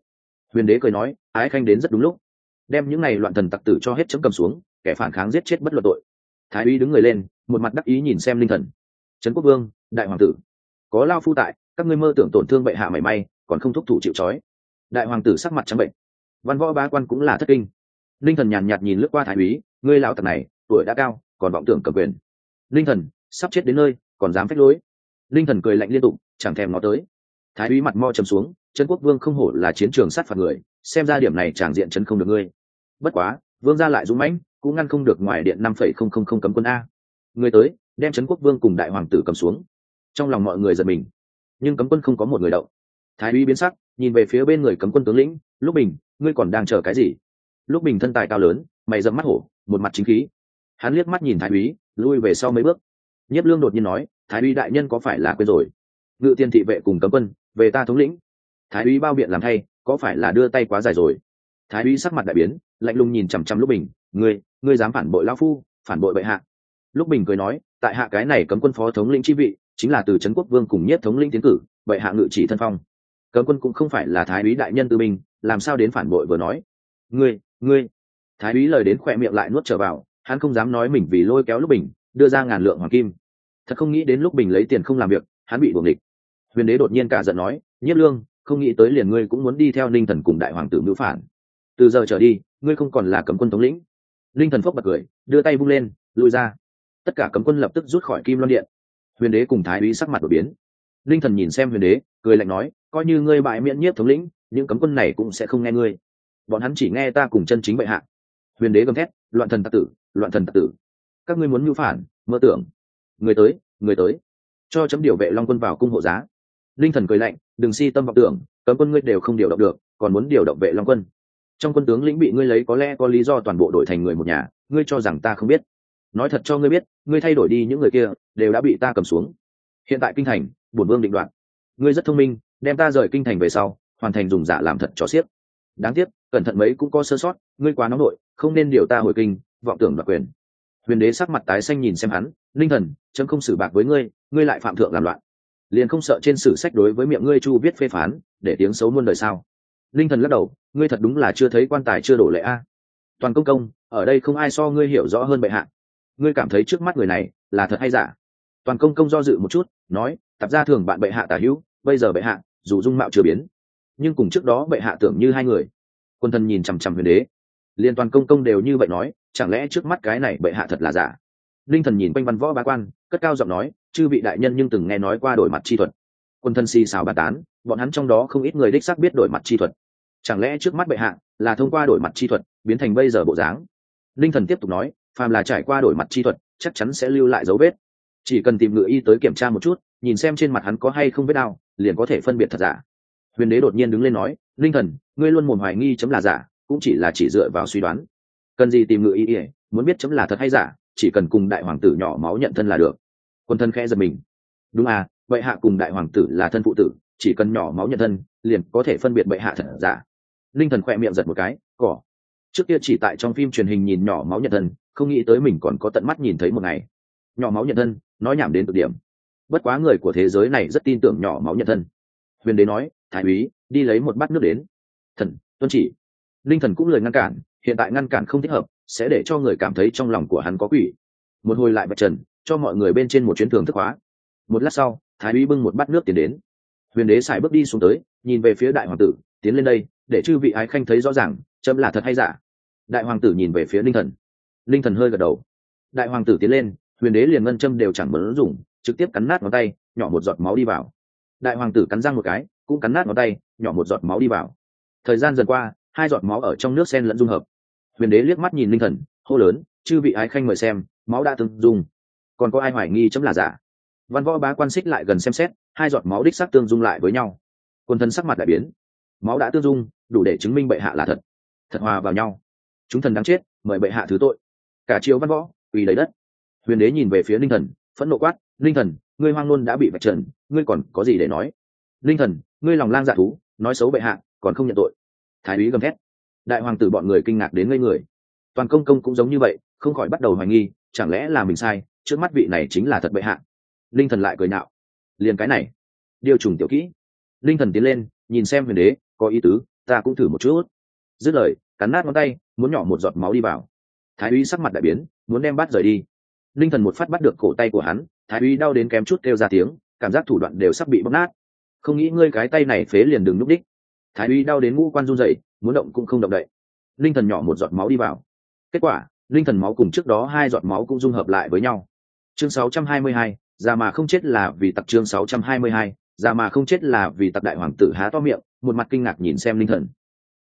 Huyền đế cười nói, ái khanh đến rất đúng lúc, đem những này loạn thần tặc tử cho hết chấm cầm xuống, kẻ phản kháng giết chết bất luận tội. Thái úy đứng người lên, một mặt đắc ý nhìn xem Linh Thần. Trấn Quốc Vương, đại hoàng tử, có lao phu tại, các ngươi mơ tưởng tổn thương bệ hạ mảy may, còn không thúc thủ chịu trói. Đại hoàng tử sắc mặt trắng bệnh. Văn võ bá quan cũng là thất kinh. Linh Thần nhàn nhạt nhìn lướt qua thái úy, ngươi lão tặc này tuổi đã cao, còn vọng tưởng cầm quyền. Linh Thần sắp chết đến nơi, còn dám phách lối. Linh Thần cười lạnh liên tục, chẳng thèm ngó tới. Thái úy mặt mo trầm xuống, Trấn Quốc Vương không hổ là chiến trường sát phạt người, xem ra điểm này tràng diện chấn không được ngươi. Bất quá, vương gia lại dũng mãnh, cũng ngăn không được ngoài điện 5,000 cấm quân a. Người tới, đem Trấn Quốc Vương cùng đại hoàng tử cầm xuống. Trong lòng mọi người giật mình, nhưng cấm quân không có một người động. Thái úy biến sắc, nhìn về phía bên người cấm quân tướng lĩnh, Lúc Bình, ngươi còn đang chờ cái gì? Lúc Bình thân tài cao lớn, mày rậm mắt hổ, một mặt chính khí. Hắn liếc mắt nhìn thái úy, lui về sau mấy bước. Nhiếp Lương đột nhiên nói, thái úy đại nhân có phải là quên rồi? Ngự tiên thị vệ cùng cấm quân, về ta thống lĩnh. Thái úy bao biện làm thay, có phải là đưa tay quá dài rồi? Thái úy sắc mặt đại biến, lạnh lùng nhìn chằm chằm Lúc Bình, ngươi dám phản bội lão phu, phản bội bệ hạ? Lúc Bình cười nói, tại hạ cái này cấm quân phó thống lĩnh chi vị, chính là từ Trấn Quốc Vương cùng Nhiếp thống lĩnh tiến cử, bệ hạ ngự chỉ thân phong. Cấm quân cũng không phải là thái úy đại nhân tư binh, làm sao đến phản bội vừa nói? Ngươi. Thái úy lời đến khỏe miệng lại nuốt trở vào, hắn không dám nói mình vì lôi kéo Lúc Bình, đưa ra ngàn lượng hoàng kim. Thật không nghĩ đến Lúc Bình lấy tiền không làm việc, hắn bị buộc địch. Huyền đế đột nhiên cả giận nói, Nhiếp Lương, không nghĩ tới liền ngươi cũng muốn đi theo Ninh Thần cùng đại hoàng tử mưu phản. Từ giờ trở đi, ngươi không còn là cấm quân thống lĩnh. Ninh Thần phốc bật cười, đưa tay vung lên, lui ra. Tất cả cấm quân lập tức rút khỏi Kim Loan điện. Huyền đế cùng thái úy sắc mặt đổi biến. Ninh Thần nhìn xem huyền đế, cười lạnh nói, coi như ngươi bại miễn Nhiếp thống lĩnh, những cấm quân này cũng sẽ không nghe ngươi. Bọn hắn chỉ nghe ta cùng chân chính bệ hạ. Huyền đế gầm thét, loạn thần tặc tử, loạn thần tặc tử, các ngươi muốn mưu phản, mơ tưởng. Người tới, cho chấm điều vệ Long quân vào cung hộ giá. Linh Thần cười lạnh, đừng si tâm vọng tưởng, cấm quân ngươi đều không điều động được, còn muốn điều động vệ Long quân. Trong quân tướng lĩnh bị ngươi lấy có lẽ có lý do toàn bộ đổi thành người một nhà, ngươi cho rằng ta không biết? Nói thật cho ngươi biết, ngươi thay đổi đi những người kia, đều đã bị ta cầm xuống. Hiện tại kinh thành, bổn vương định đoạt. Ngươi rất thông minh, đem ta rời kinh thành về sau, hoàn thành dùng giả làm thật cho xiếc. Đáng tiếc, cẩn thận mấy cũng có sơ sót, ngươi quá nóng nội, không nên điều ta hồi kinh, vọng tưởng đoạt quyền. Huyền đế sắc mặt tái xanh nhìn xem hắn, Linh Thần, chấm không xử bạc với ngươi, ngươi lại phạm thượng làm loạn, liền không sợ trên sử sách đối với miệng ngươi chu viết phê phán, để tiếng xấu muôn đời sao? Linh Thần lắc đầu, ngươi thật đúng là chưa thấy quan tài chưa đổ lệ a. Toàn công, ở đây không ai so ngươi hiểu rõ hơn bệ hạ. Ngươi cảm thấy trước mắt người này là thật hay giả? Toàn công do dự một chút, nói, tạp gia thường bạn bệ hạ tả hữu, bây giờ bệ hạ dù dung mạo chưa biến, nhưng cùng trước đó bệ hạ tưởng như hai người. Quân thần nhìn chằm chằm huyền đế, liên toàn công đều như vậy nói, chẳng lẽ trước mắt cái này bệ hạ thật là giả? Linh Thần nhìn quanh văn võ bá quan, cất cao giọng nói, chư vị đại nhân nhưng từng nghe nói qua đổi mặt chi thuật. Quân thân xì xào bàn tán, bọn hắn trong đó không ít người đích xác biết đổi mặt chi thuật. Chẳng lẽ trước mắt bệ hạ là thông qua đổi mặt chi thuật biến thành bây giờ bộ dáng? Linh Thần tiếp tục nói, phàm là trải qua đổi mặt chi thuật, chắc chắn sẽ lưu lại dấu vết. Chỉ cần tìm ngự y tới kiểm tra một chút, nhìn xem trên mặt hắn có hay không vết đau, liền có thể phân biệt thật giả. Huyền đế đột nhiên đứng lên nói, Linh Thần, ngươi luôn mồm hoài nghi chấm là giả, cũng chỉ là chỉ dựa vào suy đoán. Cần gì tìm ngự y? Muốn biết chấm là thật hay giả, chỉ cần cùng đại hoàng tử nhỏ máu nhận thân là được. Quân thân khẽ giật mình. Đúng à, bệ hạ cùng đại hoàng tử là thân phụ tử, chỉ cần nhỏ máu nhận thân, liền có thể phân biệt bệ hạ thật giả. Linh Thần khỏe miệng giật một cái, cỏ. Trước kia chỉ tại trong phim truyền hình nhìn nhỏ máu nhận thân, không nghĩ tới mình còn có tận mắt nhìn thấy một ngày. Nhỏ máu nhận thân, nói nhảm đến cực điểm. Bất quá người của thế giới này rất tin tưởng nhỏ máu nhận thân. Huyền đế nói, thái úy, đi lấy một bát nước đến. Thần, tuân chỉ. Linh Thần cũng lời ngăn cản, hiện tại ngăn cản không thích hợp, sẽ để cho người cảm thấy trong lòng của hắn có quỷ. Một hồi lại vạch trần, cho mọi người bên trên một chuyến thưởng thức hóa. Một lát sau, thái úy bưng một bát nước tiến đến. Huyền đế sải bước đi xuống tới, nhìn về phía đại hoàng tử, tiến lên đây, để chư vị ái khanh thấy rõ ràng, chấm là thật hay giả. Đại hoàng tử nhìn về phía Linh Thần. Linh Thần hơi gật đầu. Đại hoàng tử tiến lên, huyền đế liền ngân châm đều chẳng muốn dùng, trực tiếp cắn nát ngón tay, nhỏ một giọt máu đi vào. Đại hoàng tử cắn răng một cái, cũng cắn nát ngón tay, nhỏ một giọt máu đi vào. Thời gian dần qua, hai giọt máu ở trong nước xen lẫn dung hợp. Huyền đế liếc mắt nhìn Linh Thần, hô lớn, chư vị ái khanh mời xem, máu đã tương dung. Còn có ai hoài nghi chấm là giả? Văn võ bá quan xích lại gần xem xét, hai giọt máu đích xác tương dung lại với nhau. Quân thần sắc mặt đại biến. Máu đã tương dung, đủ để chứng minh bệ hạ là thật, thật hòa vào nhau. Chúng thần đáng chết, mời bệ hạ thứ tội. Cả triều văn võ quỳ lấy đất. Huyền đế nhìn về phía Linh Thần, phẫn nộ quát, Linh Thần, ngươi hoang ngôn đã bị vạch trần, ngươi còn có gì để nói? Linh Thần, ngươi lòng lang dạ thú, nói xấu bệ hạ, còn không nhận tội. Thái úy gầm thét. Đại hoàng tử bọn người kinh ngạc đến ngây người. Toàn công cũng giống như vậy, không khỏi bắt đầu hoài nghi, chẳng lẽ là mình sai, trước mắt vị này chính là thật bệ hạ. Linh Thần lại cười nhạo, liền cái này điều trùng tiểu kỹ. Linh Thần tiến lên, nhìn xem huyền đế, có ý tứ, ta cũng thử một chút. Dứt lời cắn nát ngón tay muốn nhỏ một giọt máu đi vào. Thái úy sắc mặt đại biến muốn đem bát rời đi. Linh thần một phát bắt được cổ tay của hắn, thái úy đau đến kém chút kêu ra tiếng, cảm giác thủ đoạn đều sắp bị bóp nát. Không nghĩ ngươi cái tay này phế liền đừng núp đích. Thái úy đau đến ngũ quan run rẩy, muốn động cũng không động đậy. Linh thần nhỏ một giọt máu đi vào. Kết quả linh thần máu cùng trước đó 2 giọt máu cũng dung hợp lại với nhau. Chương 622, già mà không chết là vì tặc. Chương 622, già mà không chết là vì tặc. Đại hoàng tử há to miệng, một mặt kinh ngạc nhìn xem linh thần.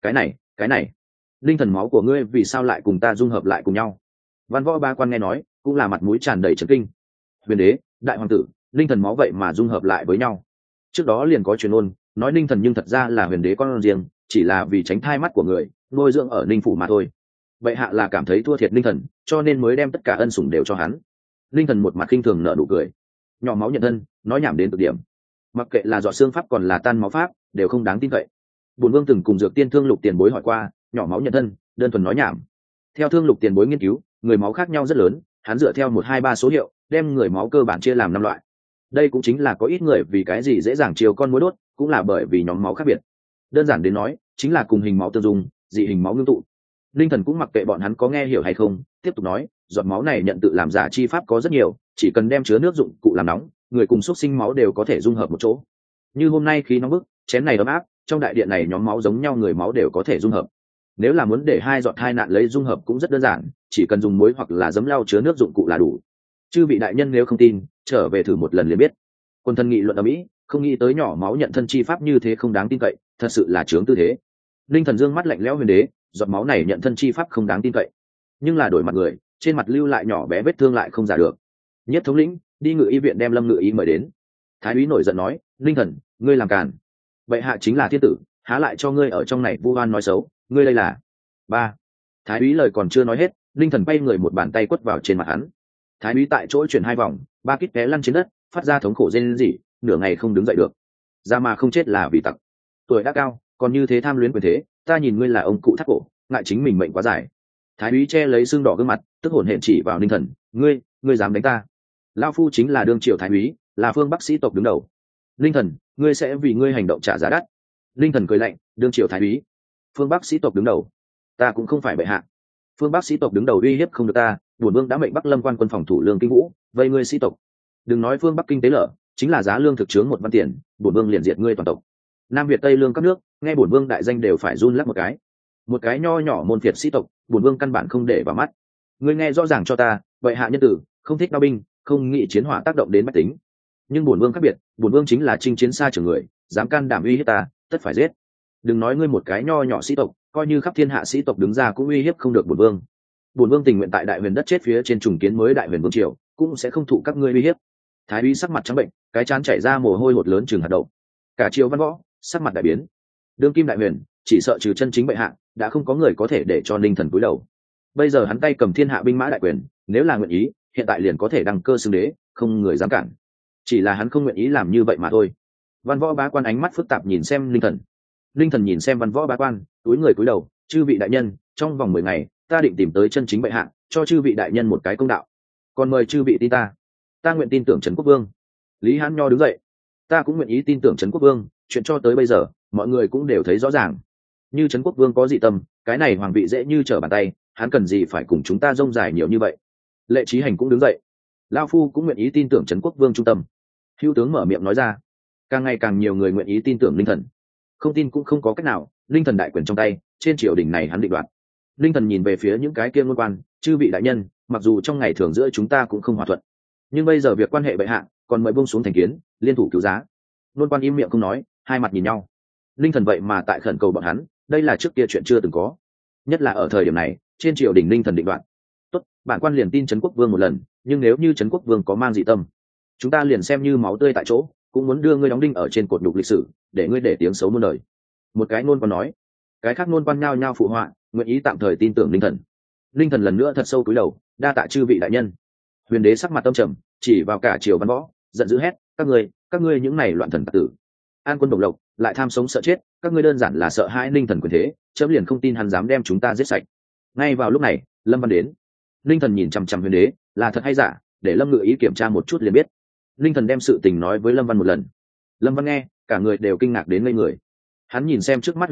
Cái này, linh thần máu của ngươi vì sao lại cùng ta dung hợp lại cùng nhau? Văn võ ba quan nghe nói cũng là mặt mũi tràn đầy chấn kinh. Huyền đế, đại hoàng tử, linh thần máu vậy mà dung hợp lại với nhau. Trước đó liền có truyền ôn nói linh thần nhưng thật ra là huyền đế con riêng, chỉ là vì tránh thai mắt của người nuôi dưỡng ở ninh phủ mà thôi. Bệ hạ là cảm thấy thua thiệt linh thần cho nên mới đem tất cả ân sủng đều cho hắn. Linh thần một mặt khinh thường nở nụ cười, nhỏ máu nhận thân, nói nhảm đến cực điểm. Mặc kệ là dọa xương pháp còn là tan máu pháp đều không đáng tin cậy. Bổn vương từng cùng dược tiên thương lục tiền bối hỏi qua, nhỏ máu nhận thân đơn thuần nói nhảm. Theo thương lục tiền bối nghiên cứu, người máu khác nhau rất lớn, hắn dựa theo 1, 2, 3 số hiệu đem người máu cơ bản chia làm 5 loại. Đây cũng chính là có ít người vì cái gì dễ dàng chiều con mối đốt, cũng là bởi vì nhóm máu khác biệt. Đơn giản đến nói chính là cùng hình máu tương dung, dị hình máu ngưng tụ. Linh thần cũng mặc kệ bọn hắn có nghe hiểu hay không, tiếp tục nói, giọt máu này nhận tự làm giả chi pháp có rất nhiều, chỉ cần đem chứa nước dụng cụ làm nóng, người cùng xúc sinh máu đều có thể dung hợp một chỗ. Như hôm nay khí nóng bức, chén này ấm áp, trong đại điện này nhóm máu giống nhau người máu đều có thể dung hợp. Nếu là muốn để 2 giọt hai nạn lấy dung hợp cũng rất đơn giản, chỉ cần dùng muối hoặc là giấm lau chứa nước dụng cụ là đủ. Chư vị đại nhân nếu không tin, trở về thử một lần liền biết. Quân thân nghị luận ở mỹ, không nghĩ tới nhỏ máu nhận thân chi pháp như thế không đáng tin cậy, thật sự là chướng tư thế. Linh thần dương mắt lạnh lẽo huyền đế, giọt máu này nhận thân chi pháp không đáng tin cậy, nhưng là đổi mặt người, trên mặt lưu lại nhỏ bé vết thương lại không giả được. Nhất thống lĩnh, đi ngự y viện đem Lâm ngự y mời đến. Thái úy nổi giận nói, linh thần, ngươi làm càn. Bệ hạ chính là thiên tử, há lại cho ngươi ở trong này vu oan nói xấu, ngươi đây là. Ba. Thái úy lời còn chưa nói hết, linh thần bay người một bàn tay quất vào trên mặt hắn. Thái úy tại chỗ chuyển 2 vòng, 3 kít té lăn trên đất, phát ra thống khổ rên rỉ, nửa ngày không đứng dậy được. Ra mà không chết là vì tặc. Tuổi đã cao, còn như thế tham luyến quyền thế, ta nhìn ngươi là ông cụ thắt cổ, ngại chính mình mệnh quá dài. Thái úy che lấy xương đỏ gương mặt, tức hổn hển chỉ vào linh thần, ngươi dám đánh ta? Lão phu chính là đương triều thái úy, là phương bắc sĩ tộc đứng đầu. Linh thần, ngươi sẽ vì ngươi hành động trả giá đắt. Linh thần cười lạnh, đương triều thái úy, phương bắc sĩ tộc đứng đầu, ta cũng không phải bệ hạ. Phương bắc sĩ tộc đứng đầu uy hiếp không được ta, bổn vương đã mệnh Bắc Lâm quan quân phòng thủ lương kinh vũ, vây ngươi sĩ tộc. Đừng nói phương bắc kinh tế lở, chính là giá lương thực chướng 1 văn tiền, bổn vương liền diệt ngươi toàn tộc. Nam Việt Tây lương các nước, nghe bổn vương đại danh đều phải run lắc một cái. Một cái nho nhỏ môn phiệt sĩ tộc, bổn vương căn bản không để vào mắt. Ngươi nghe rõ ràng cho ta, vậy hạ nhân tử, không thích đao binh, không nghĩ chiến hỏa tác động đến bách tính. Nhưng bổn vương khác biệt, bổn vương chính là chinh chiến xa trường người, dám can đảm uy hiếp ta, tất phải giết. Đừng nói ngươi một cái nho nhỏ sĩ tộc, coi như khắp thiên hạ sĩ tộc đứng ra cũng uy hiếp không được bổn vương. Bổn vương tình nguyện tại đại huyền đất chết phía trên trùng kiến mới đại huyền vương triều, cũng sẽ không thụ các ngươi uy hiếp. Thái úy sắc mặt trắng bệnh, cái trán chảy ra mồ hôi hột lớn chừng hạt đậu. Cả triều văn võ sắc mặt đại biến. Đương kim đại huyền, chỉ sợ trừ chân chính bệ hạ, đã không có người có thể để cho linh thần cúi đầu. Bây giờ hắn tay cầm thiên hạ binh mã đại quyền, nếu là nguyện ý, hiện tại liền có thể đăng cơ xưng đế, không người dám cản. Chỉ là hắn không nguyện ý làm như vậy mà thôi. Văn võ bá quan ánh mắt phức tạp nhìn xem linh thần. Linh thần nhìn xem văn võ bá quan, túi người cúi đầu, chư vị đại nhân, trong vòng 10 ngày, ta định tìm tới chân chính bệ hạ, cho chư vị đại nhân một cái công đạo. Còn mời chư vị tin ta nguyện tin tưởng Trấn Quốc Vương. Lý Hán Nho đứng dậy, ta cũng nguyện ý tin tưởng Trấn Quốc Vương, chuyện cho tới bây giờ, mọi người cũng đều thấy rõ ràng. Như Trấn Quốc Vương có dị tâm, cái này hoàng vị dễ như trở bàn tay, hắn cần gì phải cùng chúng ta rông dài nhiều như vậy. Lệ Chí Hành cũng đứng dậy, Lao phu cũng nguyện ý tin tưởng Trấn Quốc Vương trung tâm. Hữu tướng mở miệng nói ra, càng ngày càng nhiều người nguyện ý tin tưởng linh thần. Không tin cũng không có cách nào, linh thần đại quyền trong tay, trên triều đình này hắn định đoạt. Linh thần nhìn về phía những cái kia ngôn quan, chư vị đại nhân, mặc dù trong ngày thường giữa chúng ta cũng không hòa thuận, nhưng bây giờ việc quan hệ bệ hạ, còn mời buông xuống thành kiến, liên thủ cứu giá. Ngôn quan im miệng không nói, hai mặt nhìn nhau. Linh thần vậy mà tại khẩn cầu bọn hắn, đây là trước kia chuyện chưa từng có, nhất là ở thời điểm này, trên triều đình linh thần định đoạt. Tốt, bản quan liền tin Trấn Quốc Vương một lần, nhưng nếu như Trấn Quốc Vương có mang dị tâm, chúng ta liền xem như máu tươi tại chỗ, cũng muốn đưa ngươi đóng đinh ở trên cột nhục lịch sử, để ngươi để tiếng xấu muôn đời. Một cái nôn quan nói, cái khác nôn quan nhao nhao phụ họa, nguyện ý tạm thời tin tưởng linh thần. Linh thần lần nữa thật sâu cúi đầu, đa tạ chư vị đại nhân. Huyền đế sắc mặt tâm trầm, chỉ vào cả triều văn võ, giận dữ hét, các ngươi những này loạn thần tặc tử, an quân đồng lộc, lại tham sống sợ chết, các ngươi đơn giản là sợ hãi linh thần quyền thế, chấm liền không tin hắn dám đem chúng ta giết sạch. Ngay vào lúc này, Lâm Văn đến. Linh thần nhìn chằm chằm huyền đế, là thật hay giả, để Lâm Ngự Ý kiểm tra một chút liền biết. Linh thần đem sự tình nói với Lâm Văn một lần. Lâm Văn nghe, cả người đều kinh ngạc đến ngây người. Hắn nhìn xem trước mắt huyền đế,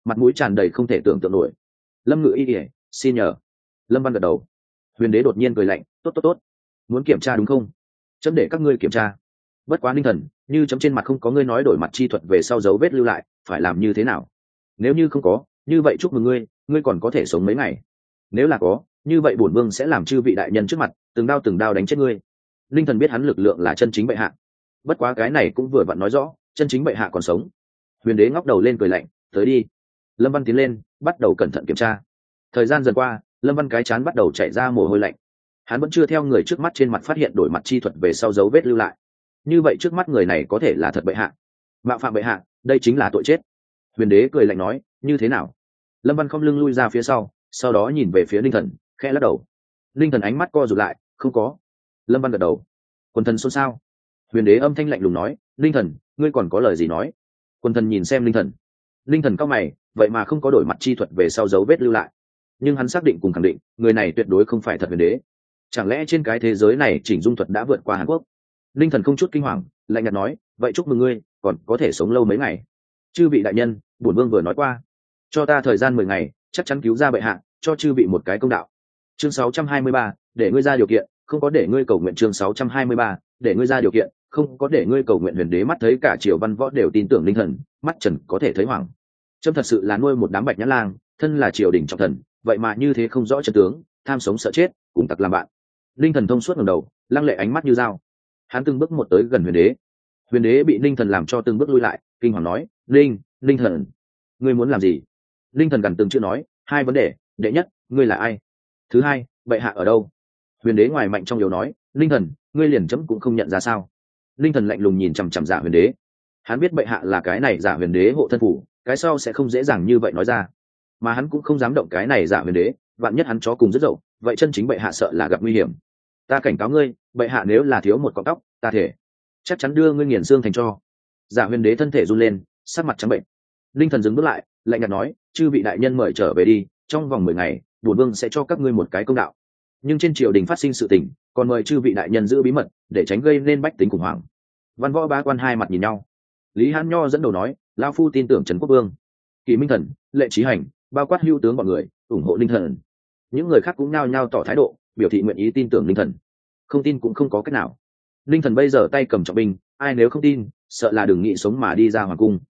mặt mũi tràn đầy không thể tưởng tượng nổi. Lâm Ngự Y ỉa, xin nhờ. Lâm Văn gật đầu. Huyền đế đột nhiên cười lạnh, tốt tốt tốt, muốn kiểm tra đúng không? Chấm để các ngươi kiểm tra. Bất quá Ninh Thần, như chấm trên mặt không có ngươi nói đổi mặt chi thuật về sau dấu vết lưu lại, phải làm như thế nào? Nếu như không có, như vậy chúc mừng ngươi, ngươi còn có thể sống mấy ngày. Nếu là có, như vậy bổn vương sẽ làm chư vị đại nhân trước mặt từng đao đánh chết ngươi. Ninh Thần biết hắn lực lượng là chân chính bệ hạ, bất quá cái này cũng vừa vặn nói rõ chân chính bệ hạ còn sống. Huyền đế ngóc đầu lên cười lạnh, tới đi. Lâm Văn tiến lên, bắt đầu cẩn thận kiểm tra. Thời gian dần qua, Lâm Văn cái chán bắt đầu chảy ra mồ hôi lạnh. Hắn vẫn chưa theo người trước mắt trên mặt phát hiện đổi mặt chi thuật về sau dấu vết lưu lại. Như vậy trước mắt người này có thể là thật bệ hạ, mạo phạm bệ hạ, đây chính là tội chết. Huyền đế cười lạnh nói, như thế nào? Lâm Văn không lưng lui ra phía sau đó nhìn về phía Ninh Thần, khẽ lắc đầu. Ninh Thần ánh mắt co rụt lại, không có. Lâm Văn gật đầu. Quần thần xôn xao. Huyền đế âm thanh lạnh lùng nói, Ninh Thần, ngươi còn có lời gì nói? Quần thần nhìn xem Ninh Thần. Ninh Thần cau mày, vậy mà không có đổi mặt chi thuật về sau dấu vết lưu lại. Nhưng hắn xác định cùng khẳng định, người này tuyệt đối không phải thật huyền đế. Chẳng lẽ trên cái thế giới này chỉnh dung thuật đã vượt qua Hàn Quốc? Ninh Thần không chút kinh hoàng, lạnh nhạt nói, vậy chúc mừng ngươi, còn có thể sống lâu mấy ngày. Chư vị đại nhân, bổn vương vừa nói qua, cho ta thời gian 10 ngày, chắc chắn cứu ra bệ hạ, cho chư vị một cái công đạo. Chương 623, để ngươi ra điều kiện, không có để ngươi cầu nguyện. Chương 623, để ngươi ra điều kiện, không có để ngươi cầu nguyện. Huyền đế mắt thấy cả triều văn võ đều tin tưởng Ninh Thần, mắt trần có thể thấy hoảng. Trâm thật sự là nuôi một đám bạch nhãn lang, thân là triều đình trọng thần, vậy mà như thế không rõ chân tướng, tham sống sợ chết, cùng tặc làm bạn. Ninh Thần thông suốt ngẩng đầu, lăng lệ ánh mắt như dao. Hắn từng bước một tới gần huyền đế. Huyền đế bị Ninh Thần làm cho từng bước lui lại, kinh hoàng nói, Ninh Thần, ngươi muốn làm gì? Ninh Thần gần từng chữ nói, hai vấn đề, đệ nhất, ngươi là ai? Thứ hai, bệ hạ ở đâu? Huyền đế ngoài mạnh trong yếu nói, Ninh Thần, ngươi liền chấm cũng không nhận ra sao? Ninh Thần lạnh lùng nhìn chằm chằm Giả Huyền đế. Hắn biết bệ hạ là cái này Giả Huyền đế hộ thân phủ, cái sau sẽ không dễ dàng như vậy nói ra, mà hắn cũng không dám động cái này Giả Huyền đế, vạn nhất hắn chó cùng rất dậu, vậy chân chính bệ hạ sợ là gặp nguy hiểm. Ta cảnh cáo ngươi, bệ hạ nếu là thiếu một cọng tóc, ta thể chắc chắn đưa ngươi nghiền xương thành tro. Giả Huyền đế thân thể run lên, sắc mặt trắng bệnh. Ninh Thần dừng bước lại, lạnh nhạt nói, chư vị đại nhân mời trở về đi, trong vòng 10 ngày bổn vương sẽ cho các ngươi một cái công đạo, nhưng trên triều đình phát sinh sự tình, còn mời chư vị đại nhân giữ bí mật, để tránh gây nên bách tính khủng hoảng. Văn võ bá quan hai mặt nhìn nhau. Lý Hán Nho dẫn đầu nói, lão phu tin tưởng Trần Quốc Vương, Kỷ Minh Thần, Lệ Chí Hành, bao quát hữu tướng bọn người ủng hộ Ninh Thần. Những người khác cũng nao nhao tỏ thái độ, biểu thị nguyện ý tin tưởng Ninh Thần. Không tin cũng không có cách nào. Ninh Thần bây giờ tay cầm trọng binh, ai nếu không tin, sợ là đừng nghĩ sống mà đi ra hoàng cung.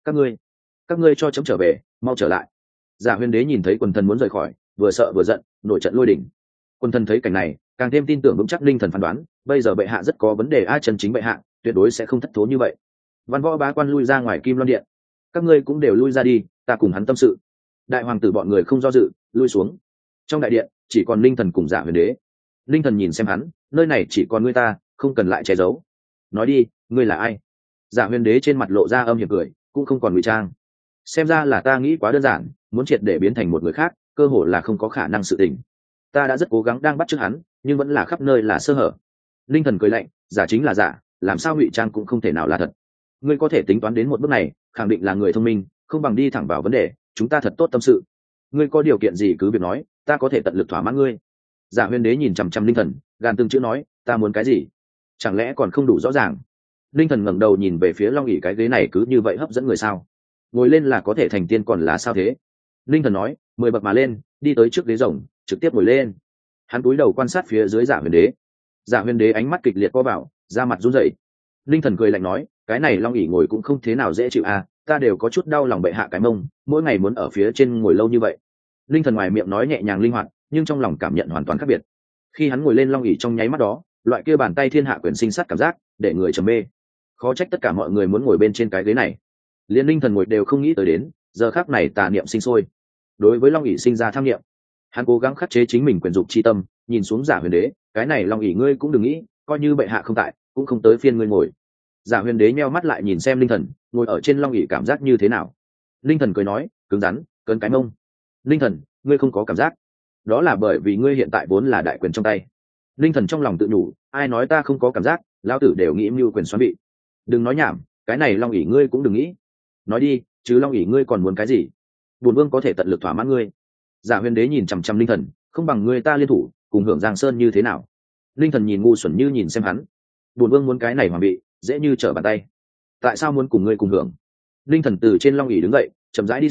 Các ngươi cho chấm trở về, mau trở lại. Giả Huyền đế nhìn thấy quần thần muốn rời khỏi, vừa sợ vừa giận, nổi trận lôi đình. Quần thần thấy cảnh này, càng thêm tin tưởng vững chắc Ninh Thần phán đoán, bây giờ bệ hạ rất có vấn đề, chân chính bệ hạ tuyệt đối sẽ không thất thố như vậy. Văn võ bá quan lui ra ngoài Kim Loan điện. Các ngươi cũng đều lui ra đi, ta cùng hắn tâm sự. Đại hoàng tử bọn người không do dự, lui xuống. Trong đại điện chỉ còn Ninh Thần cùng Giả Huyền đế. Ninh Thần nhìn xem hắn, nơi này chỉ còn ngươi ta, không cần lại che giấu. Nói đi, ngươi là ai? Giả Huyền đế trên mặt lộ ra âm hiểm cười, cũng không còn ngụy trang. Xem ra là ta nghĩ quá đơn giản, muốn triệt để biến thành một người khác, cơ hồ là không có khả năng sự tình. Ta đã rất cố gắng đang bắt chước hắn, nhưng vẫn là khắp nơi là sơ hở. Ninh Thần cười lạnh, giả chính là giả, làm sao ngụy trang cũng không thể nào là thật. Ngươi có thể tính toán đến một bước này, khẳng định là người thông minh, không bằng đi thẳng vào vấn đề, chúng ta thật tốt tâm sự. Ngươi có điều kiện gì cứ việc nói, ta có thể tận lực thỏa mãn ngươi. Giả Huyền đế nhìn chằm chằm Ninh Thần, gàn từng chữ nói, ta muốn cái gì? Chẳng lẽ còn không đủ rõ ràng? Ninh Thần ngẩng đầu nhìn về phía long ỷ, cái ghế này cứ như vậy hấp dẫn người sao? Ngồi lên là có thể thành tiên còn là sao thế? Ninh Thần nói, 10 bậc mà lên, đi tới trước ghế rồng, trực tiếp ngồi lên. Hắn cúi đầu quan sát phía dưới Giả Huyền đế. Giả Huyền đế ánh mắt kịch liệt co vào, da mặt run rẩy. Ninh Thần cười lạnh nói, cái này long ỷ ngồi cũng không thế nào dễ chịu à, ta đều có chút đau lòng bệ hạ cái mông, mỗi ngày muốn ở phía trên ngồi lâu như vậy. Ninh Thần ngoài miệng nói nhẹ nhàng linh hoạt, nhưng trong lòng cảm nhận hoàn toàn khác biệt. Khi hắn ngồi lên long ỷ trong nháy mắt đó, loại kia bàn tay thiên hạ quyền sinh sát cảm giác, để người trầm mê. Khó trách tất cả mọi người muốn ngồi bên trên cái ghế này. Liên Ninh Thần ngồi đều không nghĩ tới đến, giờ khắc này tà niệm sinh sôi. Đối với long ỷ sinh ra tham niệm, hắn cố gắng khắc chế chính mình quyền dục chi tâm, nhìn xuống Giả Huyền đế, cái này long ỷ ngươi cũng đừng nghĩ, coi như bệ hạ không tại, cũng không tới phiên ngươi ngồi. Giả Huyền đế nheo mắt lại nhìn xem Ninh Thần, ngồi ở trên long ỷ cảm giác như thế nào? Ninh Thần cười nói, cứng rắn, cấn cái mông. Ninh Thần, ngươi không có cảm giác, đó là bởi vì ngươi hiện tại vốn là đại quyền trong tay. Ninh Thần trong lòng tự nhủ, ai nói ta không có cảm giác, lão tử đều nghĩ mưu quyền xoắn bị. Đừng nói nhảm, cái này long ỷ ngươi cũng đừng nghĩ. Nói đi, chứ long ỷ ngươi còn muốn cái gì? Bổn vương có thể tận lực thỏa mãn ngươi. Giả Huyền đế nhìn chằm chằm Ninh Thần, không bằng ngươi ta liên thủ, cùng hưởng Giang Sơn như thế nào? Ninh Thần nhìn ngu xuẩn như nhìn xem hắn. Bổn vương muốn cái này hoàng bị, dễ như trở bàn tay. Tại sao muốn cùng ngươi cùng hưởng? Ninh Thần từ trên long ỷ đứng dậy, chậm rãi đi xuống,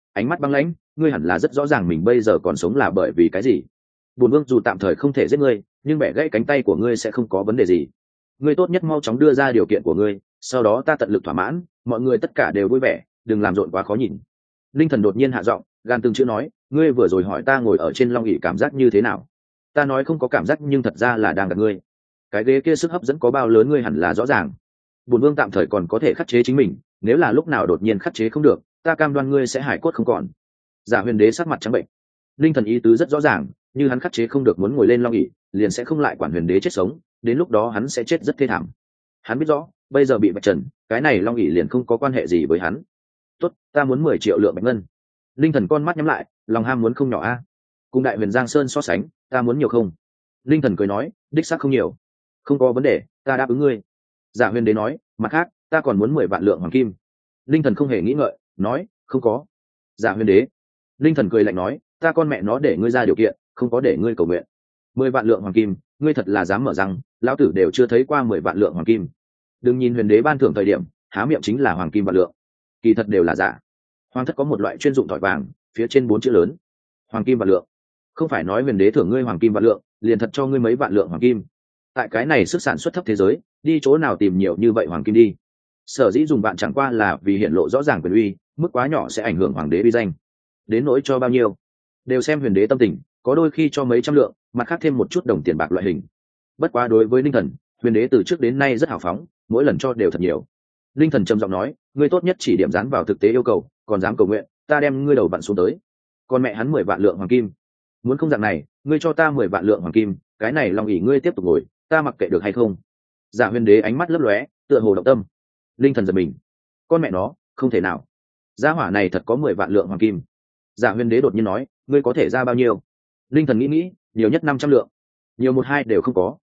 ánh mắt băng lãnh, ngươi hẳn là rất rõ ràng mình bây giờ còn sống là bởi vì cái gì. Bổn vương dù tạm thời không thể giết ngươi, nhưng bẻ gãy cánh tay của ngươi sẽ không có vấn đề gì. Ngươi tốt nhất mau chóng đưa ra điều kiện của ngươi, sau đó ta tận lực thỏa mãn, mọi người tất cả đều vui vẻ, đừng làm rộn quá khó nhìn. Linh Thần đột nhiên hạ giọng, gan từng chữ nói, ngươi vừa rồi hỏi ta ngồi ở trên long ỷ cảm giác như thế nào. Ta nói không có cảm giác, nhưng thật ra là đang gặp ngươi. Cái ghế kia sức hấp dẫn có bao lớn ngươi hẳn là rõ ràng. Bổn vương tạm thời còn có thể khắc chế chính mình, nếu là lúc nào đột nhiên khắc chế không được, ta cam đoan ngươi sẽ hải cốt không còn. Giả Huyền Đế sắc mặt trắng bệnh. Linh Thần ý tứ rất rõ ràng, như hắn khắc chế không được muốn ngồi lên long ỷ, liền sẽ không lại quản Huyền Đế chết sống, đến lúc đó hắn sẽ chết rất thê thảm. Hắn biết rõ, bây giờ bị vạch trần, cái này long ỷ liền không có quan hệ gì với hắn. Tốt, ta muốn 10 triệu lượng bạch ngân. Linh Thần con mắt nhắm lại, lòng ham muốn không nhỏ a. Cùng Đại Huyền Giang Sơn so sánh, ta muốn nhiều không? Linh Thần cười nói, đích xác không nhiều. Không có vấn đề, ta đáp ứng ngươi. Giả Huyền Đế nói, mặt khác, ta còn muốn 10 vạn lượng hoàng kim. Linh Thần không hề nghĩ ngợi, nói, không có. Giả Huyền Đế. Linh Thần cười lạnh nói, ta con mẹ nó để ngươi ra điều kiện, không có để ngươi cầu nguyện. 10 vạn lượng hoàng kim, ngươi thật là dám mở răng, lão tử đều chưa thấy qua 10 vạn lượng hoàng kim. Đừng nhìn Huyền Đế ban thưởng thời điểm, há miệng chính là hoàng kim vạn lượng, kỳ thật đều là giả. Hoàng thất có một loại chuyên dụng thỏi vàng, phía trên 4 chữ lớn, hoàng kim vạn lượng. Không phải nói Huyền Đế thưởng ngươi hoàng kim vạn lượng, liền thật cho ngươi mấy vạn lượng hoàng kim. Tại cái này sức sản xuất thấp thế giới, đi chỗ nào tìm nhiều như vậy hoàng kim đi. Sở dĩ dùng vạn chẳng qua là vì hiện lộ rõ ràng quyền uy, mức quá nhỏ sẽ ảnh hưởng hoàng đế uy danh. Đến nỗi cho bao nhiêu, đều xem Huyền Đế tâm tình, có đôi khi cho mấy trăm lượng, mặt khác thêm một chút đồng tiền bạc loại hình. Bất quá đối với Linh Thần, Huyền Đế từ trước đến nay rất hào phóng, mỗi lần cho đều thật nhiều. Linh Thần trầm giọng nói, ngươi tốt nhất chỉ điểm dán vào thực tế yêu cầu, còn dám cầu nguyện, ta đem ngươi đầu vặn xuống tới. Còn mẹ hắn 10 vạn lượng hoàng kim, muốn không dạng này, ngươi cho ta 10 vạn lượng hoàng kim, cái này long ỷ ngươi tiếp tục ngồi, ta mặc kệ được hay không? Giả Huyền Đế ánh mắt lấp lóe, tựa hồ động tâm. Linh Thần giật mình, con mẹ nó, không thể nào, gia hỏa này thật có 10 vạn lượng hoàng kim. Giả Huyền Đế đột nhiên nói, ngươi có thể ra bao nhiêu? Linh Thần nghĩ nghĩ, nhiều nhất 500 lượng, nhiều một hai đều không có.